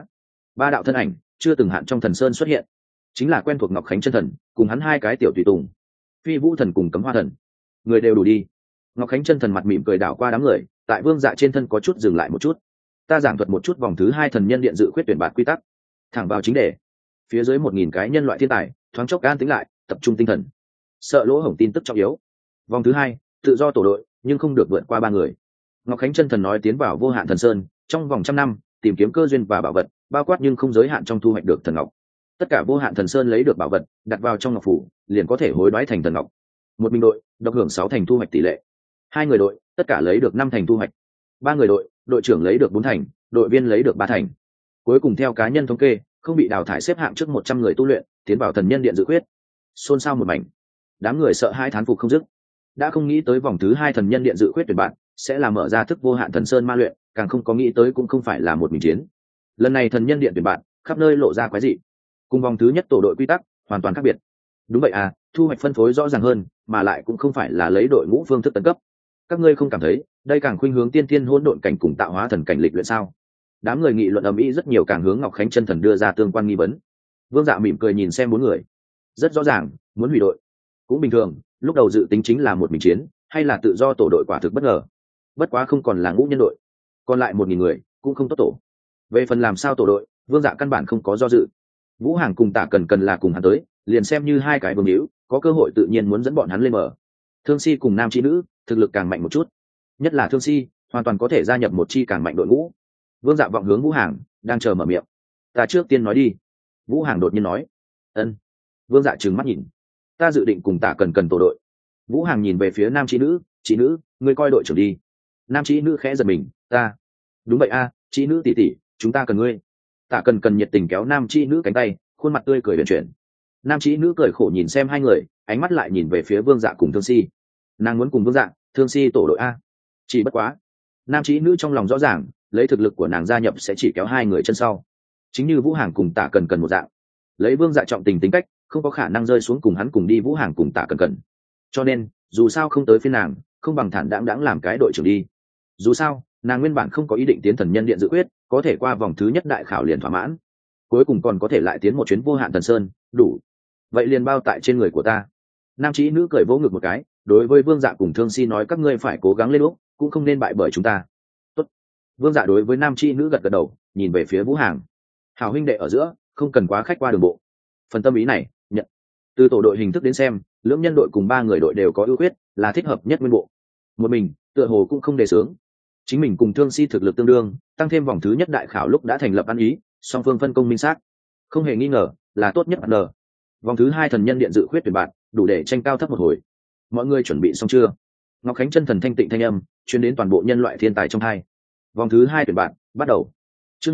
ba đạo thân ảnh chưa từng hạn trong thần sơn xuất hiện, chính là quen thuộc Ngọc Khánh chân thần cùng hắn hai cái tiểu tùy tùng, Phi Vũ thần cùng Cấm Hoa thần. Người đều đủ đi. Ngọc Khánh chân thần mặt mỉm cười đảo qua đám người, tại Vương Dạ trên thân có chút dừng lại một chút. Ta giảng thuật một chút vòng thứ hai thần nhân điện dự khuyết tuyển bạt quy tắc, thẳng vào chính đề. Phía dưới 1000 cái nhân loại thiên tài thoáng chốc an tĩnh lại, tập trung tinh thần, sợ lỗ hổng tin tức trọng yếu. Vòng thứ hai tự do tổ đội, nhưng không được vượt qua 3 người. Ngọc Khánh chân thần nói tiến vào vô hạn thần sơn trong vòng 100 năm, tìm kiếm cơ duyên và bảo vật, bao quát nhưng không giới hạn trong thu hoạch được thần ngọc. Tất cả vô hạn thần sơn lấy được bảo vật, đặt vào trong ngọc phủ, liền có thể hối đoái thành thần ngọc. Một mình đội, độc hưởng 6 thành thu hoạch tỷ lệ. 2 người đội, tất cả lấy được 5 thành thu hoạch. 3 người đội, đội trưởng lấy được 4 thành, đội viên lấy được 3 thành. Cuối cùng theo cá nhân thống kê, không bị đào thải xếp hạng trước 100 người tu luyện, tiến vào thần nhân điện dự quyết. Xôn xao một mảnh. Đám người sợ hai thán phục không dứt. Đã không nghĩ tới vòng thứ 2 thần nhân điện dự quyết tuyển bạn sẽ là mở ra thức vô hạn thần sơn ma luyện, càng không có nghĩ tới cũng không phải là một mình chiến. Lần này thần nhân điện tuyển bạn khắp nơi lộ ra quái dị, cùng vòng thứ nhất tổ đội quy tắc hoàn toàn khác biệt. Đúng vậy à, thu hoạch phân phối rõ ràng hơn, mà lại cũng không phải là lấy đội ngũ phương thức tấn cấp. Các ngươi không cảm thấy đây càng khuynh hướng tiên thiên hỗn độn cảnh cùng tạo hóa thần cảnh lịch luyện sao? Đám người nghị luận ầm ĩ rất nhiều, càng hướng Ngọc Khánh chân thần đưa ra tương quan nghi vấn. Vương Dạ mỉm cười nhìn xem 4 người, rất rõ ràng muốn hủy đội. Cũng bình thường, lúc đầu dự tính chính là một mình chiến, hay là tự do tổ đội quả thực bất ngờ. Bất quá không còn là ngũ nhân đội, còn lại 1000 người cũng không tốt tổ. Về phần làm sao tổ đội, Vương Dạ căn bản không có do dự. Vũ Hàng cùng Tả Cần là cùng hắn tới, liền xem như hai cái vương hữu, có cơ hội tự nhiên muốn dẫn bọn hắn lên mở. Thương Si cùng Nam Chi Nữ thực lực càng mạnh một chút, nhất là Thương Si hoàn toàn có thể gia nhập một chi càng mạnh đội ngũ. Vương Dạ vọng hướng Vũ Hàng, đang chờ mở miệng. Ta trước tiên nói đi. Vũ Hàng đột nhiên nói. Ân. Vương Dạ trừng mắt nhìn. Ta dự định cùng Tả Cần tổ đội. Vũ Hàng nhìn về phía Nam Chi Nữ, chị nữ, ngươi coi đội trưởng đi. Nam Chi Nữ khẽ giật mình, ta. Đúng vậy a, Chi Nữ tỷ tỷ, chúng ta cần ngươi. Tả Cần nhiệt tình kéo Nam Chi Nữ cánh tay, khuôn mặt tươi cười huyền chuyển. Nam Chi Nữ cười khổ nhìn xem hai người, ánh mắt lại nhìn về phía Vương Dạ cùng Thương Si. Nàng muốn cùng Vương Dạ, Thương Si tổ đội a. Chỉ bất quá, Nam Chi Nữ trong lòng rõ ràng, lấy thực lực của nàng gia nhập sẽ chỉ kéo hai người chân sau. Chính như Vũ Hàng cùng Tả Cần một dạng, lấy Vương Dạ trọng tình tính cách, không có khả năng rơi xuống cùng hắn cùng đi Vũ Hàng cùng Tả Cần. Cho nên, dù sao không tới phiên nàng, không bằng thản đãng làm cái đội trưởng đi. Dù sao, nàng nguyên bản không có ý định tiến thần nhân điện dự quyết, có thể qua vòng thứ nhất đại khảo liền thỏa mãn, cuối cùng còn có thể lại tiến một chuyến vô hạn thần sơn, đủ. Vậy liền bao tại trên người của ta. Nam Chí Nữ cười vỗ ngực một cái, đối với Vương Dạ cùng Thương Si nói, các ngươi phải cố gắng lên lúc, cũng không nên bại bởi chúng ta. Tốt. Vương Dạ đối với Nam Chí Nữ gật gật đầu, nhìn về phía Vũ Hàng. Hảo huynh đệ ở giữa, không cần quá khách qua đường bộ. Phần tâm ý này, nhận. Từ tổ đội hình thức đến xem, lưỡng nhân đội cùng 3 người đội đều có ưu khuyết, là thích hợp nhất nguyên bộ. Một mình, tựa hồ cũng không đề xướng. Chính mình cùng Thương Si thực lực tương đương, tăng thêm vòng thứ nhất đại khảo lúc đã thành lập ăn ý, song phương phân công minh xác, không hề nghi ngờ là tốt nhất. Vòng thứ 2 thần nhân điện dự khuyết tuyển bạn, đủ để tranh cao thấp một hồi. Mọi người chuẩn bị xong chưa? Ngọc Khánh chân thần thanh tịnh thanh âm truyền đến toàn bộ nhân loại thiên tài trong hai. Vòng thứ 2 tuyển bạn bắt đầu. Chương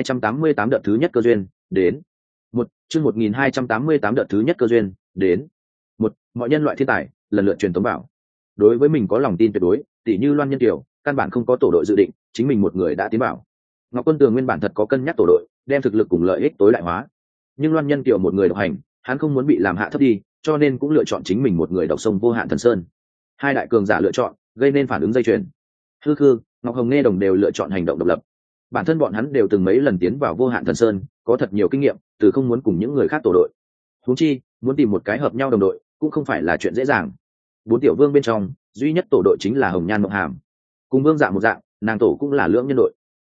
1288 đợt thứ nhất cơ duyên đến. Chương 1288 đợt thứ nhất cơ duyên đến. Mọi nhân loại thiên tài lần lượt truyền tống bảo. Đối với mình có lòng tin tuyệt đối, tỷ như Loan Nhân Kiều, căn bản không có tổ đội dự định, chính mình một người đã tiến bảo. Ngọc Quân Tường nguyên bản thật có cân nhắc tổ đội, đem thực lực cùng lợi ích tối đại hóa. Nhưng Loan Nhân Kiều một người độc hành, hắn không muốn bị làm hạ thấp đi, cho nên cũng lựa chọn chính mình một người độc sông vô hạn thần sơn. Hai đại cường giả lựa chọn, gây nên phản ứng dây chuyền. Hư Khư, Ngọc Hồng Nghe đồng đều lựa chọn hành động độc lập. Bản thân bọn hắn đều từng mấy lần tiến vào vô hạn thần sơn, có thật nhiều kinh nghiệm, từ không muốn cùng những người khác tổ đội. Huống chi, muốn tìm một cái hợp nhau đồng đội, cũng không phải là chuyện dễ dàng. 4 tiểu vương bên trong, duy nhất tổ đội chính là Hồng Nhan Mộng Hàm. Cùng Vương Dạ một dạng, nàng tổ cũng là lưỡng nhân đội.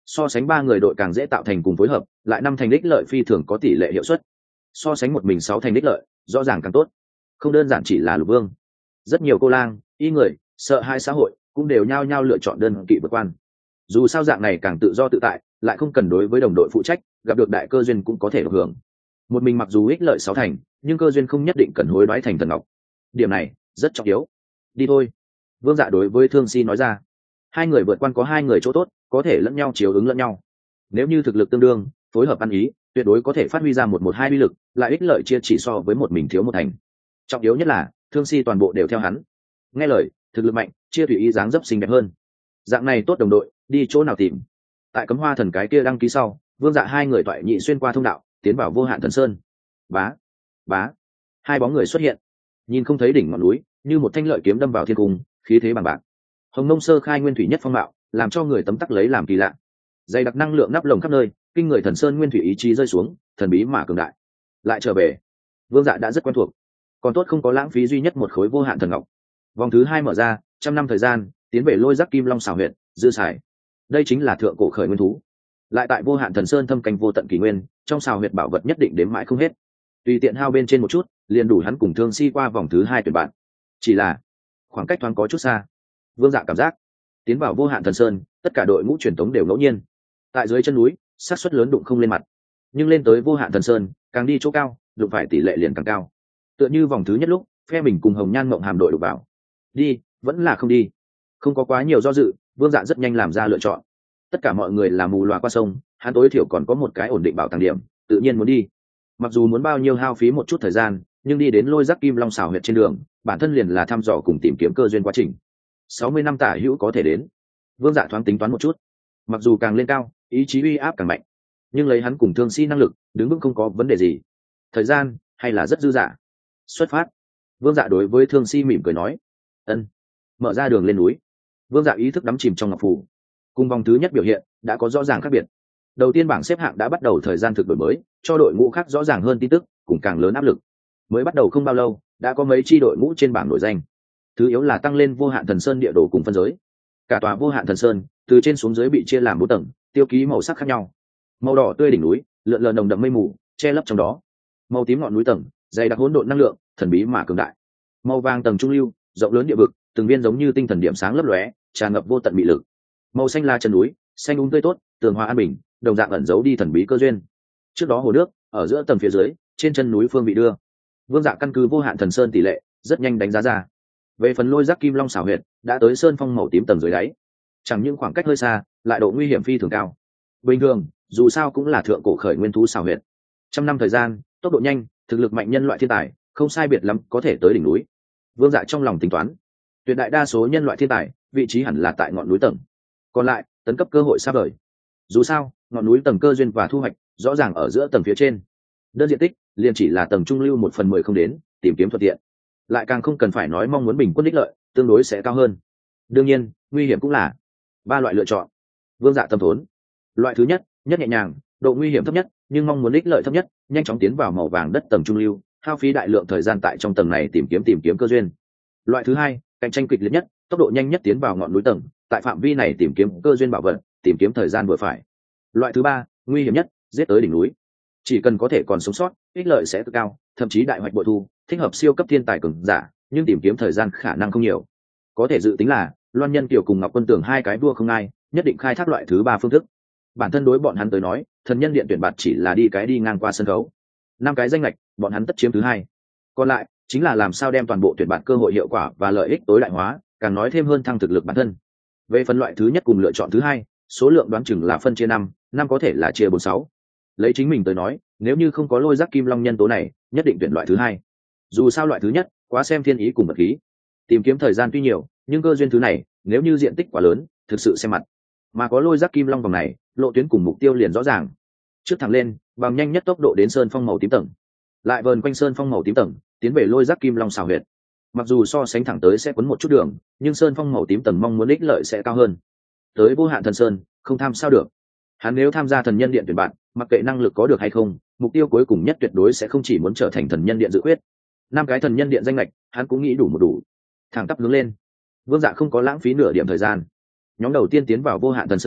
So sánh ba người đội càng dễ tạo thành cùng phối hợp, lại năm thành đích lợi phi thường có tỷ lệ hiệu suất. So sánh một mình 6 thành đích lợi, rõ ràng càng tốt. Không đơn giản chỉ là Lục Vương, rất nhiều cô lang, y người, sợ hai xã hội cũng đều nhao nhao lựa chọn đơn kỵ vượt quan. Dù sao dạng này càng tự do tự tại, lại không cần đối với đồng đội phụ trách, gặp được đại cơ duyên cũng có thể được hưởng. Một mình mặc dù ích lợi 6 thành, nhưng cơ duyên không nhất định cần hối đoái thành thần ngọc. Điểm này rất trọng yếu. Đi thôi. Vương Dạ đối với Thương Si nói ra. Hai người vượt quan có hai người chỗ tốt, có thể lẫn nhau chiếu ứng lẫn nhau. Nếu như thực lực tương đương, phối hợp ăn ý, tuyệt đối có thể phát huy ra 1-1-2 uy lực, lại ích lợi chia chỉ so với một mình thiếu một thành. Trọng yếu nhất là Thương Si toàn bộ đều theo hắn. Nghe lời, thực lực mạnh, chia tùy ý dáng dấp xinh đẹp hơn. Dạng này tốt đồng đội, đi chỗ nào tìm? Tại Cấm Hoa Thần cái kia đăng ký sau, Vương Dạ hai người toại nhị xuyên qua thông đạo, tiến vào Vô Hạn Thần Sơn. Bá, bá, hai bóng người xuất hiện, nhìn không thấy đỉnh ngọn núi, như một thanh lợi kiếm đâm vào thiên cung, khí thế bằng bạc. Hồng Nông sơ khai nguyên thủy nhất phong mạo, làm cho người tấm tắc lấy làm kỳ lạ. Dày đặc năng lượng nắp lồng khắp nơi, kinh người thần sơn nguyên thủy ý chí rơi xuống, thần bí mà cường đại. Lại trở về, Vương Dạ đã rất quen thuộc, còn tốt không có lãng phí duy nhất một khối Vô Hạn Thần Ngọc. Vòng thứ 2 mở ra, 100 năm thời gian, tiến về Lôi Giác Kim Long xảo huyệt, dư xài. Đây chính là thượng cổ khởi nguyên thú. Lại tại Vô Hạn Thần Sơn thâm canh vô tận kỳ nguyên, trong xảo huyệt bảo vật nhất định đếm mãi không hết. Tùy tiện hao bên trên một chút, liền đủ hắn cùng Thương Si qua vòng thứ 2 tuyển bạn. Chỉ là khoảng cách thoáng có chút xa. Vương Dạ cảm giác, tiến vào Vô Hạn Thần Sơn, tất cả đội ngũ truyền tống đều ngẫu nhiên. Tại dưới chân núi, xác suất lớn đụng không lên mặt, nhưng lên tới Vô Hạn Thần Sơn, càng đi chỗ cao, đụng phải tỷ lệ liền càng cao. Tựa như vòng thứ nhất lúc, phe mình cùng Hồng Nhan Mộng Hàm đội đụng vào. Đi, vẫn là không đi. Không có quá nhiều do dự, Vương Dạ rất nhanh làm ra lựa chọn. Tất cả mọi người là mù loà qua sông, hắn tối thiểu còn có một cái ổn định bảo tàng điểm, tự nhiên muốn đi. Mặc dù muốn bao nhiêu hao phí một chút thời gian, nhưng đi đến Lôi Giác Kim Long xảo huyệt trên đường, bản thân liền là thăm dò cùng tìm kiếm cơ duyên quá trình. 60 năm tả hữu có thể đến. Vương Dạ thoáng tính toán một chút. Mặc dù càng lên cao, ý chí uy áp càng mạnh, nhưng lấy hắn cùng Thương Si năng lực, đứng vững không có vấn đề gì. Thời gian hay là rất dư dả. Xuất phát. Vương Dạ đối với Thương Si mỉm cười nói. Ân. Mở ra đường lên núi. Vương Dạ ý thức đắm chìm trong ngọc phù. Cùng vòng thứ nhất biểu hiện đã có rõ ràng khác biệt. Đầu tiên bảng xếp hạng đã bắt đầu thời gian thực đổi mới, cho đội ngũ khác rõ ràng hơn tin tức, cùng càng lớn áp lực. Mới bắt đầu không bao lâu, đã có mấy chi đội ngũ trên bảng nổi danh. Thứ yếu là tăng lên Vô Hạn Thần Sơn địa đồ cùng phân giới. Cả tòa Vô Hạn Thần Sơn, từ trên xuống dưới bị chia làm 4 tầng, tiêu ký màu sắc khác nhau. Màu đỏ tươi đỉnh núi, lượn lờ nồng đậm mây mù, che lấp trong đó. Màu tím ngọn núi tầng, dày đặc hỗn độn năng lượng, thần bí mà cường đại. Màu vàng tầng trung lưu, rộng lớn địa vực, từng viên giống như tinh thần điểm sáng lấp lóe, tràn ngập vô tận mị lực. Màu xanh là chân núi, xanh tươi tốt, tường hòa an bình, đồng dạng ẩn giấu đi thần bí cơ duyên. Trước đó hồ nước, ở giữa tầng phía dưới, trên chân núi phương bị đưa. Vương Dạ căn cứ Vô Hạn Thần Sơn tỷ lệ, rất nhanh đánh giá ra. Về phần Lôi Giác Kim Long xảo huyệt, đã tới sơn phong màu tím tầng dưới đáy. Chẳng những khoảng cách hơi xa, lại độ nguy hiểm phi thường cao. Bình thường, dù sao cũng là thượng cổ khởi nguyên thú xảo huyệt. 100 năm thời gian, tốc độ nhanh, thực lực mạnh nhân loại thiên tài, không sai biệt lắm có thể tới đỉnh núi. Vương Dạ trong lòng tính toán, tuyệt đại đa số nhân loại thiên tài, vị trí hẳn là tại ngọn núi tầng. Còn lại, tấn cấp cơ hội xa vời. Dù sao, ngọn núi tầng cơ duyên và thu hoạch rõ ràng ở giữa tầng phía trên. Đơn diện tích liền chỉ là tầng trung lưu 1/10 không đến, tìm kiếm thuận tiện. Lại càng không cần phải nói mong muốn bình quân đích lợi, tương đối sẽ cao hơn. Đương nhiên, nguy hiểm cũng là 3 loại lựa chọn. Vương Dạ tâm thốn. Loại thứ nhất, nhất nhẹ nhàng, độ nguy hiểm thấp nhất, nhưng mong muốn đích lợi thấp nhất, nhanh chóng tiến vào màu vàng đất tầng trung lưu, hao phí đại lượng thời gian tại trong tầng này tìm kiếm cơ duyên. Loại thứ hai, cạnh tranh kịch liệt nhất, tốc độ nhanh nhất tiến vào ngọn núi tầng, tại phạm vi này tìm kiếm cơ duyên bảo vật, tìm kiếm thời gian vừa phải. Loại thứ ba, nguy hiểm nhất, giết tới đỉnh núi. Chỉ cần có thể còn sống sót, ích lợi sẽ cực cao, thậm chí đại hoạch bội thu, thích hợp siêu cấp thiên tài cường giả, nhưng tìm kiếm thời gian khả năng không nhiều. Có thể dự tính là Loan Nhân Kiều cùng Ngọc Quân Tường hai cái đua không ai, nhất định khai thác loại thứ ba phương thức. Bản thân đối bọn hắn tới nói, Thần Nhân Điện tuyển bạt chỉ là đi ngang qua sân khấu. 5 cái danh lệch, bọn hắn tất chiếm thứ hai. Còn lại chính là làm sao đem toàn bộ tuyển bạt cơ hội hiệu quả và lợi ích tối đại hóa, càng nói thêm hơn thăng thực lực bản thân. Về phần loại thứ nhất cùng lựa chọn thứ hai, số lượng đoán chừng là phân chia 5 có thể là chia 4-6. Lấy chính mình tới nói, nếu như không có Lôi Giác Kim Long nhân tố này, nhất định tuyển loại thứ hai. Dù sao loại thứ nhất, quá xem thiên ý cùng vật khí. Tìm kiếm thời gian tuy nhiều, nhưng cơ duyên thứ này, nếu như diện tích quá lớn, thực sự xem mặt. Mà có Lôi Giác Kim Long vòng này, lộ tuyến cùng mục tiêu liền rõ ràng. Trước thẳng lên, bằng nhanh nhất tốc độ đến sơn phong màu tím tầng. Lại vờn quanh sơn phong màu tím tầng, tiến về Lôi Giác Kim Long xảo huyệt. Mặc dù so sánh thẳng tới sẽ quấn một chút đường, nhưng sơn phong màu tím tầng mong muốn ích lợi sẽ cao hơn. Tới Vô Hạn Thần Sơn, không tham sao được. Hắn nếu tham gia Thần Nhân Điện tuyển bạn, mặc kệ năng lực có được hay không, mục tiêu cuối cùng nhất tuyệt đối sẽ không chỉ muốn trở thành Thần Nhân Điện dự quyết. 5 cái Thần Nhân Điện danh lệch, hắn cũng nghĩ đủ một đủ. Thẳng tắp hướng lên. Vương Dạ không có lãng phí nửa điểm thời gian. Nhóm đầu tiên tiến vào Vô Hạn Thần Sơn,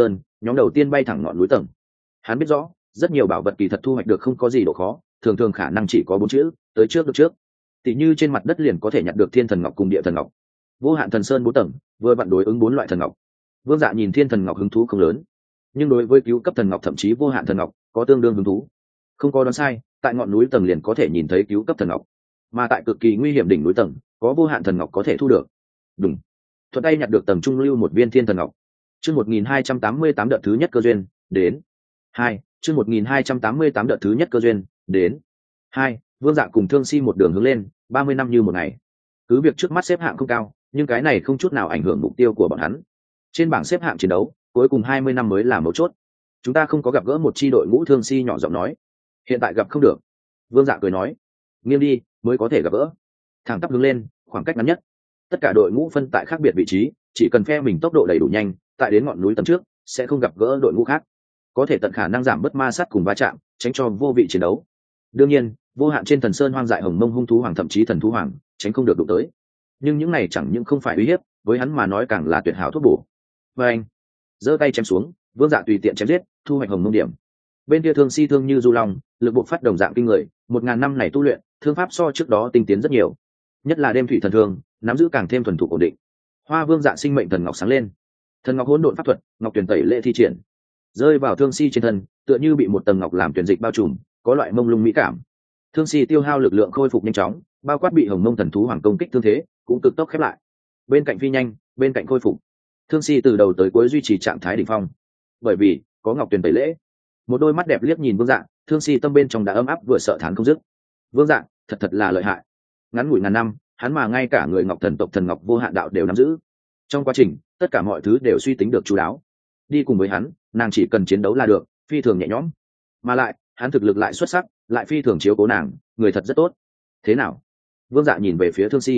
nhóm đầu tiên bay thẳng ngọn núi tầng. Hắn biết rõ rất nhiều bảo vật kỳ thật thu hoạch được không có gì độ khó, thường thường khả năng chỉ có 4 chữ: tới trước được trước. Tỷ như trên mặt đất liền có thể nhặt được thiên thần ngọc cùng địa thần ngọc. Vô hạn thần sơn 4 tầng vừa vặn đối ứng 4 loại thần ngọc. Vương Dạ nhìn thiên thần ngọc hứng thú không lớn, nhưng đối với cứu cấp thần ngọc thậm chí vô hạn thần ngọc có tương đương hứng thú. Không có đoán sai, tại ngọn núi tầng liền có thể nhìn thấy cứu cấp thần ngọc, mà tại cực kỳ nguy hiểm đỉnh núi tầng có vô hạn thần ngọc có thể thu được. Đúng, thuận tay nhặt được tầng trung lưu một viên thiên thần ngọc. Chương 1288 đợt thứ nhất cơ duyên đến. 2, chương 1288 đợt thứ nhất cơ duyên đến. 2, Vương Dạ cùng Thương Si một đường hướng lên, 30 năm như một ngày. Cứ việc trước mắt xếp hạng không cao, nhưng cái này không chút nào ảnh hưởng mục tiêu của bọn hắn. Trên bảng xếp hạng chiến đấu, cuối cùng 20 năm mới là mấu chốt. Chúng ta không có gặp gỡ một chi đội ngũ. Thương Si nhỏ giọng nói. Hiện tại gặp không được. Vương Dạ cười nói. Nghiêng đi mới có thể gặp gỡ. Thẳng tắp hướng lên, khoảng cách ngắn nhất. Tất cả đội ngũ phân tại khác biệt vị trí, chỉ cần phe mình tốc độ đầy đủ nhanh, tại đến ngọn núi tầm trước sẽ không gặp gỡ đội ngũ khác, có thể tận khả năng giảm bớt ma sát cùng va chạm, tránh cho vô vị chiến đấu. Đương nhiên, vô hạn trên thần sơn hoang dại hồng mông hung thú hoàng thậm chí thần thú hoàng tránh không được đụng tới, nhưng những này chẳng những không phải uy hiếp, với hắn mà nói càng là tuyệt hảo thuốc bổ. Và anh giơ tay chém xuống, Vương Dạ tùy tiện chém giết, thu hoạch hồng mông điểm. Bên kia Thương Si thương như du long, lực bộ phát đồng dạng kinh người, 1000 năm này tu luyện, thương pháp so trước đó tinh tiến rất nhiều, nhất là đêm thủy thần thương, nắm giữ càng thêm thuần thục ổn định. Hoa Vương Dạ sinh mệnh thần ngọc sáng lên, thần ngọc hỗn độn pháp thuật, ngọc tuyển tẩy lệ thi triển, rơi vào Thương Si trên thân, tựa như bị một tầng ngọc làm tuyển dịch bao trùm, có loại mông lung mỹ cảm. Thương Si tiêu hao lực lượng khôi phục nhanh chóng, bao quát bị hồng mông thần thú hoàng công kích thương thế cũng cực tốc khép lại. Bên cạnh phi nhanh, bên cạnh khôi phục, Thương Si từ đầu tới cuối duy trì trạng thái đỉnh phong. Bởi vì có ngọc tuyển tẩy lễ, một đôi mắt đẹp liếc nhìn Vương Dạ, Thương Si tâm bên trong đã ấm áp vừa sợ thán không dứt. Vương Dạ thật là lợi hại, ngắn ngủi ngàn năm, hắn mà ngay cả người ngọc thần tộc thần ngọc vô hạn đạo đều nắm giữ. Trong quá trình, tất cả mọi thứ đều suy tính được chu đáo. Đi cùng với hắn, nàng chỉ cần chiến đấu là được, phi thường nhẹ nhõm. Mà lại, hắn thực lực lại xuất sắc, lại phi thường chiếu cố nàng, người thật rất tốt. Thế nào? Vương Dạ nhìn về phía Thương Si.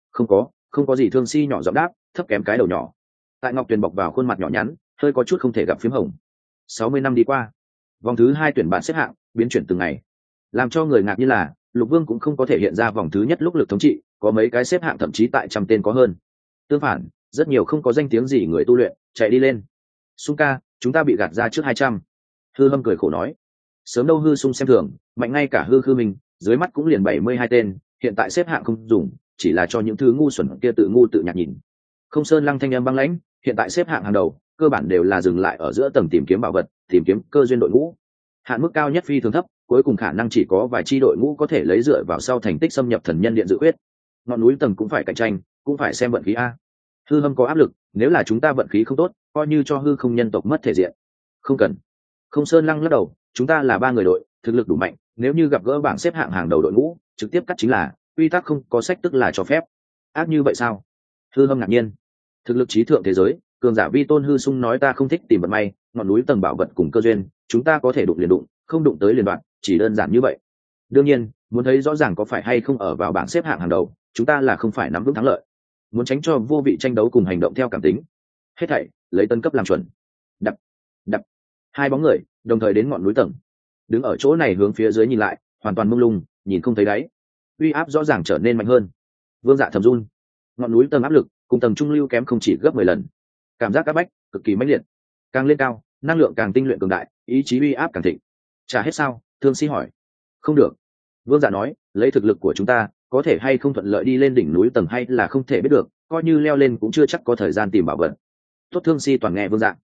Không có gì. Thương Si nhỏ giọng đáp, thấp kém cái đầu nhỏ. Tại ngọc tuyền bọc vào khuôn mặt nhỏ nhắn, hơi có chút không thể gặp phím hồng. 60 năm đi qua, vòng thứ 2 tuyển bạn xếp hạng biến chuyển từng ngày, làm cho người ngạc như là Lục Vương cũng không có thể hiện ra vòng thứ nhất lúc lực thống trị, có mấy cái xếp hạng thậm chí tại trăm tên có hơn. Tương phản, rất nhiều không có danh tiếng gì người tu luyện chạy đi lên. Sung ca, chúng ta bị gạt ra trước 200. Hư Hâm cười khổ nói. Sớm đâu Hư Sung xem thường, mạnh ngay cả Hư Khư mình, dưới mắt cũng liền 72 tên, hiện tại xếp hạng không dùng, chỉ là cho những thứ ngu xuẩn kia tự ngu tự nhạt nhìn. Không Sơn Lăng thanh âm băng lãnh, hiện tại xếp hạng hàng đầu, cơ bản đều là dừng lại ở giữa tầng tìm kiếm bảo vật, tìm kiếm cơ duyên đội ngũ. Hạn mức cao nhất phi thường thấp, cuối cùng khả năng chỉ có vài chi đội ngũ có thể lấy dựa vào sau thành tích xâm nhập thần nhân điện dự quyết. Ngọn núi tầng cũng phải cạnh tranh, cũng phải xem vận khí a. Hư Hâm có áp lực, nếu là chúng ta vận khí không tốt, coi như cho hư không nhân tộc mất thể diện. Không cần. Không Sơn Lăng lắc đầu, chúng ta là 3 người đội, thực lực đủ mạnh, nếu như gặp gỡ bảng xếp hạng hàng đầu đội ngũ, trực tiếp cắt chính là, quy tắc không có sách tức là cho phép. Ác như vậy sao? Hư Hâm ngạc nhiên. Thực lực trí thượng thế giới, cường giả vi tôn Hư Sung nói ta không thích tìm vận may, ngọn núi tầng bảo vật cùng cơ duyên, chúng ta có thể đụng liền đụng, không đụng tới liền đoạn, chỉ đơn giản như vậy. Đương nhiên, muốn thấy rõ ràng có phải hay không ở vào bảng xếp hạng hàng đầu, chúng ta là không phải nắm vững thắng lợi. Muốn tránh cho vô vị tranh đấu cùng hành động theo cảm tính, hết thảy lấy tân cấp làm chuẩn. Đập, đập, 2 bóng người đồng thời đến ngọn núi tầng, đứng ở chỗ này hướng phía dưới nhìn lại, hoàn toàn mông lung, nhìn không thấy đáy. Uy áp rõ ràng trở nên mạnh hơn. Vương Dạ thầm run. Ngọn núi tầng áp lực cùng tầng trung lưu kém không chỉ gấp 10 lần, cảm giác áp bách cực kỳ mãnh liệt. Càng lên cao, năng lượng càng tinh luyện cường đại, ý chí uy áp càng thịnh. Trả hết sao? Thương Si hỏi. Không được. Vương Dạ nói, lấy thực lực của chúng ta, có thể hay không thuận lợi đi lên đỉnh núi tầng hay là không thể biết được, coi như leo lên cũng chưa chắc có thời gian tìm bảo vật. Tốt. Thương Si toàn nghe Vương Dạ.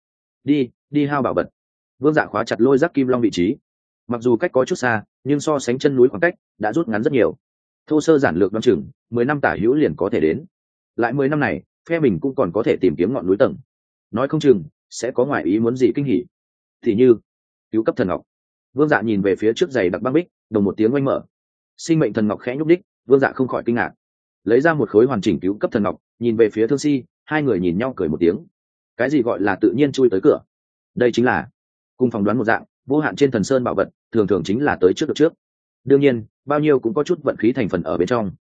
Đi hao bảo vật. Vương Dạ khóa chặt lôi giác kim long vị trí. Mặc dù cách có chút xa, nhưng so sánh chân núi khoảng cách đã rút ngắn rất nhiều. Thô sơ giản lược đoán chừng 10 năm tả hữu liền có thể đến. Lại 10 năm này, phe mình cũng còn có thể tìm kiếm ngọn núi tầng. Nói không chừng sẽ có ngoại ý muốn gì kinh hỉ. Thì như cứu cấp thần ngọc. Vương Dạ nhìn về phía trước giày đặc băng bích, đồng một tiếng oanh mở. Sinh mệnh thần ngọc khẽ nhúc đích, Vương Dạ không khỏi kinh ngạc. Lấy ra một khối hoàn chỉnh cứu cấp thần ngọc, nhìn về phía Thương Si, hai người nhìn nhau cười một tiếng. Cái gì gọi là tự nhiên chui tới cửa? Đây chính là cùng phỏng đoán một dạng, vô hạn trên thần sơn bảo vật, thường thường chính là tới trước được trước. Đương nhiên, bao nhiêu cũng có chút vận khí thành phần ở bên trong.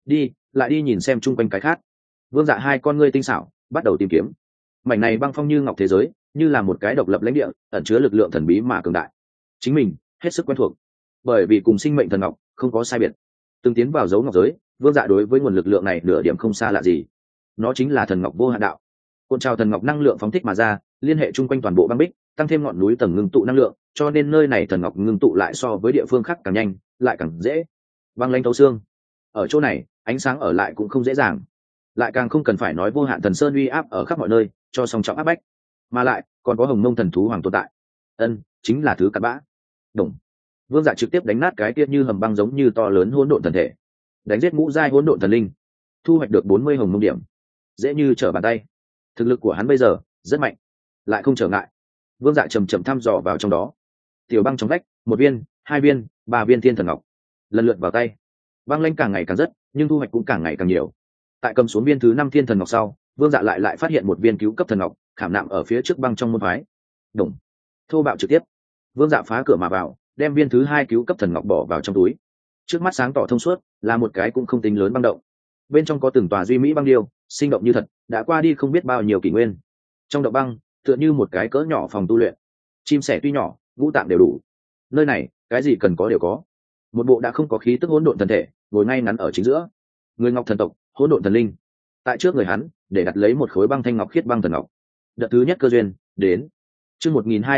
Lại đi nhìn xem chung quanh cái khác. Vương Dạ hai con ngươi tinh xảo, bắt đầu tìm kiếm. Mảnh này băng phong như ngọc thế giới, như là một cái độc lập lãnh địa, ẩn chứa lực lượng thần bí mà cường đại. Chính mình hết sức quen thuộc, bởi vì cùng sinh mệnh thần ngọc không có sai biệt. Từng tiến vào dấu ngọc giới, Vương Dạ đối với nguồn lực lượng này nửa điểm không xa lạ gì. Nó chính là thần ngọc vô hạn đạo. Cuộn trào thần ngọc năng lượng phóng thích mà ra, liên hệ chung quanh toàn bộ băng bích, tăng thêm ngọn núi tầng ngưng tụ năng lượng, cho nên nơi này thần ngọc ngưng tụ lại so với địa phương khác càng nhanh, lại càng dễ. Băng lãnh thấu xương. Ở chỗ này, ánh sáng ở lại cũng không dễ dàng, lại càng không cần phải nói vô hạn thần sơn uy áp ở khắp mọi nơi, cho song trọng áp bách, mà lại còn có hồng mông thần thú hoàng tồn tại. Chính là thứ cặn bã. Đồng. Vương Dạ trực tiếp đánh nát cái kia như hầm băng giống như to lớn hỗn độn thần thể, đánh giết ngũ giai hỗn độn thần linh, thu hoạch được 40 hồng mông điểm, dễ như trở bàn tay. Thực lực của hắn bây giờ rất mạnh, lại không trở ngại. Vương Dạ chầm chậm thăm dò vào trong đó. Tiểu băng trong vách, 1 viên, 2 viên, 3 viên thiên thần ngọc lần lượt vào tay. Băng lãnh càng ngày càng rất, nhưng thu hoạch cũng càng ngày càng nhiều. Tại cầm xuống viên thứ 5 thiên thần ngọc sau, Vương Dạ lại phát hiện một viên cứu cấp thần ngọc khảm nạm ở phía trước băng trong môn phái. Đồng. Thô bạo trực tiếp. Vương Dạ phá cửa mà vào, đem viên thứ 2 cứu cấp thần ngọc bỏ vào trong túi. Trước mắt sáng tỏ thông suốt, là một cái cũng không tính lớn băng động. Bên trong có từng tòa duy mỹ băng điêu, sinh động như thật, đã qua đi không biết bao nhiêu kỷ nguyên. Trong động băng, tựa như một cái cỡ nhỏ phòng tu luyện. Chim sẻ tuy nhỏ, ngũ tạng đều đủ. Nơi này, cái gì cần có đều có. Một bộ đã không có khí tức hỗn độn thần thể, ngồi ngay ngắn ở chính giữa. Người ngọc thần tộc, hỗn độn thần linh. Tại trước người hắn, để đặt lấy một khối băng thanh ngọc khiết băng thần ngọc. Đợt thứ nhất cơ duyên đến. Chương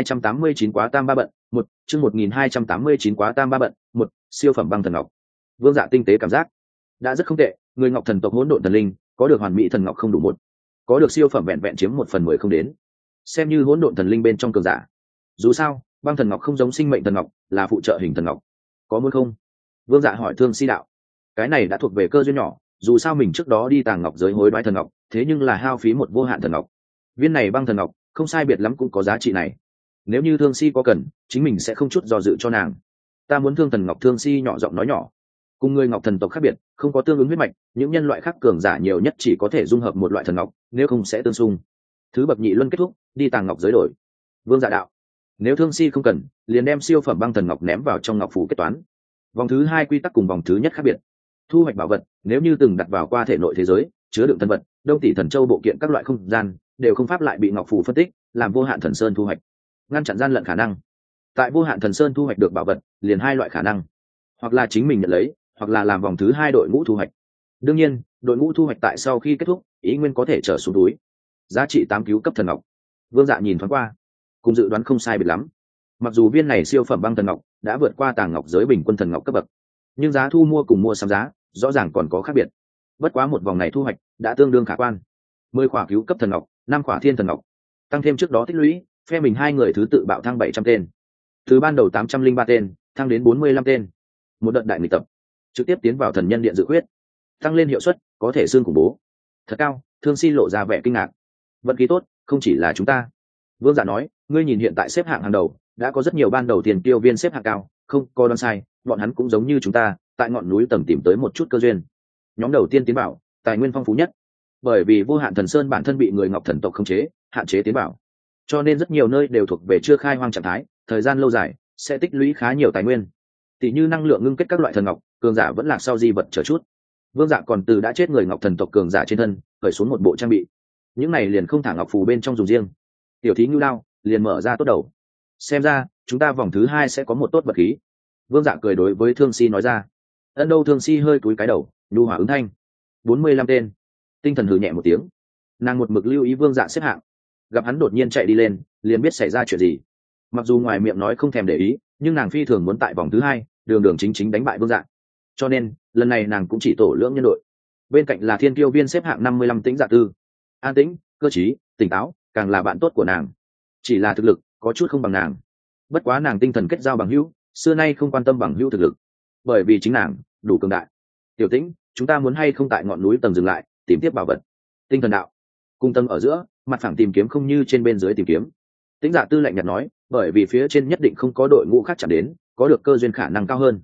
1289 quá tam ba bận, chương 1289 quá tam ba bận, siêu phẩm băng thần ngọc. Vương Dạ tinh tế cảm giác, đã rất không tệ. Người ngọc thần tộc hỗn độn thần linh, có được hoàn mỹ thần ngọc không đủ một, có được siêu phẩm vẹn vẹn chiếm 1/10 không đến, xem như hỗn độn thần linh bên trong cường giả. Dù sao, băng thần ngọc không giống sinh mệnh thần ngọc, là phụ trợ hình thần ngọc. Có muốn không? Vương Dạ hỏi Thương Si đạo. Cái này đã thuộc về cơ duyên nhỏ, dù sao mình trước đó đi tàng ngọc giới hối đoái thần ngọc, thế nhưng là hao phí một vô hạn thần ngọc. Viên này băng thần ngọc, không sai biệt lắm cũng có giá trị này. Nếu như Thương Si có cần, chính mình sẽ không chút do dự cho nàng. Ta muốn Thương thần ngọc. Thương Si nhỏ giọng nói nhỏ. Cùng người ngọc thần tộc khác biệt, không có tương ứng huyết mạch, những nhân loại khác cường giả nhiều nhất chỉ có thể dung hợp một loại thần ngọc, nếu không sẽ tương xung. Thứ bậc nhị luân kết thúc, đi tàng ngọc giới đổi. Vương Dạ đạo. Nếu Thương Si không cần, liền đem siêu phẩm băng thần ngọc ném vào trong ngọc phủ kết toán. Vòng thứ 2 quy tắc cùng vòng thứ nhất khác biệt. Thu hoạch bảo vật, nếu như từng đặt vào qua thể nội thế giới, chứa đựng thần vật, đông tỷ thần châu bộ kiện các loại không gian, đều không pháp lại bị ngọc phủ phân tích, làm vô hạn thần sơn thu hoạch, ngăn chặn gian lận khả năng. Tại vô hạn thần sơn thu hoạch được bảo vật, liền 2 loại khả năng, hoặc là chính mình nhận lấy, hoặc là làm vòng thứ 2 đội ngũ thu hoạch. Đương nhiên, đội ngũ thu hoạch tại sau khi kết thúc, ý nguyên có thể trở xuống túi. Giá trị 8 cứu cấp thần ngọc. Vương Dạ nhìn thoáng qua, cùng dự đoán không sai biệt lắm. Mặc dù viên này siêu phẩm băng thần ngọc đã vượt qua tàng ngọc giới bình quân thần ngọc cấp bậc, nhưng giá thu mua cùng mua sắm giá rõ ràng còn có khác biệt. Bất quá một vòng này thu hoạch đã tương đương khả quan. 10 khỏa cứu cấp thần ngọc, 5 khỏa thiên thần ngọc, tăng thêm trước đó tích lũy, phe mình 2 người thứ tự bạo thăng 700 tên. Từ ban đầu 803 tên, thăng đến 45 tên. Một đợt đại nghịch tập, trực tiếp tiến vào thần nhân điện dự quyết, tăng lên hiệu suất, có thể xương khủng bố. Thật cao. Thương Si lộ ra vẻ kinh ngạc. Vận khí tốt, không chỉ là chúng ta. Vương Dạ nói, ngươi nhìn hiện tại xếp hạng hàng đầu, đã có rất nhiều ban đầu tiền tiêu viên xếp hạng cao, không có đoán sai, bọn hắn cũng giống như chúng ta, tại ngọn núi tầng tìm tới một chút cơ duyên. Nhóm đầu tiên tiến bảo, tài nguyên phong phú nhất. Bởi vì vô hạn thần sơn bản thân bị người ngọc thần tộc khống chế, hạn chế tiến bảo, cho nên rất nhiều nơi đều thuộc về chưa khai hoang trạng thái, thời gian lâu dài sẽ tích lũy khá nhiều tài nguyên. Tỷ như năng lượng ngưng kết các loại thần ngọc, cường giả vẫn lạc sau di vật chờ chút. Vương Dạ còn từ đã chết người ngọc thần tộc cường giả trên thân khởi xuống một bộ trang bị, những này liền không thả ngọc phù bên trong dùng riêng. Tiểu thí ngưu lao liền mở ra tốt đầu, xem ra chúng ta vòng thứ 2 sẽ có một tốt vật khí. Vương Dạ cười đối với Thương Si nói ra. Ân đâu. Thương Si hơi cúi cái đầu, nhu hòa ứng thanh. 45 tên. Tinh thần hừ nhẹ một tiếng, nàng một mực lưu ý Vương Dạ xếp hạng, gặp hắn đột nhiên chạy đi lên, liền biết xảy ra chuyện gì. Mặc dù ngoài miệng nói không thèm để ý, nhưng nàng phi thường muốn tại vòng thứ 2 đường đường chính chính đánh bại Vương Dạ, cho nên lần này nàng cũng chỉ tổ lưỡng nhân đội. Bên cạnh là thiên kiêu viên xếp hạng 55 Tĩnh Dạ Tư, an tĩnh, cơ trí, tỉnh táo, càng là bạn tốt của nàng. Chỉ là thực lực có chút không bằng nàng, bất quá nàng tinh thần kết giao bằng hữu, xưa nay không quan tâm bằng hữu thực lực, bởi vì chính nàng đủ cường đại. Tiểu Tĩnh, chúng ta muốn hay không tại ngọn núi tầng dừng lại, tìm tiếp bảo vật? Tinh thần đạo. Cung tâm ở giữa, mặt phẳng tìm kiếm không như trên bên dưới tìm kiếm. Tĩnh Dạ Tư lạnh nhạt nói, bởi vì phía trên nhất định không có đội ngũ khác chạm đến, có được cơ duyên khả năng cao hơn.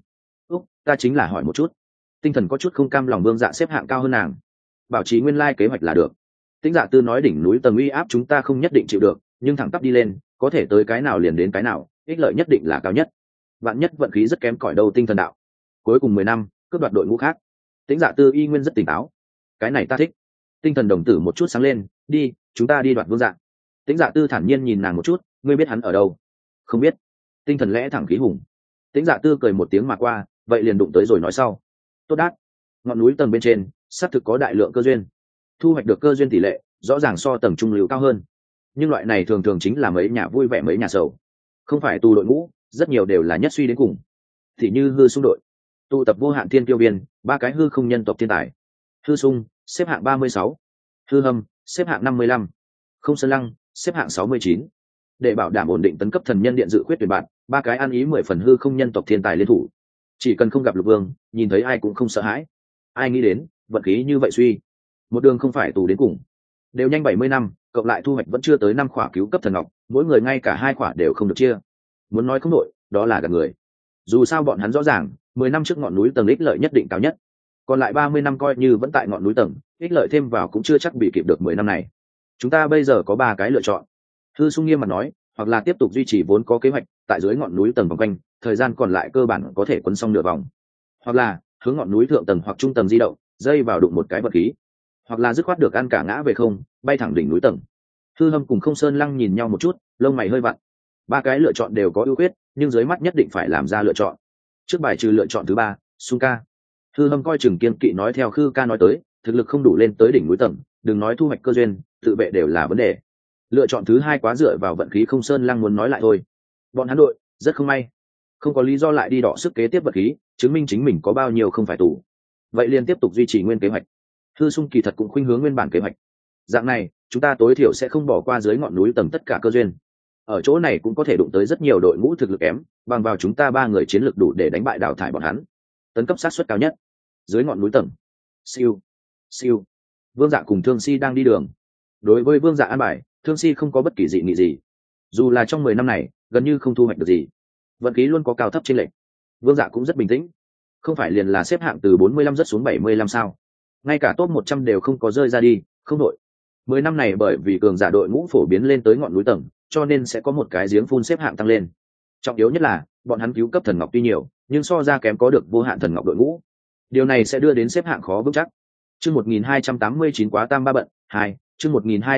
Ta chính là hỏi một chút. Tinh thần có chút không cam lòng Vương Dạ xếp hạng cao hơn nàng, bảo trì nguyên lai kế hoạch là được. Tĩnh Dạ Tư nói, đỉnh núi tầng uy áp chúng ta không nhất định chịu được, nhưng thẳng tắp đi lên, có thể tới cái nào liền đến cái nào, ích lợi nhất định là cao nhất. Vạn nhất vận khí rất kém cỏi đâu. Tinh thần đạo. Cuối cùng 10 năm cướp đoạt đội ngũ khác. Tĩnh Dạ Tư y nguyên rất tỉnh táo. Cái này ta thích. Tinh thần đồng tử một chút sáng lên, đi, chúng ta đi đoạt Vương Dạ. Tĩnh Dạ Tư thản nhiên nhìn nàng một chút, ngươi biết hắn ở đâu? Không biết. Tinh thần lẽ thẳng khí hùng. Tĩnh Dạ Tư cười một tiếng mà qua, vậy liền đụng tới rồi nói sau. Tốt đát. Ngọn núi tầng bên trên xác thực có đại lượng cơ duyên, thu hoạch được cơ duyên tỷ lệ rõ ràng so tầng trung lưu cao hơn. nhưng loại này thường thường chính là mấy nhà vui vẻ mấy nhà sầu, không phải tù đội ngũ, rất nhiều đều là nhất suy đến cùng. Thì như hư xung đội tụ tập vô hạn thiên tiêu viên, ba cái hư không nhân tộc thiên tài. Hư xung xếp hạng 36, hư hâm xếp hạng 55, không sơn lăng xếp hạng 69. Để bảo đảm ổn định tấn cấp thần nhân điện dự khuyết tuyển bạn, ba cái ăn ý 10 phần hư không nhân tộc thiên tài liên thủ, chỉ cần không gặp lục vương, nhìn thấy ai cũng không sợ hãi. Ai nghĩ đến vận khí như vậy suy, một đường không phải tù đến cùng. Đều nhanh 70 năm, cộng lại thu hoạch vẫn chưa tới 5 khỏa cứu cấp thần ngọc, mỗi người ngay cả 2 khỏa đều không được chia. Muốn nói không nội, đó là gạt người. Dù sao bọn hắn rõ ràng 10 năm trước ngọn núi tầng ích lợi nhất định cao nhất, còn lại 30 năm coi như vẫn tại ngọn núi tầng, ích lợi thêm vào cũng chưa chắc bị kịp được 10 năm này. Chúng ta bây giờ có 3 cái lựa chọn. Thư Sung nghiêm mặt nói, hoặc là tiếp tục duy trì vốn có kế hoạch tại dưới ngọn núi tầng vòng quanh, thời gian còn lại cơ bản có thể quấn xong nửa vòng, hoặc là hướng ngọn núi thượng tầng hoặc trung tầng di động, dây vào đụng một cái vật khí, hoặc là dứt khoát được ăn cả ngã về không, bay thẳng đỉnh núi tầng. Thư Hâm cùng Không Sơn Lăng nhìn nhau một chút, lông mày hơi vặn. 3 cái lựa chọn đều có ưu khuyết, nhưng dưới mắt nhất định phải làm ra lựa chọn. Trước bài trừ lựa chọn thứ 3, Sung ca. Thư Hâm coi chừng kiên kỵ nói theo Khư ca nói tới, thực lực không đủ lên tới đỉnh núi tầng, đừng nói thu hoạch cơ duyên, tự vệ đều là vấn đề. Lựa chọn thứ 2 quá dựa vào vận khí. Không Sơn Lăng muốn nói lại thôi. Bọn hắn đội rất không may, không có lý do lại đi đọ sức kế tiếp vận khí, chứng minh chính mình có bao nhiêu không phải tù. Vậy liền tiếp tục duy trì nguyên kế hoạch. Thư Sung kỳ thật cũng khuynh hướng nguyên bản kế hoạch. Dạng này, chúng ta tối thiểu sẽ không bỏ qua dưới ngọn núi tầng tất cả cơ duyên. Ở chỗ này cũng có thể đụng tới rất nhiều đội ngũ thực lực kém, bằng vào chúng ta 3 người chiến lược đủ để đánh bại đào thải bọn hắn. Tấn cấp sát suất cao nhất. Dưới ngọn núi tầng. Siêu, siêu. Vương Dạ cùng Thương Si đang đi đường. Đối với Vương Dạ an bài, Thương Si không có bất kỳ dị nghị gì. Dù là trong 10 năm này, gần như không thu hoạch được gì. Vận khí luôn có cao thấp chênh lệch. Vương Dạ cũng rất bình tĩnh. Không phải liền là xếp hạng từ 45 rất xuống 75 sao? Ngay cả top 100 đều không có rơi ra đi, không đội. 10 năm này bởi vì cường giả đội ngũ phổ biến lên tới ngọn núi tầng, cho nên sẽ có một cái giếng phun xếp hạng tăng lên. Trọng yếu nhất là, bọn hắn cứu cấp thần ngọc tuy nhiều, nhưng so ra kém có được vô hạn thần ngọc đội ngũ. Điều này sẽ đưa đến xếp hạng khó vững chắc. Chương 1289 quá tam ba bận, 2, chương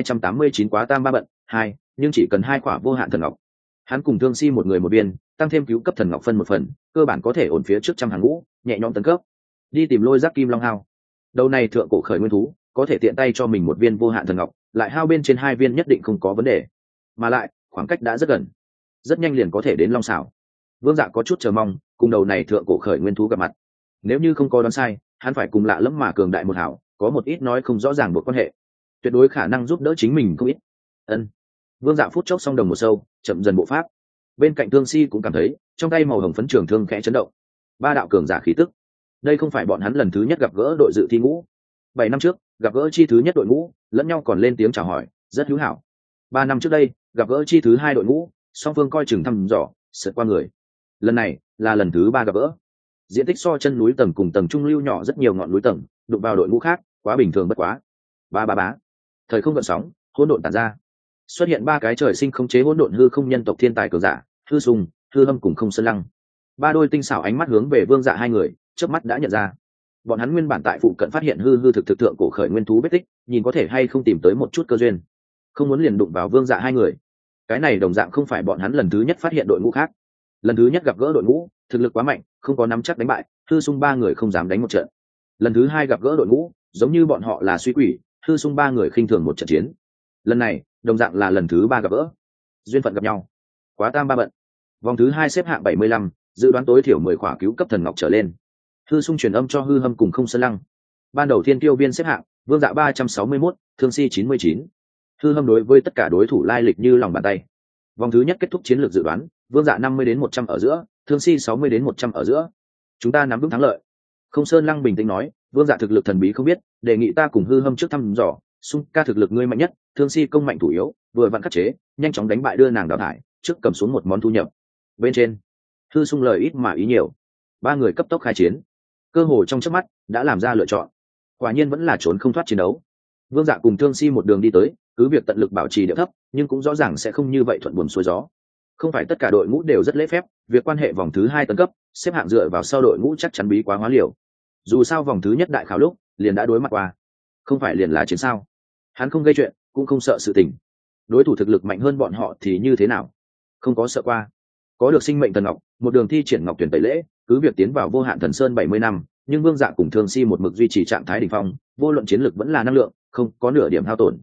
1289 quá tam ba bận, 2, nhưng chỉ cần 2 quả vô hạn thần ngọc. Hắn cùng Thương Si một người một viên, tăng thêm cứu cấp thần ngọc phân một phần, cơ bản có thể ổn phía trước trăm hàng ngũ, nhẹ nhõm tấn cấp. Đi tìm Lôi Giác Kim Long Hao. Đầu này thượng cổ khởi nguyên thú, có thể tiện tay cho mình một viên vô hạn thần ngọc, lại hao bên trên 2 viên nhất định không có vấn đề. Mà lại, khoảng cách đã rất gần, rất nhanh liền có thể đến Long Xảo. Vương Dạ có chút chờ mong, cùng đầu này thượng cổ khởi nguyên thú gặp mặt. Nếu như không có đoán sai, hắn phải cùng lạ lẫm mà cường đại một hảo, có một ít nói không rõ ràng một quan hệ, tuyệt đối khả năng giúp đỡ chính mình không ít. Ân. Vương Dạ phút chốc xong đồng một sâu, chậm dần bộ pháp. Bên cạnh Thương Si cũng cảm thấy, trong tay màu hồng phấn trường thương khẽ chấn động. 3 đạo cường giả khí tức. Đây không phải bọn hắn lần thứ nhất gặp gỡ đội dự thi ngũ. 7 năm trước, gặp gỡ chi thứ nhất đội ngũ, lẫn nhau còn lên tiếng chào hỏi, rất hữu hảo. 3 năm trước đây, gặp gỡ chi thứ 2 đội ngũ, song phương coi chừng thăm dò, sượt qua người. Lần này là lần thứ 3 gặp gỡ. Diện tích so chân núi tầng cùng tầng trung lưu nhỏ rất nhiều ngọn núi tầng, đụng vào đội ngũ khác, quá bình thường bất quá. Bá. Thời không gợn sóng, hỗn độn tản ra. Xuất hiện 3 cái trời sinh khống chế hỗn độn hư không nhân tộc thiên tài cường giả, Hư Sung, Hư Hâm cùng Không Sơn Lăng. 3 đôi tinh xảo ánh mắt hướng về Vương Dạ hai người, chớp mắt đã nhận ra. Bọn hắn nguyên bản tại phụ cận phát hiện hư thực thượng cổ khởi nguyên thú vết tích, nhìn có thể hay không tìm tới một chút cơ duyên. Không muốn liền đụng vào Vương Dạ hai người. Cái này đồng dạng không phải bọn hắn lần thứ nhất phát hiện đội ngũ khác. Lần thứ nhất gặp gỡ đội ngũ, thực lực quá mạnh, không có nắm chắc đánh bại, Hư Sung 3 người không dám đánh một trận. Lần thứ 2 gặp gỡ đội ngũ, giống như bọn họ là suy quỷ, Hư Sung 3 người khinh thường một trận chiến. Lần này, đồng dạng là lần thứ 3 gặp gỡ. Duyên phận gặp nhau. Quá tam ba bận. Vòng thứ 2 xếp hạng 75, dự đoán tối thiểu 10 khỏa cứu cấp thần ngọc trở lên. Hư Sung truyền âm cho Hư Hâm cùng Không Sơn Lăng. Ban đầu thiên tiêu viên xếp hạng, Vương Dạ 361, Thương Si 99. Hư Hâm đối với tất cả đối thủ lai lịch như lòng bàn tay. Vòng thứ nhất kết thúc chiến lược dự đoán, Vương Dạ 50 đến 100 ở giữa, Thương Si 60 đến 100 ở giữa. Chúng ta nắm vững thắng lợi. Không Sơn Lăng bình tĩnh nói, Vương Dạ thực lực thần bí không biết, đề nghị ta cùng Hư Hâm trước thăm dò, Sung ca thực lực ngươi mạnh nhất, Thương Si công mạnh thủ yếu, vừa vặn khắc chế, nhanh chóng đánh bại đưa nàng đào thải, trước cầm xuống một món thu nhập. Bên trên, Hư Sung lời ít mà ý nhiều. 3 người cấp tốc khai chiến, cơ hồ trong chớp mắt đã làm ra lựa chọn. Quả nhiên vẫn là trốn không thoát chiến đấu. Vương Dạ cùng Thương Si một đường đi tới, cứ việc tận lực bảo trì điệu thấp, nhưng cũng rõ ràng sẽ không như vậy thuận buồm xuôi gió. Không phải tất cả đội ngũ đều rất lễ phép, việc quan hệ vòng thứ 2 tấn cấp, xếp hạng dựa vào sau đội ngũ chắc chắn bí quá hóa liều. Dù sao vòng thứ nhất đại khảo lúc, liền đã đối mặt qua. Không phải liền là chiến sao? Hắn không gây chuyện, cũng không sợ sự tình. Đối thủ thực lực mạnh hơn bọn họ thì như thế nào? Không có sợ qua. Có được sinh mệnh thần ngọc, một đường thi triển ngọc tuyển tẩy lễ, cứ việc tiến vào vô hạn thần sơn 70 năm, nhưng Vương Dạ cùng Thương Si một mực duy trì trạng thái đỉnh phong, vô luận chiến lực vẫn là năng lượng, không có nửa điểm hao tổn.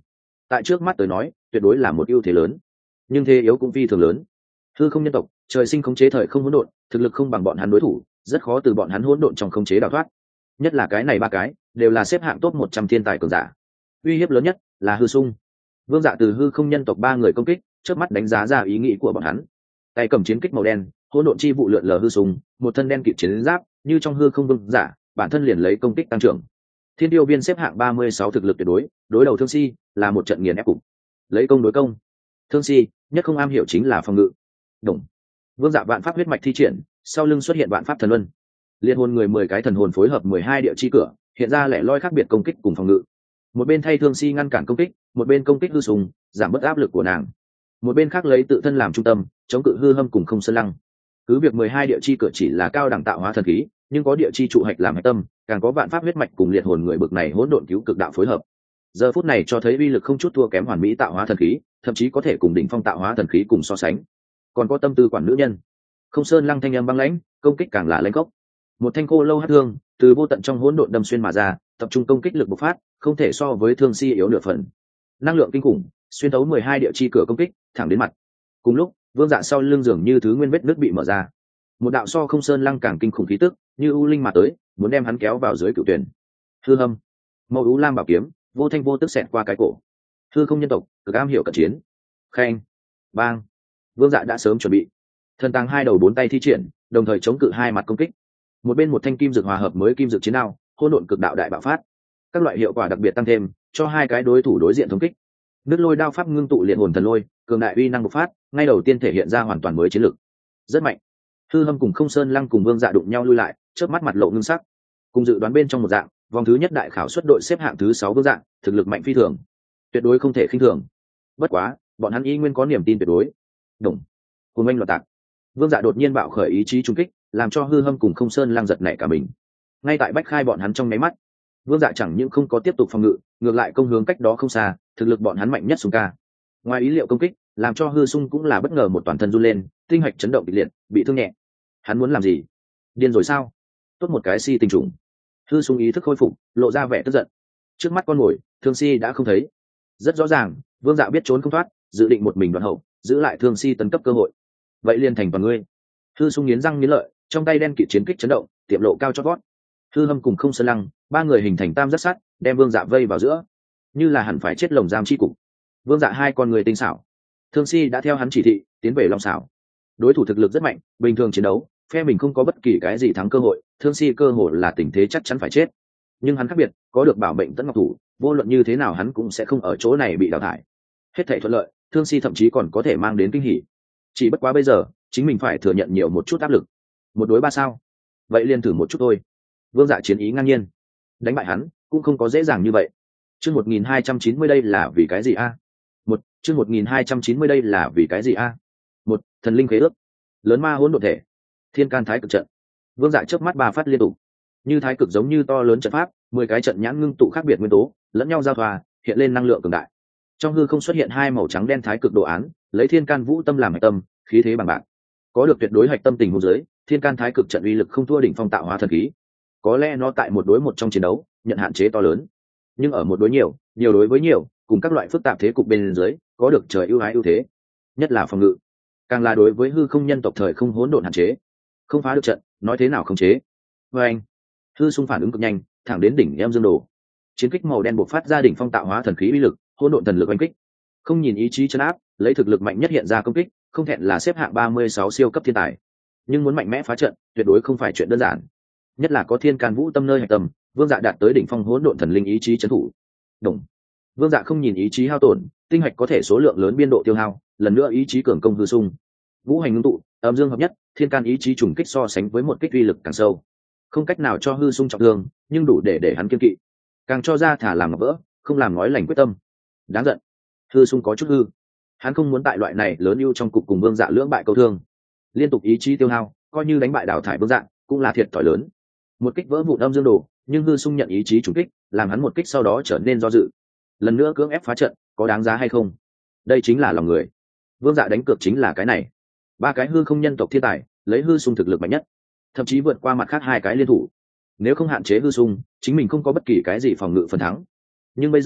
tại trước mắt tới nói tuyệt đối là một ưu thế lớn, nhưng thế yếu cũng phi thường lớn. Hư không nhân tộc trời sinh khống chế thời không hỗn độn, thực lực không bằng bọn hắn đối thủ, rất khó từ bọn hắn hỗn độn trong khống chế đào thoát. Nhất là cái này ba cái đều là xếp hạng top 100 thiên tài cường giả. Uy hiếp lớn nhất là hư sung. Vương Dạ từ hư không nhân tộc ba người công kích, chớp mắt đánh giá ra ý nghĩ của bọn hắn. Tay cầm chiến kích màu đen, hỗn độn chi vụ lượn lờ hư sung, một thân đen kịt chiến giáp, như trong hư không vương giả, bản thân liền lấy công kích tăng trưởng. Thiên Tiêu Viên xếp hạng 36 thực lực tuyệt đối, đối đầu Thương Si là một trận nghiền ép cục. Lấy công đối công. Thương Si nhất không am hiểu chính là phòng ngự. Đồng. Vương Dạ vạn pháp huyết mạch thi triển, sau lưng xuất hiện vạn pháp thần luân. Liệt hồn người 10 cái thần hồn phối hợp 12 địa chi cửa, hiện ra lẻ loi khác biệt công kích cùng phòng ngự. Một bên thay Thương Si ngăn cản công kích, một bên công kích hư sùng, giảm bớt áp lực của nàng. Một bên khác lấy tự thân làm trung tâm, chống cự hư hâm cùng không sơn lăng. Cứ việc 12 địa chi cửa chỉ là cao đẳng tạo hóa thần khí, nhưng có địa chi trụ hạch làm hạch tâm, càng có vạn pháp huyết mạch cùng liệt hồn người bực này hỗn độn cứu cực đạo phối hợp. Giờ phút này cho thấy uy lực không chút thua kém hoàn mỹ tạo hóa thần khí, thậm chí có thể cùng đỉnh phong tạo hóa thần khí cùng so sánh. Còn có tâm tư quản nữ nhân. Không sơn lăng thanh âm băng lãnh, công kích càng là lãnh gốc. Một thanh khô lâu hắc thương từ vô tận trong hỗn độn đâm xuyên mà ra, tập trung công kích lực bộc phát, không thể so với Thương Si yếu nửa phần. Năng lượng kinh khủng, xuyên thấu 12 địa chi cửa công kích, thẳng đến mặt. Cùng lúc, Vương Dạ sau lưng dường như thứ nguyên vết nứt bị mở ra. Một đạo so không sơn lăng càng kinh khủng khí tức, như u linh mà tới, muốn đem hắn kéo vào dưới cửu tuyển. Hư hâm, màu u lam bảo kiếm, vô thanh vô tức xẹt qua cái cổ. Hư không nhân tộc, cực am hiểu cận chiến. Khen, bang. Vương Dạ đã sớm chuẩn bị. Thần tàng hai đầu bốn tay thi triển, đồng thời chống cự hai mặt công kích. Một bên một thanh kim dược hòa hợp mới kim dược chiến đao, hỗn độn cực đạo đại bạo phát. Các loại hiệu quả đặc biệt tăng thêm, cho hai cái đối thủ đối diện thống kích. Nước lôi đao pháp ngưng tụ liệt hồn thần lôi, cường đại uy năng bộc phát, ngay đầu tiên thể hiện ra hoàn toàn mới chiến lực. Rất mạnh. Hư hâm cùng không sơn lăng cùng Vương Dạ đụng nhau lui lại, chớp mắt mặt lộ ngưng sắc. Cùng dự đoán bên trong một dạng, vòng thứ nhất đại khảo xuất đội xếp hạng thứ 6 Vương Dạ, thực lực mạnh phi thường, tuyệt đối không thể khinh thường. Bất quá, bọn hắn y nguyên có niềm tin tuyệt đối. Đồng, cùng anh loạt tạc. Vương Dạ đột nhiên bạo khởi ý chí trung kích, làm cho hư hâm cùng không sơn lăng giật nảy cả mình. Ngay tại bách khai bọn hắn trong máy mắt, Vương Dạ chẳng những không có tiếp tục phòng ngự, ngược lại công hướng cách đó không xa, thực lực bọn hắn mạnh nhất Sung ca. Ngoài ý liệu công kích, làm cho hư sung cũng là bất ngờ một toàn thân run lên, tinh hạch chấn động kịch liệt, bị thương nhẹ. Hắn muốn làm gì? Điên rồi sao? Tốt một cái si tình trùng. Hư sung ý thức khôi phục, lộ ra vẻ tức giận. Trước mắt con mồi, Thương Si đã không thấy. Rất rõ ràng, Vương Dạ biết trốn không thoát, dự định một mình đoạn hậu, giữ lại Thương Si tấn cấp cơ hội. Vậy liền thành toàn ngươi. Hư sung nghiến răng nghiến lợi, trong tay đen kịt chiến kích chấn động, tiệm lộ cao chót vót. Hư hâm cùng không sơn lăng, ba người hình thành tam giác sắt, đem Vương Dạ vây vào giữa, như là hẳn phải chết lồng giam chi cục. Vương Dạ hai con người tinh xảo. Thương Si đã theo hắn chỉ thị, tiến về Long Xảo. Đối thủ thực lực rất mạnh, bình thường chiến đấu, phe mình không có bất kỳ cái gì thắng cơ hội, Thương Si cơ hội là tình thế chắc chắn phải chết. Nhưng hắn khác biệt, có được bảo mệnh Tấn Ngọc Thủ, vô luận như thế nào hắn cũng sẽ không ở chỗ này bị đào thải. Hết thảy thuận lợi, Thương Si thậm chí còn có thể mang đến kinh hỉ. Chỉ bất quá bây giờ, chính mình phải thừa nhận nhiều một chút áp lực. Một đối ba sao? Vậy liền thử một chút thôi. Vương Dạ chiến ý ngang nhiên. Đánh bại hắn cũng không có dễ dàng như vậy. Chương 1290 đây là vì cái gì a? Chương 1290 đây là vì cái gì a? Một, thần linh khế ước. Lớn ma hỗn độn thể. Thiên can thái cực trận. Vương Dạ chớp mắt ba phát liên tục. Như thái cực giống như to lớn trận pháp, 10 cái trận nhãn ngưng tụ khác biệt nguyên tố, lẫn nhau giao thoa, hiện lên năng lượng cường đại. Trong hư không xuất hiện hai màu trắng đen thái cực đồ án, lấy thiên can vũ tâm làm hạch tâm, khí thế bằng bạc. Có được tuyệt đối hạch tâm tình huống dưới, thiên can thái cực trận uy lực không thua đỉnh phong tạo hóa thần khí. Có lẽ nó tại một đối một trong chiến đấu, nhận hạn chế to lớn. Nhưng ở một đối nhiều, nhiều đối với nhiều, cùng các loại phức tạp thế cục bên dưới, có được trời ưu ái ưu thế, nhất là phòng ngự, càng là đối với hư không nhân tộc thời không hỗn độn hạn chế, không phá được trận, nói thế nào không chế. Và anh, hư xung phản ứng cực nhanh, thẳng đến đỉnh em dương đồ, chiến kích màu đen bộc phát ra đỉnh phong tạo hóa thần khí uy lực, hỗn độn thần lực oanh kích, không nhìn ý chí chấn áp, lấy thực lực mạnh nhất hiện ra công kích, không thẹn là xếp hạng 36 siêu cấp thiên tài. Nhưng muốn mạnh mẽ phá trận, tuyệt đối không phải chuyện đơn giản, nhất là có thiên can vũ tâm nơi hạch tâm, Vương Dạ đạt tới đỉnh phong hỗn độn thần linh ý chí trấn thủ. Đồng. Vương Dạ không nhìn ý chí hao tổn, tinh hạch có thể số lượng lớn biên độ tiêu hao, lần nữa ý chí cường công hư sung. Vũ hành ngưng tụ, âm dương hợp nhất, thiên can ý chí trùng kích so sánh với một kích uy lực càng sâu. Không cách nào cho hư sung trọng thương, nhưng đủ để hắn kiên kỵ. Càng cho ra thả làm ngọc vỡ, không làm nói lành quyết tâm. Đáng giận. Hư sung có chút hư. Hắn không muốn tại loại này lớn ưu trong cục cùng Vương Dạ lưỡng bại câu thương. Liên tục ý chí tiêu hao, coi như đánh bại đào thải Vương Dạ, cũng là thiệt thòi lớn. Một kích vỡ vụn âm dương đồ, nhưng hư sung nhận ý chí trùng kích, làm hắn một kích sau đó trở nên do dự. Lần nữa cưỡng ép phá trận, có đáng giá hay không? Đây chính là lòng người. Vương Dạ đánh cược chính là cái này. Ba cái hư không nhân tộc thiên tài, lấy hư sung thực lực mạnh nhất, thậm chí vượt qua mặt khác hai cái liên thủ. Nếu không hạn chế hư sung, chính mình không có bất kỳ cái gì phòng ngự phần thắng. Nhưng bây giờ,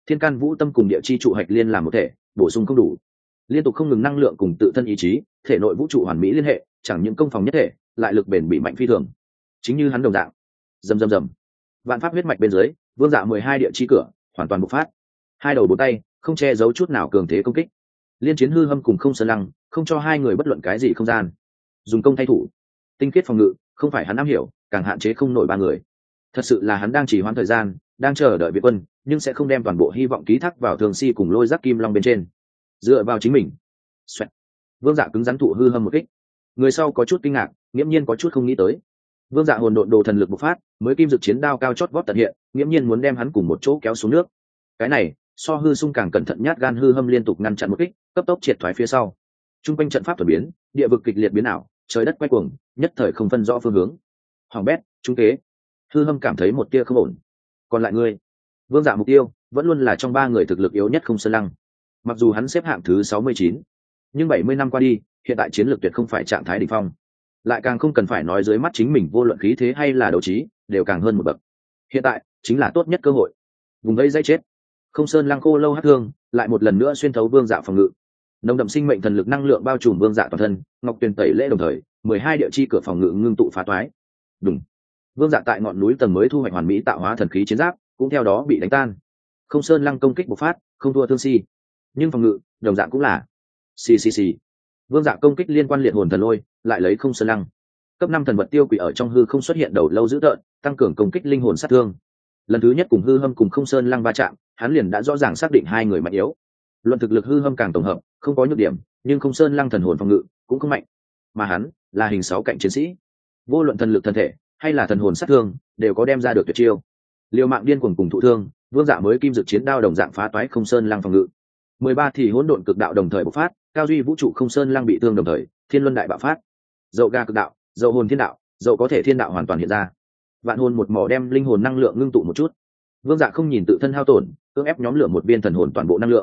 thiên can vũ tâm cùng địa chi trụ hạch liên làm một thể, bổ sung không đủ, liên tục không ngừng năng lượng cùng tự thân ý chí, thể nội vũ trụ hoàn mỹ liên hệ, chẳng những công phòng nhất thể, lại lực bền bị mạnh phi thường. Chính như hắn đồng dạng. Rầm rầm rầm. Vạn pháp huyết mạch bên dưới, vương dạ 12 địa chi cửa hoàn toàn bộc phát. Hai đầu bốn tay, không che giấu chút nào cường thế công kích. Liên chiến hư hâm cùng không sơn lăng, không cho hai người bất luận cái gì không gian. Dùng công thay thủ, tinh khiết phòng ngự, không phải hắn am hiểu, càng hạn chế không nổi ba người. Thật sự là hắn đang trì hoãn thời gian, đang chờ đợi viện quân, nhưng sẽ không đem toàn bộ hy vọng ký thác vào thường si cùng lôi giác kim long bên trên. Dựa vào chính mình. Xoẹt. Vương dạ cứng rắn thụ hư hâm một kích. Người sau có chút kinh ngạc, nghiễm nhiên có chút không nghĩ tới. Vương dạ hồn độn đồ thần lực bộc phát, mới kim dực chiến đao cao chót vót tận hiện, nghiễm nhiên muốn đem hắn cùng một chỗ kéo xuống nước. Cái này, so hư sung càng cẩn thận nhát gan hư hâm liên tục ngăn chặn một kích, cấp tốc triệt thoái phía sau. Trung quanh trận pháp thuần biến, địa vực kịch liệt biến ảo, trời đất quay cuồng, nhất thời không phân rõ phương hướng. Hoàng bét, trung kế. Hư hâm cảm thấy một tia không ổn. Còn lại ngươi, Vương dạ mục tiêu vẫn luôn là trong ba người thực lực yếu nhất không sơn lăng. Mặc dù hắn xếp hạng thứ 69, nhưng 70 năm qua đi, hiện tại chiến lược tuyệt không phải trạng thái đỉnh phong, lại càng không cần phải nói dưới mắt chính mình vô luận khí thế hay là đấu trí đều càng hơn một bậc. Hiện tại chính là tốt nhất cơ hội. Vùng vây dây chết. Không sơn lăng khô lâu hắc thương lại một lần nữa xuyên thấu vương dạ phòng ngự, nồng đậm sinh mệnh thần lực năng lượng bao trùm vương dạ toàn thân. Ngọc Tuyền tẩy lễ đồng thời 12 địa chi cửa phòng ngự ngưng tụ phá toái. Đúng. Vương dạ tại ngọn núi tầng mới thu hoạch hoàn mỹ tạo hóa thần khí chiến giáp cũng theo đó bị đánh tan. Không sơn lăng công kích bộc phát, không thua thương si, nhưng phòng ngự đồng dạng cũng là xì. Vương dạ công kích liên quan liệt hồn thần lôi, lại lấy không sơn lăng. Cấp 5 thần vật tiêu quỷ ở trong hư không xuất hiện đầu lâu dữ tợn, tăng cường công kích linh hồn sát thương. Lần thứ nhất cùng hư hâm cùng không sơn lăng va chạm, hắn liền đã rõ ràng xác định hai người mạnh yếu. Luận thực lực hư hâm càng tổng hợp, không có nhược điểm, nhưng không sơn lăng thần hồn phòng ngự cũng không mạnh, mà hắn là hình 6 cạnh chiến sĩ, vô luận thần lực thân thể hay là thần hồn sát thương đều có đem ra được tuyệt chiêu. Liều mạng điên cuồng cùng thụ thương, vương dạ mới kim dực chiến đao đồng dạng phá toái không sơn lăng phòng ngự. 13 thì hỗn độn cực đạo đồng thời bộc phát, cao duy vũ trụ không sơn lăng bị thương đồng thời, thiên luân đại bạo phát. Dậu ga cực đạo, dậu hồn thiên đạo, dậu có thể thiên đạo hoàn toàn hiện ra. Vạn hồn một mỏ đem linh hồn năng lượng ngưng tụ một chút. Vương dạ không nhìn tự thân hao tổn, cưỡng ép nhóm lửa một viên thần hồn toàn bộ năng lượng.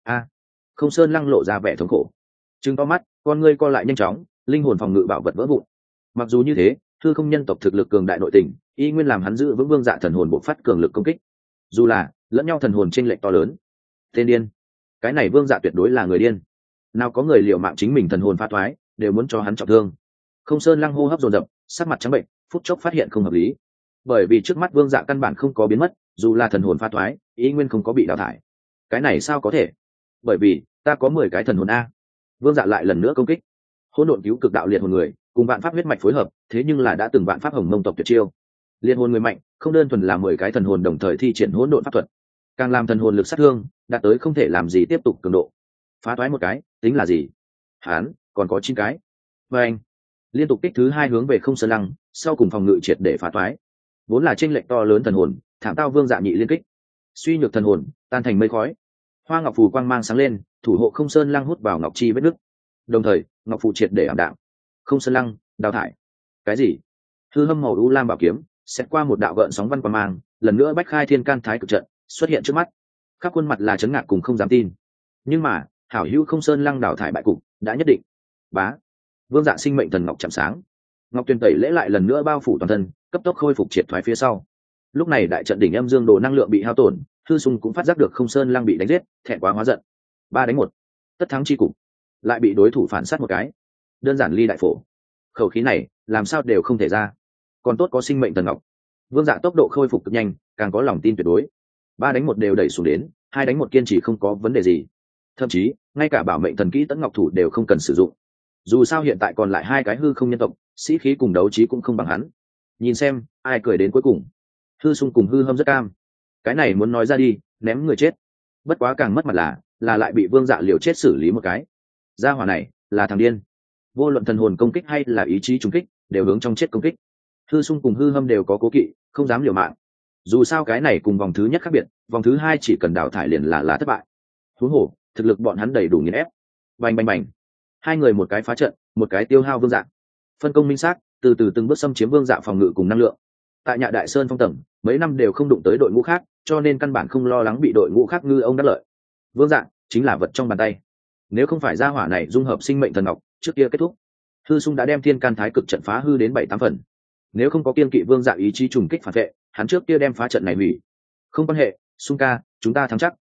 Không sơn lăng lộ ra vẻ thống khổ, trừng to mắt, con ngươi co lại nhanh chóng, linh hồn phòng ngự bảo vật vỡ vụn. Mặc dù như thế, thư không nhân tộc thực lực cường đại nội tình, y nguyên làm hắn giữ vững vương dạ thần hồn bộc phát cường lực công kích. Dù là lẫn nhau thần hồn chênh lệch to lớn. Tên điên, cái này vương dạ tuyệt đối là người điên. Nào có người liệu mạng chính mình thần hồn phá thoái, đều muốn cho hắn trọng thương. Không sơn lăng hô hấp dồn dập, sắc mặt trắng bệnh, phút chốc phát hiện không hợp lý. Bởi vì trước mắt vương dạ căn bản không có biến mất, dù là thần hồn phá thoái, y nguyên không có bị đào thải. Cái này sao có thể? Bởi vì ta có 10 cái thần hồn a. Vương dạ lại lần nữa công kích. Hỗn độn cứu cực đạo liệt hồn người, cùng vạn pháp huyết mạch phối hợp, thế nhưng là đã từng vạn pháp hồng mông tộc tuyệt chiêu. Liệt hồn người mạnh, không đơn thuần là 10 cái thần hồn đồng thời thi triển hỗn độn pháp thuật, càng làm thần hồn lực sát thương đạt tới không thể làm gì tiếp tục cường độ. Phá toái một cái, tính là gì? Hán, còn có 9 cái. Và anh liên tục kích thứ 2 hướng về không sơn lăng, sau cùng phòng ngự triệt để phá toái. Vốn là chênh lệch to lớn thần hồn, thảm tao vương dạ nhị liên kích. Suy nhược thần hồn, tan thành mây khói. Hoa ngọc phù quang mang sáng lên, thủ hộ không sơn lăng hút vào ngọc chi vết nứt. Đồng thời, ngọc phù triệt để ảm đạm. Không sơn lăng, đào thải. Cái gì? Hư hâm màu u lam bảo kiếm, xét qua một đạo gợn sóng văn quang mang, lần nữa bách khai thiên can thái cực trận xuất hiện trước mắt. Khắp khuôn mặt là chấn ngạc cùng không dám tin. Nhưng mà, hảo hữu không sơn lăng đào thải bại cục đã nhất định. Bá. Vương dạ sinh mệnh thần ngọc chạm sáng. Ngọc Tuyền tẩy lễ lại lần nữa bao phủ toàn thân, cấp tốc khôi phục triệt thoái phía sau. Lúc này đại trận đỉnh âm dương đồ năng lượng bị hao tổn, Thư Sung cũng phát giác được không sơn lăng bị đánh giết, thẹn quá hóa giận. 3 đánh 1, tất thắng chi cục, lại bị đối thủ phản sát một cái. Đơn giản ly đại phổ. Khẩu khí này, làm sao đều không thể ra. Còn tốt có sinh mệnh thần ngọc. Vương Dạ tốc độ khôi phục cực nhanh, càng có lòng tin tuyệt đối. 3 đánh 1 đều đẩy xuống đến, 2 đánh 1 kiên trì không có vấn đề gì. Thậm chí, ngay cả bảo mệnh thần kỹ Tấn Ngọc thủ đều không cần sử dụng. Dù sao hiện tại còn lại 2 cái hư không nhân tộc, sĩ khí cùng đấu trí cũng không bằng hắn. Nhìn xem, ai cười đến cuối cùng. Hư Sung cùng Hư Hâm rất cam. Cái này muốn nói ra đi, ném người chết. Bất quá càng mất mặt là lại bị Vương Dạ liều chết xử lý một cái. Gia hỏa này là thằng điên. Vô luận thần hồn công kích hay là ý chí trùng kích, đều hướng trong chết công kích. Hư Sung cùng Hư Hâm đều có cố kỵ, không dám liều mạng. Dù sao cái này cùng vòng thứ nhất khác biệt, vòng thứ 2 chỉ cần đào thải liền là thất bại. Huống hồ, thực lực bọn hắn đầy đủ nghiền ép. Bành bành bành. 2 người một cái phá trận, một cái tiêu hao Vương Dạ. Phân công minh xác, từ từ từng bước xâm chiếm Vương Dạ phòng ngự cùng năng lượng. Tại Nhạ Đại Sơn phong tầng, mấy năm đều không đụng tới đội ngũ khác, cho nên căn bản không lo lắng bị đội ngũ khác ngư ông đắc lợi. Vương Dạ chính là vật trong bàn tay. Nếu không phải gia hỏa này dung hợp sinh mệnh thần ngọc, trước kia kết thúc. Hư Sung đã đem thiên can thái cực trận phá hư đến 7-8 phần. Nếu không có kiên kỵ Vương Dạ ý chí trùng kích phản vệ, hắn trước kia đem phá trận này hủy. Không quan hệ, Sung ca, chúng ta thắng chắc.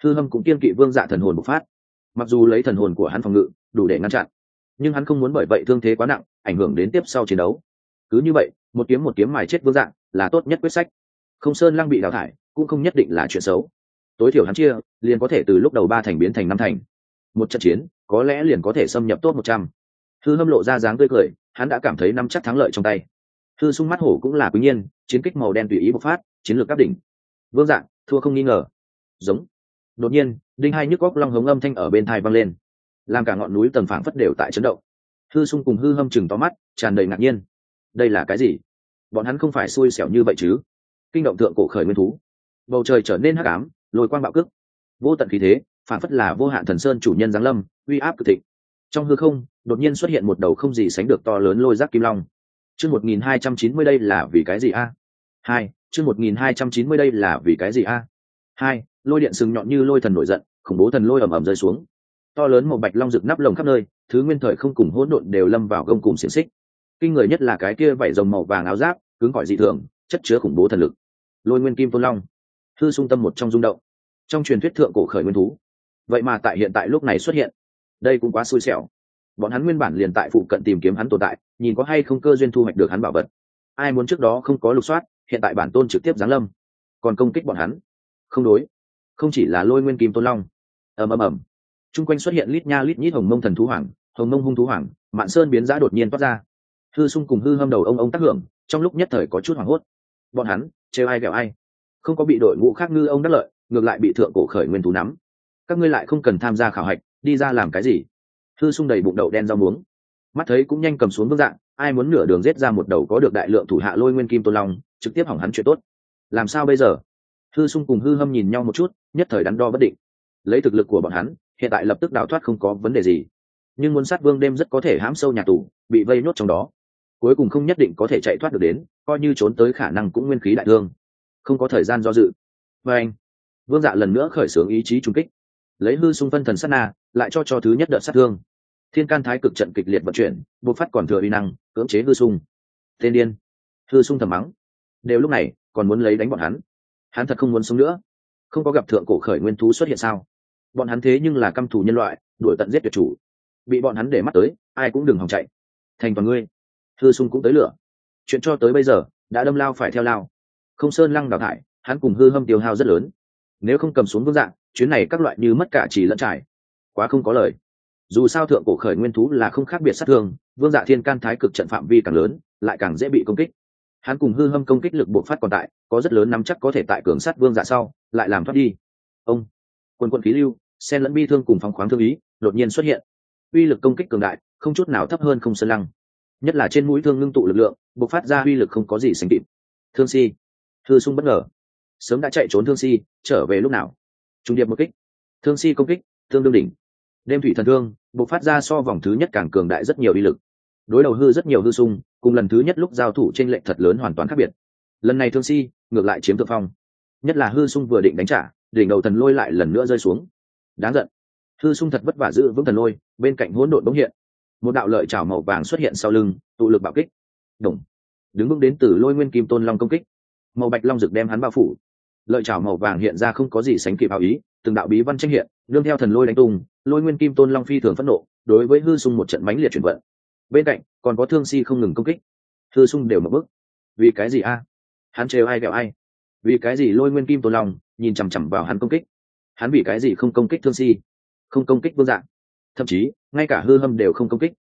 Hư Hâm cũng kiên kỵ vương dạ thần hồn bộc phát, mặc dù lấy thần hồn của hắn phòng ngự đủ để ngăn chặn, nhưng hắn không muốn bởi vậy thương thế quá nặng ảnh hưởng đến tiếp sau chiến đấu. Cứ như vậy một kiếm mài chết vương dạ là tốt nhất quyết sách. Không Sơn Lăng bị đào thải cũng không nhất định là chuyện xấu, tối thiểu hắn chia liền có thể từ lúc đầu 3 thành biến thành 5 thành, một trận chiến có lẽ liền có thể xâm nhập top 100. Hư Hâm lộ ra dáng tươi cười, hắn đã cảm thấy nắm chắc thắng lợi trong tay. Hư Sung mắt hổ cũng là quý nhiên, chiến kích màu đen tùy ý bộc phát, chiến lược áp đỉnh. Vương Dạ thua không nghi ngờ. Giống. Đột nhiên, đinh hai nhức óc long hống âm thanh ở bên tai vang lên, làm cả ngọn núi tầng phảng phất đều tại chấn động. Hư Sung cùng Hư Hâm chừng to mắt, tràn đầy ngạc nhiên. Đây là cái gì? Bọn hắn không phải xui xẻo như vậy chứ? Kinh động thượng cổ khởi nguyên thú. Bầu trời trở nên hắc ám, lôi quang bạo cước, vô tận khí thế, phảng phất là vô hạn thần sơn chủ nhân giáng lâm, uy áp cực thịnh. Trong hư không, đột nhiên xuất hiện một đầu không gì sánh được to lớn lôi giác kim long. Chương 1290 đây là vì cái gì a? 2, chương 1290 đây là vì cái gì a? 2, lôi điện sừng nhọn như lôi thần nổi giận, khủng bố thần lôi ầm ầm rơi xuống. To lớn một bạch long rực nắp lồng khắp nơi, thứ nguyên thời không cùng hỗn độn đều lâm vào gông cùng xiển xích. Kinh người nhất là cái kia vảy rồng màu vàng áo giáp, cứng cỏi dị thường, chất chứa khủng bố thần lực. Lôi nguyên kim tôn long. Hư Sung tâm một trong rung động. Trong truyền thuyết thượng cổ khởi nguyên thú, vậy mà tại hiện tại lúc này xuất hiện, đây cũng quá xui xẻo. Bọn hắn nguyên bản liền tại phụ cận tìm kiếm hắn tồn tại, nhìn có hay không cơ duyên thu hoạch được hắn bảo vật. Ai muốn trước đó không có lục soát, hiện tại bản tôn trực tiếp giáng lâm, còn công kích bọn hắn. Không đối, không chỉ là lôi nguyên kim tôn long. Ầm. Trung quanh xuất hiện lít nha lít nhít hồng mông thần thú hoàng, hồng mông hung thú hoàng, mạn sơn biến giá đột nhiên toát ra. Hư Sung cùng Hư Hâm đầu ông tác hưởng, trong lúc nhất thời có chút hoảng hốt. Bọn hắn trêu ai ghẹo ai, không có bị đội ngũ khác ngư ông đắc lợi, ngược lại bị thượng cổ khởi nguyên thú nắm. Các ngươi lại không cần tham gia khảo hạch, đi ra làm cái gì? Hư Sung đầy bụng đậu đen rau muống, mắt thấy cũng nhanh cầm xuống vương dạng, ai muốn nửa đường giết ra một đầu có được đại lượng thủ hạ lôi nguyên kim tôn long, trực tiếp hỏng hắn chuyện tốt. Làm sao bây giờ? Hư Sung cùng Hư Hâm nhìn nhau một chút, nhất thời đắn đo bất định. Lấy thực lực của bọn hắn, hiện tại lập tức đào thoát không có vấn đề gì, nhưng muốn sát vương đêm rất có thể hãm sâu nhà tù, bị vây nhốt trong đó, cuối cùng không nhất định có thể chạy thoát được đến, coi như trốn tới khả năng cũng nguyên khí đại thương, không có thời gian do dự. Và anh, vương dạ lần nữa khởi xướng ý chí trung kích, lấy Hư Sung phân thần sát na, lại cho thứ nhất đợt sát thương. Thiên can thái cực trận kịch liệt vận chuyển, bộc phát còn thừa uy năng, cưỡng chế Hư Sung. Tên điên. Hư Sung thầm mắng, đều lúc này còn muốn lấy đánh bọn hắn thật không muốn sống nữa. Không có gặp thượng cổ khởi nguyên thú xuất hiện sao? Bọn hắn thế nhưng là căm thù nhân loại, đuổi tận giết tuyệt chủ, bị bọn hắn để mắt tới, ai cũng đừng hòng chạy. Thành toàn ngươi. Hư Sung cũng tới lửa. Chuyện cho tới bây giờ đã đâm lao phải theo lao. Không Sơn Lăng đào thải, hắn cùng Hư Hâm tiêu hao rất lớn. Nếu không cầm xuống vương dạng, chuyến này các loại như mất cả chỉ lẫn trải, quá không có lời. Dù sao thượng cổ khởi nguyên thú là không khác biệt sát thương, vương dạ thiên can thái cực trận phạm vi càng lớn, lại càng dễ bị công kích. Hắn cùng Hư Hâm công kích lực bộc phát còn tại, có rất lớn nắm chắc có thể tại cường sát vương dạ sau lại làm thoát đi. Ông quần khí lưu, xen lẫn bi thương cùng phóng khoáng thương ý đột nhiên xuất hiện, uy lực công kích cường đại, không chút nào thấp hơn Không Sơn Lăng. Nhất là trên mũi thương ngưng tụ lực lượng, bộc phát ra uy lực không có gì sánh kịp. Thương Si. Hư Sung bất ngờ, sớm đã chạy trốn Thương Si, trở về lúc nào? Trung điệp một kích, Thương Si công kích thương đương đỉnh. Đêm thủy thần thương bộc phát ra so vòng thứ nhất càng cường đại rất nhiều uy lực, đối đầu rất nhiều Hư Sung, cùng lần thứ nhất lúc giao thủ trên lệnh thật lớn hoàn toàn khác biệt. Lần này Thương Si ngược lại chiếm thượng phong, nhất là Hư Sung vừa định đánh trả, đỉnh đầu thần lôi lại lần nữa rơi xuống. Đáng giận. Hư Sung thật vất vả giữ vững thần lôi, bên cạnh hỗn độn bỗng hiện một đạo lợi chảo màu vàng xuất hiện sau lưng, tụ lực bạo kích. Đồng. Đứng vững đến từ lôi nguyên kim tôn long công kích, màu bạch long rực đem hắn bao phủ. Lợi chảo màu vàng hiện ra không có gì sánh kịp ảo ý, từng đạo bí văn tranh hiện, nương theo thần lôi đánh tung, lôi nguyên kim tôn long phi thường phẫn nộ, đối với Hư Sung một trận mãnh liệt chuyển vận. Bên cạnh còn có Thương Si không ngừng công kích. Hư Sung đều mở bức. Vì cái gì a? Hắn trêu ai ghẹo ai? Vì cái gì lôi nguyên kim tôn long nhìn chằm chằm vào hắn công kích? Hắn vì cái gì không công kích Thương Si, không công kích vương dạng, thậm chí ngay cả Hư Hâm đều không công kích?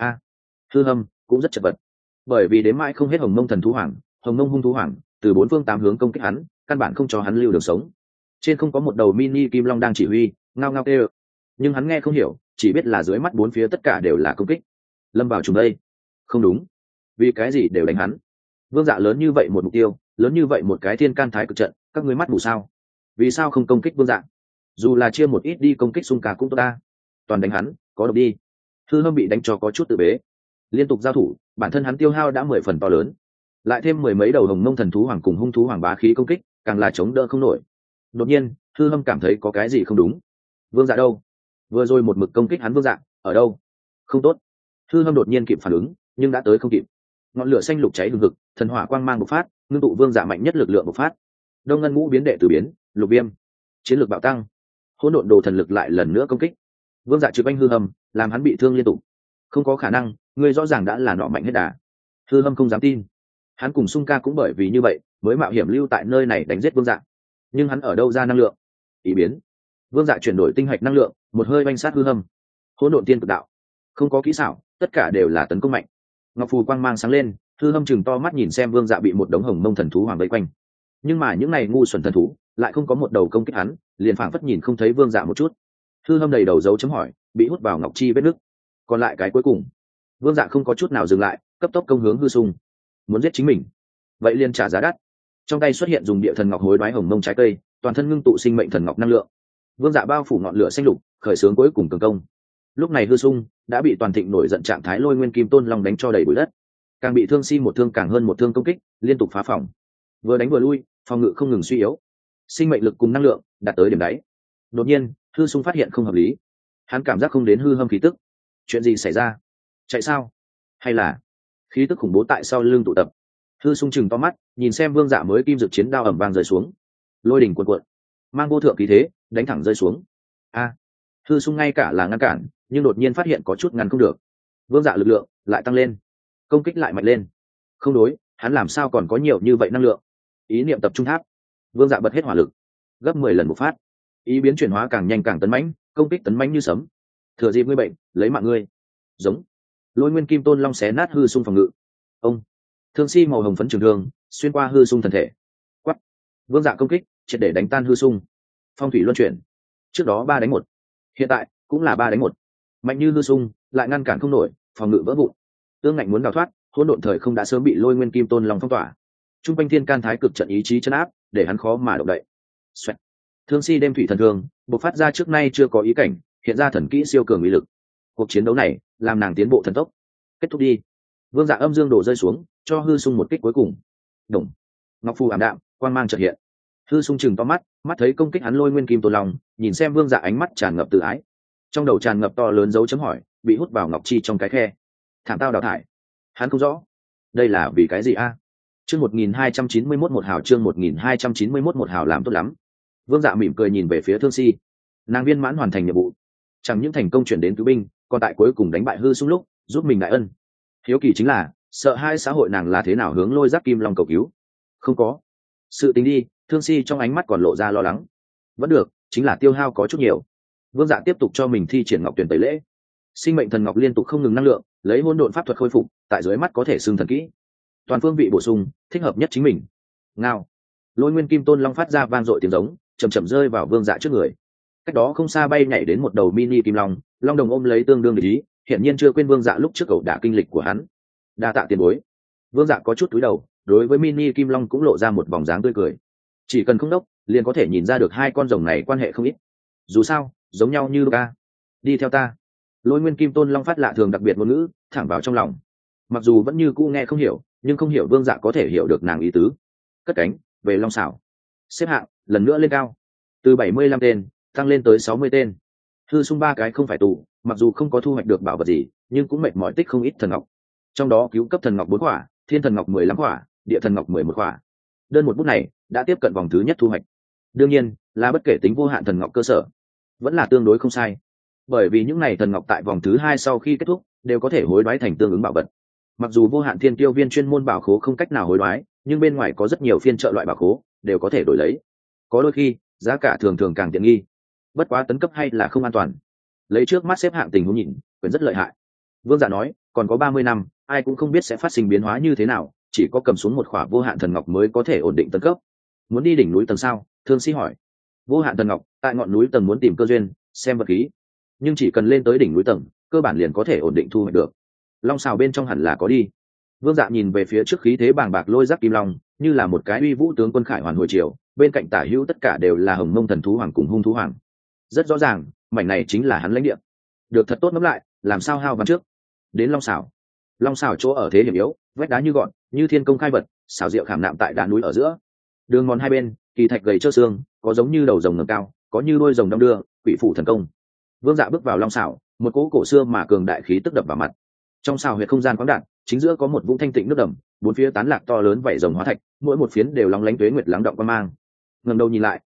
Hư Hâm cũng rất chật vật, bởi vì đến mãi không hết hồng mông thần thú hoàng, hồng mông hung thú hoàng từ 4 phương 8 hướng công kích hắn, căn bản không cho hắn lưu đường sống. Trên không có một đầu mini kim long đang chỉ huy, ngao ngao kêu, nhưng hắn nghe không hiểu, chỉ biết là dưới mắt 4 phía tất cả đều là công kích. Lâm vào trùng đây. Không đúng, vì cái gì đều đánh hắn? Vương dạ lớn như vậy một mục tiêu, lớn như vậy một cái thiên can thái cực trận, các ngươi mắt mù sao? Vì sao không công kích vương dạ? Dù là chia một ít đi công kích Xung Ca cũng tốt ta, toàn đánh hắn, có độc đi. Hư Hâm bị đánh cho có chút tự bế, liên tục giao thủ, bản thân hắn tiêu hao đã 10 phần to lớn, lại thêm 10 mấy đầu hồng mông thần thú hoàng cùng hung thú hoàng bá khí công kích, càng là chống đỡ không nổi. Đột nhiên Hư Hâm cảm thấy có cái gì không đúng. Vương dạ đâu? Vừa rồi một mực công kích hắn vương dạ ở đâu? Không tốt. Hư Hâm đột nhiên kịp phản ứng, nhưng đã tới không kịp. Ngọn lửa xanh lục cháy hừng hực, thần hỏa quang mang bộc phát, ngưng tụ vương dạ mạnh nhất lực lượng bộc phát. Đông ngân ngũ biến đệ tử biến, lục viêm, chiến lược bạo tăng. hỗn độn đồ thần lực lại lần nữa công kích. Vương Dạ trực anh hư hâm, làm hắn bị thương liên tục. Không có khả năng, ngươi rõ ràng đã là nọ mạnh hết đà. Hư hâm không dám tin. Hắn cùng Sung Ca cũng bởi vì như vậy mới mạo hiểm lưu tại nơi này đánh giết Vương Dạ. Nhưng hắn ở đâu ra năng lượng? Ý biến. Vương Dạ chuyển đổi tinh hạch năng lượng, một hơi oanh sát hư hâm. Hỗn độn tiên cực đạo, không có kỹ xảo, tất cả đều là tấn công mạnh. Ngọc phù quang mang sáng lên, hư hâm chừng to mắt nhìn xem Vương Dạ bị một đống hồng mông thần thú hoàng vây quanh. Nhưng mà những này ngu xuẩn thần thú lại không có một đầu công kích hắn, liền phảng phất nhìn không thấy Vương Dạ một chút. Hư hâm đầy đầu dấu chấm hỏi, bị hút vào ngọc chi vết nứt. Còn lại cái cuối cùng, Vương Dạ không có chút nào dừng lại, cấp tốc công hướng hư sung, muốn giết chính mình, vậy liền trả giá đắt. Trong tay xuất hiện dùng địa thần ngọc hối đoái hồng mông trái cây, toàn thân ngưng tụ sinh mệnh thần ngọc năng lượng. Vương Dạ bao phủ ngọn lửa xanh lục, khởi xướng cuối cùng cường công. Lúc này hư sung đã bị toàn thịnh nổi giận trạng thái lôi nguyên kim tôn long đánh cho đầy bụi đất, càng bị thương si một thương càng hơn một thương công kích, liên tục phá phòng, vừa đánh vừa lui, phòng ngự không ngừng suy yếu, sinh mệnh lực cùng năng lượng đạt tới điểm đáy. Đột nhiên hư sung phát hiện không hợp lý, hắn cảm giác không đến hư hâm khí tức. Chuyện gì xảy ra? Chạy sao? Hay là khí tức khủng bố tại sau lưng tụ tập? Hư sung chừng to mắt nhìn xem Vương Dạ mới kim dược chiến đao ẩm vang rơi xuống, lôi đỉnh cuộn cuộn, mang vô thượng khí thế đánh thẳng rơi xuống. Hư sung ngay cả là ngăn cản, nhưng đột nhiên phát hiện có chút ngăn không được. Vương Dạ lực lượng lại tăng lên, công kích lại mạnh lên. Không đối, hắn làm sao còn có nhiều như vậy năng lượng? Ý niệm tập trung tháp, Vương Dạ bật hết hỏa lực, gấp 10 lần một phát. Ý biến chuyển hóa càng nhanh càng tấn mãnh, công kích tấn mãnh như sấm. Thừa dịp ngươi bệnh, lấy mạng ngươi. Giống. Lôi nguyên kim tôn long xé nát hư sung phòng ngự. Ông. Thương si màu hồng phấn trường thương xuyên qua hư sung thần thể. Quắt. Vương Dạ công kích triệt để đánh tan hư sung. Phong thủy luân chuyển. Trước đó 3 đánh 1, hiện tại cũng là 3 đánh 1. Mạnh như hư sung lại ngăn cản không nổi, phòng ngự vỡ vụn. Tương ngạnh muốn đào thoát, hỗn độn thời không đã sớm bị lôi nguyên kim tôn long phong tỏa. Trung quanh thiên can thái cực trận ý chí chấn áp, để hắn khó mà động đậy. Xoẹt. Thương si đêm thủy thần thương bộc phát ra trước nay chưa có ý cảnh, hiện ra thần kỹ siêu cường uy lực. Cuộc chiến đấu này làm nàng tiến bộ thần tốc. Kết thúc đi. Vương Dạ âm dương đổ rơi xuống, cho hư sung một kích cuối cùng. Đồng. Ngọc phù ảm đạm, quang mang chợt hiện. Hư sung chừng to mắt, mắt thấy công kích hắn lôi nguyên kim tôn long, nhìn xem Vương Dạ ánh mắt tràn ngập tự ái, trong đầu tràn ngập to lớn dấu chấm hỏi, bị hút vào ngọc chi trong cái khe, thảm tao đào thải. Hắn không rõ đây là vì cái gì a? Chương 1291 một hào, chương 1291 một hào làm tốt lắm. Vương Dạ mỉm cười nhìn về phía Thương Si, nàng viên mãn hoàn thành nhiệm vụ, chẳng những thành công chuyển đến cứu binh, còn tại cuối cùng đánh bại hư sung lúc giúp mình đại ân. Hiếu kỳ chính là sợ hai xã hội nàng là thế nào hướng lôi giác kim long cầu cứu. Không có sự tính đi. Thương Si trong ánh mắt còn lộ ra lo lắng. Vẫn được, chính là tiêu hao có chút nhiều. Vương Dạ tiếp tục cho mình thi triển ngọc tuyển tẩy lễ, sinh mệnh thần ngọc liên tục không ngừng năng lượng, lấy hỗn độn pháp thuật khôi phục, tại dưới mắt có thể xưng thần kỹ, toàn phương vị bổ sung, thích hợp nhất chính mình. Ngao. Lôi nguyên kim tôn long phát ra vang dội tiếng giống, chầm chậm rơi vào Vương Dạ trước người. Cách đó không xa bay nhảy đến một đầu mini kim long, long đồng ôm lấy tương đương ý, hiển nhiên chưa quên Vương Dạ lúc trước cậu đả kinh lịch của hắn. Đa tạ tiền bối. Vương Dạ có chút cúi đầu, đối với mini kim long cũng lộ ra một vòng dáng tươi cười. Chỉ cần không đốc, liền có thể nhìn ra được hai con rồng này quan hệ không ít. Dù sao giống nhau như ca. Đi theo ta. Lôi nguyên kim tôn long phát lạ thường đặc biệt ngôn ngữ thẳng vào trong lòng. Mặc dù vẫn như cũ nghe không hiểu, nhưng không hiểu Vương Dạ có thể hiểu được nàng ý tứ. Cất cánh về long xảo, xếp hạng lần nữa lên cao, từ 75 tên tăng lên tới 60 tên. Hư sung 3 cái không phải tù, mặc dù không có thu hoạch được bảo vật gì, nhưng cũng mệt mỏi tích không ít thần ngọc. Trong đó cứu cấp thần ngọc 4 quả, thiên thần ngọc 15 quả, địa thần ngọc 11 quả. Đơn một bút này đã tiếp cận vòng thứ nhất thu hoạch. Đương nhiên là bất kể tính vô hạn thần ngọc cơ sở, vẫn là tương đối không sai, bởi vì những này thần ngọc tại vòng thứ 2 sau khi kết thúc đều có thể hối đoái thành tương ứng bảo vật. Mặc dù vô hạn thiên tiêu viên chuyên môn bảo khố không cách nào hối đoái, nhưng bên ngoài có rất nhiều phiên chợ loại bảo khố đều có thể đổi lấy, có đôi khi giá cả thường thường càng tiện nghi. Bất quá tấn cấp hay là không an toàn, lấy trước mắt xếp hạng tình huống nhìn quyền rất lợi hại. Vương Dạ nói còn có 30 năm, ai cũng không biết sẽ phát sinh biến hóa như thế nào, chỉ có cầm xuống một khỏa vô hạn thần ngọc mới có thể ổn định tấn cấp. Muốn đi đỉnh núi tầng sao? Thương Sĩ hỏi. Vô hạn thần ngọc tại ngọn núi tầng muốn tìm cơ duyên, xem vật khí, nhưng chỉ cần lên tới đỉnh núi tầng cơ bản liền có thể ổn định thu hoạch được. Long xào bên trong hẳn là có đi. Vương Dạ nhìn về phía trước khí thế bàng bạc lôi giác kim long, như là một cái uy vũ tướng quân khải hoàn hồi chiều, bên cạnh tả hữu tất cả đều là hồng mông thần thú hoàng cùng hung thú hoàng. Rất rõ ràng mảnh này chính là hắn lãnh địa. Được thật tốt ngẫm lại, làm sao hao văn trước đến long xào. Long xào chỗ ở thế hiểm yếu, vách đá như gọn như thiên công khai vật, xào rượu khảm nạm tại đá núi ở giữa. Đường mòn hai bên kỳ thạch gầy trơ xương, có giống như đầu rồng ngẩng cao, có như đôi rồng đong đưa, quỷ phủ thần công. Vương Dạ bước vào long xào, một cỗ cổ xưa mà cường đại khí tức đập vào mặt. Trong xào huyệt không gian khoáng đạt, chính giữa có một vũng thanh tịnh nước đầm, bốn phía tán lạc to lớn vảy rồng hóa thạch, mỗi một phiến đều lóng lánh tuế nguyệt lắng động quan mang. Ngẩng đầu nhìn lại,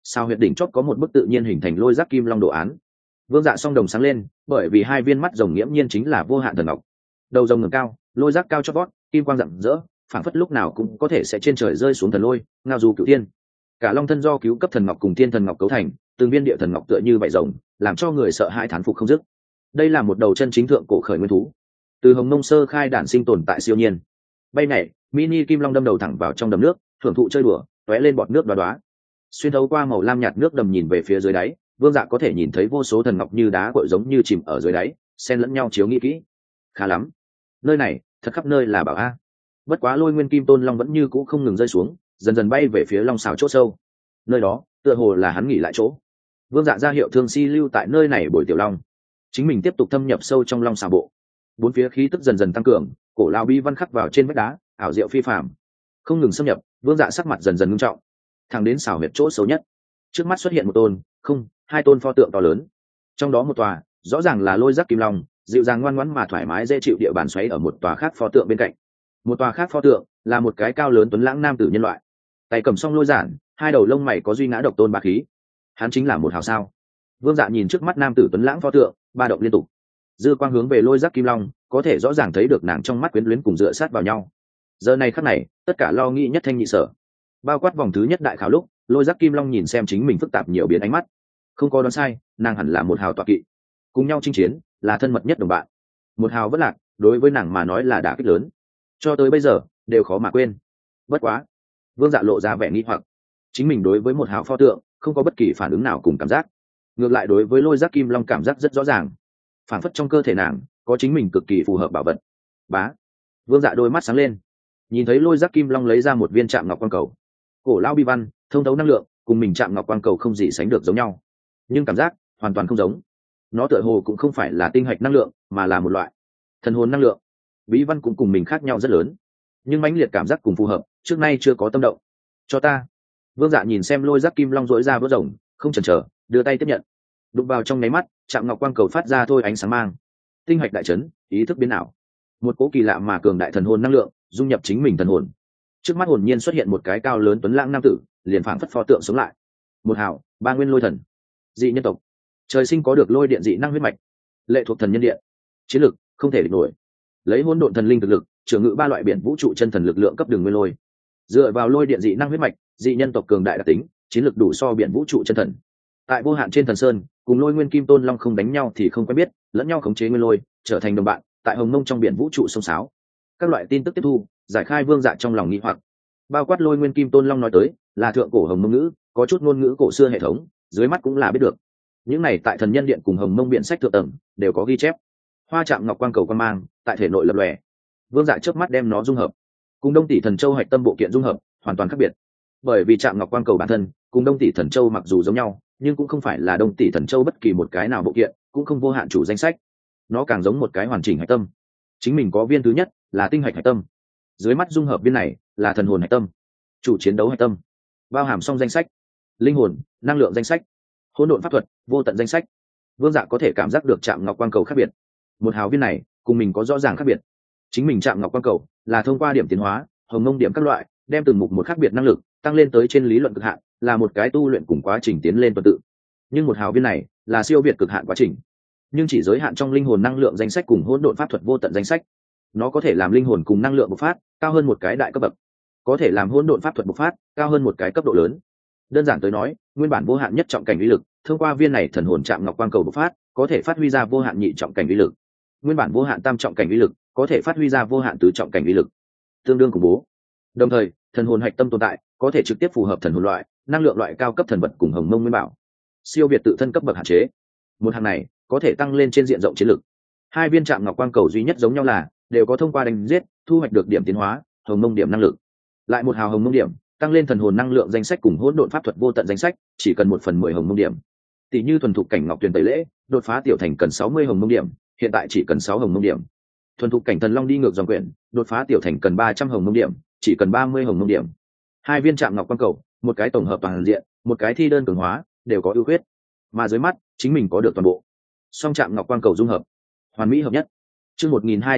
Sao huyệt đỉnh chót có một bức tự nhiên hình thành lôi giác kim long đồ án. Vương Dạ song đồng sáng lên, bởi vì hai viên mắt rồng nghiễm nhiên chính là vô hạn thần ngọc. Đầu rồng ngẩng cao, lôi giác cao chót vót, kim quang rạng rỡ, phảng phất lúc nào cũng có thể sẽ trên trời rơi xuống thần lôi, ngao du cửu thiên. Cả long thân do cứu cấp thần ngọc cùng thiên thần ngọc cấu thành, từng viên địa thần ngọc tựa như vảy rồng, làm cho người sợ hãi thán phục không dứt. Đây là một đầu chân chính thượng cổ khởi nguyên thú, từ hồng mông sơ khai đản sinh tồn tại siêu nhiên. Bay nhảy, mini kim long đâm đầu thẳng vào trong đầm nước, thưởng thụ chơi đùa, tóe lên bọt nước đoá đoá. Xuyên thấu qua màu lam nhạt nước đầm nhìn về phía dưới đáy, Vương Dạ có thể nhìn thấy vô số thần ngọc như đá cội giống như chìm ở dưới đáy, xen lẫn nhau chiếu nghĩ kỹ. Khá lắm, nơi này thật khắp nơi là bảo a. Bất quá lôi nguyên kim tôn long vẫn như cũ không ngừng rơi xuống, dần dần bay về phía long xào chỗ sâu. Nơi đó tựa hồ là hắn nghỉ lại chỗ. Vương Dạ ra hiệu thương si lưu tại nơi này bồi tiểu long, chính mình tiếp tục thâm nhập sâu trong long xào bộ. Bốn phía khí tức dần dần tăng cường, cổ lao bi văn khắc vào trên vách đá, ảo diệu phi phàm, không ngừng xâm nhập. Vương Dạ sắc mặt dần dần nghiêm trọng, thẳng đến xào huyệt chỗ xấu nhất, trước mắt xuất hiện một tôn, không, hai tôn pho tượng to lớn. Trong đó một tòa rõ ràng là lôi giác kim long, dịu dàng ngoan ngoãn mà thoải mái dễ chịu địa bàn xoáy ở một tòa khác pho tượng bên cạnh. Một tòa khác pho tượng là một cái cao lớn tuấn lãng nam tử nhân loại, tay cầm song lôi giản, hai đầu lông mày có duy ngã độc tôn ba khí. Hắn chính là một hào sao. Vương Dạ nhìn trước mắt nam tử tuấn lãng pho tượng, ba động liên tục. Dư quang hướng về lôi giác kim long, có thể rõ ràng thấy được nàng trong mắt quyến luyến cùng dựa sát vào nhau. Giờ này khắc này, tất cả lo nghĩ nhất thanh nhị sở. Bao quát vòng thứ nhất đại khảo lúc, lôi giác kim long nhìn xem chính mình phức tạp nhiều biến ánh mắt, không có đoán sai, nàng hẳn là một hào tọa kỵ, cùng nhau chinh chiến, là thân mật nhất đồng bạn. Một hào vất lạc, đối với nàng mà nói là đả kích lớn, cho tới bây giờ đều khó mà quên. Bất quá, Vương Dạ lộ ra vẻ nghi hoặc, chính mình đối với một hào pho tượng không có bất kỳ phản ứng nào cùng cảm giác, ngược lại đối với lôi giác kim long cảm giác rất rõ ràng, phản phất trong cơ thể nàng có chính mình cực kỳ phù hợp bảo vật. Bá, Vương Dạ đôi mắt sáng lên, nhìn thấy lôi giác kim long lấy ra một viên chạm ngọc quang cầu, cổ lao bi văn thông thấu năng lượng, cùng mình chạm ngọc quang cầu không gì sánh được giống nhau, nhưng cảm giác hoàn toàn không giống. Nó tựa hồ cũng không phải là tinh hạch năng lượng, mà là một loại thần hồn năng lượng. Bí văn cũng cùng mình khác nhau rất lớn, nhưng mãnh liệt cảm giác cùng phù hợp, trước nay chưa có tâm động. Cho ta. Vương Dạ nhìn xem lôi giác kim long dỗi ra vỡ rồng, không chần chờ, đưa tay tiếp nhận. Đụng vào trong nháy mắt, chạm ngọc quang cầu phát ra thôi ánh sáng mang. Tinh hạch đại chấn, ý thức biến ảo. Một cỗ kỳ lạ mà cường đại thần hồn năng lượng dung nhập chính mình thần hồn. Trước mắt hồn nhiên xuất hiện một cái cao lớn tuấn lãng nam tử, liền phảng phất pho tượng sống lại. Một hào, ba nguyên lôi thần, dị nhân tộc, trời sinh có được lôi điện dị năng huyết mạch, lệ thuộc thần nhân điện, chiến lực không thể địch nổi. Lấy hỗn độn thần linh thực lực, trưởng ngự ba loại biển vũ trụ chân thần lực lượng cấp đường nguyên lôi. Dựa vào lôi điện dị năng huyết mạch, dị nhân tộc cường đại đặc tính, chiến lực đủ so biển vũ trụ chân thần. Tại vô hạn trên thần sơn, cùng lôi nguyên kim tôn long không đánh nhau thì không quen biết, lẫn nhau khống chế nguyên lôi, trở thành đồng bạn. Tại hồng mông trong biển vũ trụ sông sáo, các loại tin tức tiếp thu, giải khai Vương Dạ trong lòng nghi hoặc. Bao quát lôi nguyên kim tôn long nói tới là thượng cổ hồng mông ngữ, có chút ngôn ngữ cổ xưa hệ thống, dưới mắt cũng là biết được. Những này tại thần nhân điện cùng hồng mông biện sách thượng tầng đều có ghi chép. Hoa chạm ngọc quang cầu quan mang tại thể nội lập lòe. Vương Dạ chớp mắt đem nó dung hợp, cùng đông tỷ thần châu hạch tâm bộ kiện dung hợp, hoàn toàn khác biệt. Bởi vì chạm ngọc quang cầu bản thân cùng đông tỷ thần châu mặc dù giống nhau, nhưng cũng không phải là đông tỷ thần châu bất kỳ một cái nào bộ kiện, cũng không vô hạn chủ danh sách. Nó càng giống một cái hoàn chỉnh hạch tâm. Chính mình có viên thứ nhất là tinh hạch hạch tâm, dưới mắt dung hợp viên này là thần hồn hạch tâm, chủ chiến đấu hạch tâm, bao hàm xong danh sách, linh hồn, năng lượng danh sách, hỗn độn pháp thuật, vô tận danh sách. Vương Dạ có thể cảm giác được chạm ngọc quang cầu khác biệt. Một hào viên này cùng mình có rõ ràng khác biệt. Chính mình chạm ngọc quang cầu là thông qua điểm tiến hóa, hồng mông điểm các loại, đem từng mục một khác biệt năng lực tăng lên tới trên lý luận cực hạn, là một cái tu luyện cùng quá trình tiến lên tuần tự. Nhưng một hào viên này là siêu việt cực hạn quá trình, nhưng chỉ giới hạn trong linh hồn năng lượng danh sách cùng hỗn độn pháp thuật vô tận danh sách. Nó có thể làm linh hồn cùng năng lượng bộc phát cao hơn một cái đại cấp bậc, có thể làm hỗn độn pháp thuật bộc phát cao hơn một cái cấp độ lớn. Đơn giản tới nói, nguyên bản vô hạn nhất trọng cảnh uy lực, thông qua viên này thần hồn chạm ngọc quang cầu bộc phát, có thể phát huy ra vô hạn nhị trọng cảnh uy lực. Nguyên bản vô hạn tam trọng cảnh uy lực, có thể phát huy ra vô hạn tứ trọng cảnh uy lực, tương đương khủng bố. Đồng thời, thần hồn hạch tâm tồn tại, có thể trực tiếp phù hợp thần hồn loại, năng lượng loại cao cấp thần vật cùng hồng mông nguyên bảo, siêu việt tự thân cấp bậc hạn chế. Một hàng này có thể tăng lên trên diện rộng chiến lực. Hai viên chạm ngọc quang cầu duy nhất giống nhau là đều có thông qua đánh giết thu hoạch được điểm tiến hóa, hồng mông điểm năng lực. Lại một hào hồng mông điểm tăng lên thần hồn năng lượng danh sách cùng hỗn độn pháp thuật vô tận danh sách, chỉ cần 1/10 hồng mông điểm. Tỷ như thuần thục cảnh ngọc tuyền tẩy lễ, đột phá tiểu thành cần 60 hồng mông điểm, hiện tại chỉ cần 6 hồng mông điểm. Thuần thục cảnh thần long đi ngược dòng quyển, đột phá tiểu thành cần 300 hồng mông điểm, chỉ cần 30 hồng mông điểm. Hai viên chạm ngọc quang cầu, một cái tổng hợp toàn diện, một cái thi đơn cường hóa, đều có ưu khuyết, mà dưới mắt chính mình có được toàn bộ. Song chạm ngọc quang cầu dung hợp, hoàn mỹ hợp nhất. Chương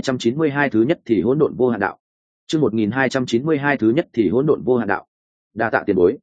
1292 thứ nhất thì hỗn độn vô hạn đạo. Chương 1292 thứ nhất thì hỗn độn vô hạn đạo. Đa tạ tiền bối.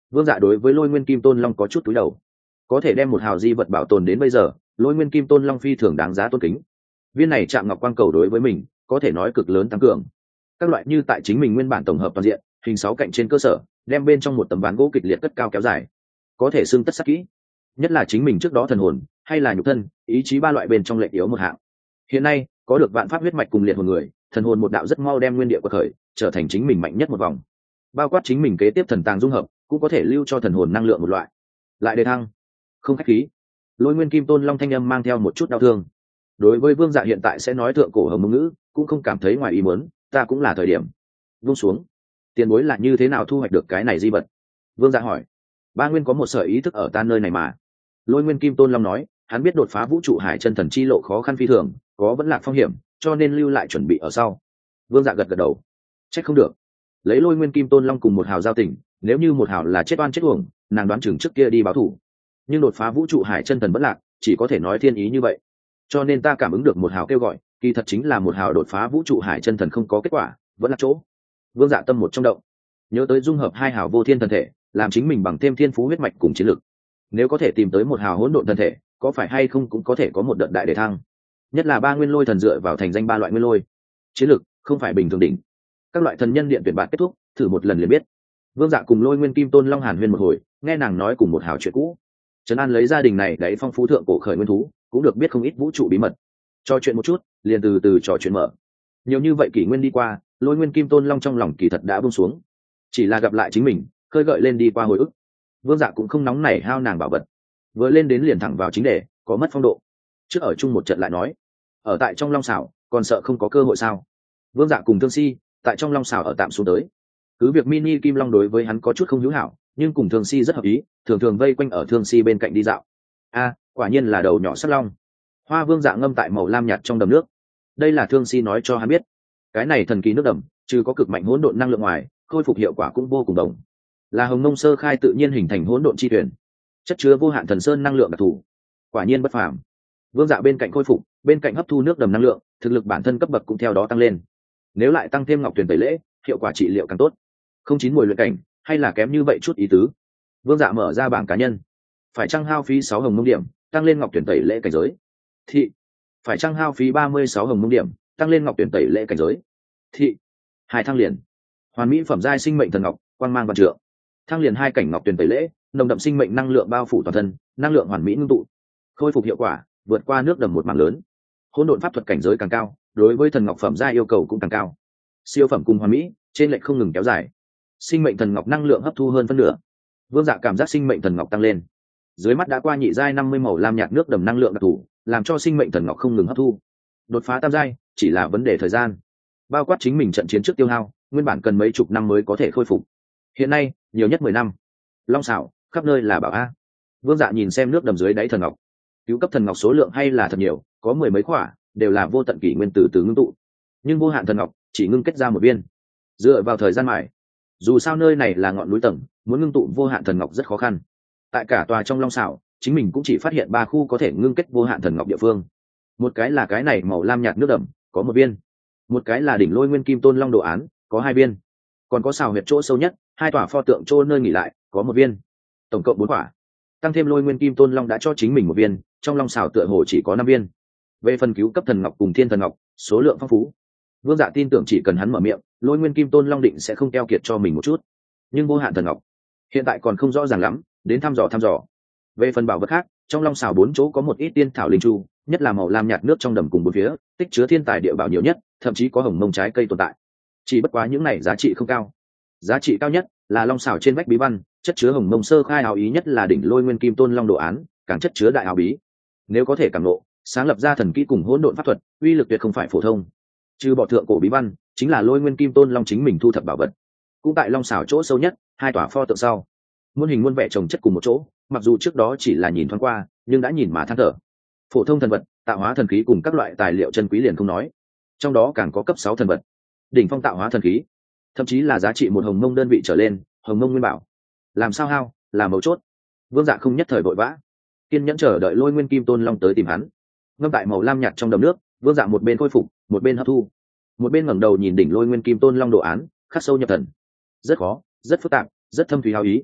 Vương Dạ đối với Lôi Nguyên Kim Tôn Long có chút túi đầu. Có thể đem một hào di vật bảo tồn đến bây giờ, Lôi Nguyên Kim Tôn Long phi thường đáng giá tôn kính. Viên này chạm ngọc quang cầu đối với mình có thể nói cực lớn tăng cường. Các loại như tại chính mình nguyên bản tổng hợp toàn diện, hình 6 cạnh trên cơ sở, đem bên trong một tấm ván gỗ kịch liệt cất cao kéo dài, có thể xưng tất sắc kỹ. Nhất là chính mình trước đó thần hồn hay là nhục thân, ý chí ba loại bên trong lệch yếu một hạng. Hiện nay có được vạn pháp huyết mạch cùng liệt hồn người, thần hồn một đạo rất mau đem nguyên địa của khởi, trở thành chính mình mạnh nhất một vòng. Bao quát chính mình kế tiếp thần tàng dung hợp, cũng có thể lưu cho thần hồn năng lượng một loại. Lại đề thăng, không khách khí. Lôi Nguyên Kim Tôn Long thanh âm mang theo một chút đau thương. Đối với Vương Dạ hiện tại sẽ nói thượng cổ hồng mông ngữ, cũng không cảm thấy ngoài ý muốn, ta cũng là thời điểm. Vung xuống. Tiền bối là như thế nào thu hoạch được cái này di vật? Vương Dạ hỏi. Ba Nguyên có một sở ý thức ở ta nơi này mà. Lôi Nguyên Kim Tôn Long nói, hắn biết đột phá vũ trụ hải chân thần chi lộ khó khăn phi thường, có vẫn lạc phong hiểm, cho nên lưu lại chuẩn bị ở sau. Vương Dạ gật gật đầu. Trách không được. Lấy Lôi Nguyên Kim Tôn Long cùng một hào giao tình, nếu như một hào là chết oan chết uổng, nàng đoán chừng trước kia đi báo thù. Nhưng đột phá vũ trụ hải chân thần vẫn lạc, chỉ có thể nói thiên ý như vậy. Cho nên ta cảm ứng được một hào kêu gọi, kỳ thật chính là một hào đột phá vũ trụ hải chân thần không có kết quả, vẫn là chỗ. Vương Dạ tâm một trong động, nhớ tới dung hợp hai hào vô thiên thần thể, làm chính mình bằng thêm thiên phú huyết mạch cùng chiến lực. Nếu có thể tìm tới một hào hỗn độn thần thể, có phải hay không cũng có thể có một đợt đại đề thăng. Nhất là ba nguyên lôi thần dựa vào thành danh ba loại nguyên lôi, chiến lực không phải bình thường đỉnh. Các loại thần nhân điện tuyển bạn kết thúc, thử một lần liền biết. Vương Dạ cùng Lôi Nguyên Kim Tôn Long hàn huyên một hồi, nghe nàng nói cùng một hào chuyện cũ. Trấn An lấy gia đình này đáy phong phú thượng cổ khởi nguyên thú, cũng được biết không ít vũ trụ bí mật. Trò chuyện một chút, liền từ từ trò chuyện mở. Nhiều như vậy kỷ nguyên đi qua, Lôi Nguyên Kim Tôn Long trong lòng kỳ thật đã buông xuống. Chỉ là gặp lại chính mình, khơi gợi lên đi qua hồi ức. Vương Dạ cũng không nóng nảy hao nàng bảo vật, vừa lên đến liền thẳng vào chính đề, có mất phong độ. Trước ở chung một trận lại nói, ở tại trong Long Xảo, còn sợ không có cơ hội sao? Vương Dạ cùng Thương Si tại trong Long Xảo ở tạm xuống tới. Cứ việc mini Kim Long đối với hắn có chút không hữu hảo, nhưng cùng Thương Si rất hợp ý, thường thường vây quanh ở Thương Si bên cạnh đi dạo. A, quả nhiên là đầu nhỏ sắt long. Hoa Vương Dạ ngâm tại màu lam nhạt trong đầm nước. Đây là Thương Si nói cho hắn biết. Cái này thần kỳ nước đầm, trừ có cực mạnh hỗn độn năng lượng ngoài, khôi phục hiệu quả cũng vô cùng đồng. Là Hồng Nông sơ khai tự nhiên hình thành hỗn độn chi thuyền, chất chứa vô hạn thần sơn năng lượng đặc thù, quả nhiên bất phàm. Vương Dạ bên cạnh khôi phục, bên cạnh hấp thu nước đầm năng lượng, thực lực bản thân cấp bậc cũng theo đó tăng lên. Nếu lại tăng thêm ngọc tuyển tẩy lễ, hiệu quả trị liệu càng tốt. Không chín mùi luyện cảnh, hay là kém như vậy chút ý tứ. Vương Dạ mở ra bảng cá nhân, phải chăng hao phí 6 hồng mông điểm, tăng lên ngọc tuyển tẩy lễ cảnh giới. Thị, phải chăng hao phí 36 hồng mông điểm, tăng lên ngọc tuyển tẩy lễ cảnh giới. Thị, hai thăng liền. Hoàn mỹ phẩm giai sinh mệnh thần ngọc, quang mang vạn trượng. Thăng liền 2 cảnh ngọc tuyển tẩy lễ, nồng đậm sinh mệnh năng lượng bao phủ toàn thân, năng lượng hoàn mỹ ngưng tụ, khôi phục hiệu quả vượt qua nước đầm một mảng lớn. Hỗn độn pháp thuật cảnh giới càng cao, đối với thần ngọc phẩm giai yêu cầu cũng càng cao. Siêu phẩm cùng hoàn mỹ, trên lệch không ngừng kéo dài. Sinh mệnh thần ngọc năng lượng hấp thu hơn phân nửa. Vương Dạ cảm giác sinh mệnh thần ngọc tăng lên. Dưới mắt đã qua nhị giai 50 màu lam nhạt nước đầm năng lượng đặc thù, làm cho sinh mệnh thần ngọc không ngừng hấp thu. Đột phá tam giai chỉ là vấn đề thời gian. Bao quát chính mình trận chiến trước tiêu hao, nguyên bản cần mấy chục năm mới có thể khôi phục. Hiện nay, nhiều nhất 10 năm. Long Xảo, khắp nơi là bảo a. Vương Dạ nhìn xem nước đầm dưới đáy thần ngọc. Cứu cấp thần ngọc số lượng hay là thật nhiều, có 10 mấy khỏa, đều là vô tận kỷ nguyên từ từ ngưng tụ. Nhưng vô hạn thần ngọc chỉ ngưng kết ra một viên. Dựa vào thời gian mài, dù sao nơi này là ngọn núi tầng, muốn ngưng tụ vô hạn thần ngọc rất khó khăn. Tại cả tòa trong Long Xảo, chính mình cũng chỉ phát hiện 3 khu có thể ngưng kết vô hạn thần ngọc địa phương. Một cái là cái này màu lam nhạt nước đầm, có 1 viên. Một cái là đỉnh Lôi Nguyên Kim Tôn Long đồ án, có 2 viên. Còn có xào huyệt chỗ sâu nhất, 2 tòa pho tượng chỗ nơi nghỉ lại, có 1 viên. Tổng cộng 4 quả. Tăng thêm Lôi Nguyên Kim Tôn Long đã cho chính mình 1 viên, trong Long Xảo tựa hồ chỉ có 5 viên. Về phần cứu cấp thần ngọc cùng thiên thần ngọc, số lượng phong phú. Vương Dạ tin tưởng chỉ cần hắn mở miệng, Lôi Nguyên Kim Tôn Long định sẽ không keo kiệt cho mình một chút. Nhưng vô hạn thần ngọc hiện tại còn không rõ ràng lắm, đến thăm dò. Về phần bảo vật khác, trong Long Xảo 4 chỗ có một ít tiên thảo linh chu, nhất là màu lam nhạt nước trong đầm cùng bốn phía, tích chứa thiên tài địa bảo nhiều nhất, thậm chí có hồng mông trái cây tồn tại. Chỉ bất quá những này giá trị không cao. Giá trị cao nhất là Long Xảo trên vách bí văn, chất chứa hồng mông sơ khai áo ý, nhất là đỉnh Lôi Nguyên Kim Tôn Long đồ án, càng chất chứa đại áo bí. Nếu có thể cảm ngộ, sáng lập ra thần kỹ cùng hỗn độn pháp thuật, uy lực tuyệt không phải phổ thông. Trừ bỏ thượng cổ bí văn, chính là Lôi Nguyên Kim Tôn Long chính mình thu thập bảo vật. Cũng tại Long Xảo chỗ sâu nhất, 2 tòa pho tượng sau, muôn hình muôn vẻ chồng chất cùng một chỗ, mặc dù trước đó chỉ là nhìn thoáng qua, nhưng đã nhìn mà than thở. Phổ thông thần vật, tạo hóa thần khí cùng các loại tài liệu chân quý liền không nói, trong đó càng có cấp 6 thần vật, đỉnh phong tạo hóa thần khí, thậm chí là giá trị 1 hồng mông đơn vị trở lên, hồng mông nguyên bảo. Làm sao hao, là mấu chốt. Vương Dạ không nhất thời vội vã, kiên nhẫn chờ đợi Lôi Nguyên Kim Tôn Long tới tìm hắn. Ngâm tại màu lam nhạt trong đầm nước, Vương Dạ một bên khôi phục, một bên hấp thu, một bên ngẩng đầu nhìn đỉnh Lôi Nguyên Kim Tôn Long đồ án, khắc sâu nhập thần. Rất khó, rất phức tạp, rất thâm thúy hao ý.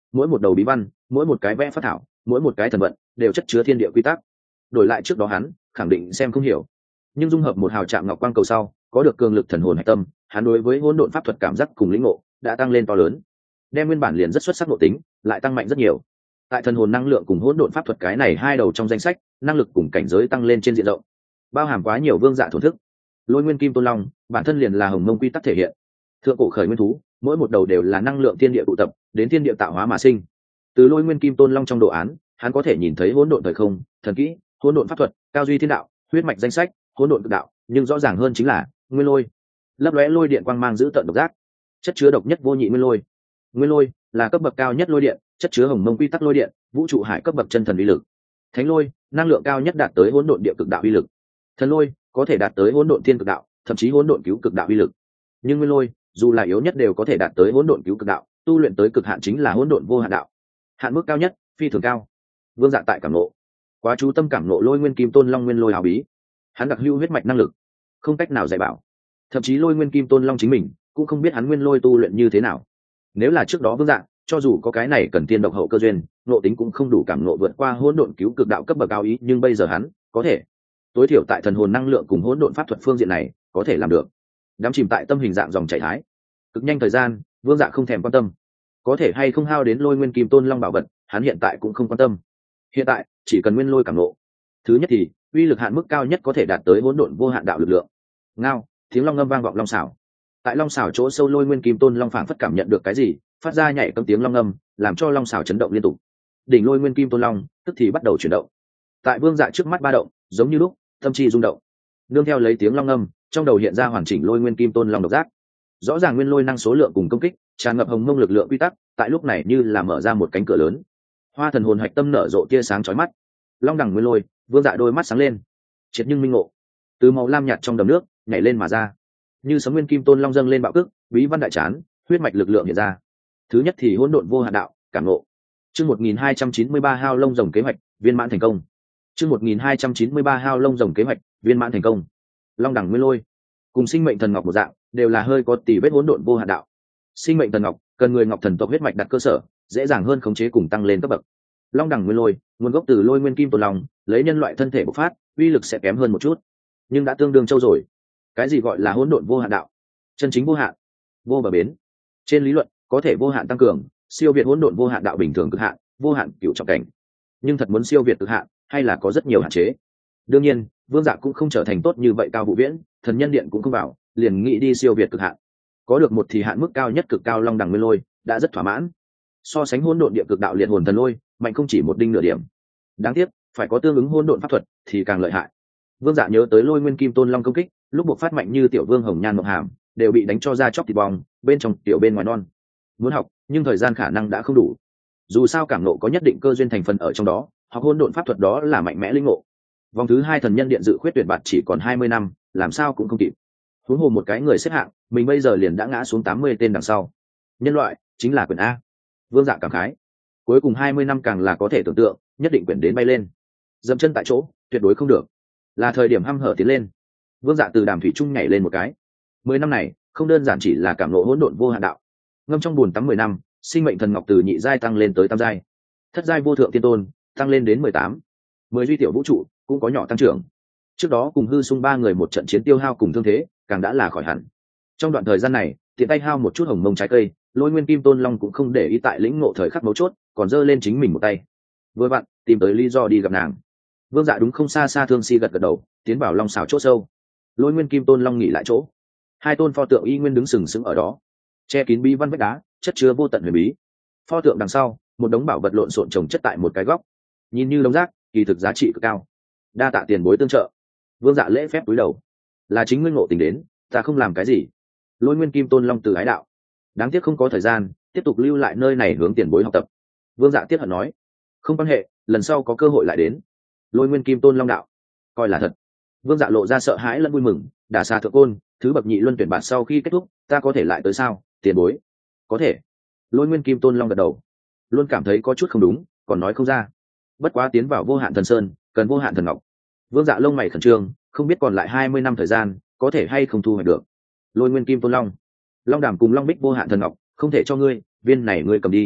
mỗi một đầu bí văn, mỗi một cái vẽ phát thảo, mỗi một cái thần vận đều chất chứa thiên địa quy tắc. Đổi lại trước đó hắn khẳng định xem không hiểu, nhưng dung hợp một hào trạm ngọc quang cầu sau, có được cường lực thần hồn hạch tâm, hắn đối với hỗn độn pháp thuật cảm giác cùng lĩnh ngộ đã tăng lên to lớn, đem nguyên bản liền rất xuất sắc nội tính lại tăng mạnh rất nhiều. Tại thần hồn năng lượng cùng hỗn độn pháp thuật cái này hai đầu trong danh sách, năng lực cùng cảnh giới tăng lên trên diện rộng, bao hàm quá nhiều vương dạ thổn thức. Lôi nguyên kim tôn long bản thân liền là hồng mông quy tắc thể hiện, thượng cổ khởi nguyên thú, mỗi một đầu đều là năng lượng thiên địa tụ tập đến thiên địa tạo hóa mà sinh. Từ lôi nguyên kim tôn long trong đồ án, hắn có thể nhìn thấy hỗn độn thời không, thần kỹ, hỗn độn pháp thuật, cao duy thiên đạo, huyết mạch danh sách, hỗn độn cực đạo, nhưng rõ ràng hơn chính là nguyên lôi. Lấp lóe lôi điện quang mang giữ tận độc giác, chất chứa độc nhất vô nhị nguyên lôi. Nguyên lôi là cấp bậc cao nhất lôi điện, chất chứa hồng mông quy tắc lôi điện, vũ trụ hải cấp bậc chân thần uy lực. Thánh lôi, năng lượng cao nhất đạt tới hỗn độn địa cực đạo uy lực. Thần lôi có thể đạt tới hỗn độn thiên cực đạo, thậm chí hỗn độn cứu cực đạo uy lực. Nhưng nguyên lôi, dù là yếu nhất đều có thể đạt tới hỗn độn cứu cực đạo, tu luyện tới cực hạn chính là hỗn độn vô hạn đạo. Hạn mức cao nhất, phi thường cao. Vương Dạ tại cảm ngộ, quá chú tâm cảm ngộ lôi nguyên kim tôn long nguyên lôi hào bí. Hắn đặc hữu huyết mạch năng lực, không cách nào dạy bảo. Thậm chí lôi nguyên kim tôn long chính mình cũng không biết hắn nguyên lôi tu luyện như thế nào. Nếu là trước đó Vương Dạ, cho dù có cái này cần tiên độc hậu cơ duyên, ngộ tính cũng không đủ cảm ngộ vượt qua hỗn độn cứu cực đạo cấp bậc cao ý, nhưng bây giờ hắn có thể, tối thiểu tại thần hồn năng lượng cùng hỗn độn pháp thuật phương diện này có thể làm được. Đắm chìm tại tâm hình dạng dòng chảy thái, cực nhanh thời gian, Vương Dạ không thèm quan tâm có thể hay không hao đến lôi nguyên kim tôn long bảo vật, hắn hiện tại cũng không quan tâm. Hiện tại chỉ cần nguyên lôi cảm ngộ. Thứ nhất thì uy lực hạn mức cao nhất có thể đạt tới hỗn độn vô hạn đạo lực lượng. Ngao, tiếng long ngâm vang vọng long xảo. Tại long xảo chỗ sâu lôi nguyên kim tôn long phảng phất cảm nhận được cái gì, phát ra nhảy cấm tiếng long ngâm, làm cho long xảo chấn động liên tục. Đỉnh lôi nguyên kim tôn long tức thì bắt đầu chuyển động. Tại Vương Dạ trước mắt ba động, giống như lúc tâm chi rung động. Nương theo lấy tiếng long ngâm, trong đầu hiện ra hoàn chỉnh lôi nguyên kim tôn long độc giác. Rõ ràng nguyên lôi năng số lượng cùng công kích tràn ngập hồng mông lực lượng quy tắc, tại lúc này như là mở ra một cánh cửa lớn. Hoa thần hồn hạch tâm nở rộ tia sáng chói mắt. Long đẳng nguyên lôi, Vương Dạ đôi mắt sáng lên, triệt nhưng minh ngộ. Từ màu lam nhạt trong đầm nước nhảy lên mà ra, như sấm nguyên kim tôn long dâng lên bạo cước, bí văn đại chán, huyết mạch lực lượng hiện ra. Thứ nhất thì hỗn độn vô hạn đạo, cảm ngộ. Chương 1293 hao lông rồng kế hoạch viên mãn thành công. Chương 1293 hao lông rồng kế hoạch viên mãn thành công. Long đẳng nguyên lôi cùng sinh mệnh thần ngọc một dạng, đều là hơi có tỷ vết hỗn độn vô hạn đạo. Sinh mệnh thần ngọc cần người ngọc thần tộc huyết mạch đặt cơ sở, dễ dàng hơn khống chế cùng tăng lên cấp bậc. Long đẳng nguyên lôi nguồn gốc từ lôi nguyên kim tôn long, lấy nhân loại thân thể bộc phát, uy lực sẽ kém hơn một chút, nhưng đã tương đương châu rồi. Cái gì gọi là hỗn độn vô hạn đạo? Chân chính vô hạn, vô bờ bến. Trên lý luận có thể vô hạn tăng cường, siêu việt hỗn độn vô hạn đạo bình thường cực hạn, vô hạn cửu trọng cảnh. Nhưng thật muốn siêu việt cực hạn, hay là có rất nhiều hạn chế. Đương nhiên, Vương Dạ cũng không trở thành tốt như vậy cao vũ viễn, thần nhân điện cũng không vào, liền nghĩ đi siêu việt cực hạn. Có được một thì hạn mức cao nhất cực cao long đẳng nguyên lôi, đã rất thỏa mãn. So sánh hỗn độn địa cực đạo liệt hồn thần lôi, mạnh không chỉ một đinh nửa điểm. Đáng tiếc, phải có tương ứng hỗn độn pháp thuật thì càng lợi hại. Vương Dạ nhớ tới lôi nguyên kim tôn long công kích, lúc buộc phát mạnh như tiểu vương hồng nhan ngọc hàm, đều bị đánh cho ra chóc thịt bong, bên trong tiểu bên ngoài non. Muốn học, nhưng thời gian khả năng đã không đủ. Dù sao cảm nộ có nhất định cơ duyên thành phần ở trong đó, học hỗn độn pháp thuật đó là mạnh mẽ linh ngộ. Vòng thứ 2 thần nhân điện dự khuyết tuyển bạt chỉ còn 20 năm, làm sao cũng không kịp. Huống hồ một cái người xếp hạng, mình bây giờ liền đã ngã xuống 80 tên đằng sau. Nhân loại chính là quyển A. Vương Dạ cảm khái. Cuối cùng 20 năm càng là có thể tưởng tượng, nhất định quyển đến bay lên. Dậm chân tại chỗ, tuyệt đối không được. Là thời điểm hăm hở tiến lên. Vương Dạ từ đàm thủy trung nhảy lên một cái. 10 năm này, không đơn giản chỉ là cảm ngộ hỗn độn vô hạn đạo. Ngâm trong bùn tắm 10 năm, sinh mệnh thần ngọc từ nhị giai tăng lên tới tam giai. Thất giai vô thượng tiên tôn, tăng lên đến 18. 10 duy tiểu vũ trụ cũng có nhỏ tăng trưởng. Trước đó cùng hư sung 3 người một trận chiến tiêu hao cùng thương thế, càng đã là khỏi hẳn. Trong đoạn thời gian này, tiện tay hao một chút hồng mông trái cây, lôi nguyên kim tôn long cũng không để ý tại lĩnh ngộ thời khắc mấu chốt, còn giơ lên chính mình một tay. Vừa vặn tìm tới lý do đi gặp nàng. Vương Dạ đúng không xa xa thương si gật gật đầu, tiến vào long xào chỗ sâu. Lôi nguyên kim tôn long nghỉ lại chỗ, hai tôn pho tượng y nguyên đứng sừng sững ở đó, che kín bí văn vách đá, chất chứa vô tận huyền bí. Pho tượng đằng sau, một đống bảo vật lộn xộn chồng chất tại một cái góc, nhìn như đống rác, kỳ thực giá trị cực cao. Đa tạ tiền bối tương trợ. Vương Dạ lễ phép cúi đầu. Là chính ngươi ngộ tình đến, ta không làm cái gì. Lôi nguyên kim tôn long từ ái đạo. Đáng tiếc không có thời gian tiếp tục lưu lại nơi này hướng tiền bối học tập. Vương Dạ tiếc hận nói. Không quan hệ, lần sau có cơ hội lại đến. Lôi nguyên kim tôn long đạo. Coi là thật. Vương Dạ lộ ra sợ hãi lẫn vui mừng. Đả xà thượng côn, thứ bậc nhị luân tuyển bạt sau khi kết thúc, ta có thể lại tới sao, tiền bối? Có thể. Lôi nguyên kim tôn long gật đầu. Luôn cảm thấy có chút không đúng, còn nói không ra. Bất quá tiến vào vô hạn thần sơn, cần vô hạn thần ngọc. Vương Dạ lông mày khẩn trương, không biết còn lại 20 năm thời gian, có thể hay không thu hoạch được. Lôi nguyên kim tôn long, long đàm cùng long bích vô hạn thần ngọc, không thể cho ngươi, viên này ngươi cầm đi.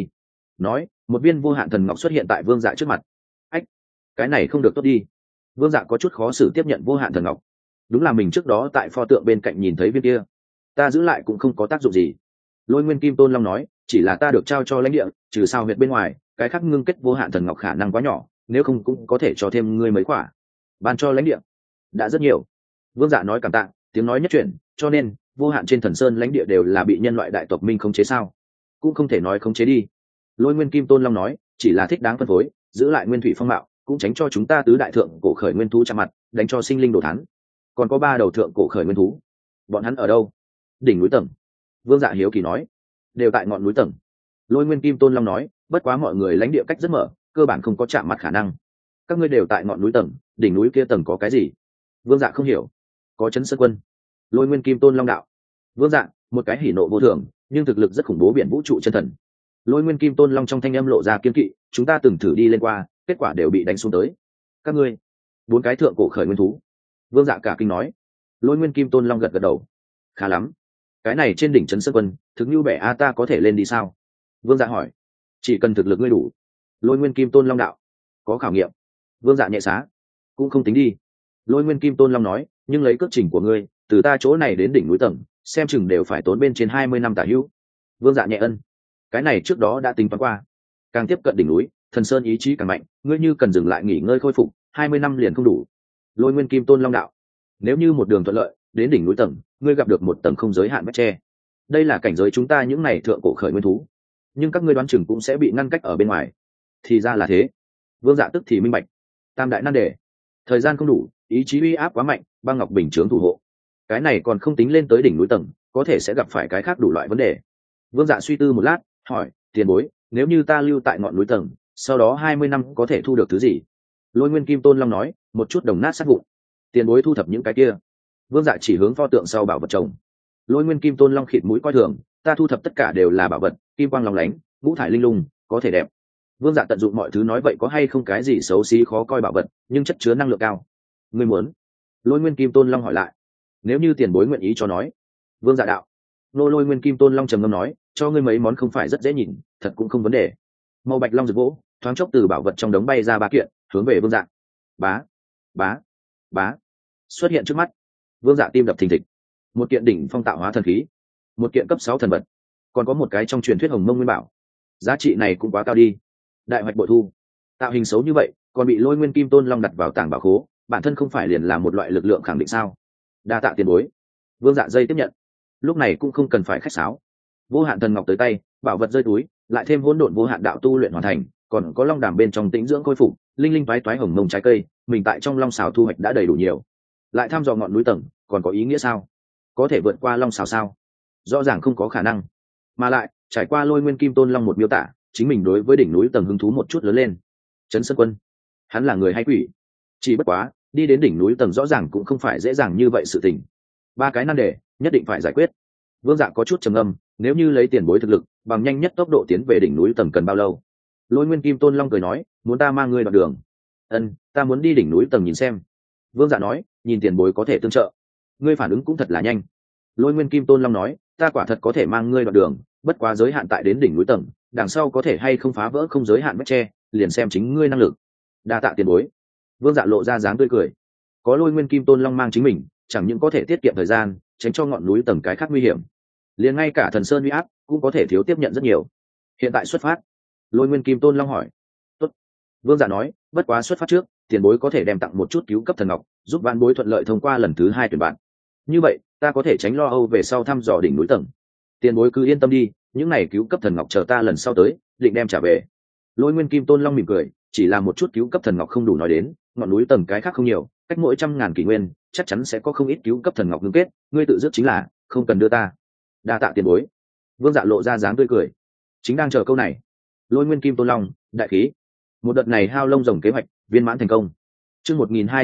nói một viên vô hạn thần ngọc xuất hiện tại vương dạ trước mặt. Ách, cái này không được tốt đi. Vương dạ có chút khó xử tiếp nhận vô hạn thần ngọc. Đúng là mình trước đó tại pho tượng bên cạnh nhìn thấy viên kia, ta giữ lại cũng không có tác dụng gì. Lôi Nguyên Kim Tôn Long nói, chỉ là ta được trao cho lãnh địa, trừ sao huyệt bên ngoài, cái khác ngưng kết vô hạn thần ngọc khả năng quá nhỏ, nếu không cũng có thể cho thêm ngươi mấy quả. Ban cho lãnh địa đã rất nhiều. Vương Dạ nói cảm tạ, tiếng nói nhất chuyển, cho nên vô hạn trên thần sơn lãnh địa đều là bị nhân loại đại tộc minh khống chế sao? Cũng không thể nói khống chế đi. Lôi Nguyên Kim Tôn Long nói, chỉ là thích đáng phân phối, giữ lại nguyên thủy phong mạo, cũng tránh cho chúng ta tứ đại thượng cổ khởi nguyên thú chạm mặt, đánh cho sinh linh đồ thán. Còn có 3 đầu thượng cổ khởi nguyên thú, bọn hắn ở đâu? Đỉnh núi tầng. Vương Dạ hiếu kỳ nói, đều tại ngọn núi tầng. Lôi Nguyên Kim Tôn Long nói, bất quá mọi người lãnh địa cách rất mở, cơ bản không có chạm mặt khả năng. Các ngươi đều tại ngọn núi tầng, đỉnh núi kia tầng có cái gì? Vương Dạ không hiểu. Có Trấn Sơn Quân. Lôi Nguyên Kim Tôn Long đạo. Vương Dạ, một cái hỉ nộ vô thường, nhưng thực lực rất khủng bố biển vũ trụ chân thần. Lôi Nguyên Kim Tôn Long trong thanh âm lộ ra kiên kỵ, chúng ta từng thử đi lên qua, kết quả đều bị đánh xuống tới. Các ngươi, 4 cái thượng cổ khởi nguyên thú. Vương Dạ cả kinh nói. Lôi Nguyên Kim Tôn Long gật gật đầu. Khá lắm, cái này trên đỉnh Trấn Sơn Quân, thực như bẻ a ta có thể lên đi sao? Vương Dạ hỏi. Chỉ cần thực lực ngươi đủ. Lôi Nguyên Kim Tôn Long đạo. Có khảo nghiệm. Vương Dạ nhẹ xá. Cũng không tính đi. Lôi Nguyên Kim Tôn Long nói, nhưng lấy cước trình của ngươi, từ ta chỗ này đến đỉnh núi tầng, xem chừng đều phải tốn bên trên 20 năm tả hữu. Vương Dạ nhẹ ân. Cái này trước đó đã tính toán qua. Càng tiếp cận đỉnh núi, thần sơn ý chí càng mạnh, ngươi như cần dừng lại nghỉ ngơi khôi phục, 20 năm liền không đủ. Lôi Nguyên Kim Tôn Long đạo. Nếu như một đường thuận lợi, đến đỉnh núi tầng, ngươi gặp được một tầng không giới hạn vách tre. Đây là cảnh giới chúng ta những này thượng cổ khởi nguyên thú, nhưng các ngươi đoán chừng cũng sẽ bị ngăn cách ở bên ngoài. Thì ra là thế. Vương Dạ tức thì minh bạch. Tam đại nan đề. Thời gian không đủ, ý chí uy áp quá mạnh, băng ngọc bình chướng thủ hộ. Cái này còn không tính lên tới đỉnh núi tầng, có thể sẽ gặp phải cái khác đủ loại vấn đề. Vương Dạ suy tư một lát, hỏi, tiền bối, nếu như ta lưu tại ngọn núi tầng, sau đó 20 năm có thể thu được thứ gì? Lôi Nguyên Kim Tôn Long nói, một chút đồng nát sát vụn. Tiền bối thu thập những cái kia. Vương Dạ chỉ hướng pho tượng sau bảo vật chồng. Lôi Nguyên Kim Tôn Long khịt mũi coi thường, ta thu thập tất cả đều là bảo vật, kim quang lóng lánh, ngũ thải linh lung, có thể đẹp. Vương Dạ tận dụng mọi thứ nói vậy có hay không cái gì xấu xí khó coi bảo vật, nhưng chất chứa năng lượng cao. Ngươi muốn? Lôi Nguyên Kim Tôn Long hỏi lại. Nếu như tiền bối nguyện ý cho nói. Vương Dạ đạo. Lôi Nguyên Kim Tôn Long trầm ngâm nói, cho ngươi mấy món không phải rất dễ nhìn, thật cũng không vấn đề. Màu bạch long rực vỗ, thoáng chốc từ bảo vật trong đống bay ra 3 kiện, hướng về Vương Dạ. Bá, bá, bá, xuất hiện trước mắt. Vương Dạ tim đập thình thịch. Một kiện đỉnh phong tạo hóa thần khí, một kiện cấp 6 thần vật, còn có một cái trong truyền thuyết hồng mông nguyên bảo. Giá trị này cũng quá cao đi. Đại hoạch bội thu. Tạo hình xấu như vậy, còn bị Lôi Nguyên Kim Tôn Long đặt vào tàng bảo khố, bản thân không phải liền là một loại lực lượng khẳng định sao? Đa tạ tiền bối. Vương Dạ dây tiếp nhận. Lúc này cũng không cần phải khách sáo. Vô hạn thần ngọc tới tay, bảo vật rơi túi, lại thêm hỗn độn vô hạn đạo tu luyện hoàn thành, còn có long đàm bên trong tĩnh dưỡng khôi phục, linh linh toái toái hồng mông trái cây, mình tại trong long xào thu hoạch đã đầy đủ nhiều. Lại thăm dò ngọn núi tầng, còn có ý nghĩa sao? Có thể vượt qua long xào sao? Rõ ràng không có khả năng. Mà lại, trải qua Lôi Nguyên Kim Tôn Long một miêu tả, chính mình đối với đỉnh núi tầng hứng thú một chút lớn lên. Trấn Sơn Quân, hắn là người hay quỷ? Chỉ bất quá, đi đến đỉnh núi tầng rõ ràng cũng không phải dễ dàng như vậy sự tình. 3 cái nan đề, nhất định phải giải quyết. Vương Dạ có chút trầm ngâm, nếu như lấy tiền bối thực lực, bằng nhanh nhất tốc độ tiến về đỉnh núi tầng cần bao lâu? Lôi Nguyên Kim Tôn Long cười nói, muốn ta mang ngươi đoạn đường? Ân, ta muốn đi đỉnh núi tầng nhìn xem. Vương Dạ nói, nhìn tiền bối có thể tương trợ. Ngươi phản ứng cũng thật là nhanh. Lôi Nguyên Kim Tôn Long nói, ta quả thật có thể mang ngươi đoạn đường, bất quá giới hạn tại đến đỉnh núi tầng, đằng sau có thể hay không phá vỡ không giới hạn vách tre, liền xem chính ngươi năng lực. Đa tạ tiền bối. Vương Dạ lộ ra dáng tươi cười. Có Lôi Nguyên Kim Tôn Long mang chính mình, chẳng những có thể tiết kiệm thời gian, tránh cho ngọn núi tầng cái khác nguy hiểm, liền ngay cả thần sơn uy áp cũng có thể thiếu tiếp nhận rất nhiều. Hiện tại xuất phát. Lôi Nguyên Kim Tôn Long hỏi. Tốt. Vương Dạ nói, bất quá xuất phát trước, tiền bối có thể đem tặng một chút cứu cấp thần ngọc, giúp vãn bối thuận lợi thông qua lần thứ 2 tuyển bạn. Như vậy, ta có thể tránh lo âu về sau thăm dò đỉnh núi tầng. Tiền bối cứ yên tâm đi, những này cứu cấp thần ngọc chờ ta lần sau tới, định đem trả về. Lôi Nguyên Kim Tôn Long mỉm cười, chỉ là một chút cứu cấp thần ngọc không đủ nói đến, ngọn núi tầng cái khác không nhiều, cách mỗi 100.000 kỷ nguyên, chắc chắn sẽ có không ít cứu cấp thần ngọc ngưng kết, ngươi tự dứt chính là, không cần đưa ta. Đa tạ tiền bối. Vương Dạ lộ ra dáng tươi cười, chính đang chờ câu này. Lôi Nguyên Kim Tôn Long, đại khí. Một đợt này hao lông rồng kế hoạch viên mãn thành công. Chương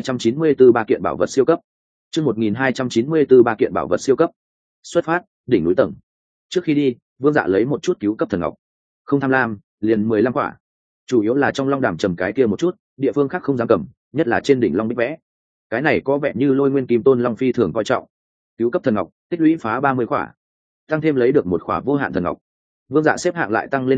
1294 3 kiện bảo vật siêu cấp. Chương 1294 3 kiện bảo vật siêu cấp. Xuất phát, đỉnh núi tầng. Trước khi đi, Vương Dạ lấy một chút cứu cấp thần ngọc. Không tham lam, liền 15 quả. Chủ yếu là trong long đàm trầm cái kia một chút, địa phương khác không dám cầm, nhất là trên đỉnh long bích vẽ. Cái này có vẻ như Lôi Nguyên Kim Tôn Long phi thường coi trọng. Cứu cấp thần ngọc, tích lũy phá 30 quả, tăng thêm lấy được một quả vô hạn thần ngọc. Vương Dạ xếp hạng lại tăng lên nữa,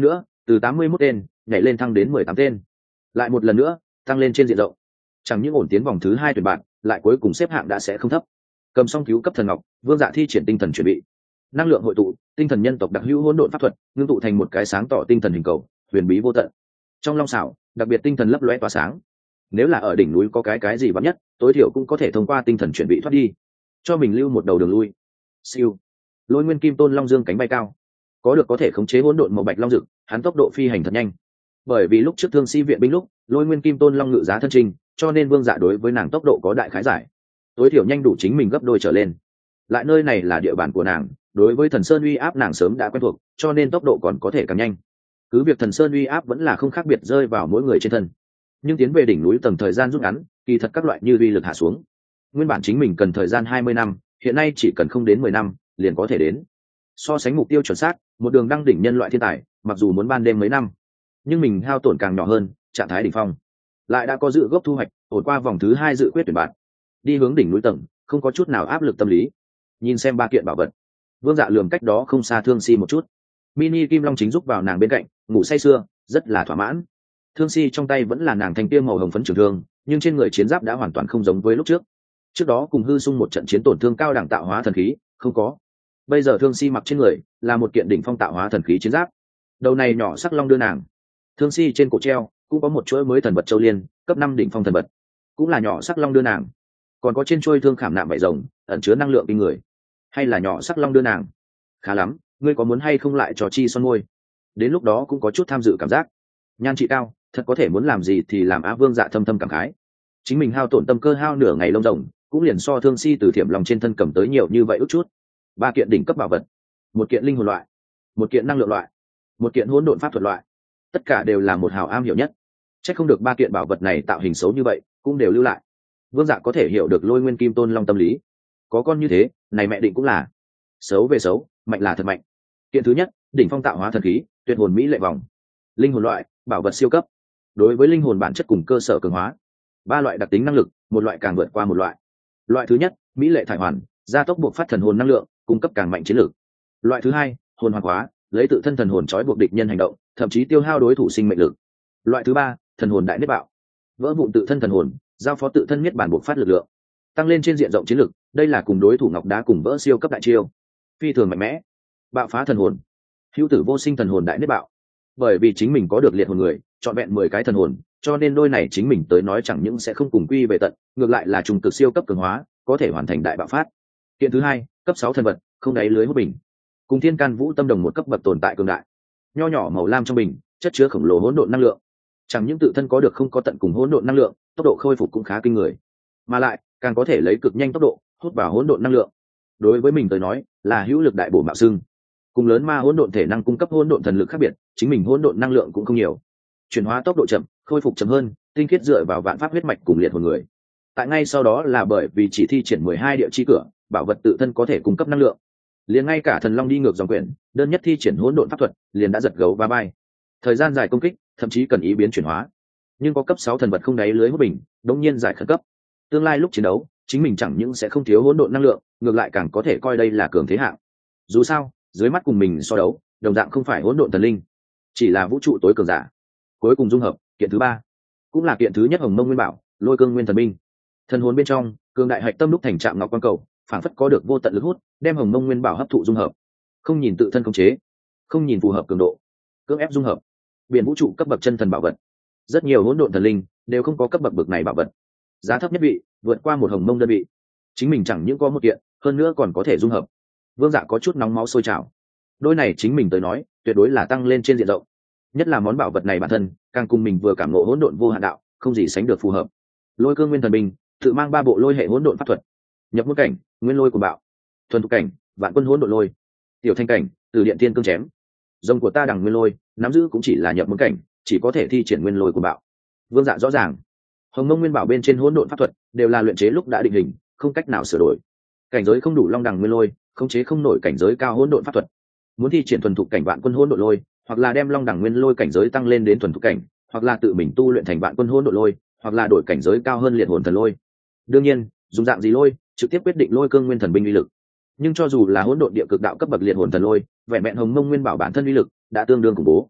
từ 81 tên nhảy lên thăng đến 18 tên, lại một lần nữa tăng lên trên diện rộng. Chẳng những ổn tiến vòng thứ 2 tuyển bạn, lại cuối cùng xếp hạng đã sẽ không thấp. Cầm xong cứu cấp thần ngọc, Vương Dạ thi triển tinh thần chuẩn bị, năng lượng hội tụ, tinh thần nhân tộc đặc hữu hỗn độn pháp thuật ngưng tụ thành một cái sáng tỏ tinh thần hình cầu, huyền bí vô tận. Trong long xảo, đặc biệt tinh thần lấp lóe tỏa sáng. Nếu là ở đỉnh núi có cái gì vắn nhất, tối thiểu cũng có thể thông qua tinh thần chuẩn bị thoát đi, cho mình lưu một đầu đường lui. Siêu, Lôi Nguyên Kim Tôn Long dương cánh bay cao, có thể khống chế hỗn độn màu bạch long dực, hắn tốc độ phi hành thật nhanh. Bởi vì lúc trước Thương Si viện binh lúc, Lôi Nguyên Kim Tôn Long ngự giá thân trình, cho nên Vương Dạ đối với nàng tốc độ có đại khái giải, tối thiểu nhanh đủ chính mình gấp đôi trở lên. Lại nơi này là địa bàn của nàng, đối với Thần Sơn uy áp nàng sớm đã quen thuộc, cho nên tốc độ còn có thể càng nhanh. Cứ việc Thần Sơn uy áp vẫn là không khác biệt rơi vào mỗi người trên thân, nhưng tiến về đỉnh núi tầng thời gian rút ngắn, kỳ thật các loại như uy lực hạ xuống. Nguyên bản chính mình cần thời gian 20 năm, hiện nay chỉ cần không đến 10 năm liền có thể đến. So sánh mục tiêu chuẩn xác, một đường đăng đỉnh nhân loại thiên tài, mặc dù muốn ban đêm mấy năm, nhưng mình hao tổn càng nhỏ hơn, trạng thái đỉnh phong, lại đã có dự gốc thu hoạch, ổn qua vòng thứ 2 dự quyết tuyển bạn, đi hướng đỉnh núi tầng, không có chút nào áp lực tâm lý. Nhìn xem ba kiện bảo vật, Vương Dạ lườm cách đó không xa Thương Si một chút. Mini Kim Long chính giúp vào nàng bên cạnh, ngủ say sưa, rất là thỏa mãn. Thương Si trong tay vẫn là nàng thanh tiêm màu hồng phấn trường thương, nhưng trên người chiến giáp đã hoàn toàn không giống với lúc trước. Trước đó cùng hư sung một trận chiến tổn thương cao đẳng tạo hóa thần khí, không có. Bây giờ Thương Si mặc trên người là một kiện đỉnh phong tạo hóa thần khí chiến giáp. Đầu này nhỏ sắc long đưa nàng. Thương Si trên cổ treo cũng có một chuỗi mới thần vật châu liên, cấp 5 đỉnh phong thần vật, cũng là nhỏ sắc long đưa nàng. Còn có trên chuôi thương khảm nạm vảy rồng, ẩn chứa năng lượng kinh người. Hay là nhỏ sắc long đưa nàng. Khá lắm, ngươi có muốn hay không lại trò chi son môi? Đến lúc đó cũng có chút tham dự cảm giác. Nhan trị cao, thật có thể muốn làm gì thì làm. Á Vương Dạ thâm thâm cảm khái. Chính mình hao tổn tâm cơ hao nửa ngày lông rồng, cũng liền so Thương Si từ thiểm lòng trên thân cầm tới nhiều như vậy út chút. 3 kiện đỉnh cấp bảo vật, một kiện linh hồn loại, một kiện năng lượng loại, một kiện hỗn độn pháp thuật loại, tất cả đều là một hào am hiểu nhất. Chắc không được 3 kiện bảo vật này tạo hình xấu như vậy, cũng đều lưu lại. Vương Dạ có thể hiểu được Lôi Nguyên Kim Tôn Long tâm lý. Có con như thế, này mẹ định cũng là xấu về xấu, mạnh là thật mạnh. Kiện thứ nhất, đỉnh phong tạo hóa thần khí, tuyệt hồn mỹ lệ vòng, linh hồn loại, bảo vật siêu cấp, đối với linh hồn bản chất cùng cơ sở cường hóa. 3 loại đặc tính năng lực, một loại càng vượt qua một loại. Loại thứ nhất, mỹ lệ thải hoàn, gia tốc buộc phát thần hồn năng lượng, cung cấp càng mạnh chiến lược. Loại thứ hai, hồn hoàn hóa, lấy tự thân thần hồn trói buộc địch nhân hành động, thậm chí tiêu hao đối thủ sinh mệnh lực. Loại thứ ba, thần hồn đại niết bạo, vỡ vụn tự thân thần hồn, giao phó tự thân niết bản buộc phát lực lượng, tăng lên trên diện rộng chiến lược. Đây là cùng đối thủ ngọc đá cùng vỡ siêu cấp đại chiêu, phi thường mạnh mẽ. Bạo phá thần hồn, hữu tử vô sinh thần hồn đại niết bạo. Bởi vì chính mình có được liệt hồn người, chọn vẹn 10 cái thần hồn, cho nên đôi này chính mình tới nói chẳng những sẽ không cùng quy về tận, ngược lại là trùng cực siêu cấp cường hóa, có thể hoàn thành đại bạo phát. Kiện thứ hai, cấp 6 thần vật, không đáy lưới hút bình, cùng thiên can vũ tâm đồng một cấp bậc tồn tại cường đại. Nho nhỏ màu lam trong bình, chất chứa khổng lồ hỗn độn năng lượng, chẳng những tự thân có được không có tận cùng hỗn độn năng lượng, tốc độ khôi phục cũng khá kinh người, mà lại càng có thể lấy cực nhanh tốc độ hút vào hỗn độn năng lượng. Đối với mình tới nói là hữu lực đại bổ mạo xưng. Cùng lớn ma hỗn độn thể năng cung cấp hỗn độn thần lực khác biệt, chính mình hỗn độn năng lượng cũng không nhiều, chuyển hóa tốc độ chậm, khôi phục chậm hơn, tinh khiết dựa vào vạn pháp huyết mạch cùng liệt hồn người. Tại ngay sau đó là bởi vì chỉ thi triển 12 địa chi cửa, bảo vật tự thân có thể cung cấp năng lượng. Liền ngay cả thần long đi ngược dòng quyển, đơn nhất thi triển hỗn độn pháp thuật, liền đã giật gấu va bay. Thời gian dài công kích, thậm chí cần ý biến chuyển hóa. Nhưng có cấp 6 thần vật không đáy lưới hút bình, đống nhiên giải khẩn cấp. Tương lai lúc chiến đấu, chính mình chẳng những sẽ không thiếu hỗn độn năng lượng, ngược lại càng có thể coi đây là cường thế hạng. Dù sao, dưới mắt cùng mình so đấu, đồng dạng không phải hỗn độn thần linh, chỉ là vũ trụ tối cường giả. Cuối cùng dung hợp, kiện thứ 3, cũng là kiện thứ nhất Hồng Mông Nguyên Bảo, Lôi Cương Nguyên Thần Binh. Thần hồn bên trong, cường đại hạch tâm lúc thành trạm ngọc quan cầu, phản phất có được vô tận lực hút, đem Hồng Mông Nguyên Bảo hấp thụ dung hợp. Không nhìn tự thân khống chế, không nhìn phù hợp cường độ, cưỡng ép dung hợp. Biển vũ trụ cấp bậc chân thần bảo vật, rất nhiều hỗn độn thần linh đều không có cấp bậc bậc này bảo vật. Giá thấp nhất vị, vượt qua một Hồng Mông đơn vị. Chính mình chẳng những có một kiện, hơn nữa còn có thể dung hợp. Vương Dạ có chút nóng máu sôi trào. Đôi này chính mình tới nói, tuyệt đối là tăng lên trên diện rộng. Nhất là món bảo vật này bản thân, càng cùng mình vừa cảm ngộ hỗn độn vô hạn đạo, không gì sánh được phù hợp. Lôi Cương Nguyên Thần Binh, tự mang 3 bộ lôi hệ hỗn độn pháp thuật. Nhập môn cảnh, nguyên lôi của bạo. Thuần thục cảnh, vạn quân hỗn độn lôi. Tiểu thanh cảnh, từ điện tiên cương chém. Rồng của ta đằng nguyên lôi, nắm giữ cũng chỉ là nhập môn cảnh, chỉ có thể thi triển nguyên lôi của bạo. Vương Dạ rõ ràng, Hồng Mông Nguyên Bảo bên trên hỗn độn pháp thuật đều là luyện chế lúc đã định hình, không cách nào sửa đổi. Cảnh giới không đủ long đằng nguyên lôi, khống chế không nổi cảnh giới cao hỗn độn pháp thuật. Muốn thi triển thuần thục cảnh vạn quân hỗn độn lôi, hoặc là đem long đằng nguyên lôi cảnh giới tăng lên đến thuần thục cảnh, hoặc là tự mình tu luyện thành vạn quân hỗn độn lôi, hoặc là đổi cảnh giới cao hơn liệt hồn thần lôi. Đương nhiên, dùng dạng gì lôi, trực tiếp quyết định Lôi Cương Nguyên Thần Binh uy lực. Nhưng cho dù là hỗn độn địa cực đạo cấp bậc liệt hồn thần lôi, vẹn vẹn Hồng Mông Nguyên Bảo bản thân uy lực đã tương đương khủng bố.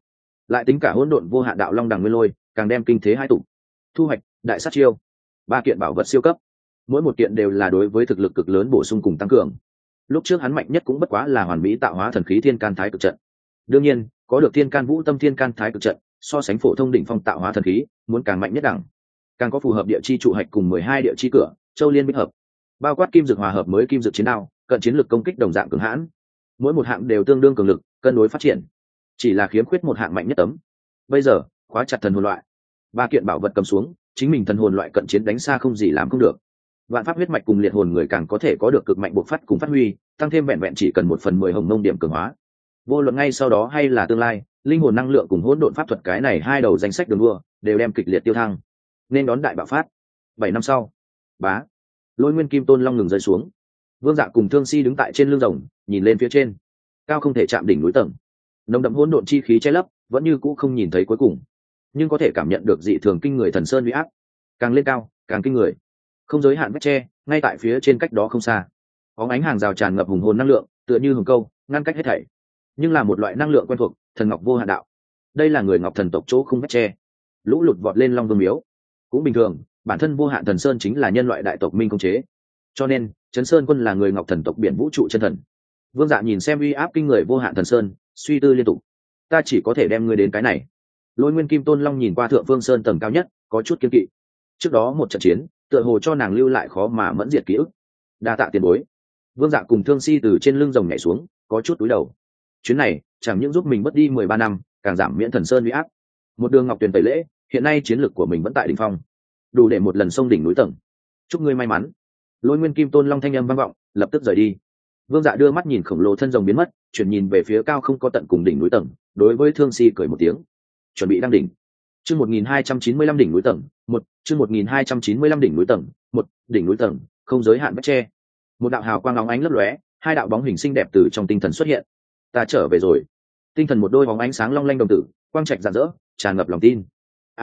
lại tính cả hỗn độn vô hạn đạo long đằng nguyên lôi, càng đem kinh thế hai tụ. Thu hoạch đại sát chiêu, 3 kiện bảo vật siêu cấp, mỗi một kiện đều là đối với thực lực cực lớn bổ sung cùng tăng cường. Lúc trước hắn mạnh nhất cũng bất quá là hoàn mỹ tạo hóa thần khí thiên can thái cực trận. Đương nhiên, có được thiên can vũ tâm thiên can thái cực trận, so sánh phổ thông đỉnh phong tạo hóa thần khí, muốn càng mạnh nhất đẳng. Càng có phù hợp địa chi trụ hạch cùng 12 địa chi cửa, châu liên bích hợp. Bao quát kim dược hòa hợp mới kim dược chiến đao, cận chiến lực công kích đồng dạng cường hãn. Mỗi một hạng đều tương đương cường lực, cân đối phát triển. Chỉ là khiếm khuyết một hạng mạnh nhất tấm. Bây giờ, khóa chặt thần hồn loại. 3 kiện bảo vật cầm xuống, chính mình thần hồn loại cận chiến đánh xa không gì làm không được. Vạn pháp huyết mạch cùng liệt hồn người càng có thể có được cực mạnh bộc phát cùng phát huy, tăng thêm vẹn vẹn chỉ cần 1/10 hồng nông điểm cường hóa. Vô luận ngay sau đó hay là tương lai, linh hồn năng lượng cùng hỗn độn pháp thuật cái này hai đầu danh sách đường đua đều đem kịch liệt tiêu thăng, nên đón đại bạo phát. 7 năm sau, bá, Lôi Nguyên Kim Tôn Long ngừng rơi xuống. Vương Dạ cùng Thương Si đứng tại trên lưng rồng, nhìn lên phía trên, cao không thể chạm đỉnh núi tầng, nồng đậm hỗn độn chi khí che lấp, vẫn như cũ không nhìn thấy cuối cùng, nhưng có thể cảm nhận được dị thường kinh người thần sơn uy áp, càng lên cao càng kinh người. Không giới hạn vách tre ngay tại phía trên cách đó không xa, bóng ánh hàng rào tràn ngập hùng hồn năng lượng, tựa như hùng câu ngăn cách hết thảy, nhưng là một loại năng lượng quen thuộc, thần ngọc vô hạn đạo. Đây là người ngọc thần tộc chỗ không vách tre. Lũ lụt vọt lên Long Vương miếu cũng bình thường, bản thân vô hạn thần sơn chính là nhân loại đại tộc minh công chế, cho nên Trấn Sơn Quân là người ngọc thần tộc biển vũ trụ chân thần. Vương Dạ nhìn xem uy áp kinh người vô hạn thần sơn, suy tư liên tục. Ta chỉ có thể đem ngươi đến cái này. Lôi Nguyên Kim Tôn Long nhìn qua thượng phương sơn tầng cao nhất, có chút kiên kỵ. Trước đó một trận chiến, tựa hồ cho nàng lưu lại khó mà mẫn diệt ký ức. Đa tạ tiền bối. Vương Dạ cùng Thương Si từ trên lưng rồng nhảy xuống, có chút cúi đầu. Chuyến này chẳng những giúp mình mất đi 13 năm, càng giảm miễn thần sơn uy áp. Một đường ngọc tuyền tẩy lễ, hiện nay chiến lược của mình vẫn tại đỉnh phong, đủ để một lần xông đỉnh núi tầng. Chúc ngươi may mắn. Lôi Nguyên Kim Tôn Long thanh âm vang vọng, lập tức rời đi. Vương Dạ đưa mắt nhìn khổng lồ thân rồng biến mất, chuyển nhìn về phía cao không có tận cùng đỉnh núi tầng, đối với Thương Si cười một tiếng. Chuẩn bị đăng đỉnh. Chương 1295 đỉnh núi tầng, 1, chương 1295 đỉnh núi tầng, 1, đỉnh núi tầng, không giới hạn vách tre. Một đạo hào quang óng ánh lấp lóe, hai đạo bóng hình xinh đẹp từ trong tinh thần xuất hiện. Ta trở về rồi. Tinh thần một đôi bóng ánh sáng long lanh đồng tử, quang trạch rạng rỡ, tràn ngập lòng tin.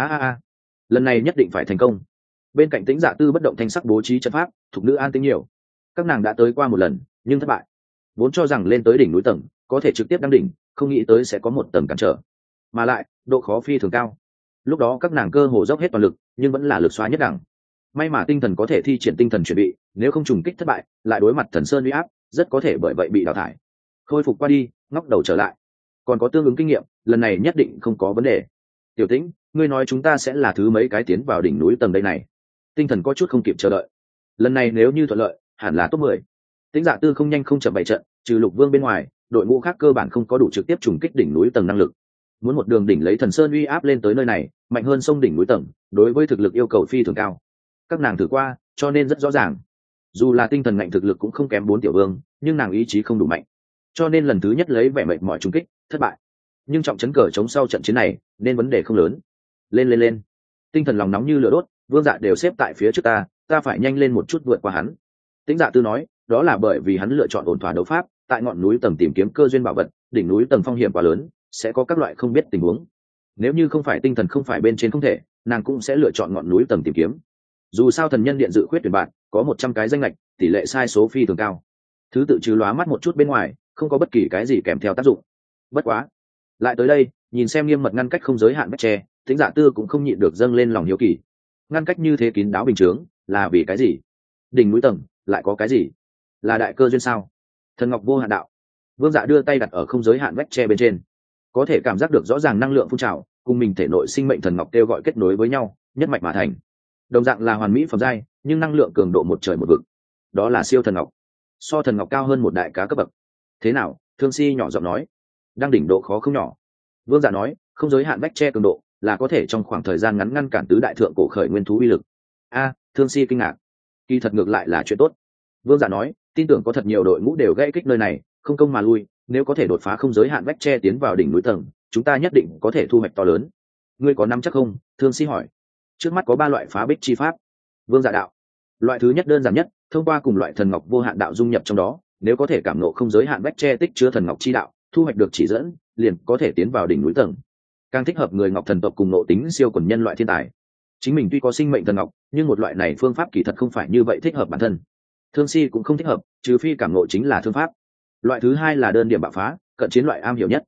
Lần này nhất định phải thành công. Bên cạnh Tĩnh Dạ Tư bất động thanh sắc bố trí trận pháp, thuộc nữ an tĩnh nhiều. Các nàng đã tới qua một lần, nhưng thất bại. Vốn cho rằng lên tới đỉnh núi tầng có thể trực tiếp đăng đỉnh, không nghĩ tới sẽ có một tầng cản trở, mà lại độ khó phi thường cao. Lúc đó các nàng cơ hồ dốc hết toàn lực, nhưng vẫn là lực xóa nhất đẳng. May mà tinh thần có thể thi triển tinh thần chuẩn bị, nếu không trùng kích thất bại, lại đối mặt thần sơn uy áp, rất có thể bởi vậy bị đào thải. Khôi phục qua đi, ngóc đầu trở lại, còn có tương ứng kinh nghiệm, lần này nhất định không có vấn đề. Tiểu Tĩnh, ngươi nói chúng ta sẽ là thứ mấy cái tiến vào đỉnh núi tầng đây này? Tinh thần có chút không kịp chờ đợi. Lần này nếu như thuận lợi, hẳn là top 10. Tĩnh Dạ Tư không nhanh không chậm bày trận, trừ Lục Vương bên ngoài, đội ngũ khác cơ bản không có đủ trực tiếp trùng kích đỉnh núi tầng năng lực. Muốn một đường đỉnh lấy thần sơn uy áp lên tới nơi này, mạnh hơn sông đỉnh núi tầng, đối với thực lực yêu cầu phi thường cao. Các nàng thử qua, cho nên rất rõ ràng. Dù là tinh thần ngạnh thực lực cũng không kém 4 tiểu vương, nhưng nàng ý chí không đủ mạnh, cho nên lần thứ nhất lấy vẻ mệt mỏi trùng kích, thất bại. Nhưng trọng trấn cờ chống sau trận chiến này, nên vấn đề không lớn. Lên. Tinh thần lòng nóng như lửa đốt, Vương Dạ đều xếp tại phía trước ta phải nhanh lên một chút vượt qua hắn. Tĩnh Dạ Tư nói, đó là bởi vì hắn lựa chọn ổn thỏa đấu pháp, tại ngọn núi tầng tìm kiếm cơ duyên bảo vật, đỉnh núi tầng phong hiểm quá lớn, sẽ có các loại không biết tình huống. Nếu như không phải tinh thần không phải bên trên không thể, nàng cũng sẽ lựa chọn ngọn núi tầng tìm kiếm. Dù sao thần nhân điện dự khuyết tuyển bạn, có 100 cái danh lệch, tỷ lệ sai số phi thường cao. Thứ tự trừ lóa mắt một chút bên ngoài, không có bất kỳ cái gì kèm theo tác dụng. Bất quá, lại tới đây, nhìn xem nghiêm mật ngăn cách không giới hạn vách tre, Tĩnh Dạ Tư cũng không nhịn được dâng lên lòng hiếu kỳ. Ngăn cách như thế kín đáo bình chướng, là vì cái gì? Đỉnh núi tầng lại có cái gì? Là đại cơ duyên sao? Thần ngọc vô hạn đạo. Vương Dạ đưa tay đặt ở không giới hạn vách tre bên trên, có thể cảm giác được rõ ràng năng lượng phun trào, cùng mình thể nội sinh mệnh thần ngọc kêu gọi kết nối với nhau, nhất mạch mà thành. Đồng dạng là hoàn mỹ phẩm giai, nhưng năng lượng cường độ một trời một vực. Đó là siêu thần ngọc, so thần ngọc cao hơn một đại cá cấp bậc. Thế nào? Thương Si nhỏ giọng nói. Đang đỉnh độ khó không nhỏ. Vương Dạ nói, không giới hạn vách tre cường độ, là có thể trong khoảng thời gian ngắn ngăn cản tứ đại thượng cổ khởi nguyên thú uy lực. Thương Si kinh ngạc. Kỳ thật ngược lại là chuyện tốt. Vương Dạ nói, tin tưởng có thật nhiều đội ngũ đều gãy kích nơi này, không công mà lui, nếu có thể đột phá không giới hạn vách tre tiến vào đỉnh núi tầng, chúng ta nhất định có thể thu hoạch to lớn. Ngươi có nắm chắc không? Thương Si hỏi. Trước mắt có 3 loại phá bích chi pháp. Vương Dạ đạo. Loại thứ nhất đơn giản nhất, thông qua cùng loại thần ngọc vô hạn đạo dung nhập trong đó, nếu có thể cảm ngộ không giới hạn vách tre tích chứa thần ngọc chi đạo, thu hoạch được chỉ dẫn, liền có thể tiến vào đỉnh núi tầng. Càng thích hợp người ngọc thần tộc cùng ngộ tính siêu quần nhân loại thiên tài. Chính mình tuy có sinh mệnh thần ngọc, nhưng một loại này phương pháp kỳ thật không phải như vậy thích hợp bản thân. Thương Si cũng không thích hợp, trừ phi cảm ngộ chính là thương pháp. Loại thứ hai là đơn điểm bạo phá, cận chiến loại am hiểu nhất.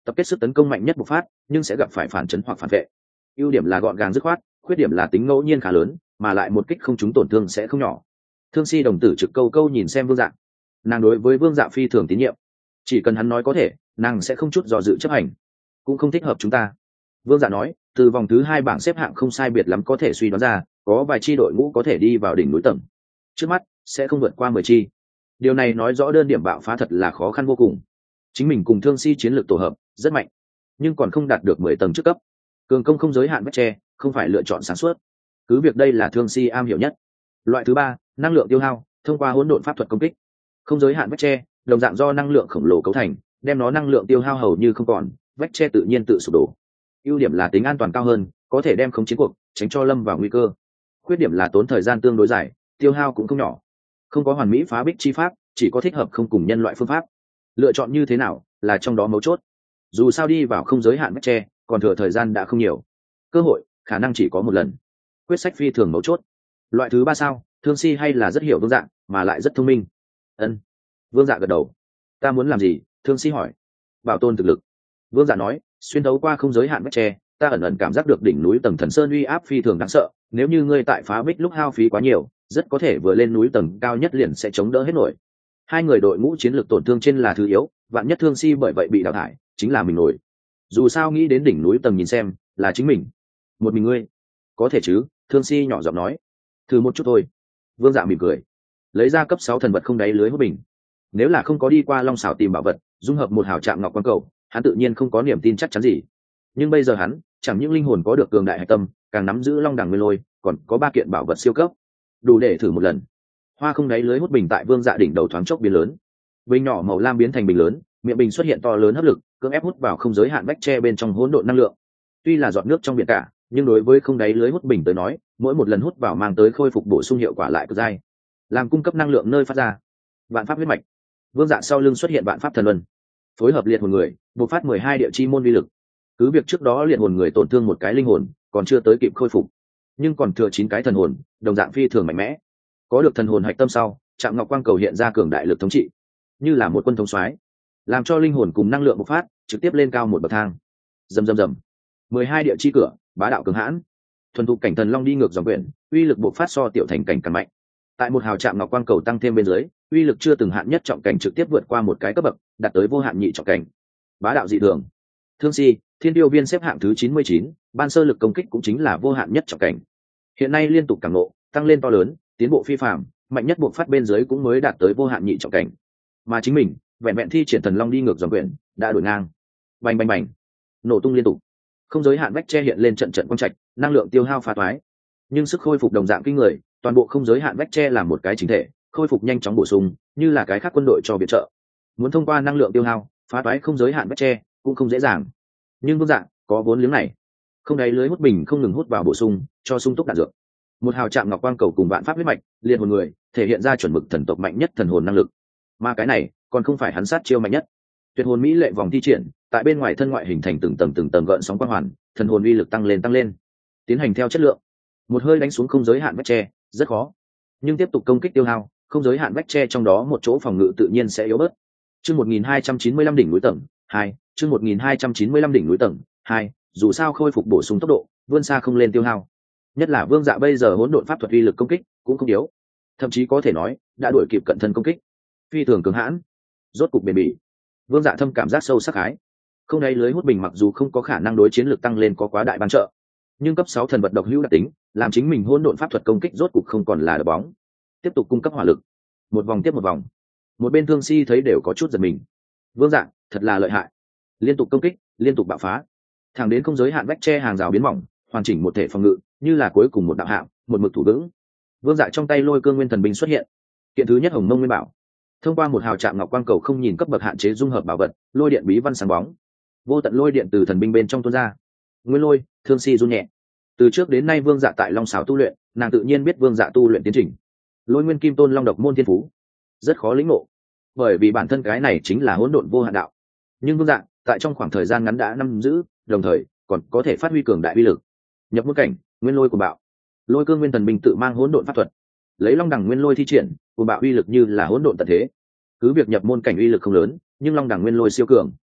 tập kết sức tấn công mạnh nhất bộc phát, nhưng sẽ gặp phải phản chấn hoặc phản vệ. Ưu điểm là gọn gàng dứt khoát, khuyết điểm là tính ngẫu nhiên khá lớn, mà lại một kích không trúng tổn thương sẽ không nhỏ. Thương Si đồng tử trực câu câu nhìn xem Vương Dạ. Nàng đối với Vương Dạ phi thường tín nhiệm, chỉ cần hắn nói có thể, nàng sẽ không chút do dự chấp hành. Cũng không thích hợp chúng ta. Vương Dạ nói, từ vòng thứ 2 bảng xếp hạng không sai biệt lắm có thể suy đoán ra, có vài chi đội ngũ có thể đi vào đỉnh núi tầng. Trước mắt sẽ không vượt qua 10 chi. Điều này nói rõ đơn điểm bạo phá thật là khó khăn vô cùng. Chính mình cùng Thương Si chiến lược tổ hợp rất mạnh, nhưng còn không đạt được 10 tầng trước cấp. Cường công không giới hạn vách tre, không phải lựa chọn sáng suốt. Cứ việc đây là Thương Si am hiểu nhất. Loại thứ 3, năng lượng tiêu hao, thông qua hỗn độn pháp thuật công kích. Không giới hạn vách tre, đồng dạng do năng lượng khổng lồ cấu thành, đem nó năng lượng tiêu hao hầu như không còn, vách tre tự nhiên tự sụp đổ. Ưu điểm là tính an toàn cao hơn, có thể đem khống chiến cuộc, tránh cho lâm vào nguy cơ. Khuyết điểm là tốn thời gian tương đối dài, tiêu hao cũng không nhỏ. Không có hoàn mỹ phá bích chi pháp, chỉ có thích hợp không cùng nhân loại phương pháp. Lựa chọn như thế nào là trong đó mấu chốt. Dù sao đi vào không giới hạn vách tre, còn thừa thời gian đã không nhiều, cơ hội khả năng chỉ có một lần. Quyết sách phi thường mấu chốt. Loại thứ 3 sao, Thương Si hay là rất hiểu Vương Dạ, mà lại rất thông minh. Ân. Vương Dạ gật đầu. Ta muốn làm gì? Thương Si hỏi. Bảo tồn thực lực. Vương Dạ nói, xuyên thấu qua không giới hạn vách tre, ta ẩn ẩn cảm giác được đỉnh núi tầng Thần Sơn uy áp phi thường đáng sợ. Nếu như ngươi tại phá bích lúc hao phí quá nhiều, rất có thể vừa lên núi tầng cao nhất liền sẽ chống đỡ hết nổi. Hai người đội ngũ chiến lược tổn thương trên là thứ yếu, vạn nhất Thương Si bởi vậy bị đào thải, chính là mình nổi. Dù sao nghĩ đến đỉnh núi tầng nhìn xem, là chính mình. Một mình ngươi, có thể chứ? Thương Si nhỏ giọng nói. Thử một chút thôi. Vương Dạ mỉm cười, lấy ra cấp 6 thần vật không đáy lưới hút bình. Nếu là không có đi qua Long Xảo tìm bảo vật, dung hợp một hào trạm ngọc quan cầu, hắn tự nhiên không có niềm tin chắc chắn gì. Nhưng bây giờ hắn, chẳng những linh hồn có được cường đại hạch tâm, càng nắm giữ Long Đằng Nguyên Lôi, còn có 3 kiện bảo vật siêu cấp, đủ để thử một lần. Hoa không đáy lưới hút bình tại Vương Dạ đỉnh đầu thoáng chốc biến lớn. Bình nhỏ màu lam biến thành bình lớn, miệng bình xuất hiện to lớn hấp lực, cưỡng ép hút vào không giới hạn vách tre bên trong hỗn độn năng lượng. Tuy là giọt nước trong biển cả, nhưng đối với không đáy lưới hút bình tới nói, mỗi một lần hút vào mang tới khôi phục bổ sung hiệu quả lại cực dai, làm cung cấp năng lượng nơi phát ra. Vạn pháp huyết mạch. Vương Dạ sau lưng xuất hiện vạn pháp thần luân, phối hợp liệt hồn người, bộc phát 12 địa chi môn vi lực. Cứ việc trước đó liệt hồn người tổn thương một cái linh hồn, còn chưa tới kịp khôi phục, nhưng còn thừa 9 cái thần hồn, đồng dạng phi thường mạnh mẽ. Có được thần hồn hạch tâm sau, Trạm Ngọc Quang cầu hiện ra cường đại lực thống trị, như là một quân thống soái, làm cho linh hồn cùng năng lượng bộc phát trực tiếp lên cao một bậc thang. Rầm rầm rầm. 12 địa chi cửa, bá đạo cường hãn. Thuần thục cảnh thần long đi ngược dòng quyển, uy lực bộc phát so tiểu thành cảnh càng mạnh. Tại một hào Trạm Ngọc Quang cầu tăng thêm bên dưới, uy lực chưa từng hạn nhất trọng cảnh trực tiếp vượt qua một cái cấp bậc, đạt tới vô hạn nhị trọng cảnh. Bá đạo dị thường. Thương Si, Thiên Tiêu Viên xếp hạng thứ 99, ban sơ lực công kích cũng chính là vô hạn nhất trọng cảnh. Hiện nay liên tục cảm ngộ, tăng lên to lớn, tiến bộ phi phàm, mạnh nhất buộc phát bên dưới cũng mới đạt tới vô hạn nhị trọng cảnh. Mà chính mình, vẹn vẹn thi triển thần long đi ngược dòng quyển, đã đổi ngang. Bành bành bành, nổ tung liên tục. Không giới hạn vách che hiện lên trận trận quang trạch, năng lượng tiêu hao phá toái. Nhưng sức khôi phục đồng dạng kinh người, toàn bộ không giới hạn vách che làm một cái chính thể, khôi phục nhanh chóng bổ sung, như là cái khác quân đội cho viện trợ. Muốn thông qua năng lượng tiêu hao, phá toái không giới hạn vách che, cũng không dễ dàng. Nhưng Vương Dạ có vốn liếng này, không đáy lưới hút bình không ngừng hút vào bổ sung, cho sung túc đạn dược. Một hào Trạm Ngọc Quang cầu cùng vạn pháp huyết mạch, liệt hồn người, thể hiện ra chuẩn mực thần tộc mạnh nhất thần hồn năng lực. Mà cái này, còn không phải hắn sát chiêu mạnh nhất. Tuyệt hồn mỹ lệ vòng thi triển, tại bên ngoài thân ngoại hình thành từng tầng gợn sóng quang hoàn, thần hồn uy lực tăng lên, tiến hành theo chất lượng. Một hơi đánh xuống không giới hạn vách tre, rất khó. Nhưng tiếp tục công kích tiêu hao, không giới hạn vách tre trong đó một chỗ phòng ngự tự nhiên sẽ yếu bớt. Chương 1295 đỉnh núi tầng 2, chương 1295 đỉnh núi tầng 2, dù sao khôi phục bổ sung tốc độ, vươn xa không lên tiêu hao. Nhất là Vương Dạ bây giờ hỗn độn pháp thuật uy lực công kích cũng không yếu, thậm chí có thể nói đã đuổi kịp cận thân công kích, phi thường cường hãn, rốt cục bền bỉ. Vương Dạ thâm cảm giác sâu sắc hái. Không đáy lưới hút bình mặc dù không có khả năng đối chiến lực tăng lên có quá đại ban trợ, nhưng cấp 6 thần vật độc hữu đặc tính, làm chính mình hỗn độn pháp thuật công kích rốt cục không còn là đỡ bóng, tiếp tục cung cấp hỏa lực, một vòng tiếp một vòng. Một bên Thương Si thấy đều có chút giật mình. Vương Dạ thật là lợi hại, liên tục công kích, liên tục bạo phá, thẳng đến không giới hạn vách che hàng rào biến mỏng, hoàn chỉnh một thể phòng ngự, như là cuối cùng một đạo hạng, một mực thủ vững. Vương Dạ trong tay lôi cương nguyên thần binh xuất hiện, kiện thứ nhất hồng mông nguyên bảo, thông qua một hào Trạm Ngọc Quang cầu không nhìn cấp bậc hạn chế dung hợp bảo vật, lôi điện bí văn sáng bóng, vô tận lôi điện từ thần binh bên trong tuôn ra. Nguyên lôi, Thương Si run nhẹ. Từ trước đến nay Vương Dạ tại Long Xảo tu luyện, nàng tự nhiên biết Vương Dạ tu luyện tiến trình. Lôi nguyên kim tôn long độc môn thiên phú, rất khó lĩnh ngộ, bởi vì bản thân cái này chính là hỗn độn vô hạn đạo. Nhưng Vương Dạ tại trong khoảng thời gian ngắn đã nắm giữ, đồng thời còn có thể phát huy cường đại uy lực. Nhập môn cảnh, nguyên lôi của bạo, lôi cương nguyên thần binh tự mang hỗn độn pháp thuật, lấy long đẳng nguyên lôi thi triển, của bạo uy lực như là hỗn độn tận thế. Cứ việc nhập môn cảnh uy lực không lớn, nhưng long đẳng nguyên lôi siêu cường,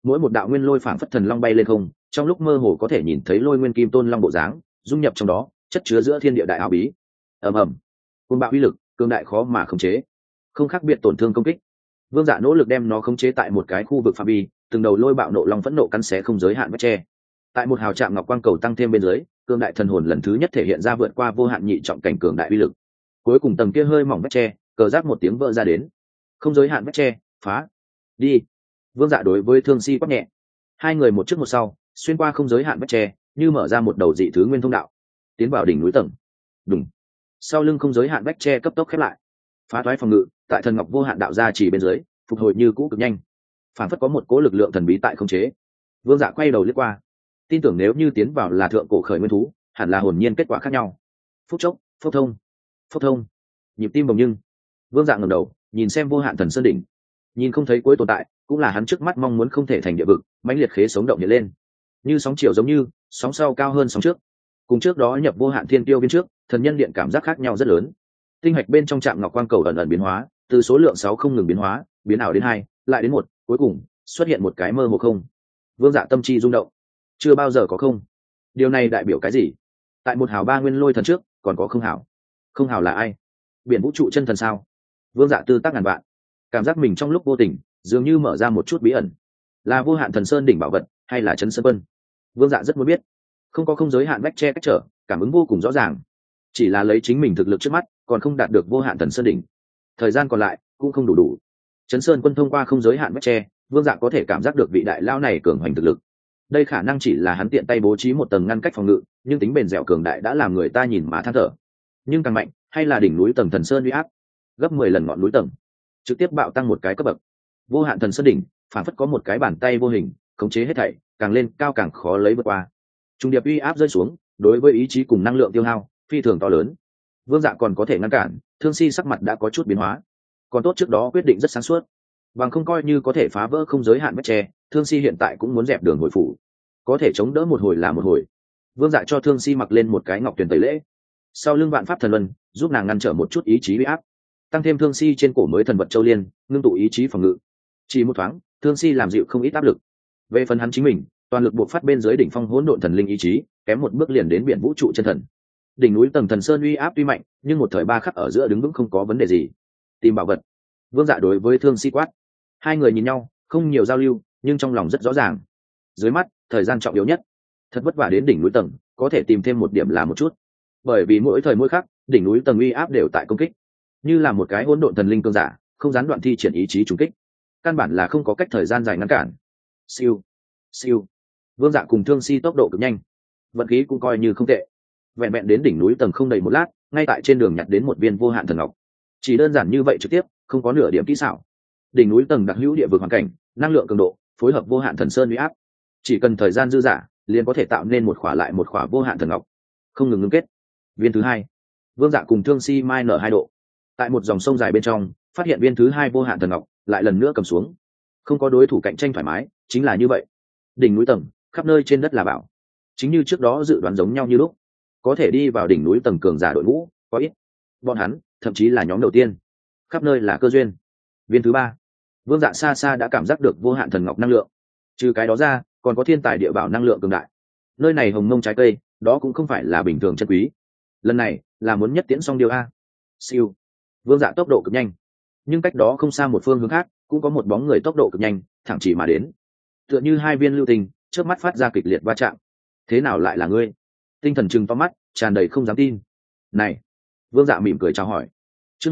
mỗi một đạo nguyên lôi phảng phất thần long bay lên không, trong lúc mơ hồ có thể nhìn thấy lôi nguyên kim tôn long bộ dáng dung nhập trong đó, chất chứa giữa thiên địa đại ảo bí. ầm ầm, côn bạo uy lực cường đại khó mà khống chế, không khác biệt tổn thương công kích. Vương Dạ nỗ lực đem nó khống chế tại một cái khu vực phạm vi, từng đầu lôi bạo nộ long phẫn nộ cắn xé không giới hạn vách tre. Tại một hào trạm ngọc quang cầu tăng thêm bên dưới, cường đại thần hồn lần thứ nhất thể hiện ra vượt qua vô hạn nhị trọng cảnh cường đại uy lực. Cuối cùng tầng kia hơi mỏng vách tre, cờ giáp một tiếng vỡ ra đến. Không giới hạn vách tre, phá. Đi. Vương Dạ đối với Thương Si quát nhẹ. Hai người một trước một sau, xuyên qua không giới hạn vách tre, như mở ra một đầu dị thứ nguyên thông đạo, tiến vào đỉnh núi tầng. Đùng. Sau lưng không giới hạn vách tre cấp tốc khép lại. Phá thoái phòng ngự, tại thần ngọc vô hạn đạo ra chỉ bên dưới, phục hồi như cũ cực nhanh. Phản phất có một cỗ lực lượng thần bí tại khống chế. Vương Dạ quay đầu liếc qua, tin tưởng nếu như tiến vào là thượng cổ khởi nguyên thú, hẳn là hồn nhiên kết quả khác nhau. Phúc chốc, phúc thông, phúc thông. Nhịp tim bồng nhưng. Vương Dạ ngẩng đầu, nhìn xem vô hạn thần sơn đỉnh, nhìn không thấy cuối tồn tại, cũng là hắn trước mắt mong muốn không thể thành địa vực, mãnh liệt khế sống động hiện lên, như sóng chiều giống như sóng sau cao hơn sóng trước. Cùng trước đó nhập vô hạn thiên tiêu viên trước, thần nhân điện cảm giác khác nhau rất lớn. Tinh hạch bên trong trạm ngọc quang cầu ẩn ẩn biến hóa, từ số lượng 6 không ngừng biến hóa, biến ảo đến 2, lại đến 1, cuối cùng xuất hiện một cái mơ hồ không. Vương Dạ tâm chi rung động, chưa bao giờ có không. Điều này đại biểu cái gì? Tại một hào ba nguyên lôi thần trước, còn có không hào. Không hào là ai? Biển vũ trụ chân thần sao? Vương Dạ tư tác ngàn vạn, cảm giác mình trong lúc vô tình dường như mở ra một chút bí ẩn. Là vô hạn thần sơn đỉnh bảo vật, hay là trấn sơn quân? Vương Dạ rất muốn biết. Không có không giới hạn vách che cách trở, cảm ứng vô cùng rõ ràng. Chỉ là lấy chính mình thực lực trước mắt, còn không đạt được vô hạn thần sơn đỉnh. Thời gian còn lại cũng không đủ. Trấn sơn quân thông qua không giới hạn vách che, Vương Dạ có thể cảm giác được vị đại lao này cường hoành thực lực. Đây khả năng chỉ là hắn tiện tay bố trí một tầng ngăn cách phòng ngự, nhưng tính bền dẻo cường đại đã làm người ta nhìn mà than thở. Nhưng càng mạnh, hay là đỉnh núi tầng thần sơn uy áp, gấp 10 lần ngọn núi tầng, trực tiếp bạo tăng một cái cấp bậc. Vô hạn thần sơn đỉnh, phản phất có một cái bàn tay vô hình khống chế hết thảy, càng lên cao càng khó lấy vượt qua. Trung điệp uy áp rơi xuống, đối với ý chí cùng năng lượng tiêu hao phi thường to lớn. Vương Dạ còn có thể ngăn cản, Thương Si sắc mặt đã có chút biến hóa. Còn tốt trước đó quyết định rất sáng suốt, bằng không coi như có thể phá vỡ không giới hạn vách tre, Thương Si hiện tại cũng muốn dẹp đường hồi phủ. Có thể chống đỡ một hồi là một hồi. Vương Dạ cho Thương Si mặc lên một cái ngọc tuyển tẩy lễ, sau lưng vạn pháp thần luân giúp nàng ngăn trở một chút ý chí uy áp, tăng thêm Thương Si trên cổ mới thần vật châu liên, ngưng tụ ý chí phòng ngự. Chỉ một thoáng, Thương Si làm dịu không ít áp lực. Về phần hắn chính mình, toàn lực buộc phát bên dưới đỉnh phong hỗn độn thần linh ý chí, kém một bước liền đến biển vũ trụ chân thần. Đỉnh núi tầng thần sơn uy áp tuy mạnh, nhưng một thời ba khắc ở giữa đứng vững không có vấn đề gì. Tìm bảo vật. Vương Dạ đối với Thương Si quát. Hai người nhìn nhau, không nhiều giao lưu, nhưng trong lòng rất rõ ràng. Dưới mắt, thời gian trọng yếu nhất. Thật vất vả đến đỉnh núi tầng, có thể tìm thêm một điểm là một chút. Bởi vì mỗi thời mỗi khắc, đỉnh núi tầng uy áp đều tại công kích, như là một cái hỗn độn thần linh cương giả, không gián đoạn thi triển ý chí trùng kích, căn bản là không có cách thời gian dài ngăn cản. Siêu, siêu. Vương Dạ cùng Thương Si tốc độ cực nhanh, vận khí cũng coi như không tệ. Vẹn vẹn đến đỉnh núi tầng không đầy một lát, ngay tại trên đường nhặt đến một viên vô hạn thần ngọc. Chỉ đơn giản như vậy trực tiếp, không có nửa điểm kỹ xảo. Đỉnh núi tầng đặc hữu địa vực hoàn cảnh, năng lượng cường độ, phối hợp vô hạn thần sơn uy áp, chỉ cần thời gian dư dả, liền có thể tạo nên một khỏa lại một khỏa vô hạn thần ngọc, không ngừng ngưng kết. Viên thứ hai, Vương Dạ cùng Thương Si mai nở 2 độ, tại một dòng sông dài bên trong, phát hiện viên thứ hai vô hạn thần ngọc, lại lần nữa cầm xuống. Không có đối thủ cạnh tranh thoải mái, chính là như vậy. Đỉnh núi tầng, khắp nơi trên đất là bảo, chính như trước đó dự đoán giống nhau như lúc. Có thể đi vào đỉnh núi tầng cường giả đội ngũ có ít, bọn hắn thậm chí là nhóm đầu tiên. Khắp nơi là cơ duyên. Viên thứ ba, Vương Dạ xa xa đã cảm giác được vô hạn thần ngọc năng lượng. Trừ cái đó ra, còn có thiên tài địa bảo năng lượng cường đại. Nơi này hồng mông trái cây, đó cũng không phải là bình thường chân quý. Lần này là muốn nhất tiễn xong điều a. Siêu. Vương Dạ tốc độ cực nhanh, nhưng cách đó không xa một phương hướng khác, cũng có một bóng người tốc độ cực nhanh, thẳng chỉ mà đến. Tựa như hai viên lưu tinh, trước mắt phát ra kịch liệt va chạm. Thế nào lại là ngươi? Tinh thần trừng to mắt, tràn đầy không dám tin. Này. Vương Dạ mỉm cười chào hỏi. Chương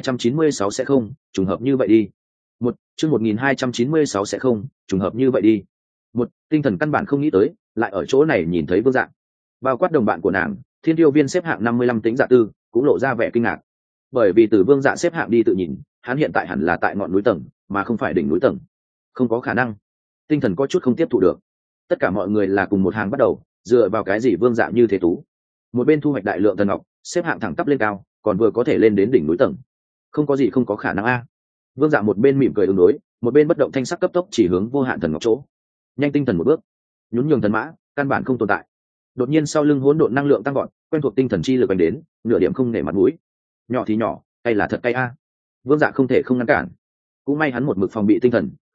1296 sẽ không, trùng hợp như vậy đi. Chương 1296 sẽ không, trùng hợp như vậy đi. Tinh thần căn bản không nghĩ tới, lại ở chỗ này nhìn thấy Vương Dạ. Bao quát đồng bạn của nàng, Thiên Tiêu Viên xếp hạng 55 Tĩnh Dạ Tư, cũng lộ ra vẻ kinh ngạc. Bởi vì từ Vương Dạ xếp hạng đi tự nhìn, hắn hiện tại hẳn là tại ngọn núi tầng, mà không phải đỉnh núi tầng. Không có khả năng. Tinh thần có chút không tiếp thụ được. Tất cả mọi người là cùng một hàng bắt đầu, dựa vào cái gì Vương Dạ như thế tú? Một bên thu hoạch đại lượng thần ngọc, xếp hạng thẳng tắp lên cao, còn vừa có thể lên đến đỉnh núi tầng. Không có gì không có khả năng a. Vương Dạ một bên mỉm cười ứng đối, một bên bất động thanh sắc cấp tốc chỉ hướng vô hạn thần ngọc chỗ. Nhanh tinh thần một bước, nhún nhường thần mã, căn bản không tồn tại. Đột nhiên sau lưng hỗn độn năng lượng tăng vọt, quen thuộc tinh thần chi lực đánh đến, nửa điểm không nể mặt mũi. Nhỏ thì nhỏ, hay là thật cay a. Vương Dạ không thể không ngăn cản. Cũng may hắn một mực phòng bị tinh thần,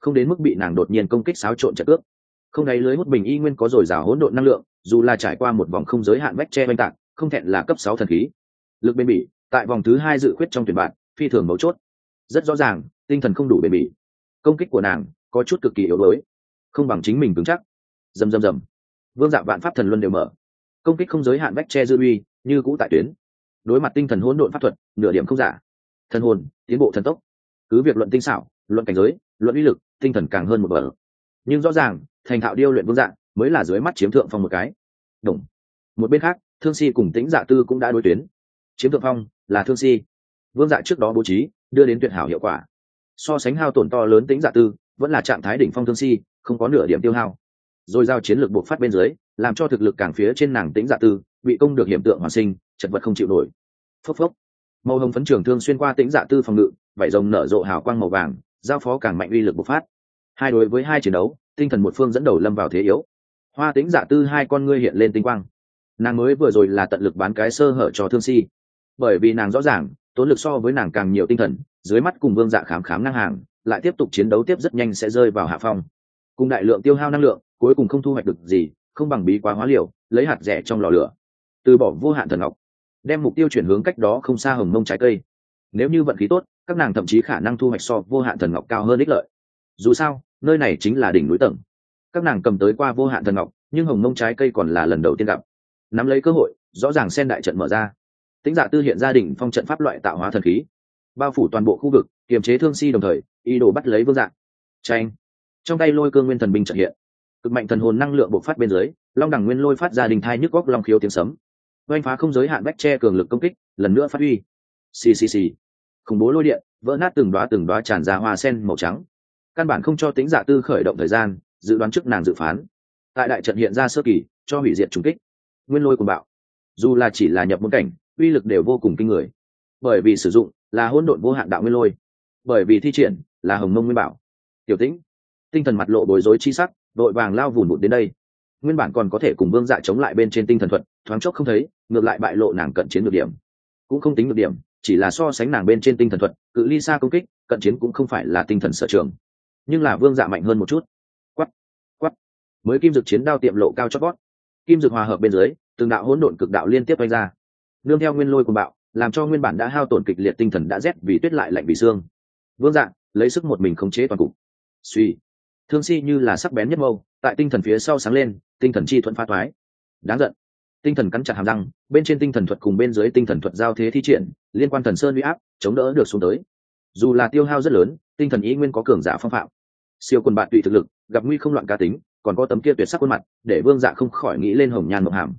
không đến mức bị nàng đột nhiên công kích xáo trộn trận ước. Không đáy lưới hút bình y nguyên có dồi dào hỗn độn năng lượng, dù là trải qua một vòng không giới hạn vách che oanh tạc, không thẹn là cấp 6 thần khí. Lực bền bỉ tại vòng thứ 2 dự khuyết trong tuyển bạn phi thường mấu chốt. Rất rõ ràng tinh thần không đủ bền bỉ, công kích của nàng có chút cực kỳ yếu đuối, không bằng chính mình cứng chắc. Rầm rầm rầm, vương dạ vạn pháp thần luân đều mở, công kích không giới hạn vách che dư uy như cũ tại tuyến. Đối mặt tinh thần hỗn độn pháp thuật nửa điểm không giả, thần hồn tiến bộ thần tốc. Cứ việc luận tinh xảo, luận cảnh giới, luận uy lực, tinh thần càng hơn một bậc. Nhưng rõ ràng thành thạo điêu luyện vương dạ mới là dưới mắt chiếm thượng phong một cái. Đồng một bên khác, Thương Si cùng Tĩnh Dạ Tư cũng đã đối tuyến. Chiếm thượng phong là Thương Si. Vương dạ trước đó bố trí đưa đến tuyệt hảo hiệu quả. So sánh hao tổn to lớn Tĩnh Dạ Tư, vẫn là trạng thái đỉnh phong Thương Si, không có nửa điểm tiêu hao. Rồi giao chiến lược bộc phát bên dưới, làm cho thực lực càng phía trên nàng Tĩnh Dạ Tư bị công được hiểm tượng hoàn sinh, chật vật không chịu nổi. Phốc phốc, màu hồng phấn trường thương xuyên qua Tĩnh Dạ Tư phòng ngự, vảy rồng nở rộ hào quang màu vàng, giao phó càng mạnh uy lực bộc phát. Hai đối với hai chiến đấu, tinh thần một phương dẫn đầu lâm vào thế yếu. Hoa Tĩnh Dạ Tư hai con ngươi hiện lên tinh quang. Nàng mới vừa rồi là tận lực bán cái sơ hở cho Thương Si, bởi vì nàng rõ ràng tốn lực so với nàng càng nhiều tinh thần, dưới mắt cùng vương dạ khám khám ngang hàng, lại tiếp tục chiến đấu tiếp rất nhanh sẽ rơi vào hạ phong. Cùng đại lượng tiêu hao năng lượng, cuối cùng không thu hoạch được gì, không bằng bí quá hóa liều, lấy hạt rẻ trong lò lửa, từ bỏ vô hạn thần ngọc, đem mục tiêu chuyển hướng cách đó không xa hồng mông trái cây. Nếu như vận khí tốt, các nàng thậm chí khả năng thu hoạch so vô hạn thần ngọc cao hơn ích lợi. Dù sao nơi này chính là đỉnh núi tầng, các nàng cầm tới qua vô hạn thần ngọc, nhưng hồng mông trái cây còn là lần đầu tiên gặp. Nắm lấy cơ hội, rõ ràng sen đại trận mở ra. Tĩnh Dạ Tư hiện ra đỉnh phong trận pháp loại tạo hóa thần khí, bao phủ toàn bộ khu vực, kiềm chế Thương Si đồng thời ý đồ bắt lấy vương dạ. Tranh, trong tay lôi cương nguyên thần binh trận hiện, cực mạnh thần hồn năng lượng bộc phát bên dưới, long đẳng nguyên lôi phát ra đình thai nhức góc long khiếu tiếng sấm, oanh phá không giới hạn bách che cường lực công kích lần nữa phát huy. Xì xì xì, khủng bố lôi điện vỡ nát từng đóa tràn ra hoa sen màu trắng, căn bản không cho Tĩnh Dạ Tư khởi động thời gian dự đoán trước nàng dự phán. Tại đại trận hiện ra sơ kỳ cho hủy diệt trùng kích, nguyên lôi cuồng bạo, dù là chỉ là nhập môn cảnh uy lực đều vô cùng kinh người, bởi vì sử dụng là hỗn độn vô hạn đạo nguyên lôi, bởi vì thi triển là hồng mông nguyên bảo. Tiểu Tĩnh tinh thần mặt lộ bối rối chi sắc, đội vàng lao vùn vụt đến đây. Nguyên bản còn có thể cùng vương dạ chống lại bên trên tinh thần thuật, thoáng chốc không thấy, ngược lại bại lộ nàng cận chiến được điểm. Cũng không tính được điểm, chỉ là so sánh nàng bên trên tinh thần thuật, cự ly xa công kích, cận chiến cũng không phải là tinh thần sở trường, nhưng là vương dạ mạnh hơn một chút. Quắt quắt, mới kim dược chiến đao tiệm lộ cao chót vót, kim dược hòa hợp bên dưới, từng đạo hỗn độn cực đạo liên tiếp vang ra, nương theo nguyên lôi cuồng bạo, làm cho nguyên bản đã hao tổn kịch liệt tinh thần đã rét vì tuyết lại lạnh vì xương. Vương dạ lấy sức một mình khống chế toàn cục. Suy, Thương Si như là sắc bén nhất mâu, tại tinh thần phía sau sáng lên, tinh thần chi thuận phá thoái. Đáng giận, tinh thần cắn chặt hàm răng, bên trên tinh thần thuật cùng bên dưới tinh thần thuật giao thế thi triển, liên quan thần sơn uy áp chống đỡ được xuống tới. Dù là tiêu hao rất lớn, tinh thần ý nguyên có cường giả phong phạm, siêu quân bạn tùy thực lực, gặp nguy không loạn cá tính, còn có tấm kia tuyệt sắc khuôn mặt, để vương dạ không khỏi nghĩ lên hồng nhan mộng hàm.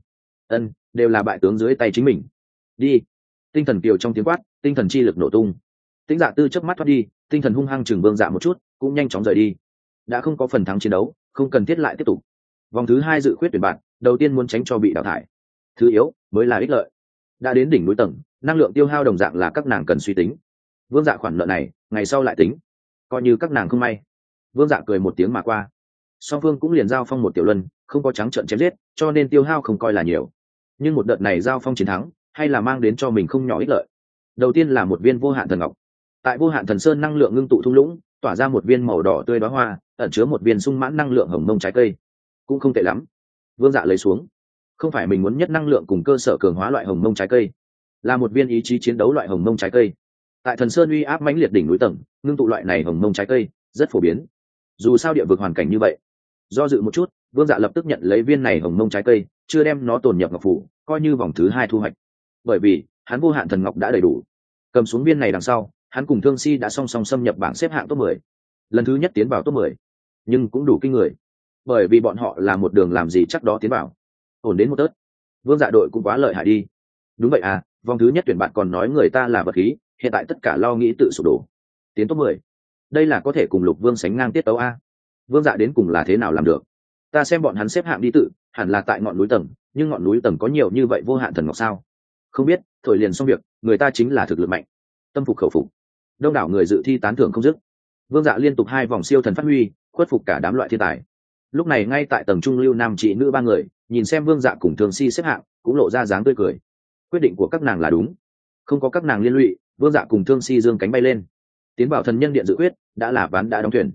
Đều là bại tướng dưới tay chính mình. Đi, tinh thần kiều trong tiếng quát, tinh thần chi lực nổ tung. Tĩnh Dạ Tư chớp mắt thoát đi, tinh thần hung hăng chừng vương dạ một chút, cũng nhanh chóng rời đi. Đã không có phần thắng chiến đấu, không cần thiết lại tiếp tục. Vòng thứ 2 dự khuyết tuyển bạn, đầu tiên muốn tránh cho bị đào thải. Thứ yếu mới là ích lợi. Đã đến đỉnh núi tầng, năng lượng tiêu hao đồng dạng là các nàng cần suy tính. Vương dạ khoản nợ này, ngày sau lại tính. Coi như các nàng không may. Vương dạ cười một tiếng mà qua. Song phương cũng liền giao phong một tiểu luân, không có trắng trợn chém giết, cho nên tiêu hao không coi là nhiều. Nhưng một đợt này giao phong chiến thắng, hay là mang đến cho mình không nhỏ ích lợi. Đầu tiên là một viên vô hạn thần ngọc, tại vô hạn thần sơn năng lượng ngưng tụ thung lũng, tỏa ra một viên màu đỏ tươi đóa hoa, ẩn chứa một viên sung mãn năng lượng hồng mông trái cây, cũng không tệ lắm. Vương dạ lấy xuống, không phải mình muốn nhất năng lượng cùng cơ sở cường hóa loại hồng mông trái cây, là một viên ý chí chiến đấu loại hồng mông trái cây. Tại thần sơn uy áp mãnh liệt đỉnh núi tầng, ngưng tụ loại này hồng mông trái cây rất phổ biến. Dù sao địa vực hoàn cảnh như vậy, do dự một chút, Vương dạ lập tức nhận lấy viên này hồng mông trái cây, chưa đem nó tồn nhập ngọc phủ, coi như vòng thứ 2 thu hoạch. Bởi vì hắn vô hạn thần ngọc đã đầy đủ. Cầm xuống viên này đằng sau, hắn cùng Thương Si đã song song xâm nhập bảng xếp hạng top 10, lần thứ nhất tiến vào top 10, nhưng cũng đủ kinh người, bởi vì bọn họ là một đường làm gì chắc đó tiến vào, ổn đến một tớt. Vương dạ đội cũng quá lợi hại đi. Đúng vậy à, vòng thứ nhất tuyển bạn còn nói người ta là vật khí, hiện tại tất cả lo nghĩ tự sụp đổ, tiến top 10, đây là có thể cùng Lục Vương sánh ngang tiết tấu a. Vương dạ đến cùng là thế nào làm được? Ta xem bọn hắn xếp hạng đi tự, hẳn là tại ngọn núi tầng, nhưng ngọn núi tầng có nhiều như vậy vô hạn thần ngọc sao? Không biết, thổi liền xong việc, người ta chính là thực lực mạnh. Tâm phục khẩu phục, đông đảo người dự thi tán thưởng không dứt. Vương dạ liên tục 2 vòng siêu thần phát huy, khuất phục cả đám loại thiên tài. Lúc này ngay tại tầng trung lưu nam chị nữ 3 người nhìn xem Vương dạ cùng Thường Si xếp hạng, cũng lộ ra dáng tươi cười. Quyết định của các nàng là đúng, không có các nàng liên lụy, Vương dạ cùng Thương Si dương cánh bay lên, tiến vào thần nhân điện dự quyết, đã là ván đã đóng thuyền.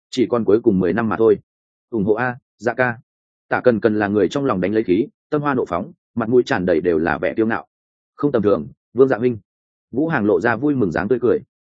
chỉ còn cuối cùng 10 năm mà thôi. Ủng hộ a, Dạ ca. Tả Cần Cần là người trong lòng đánh lấy khí, tâm hoa nộ phóng, mặt mũi tràn đầy đều là vẻ kiêu ngạo. Không tầm thường, Vương Dạ huynh. Vũ Hàng lộ ra vui mừng dáng tươi cười.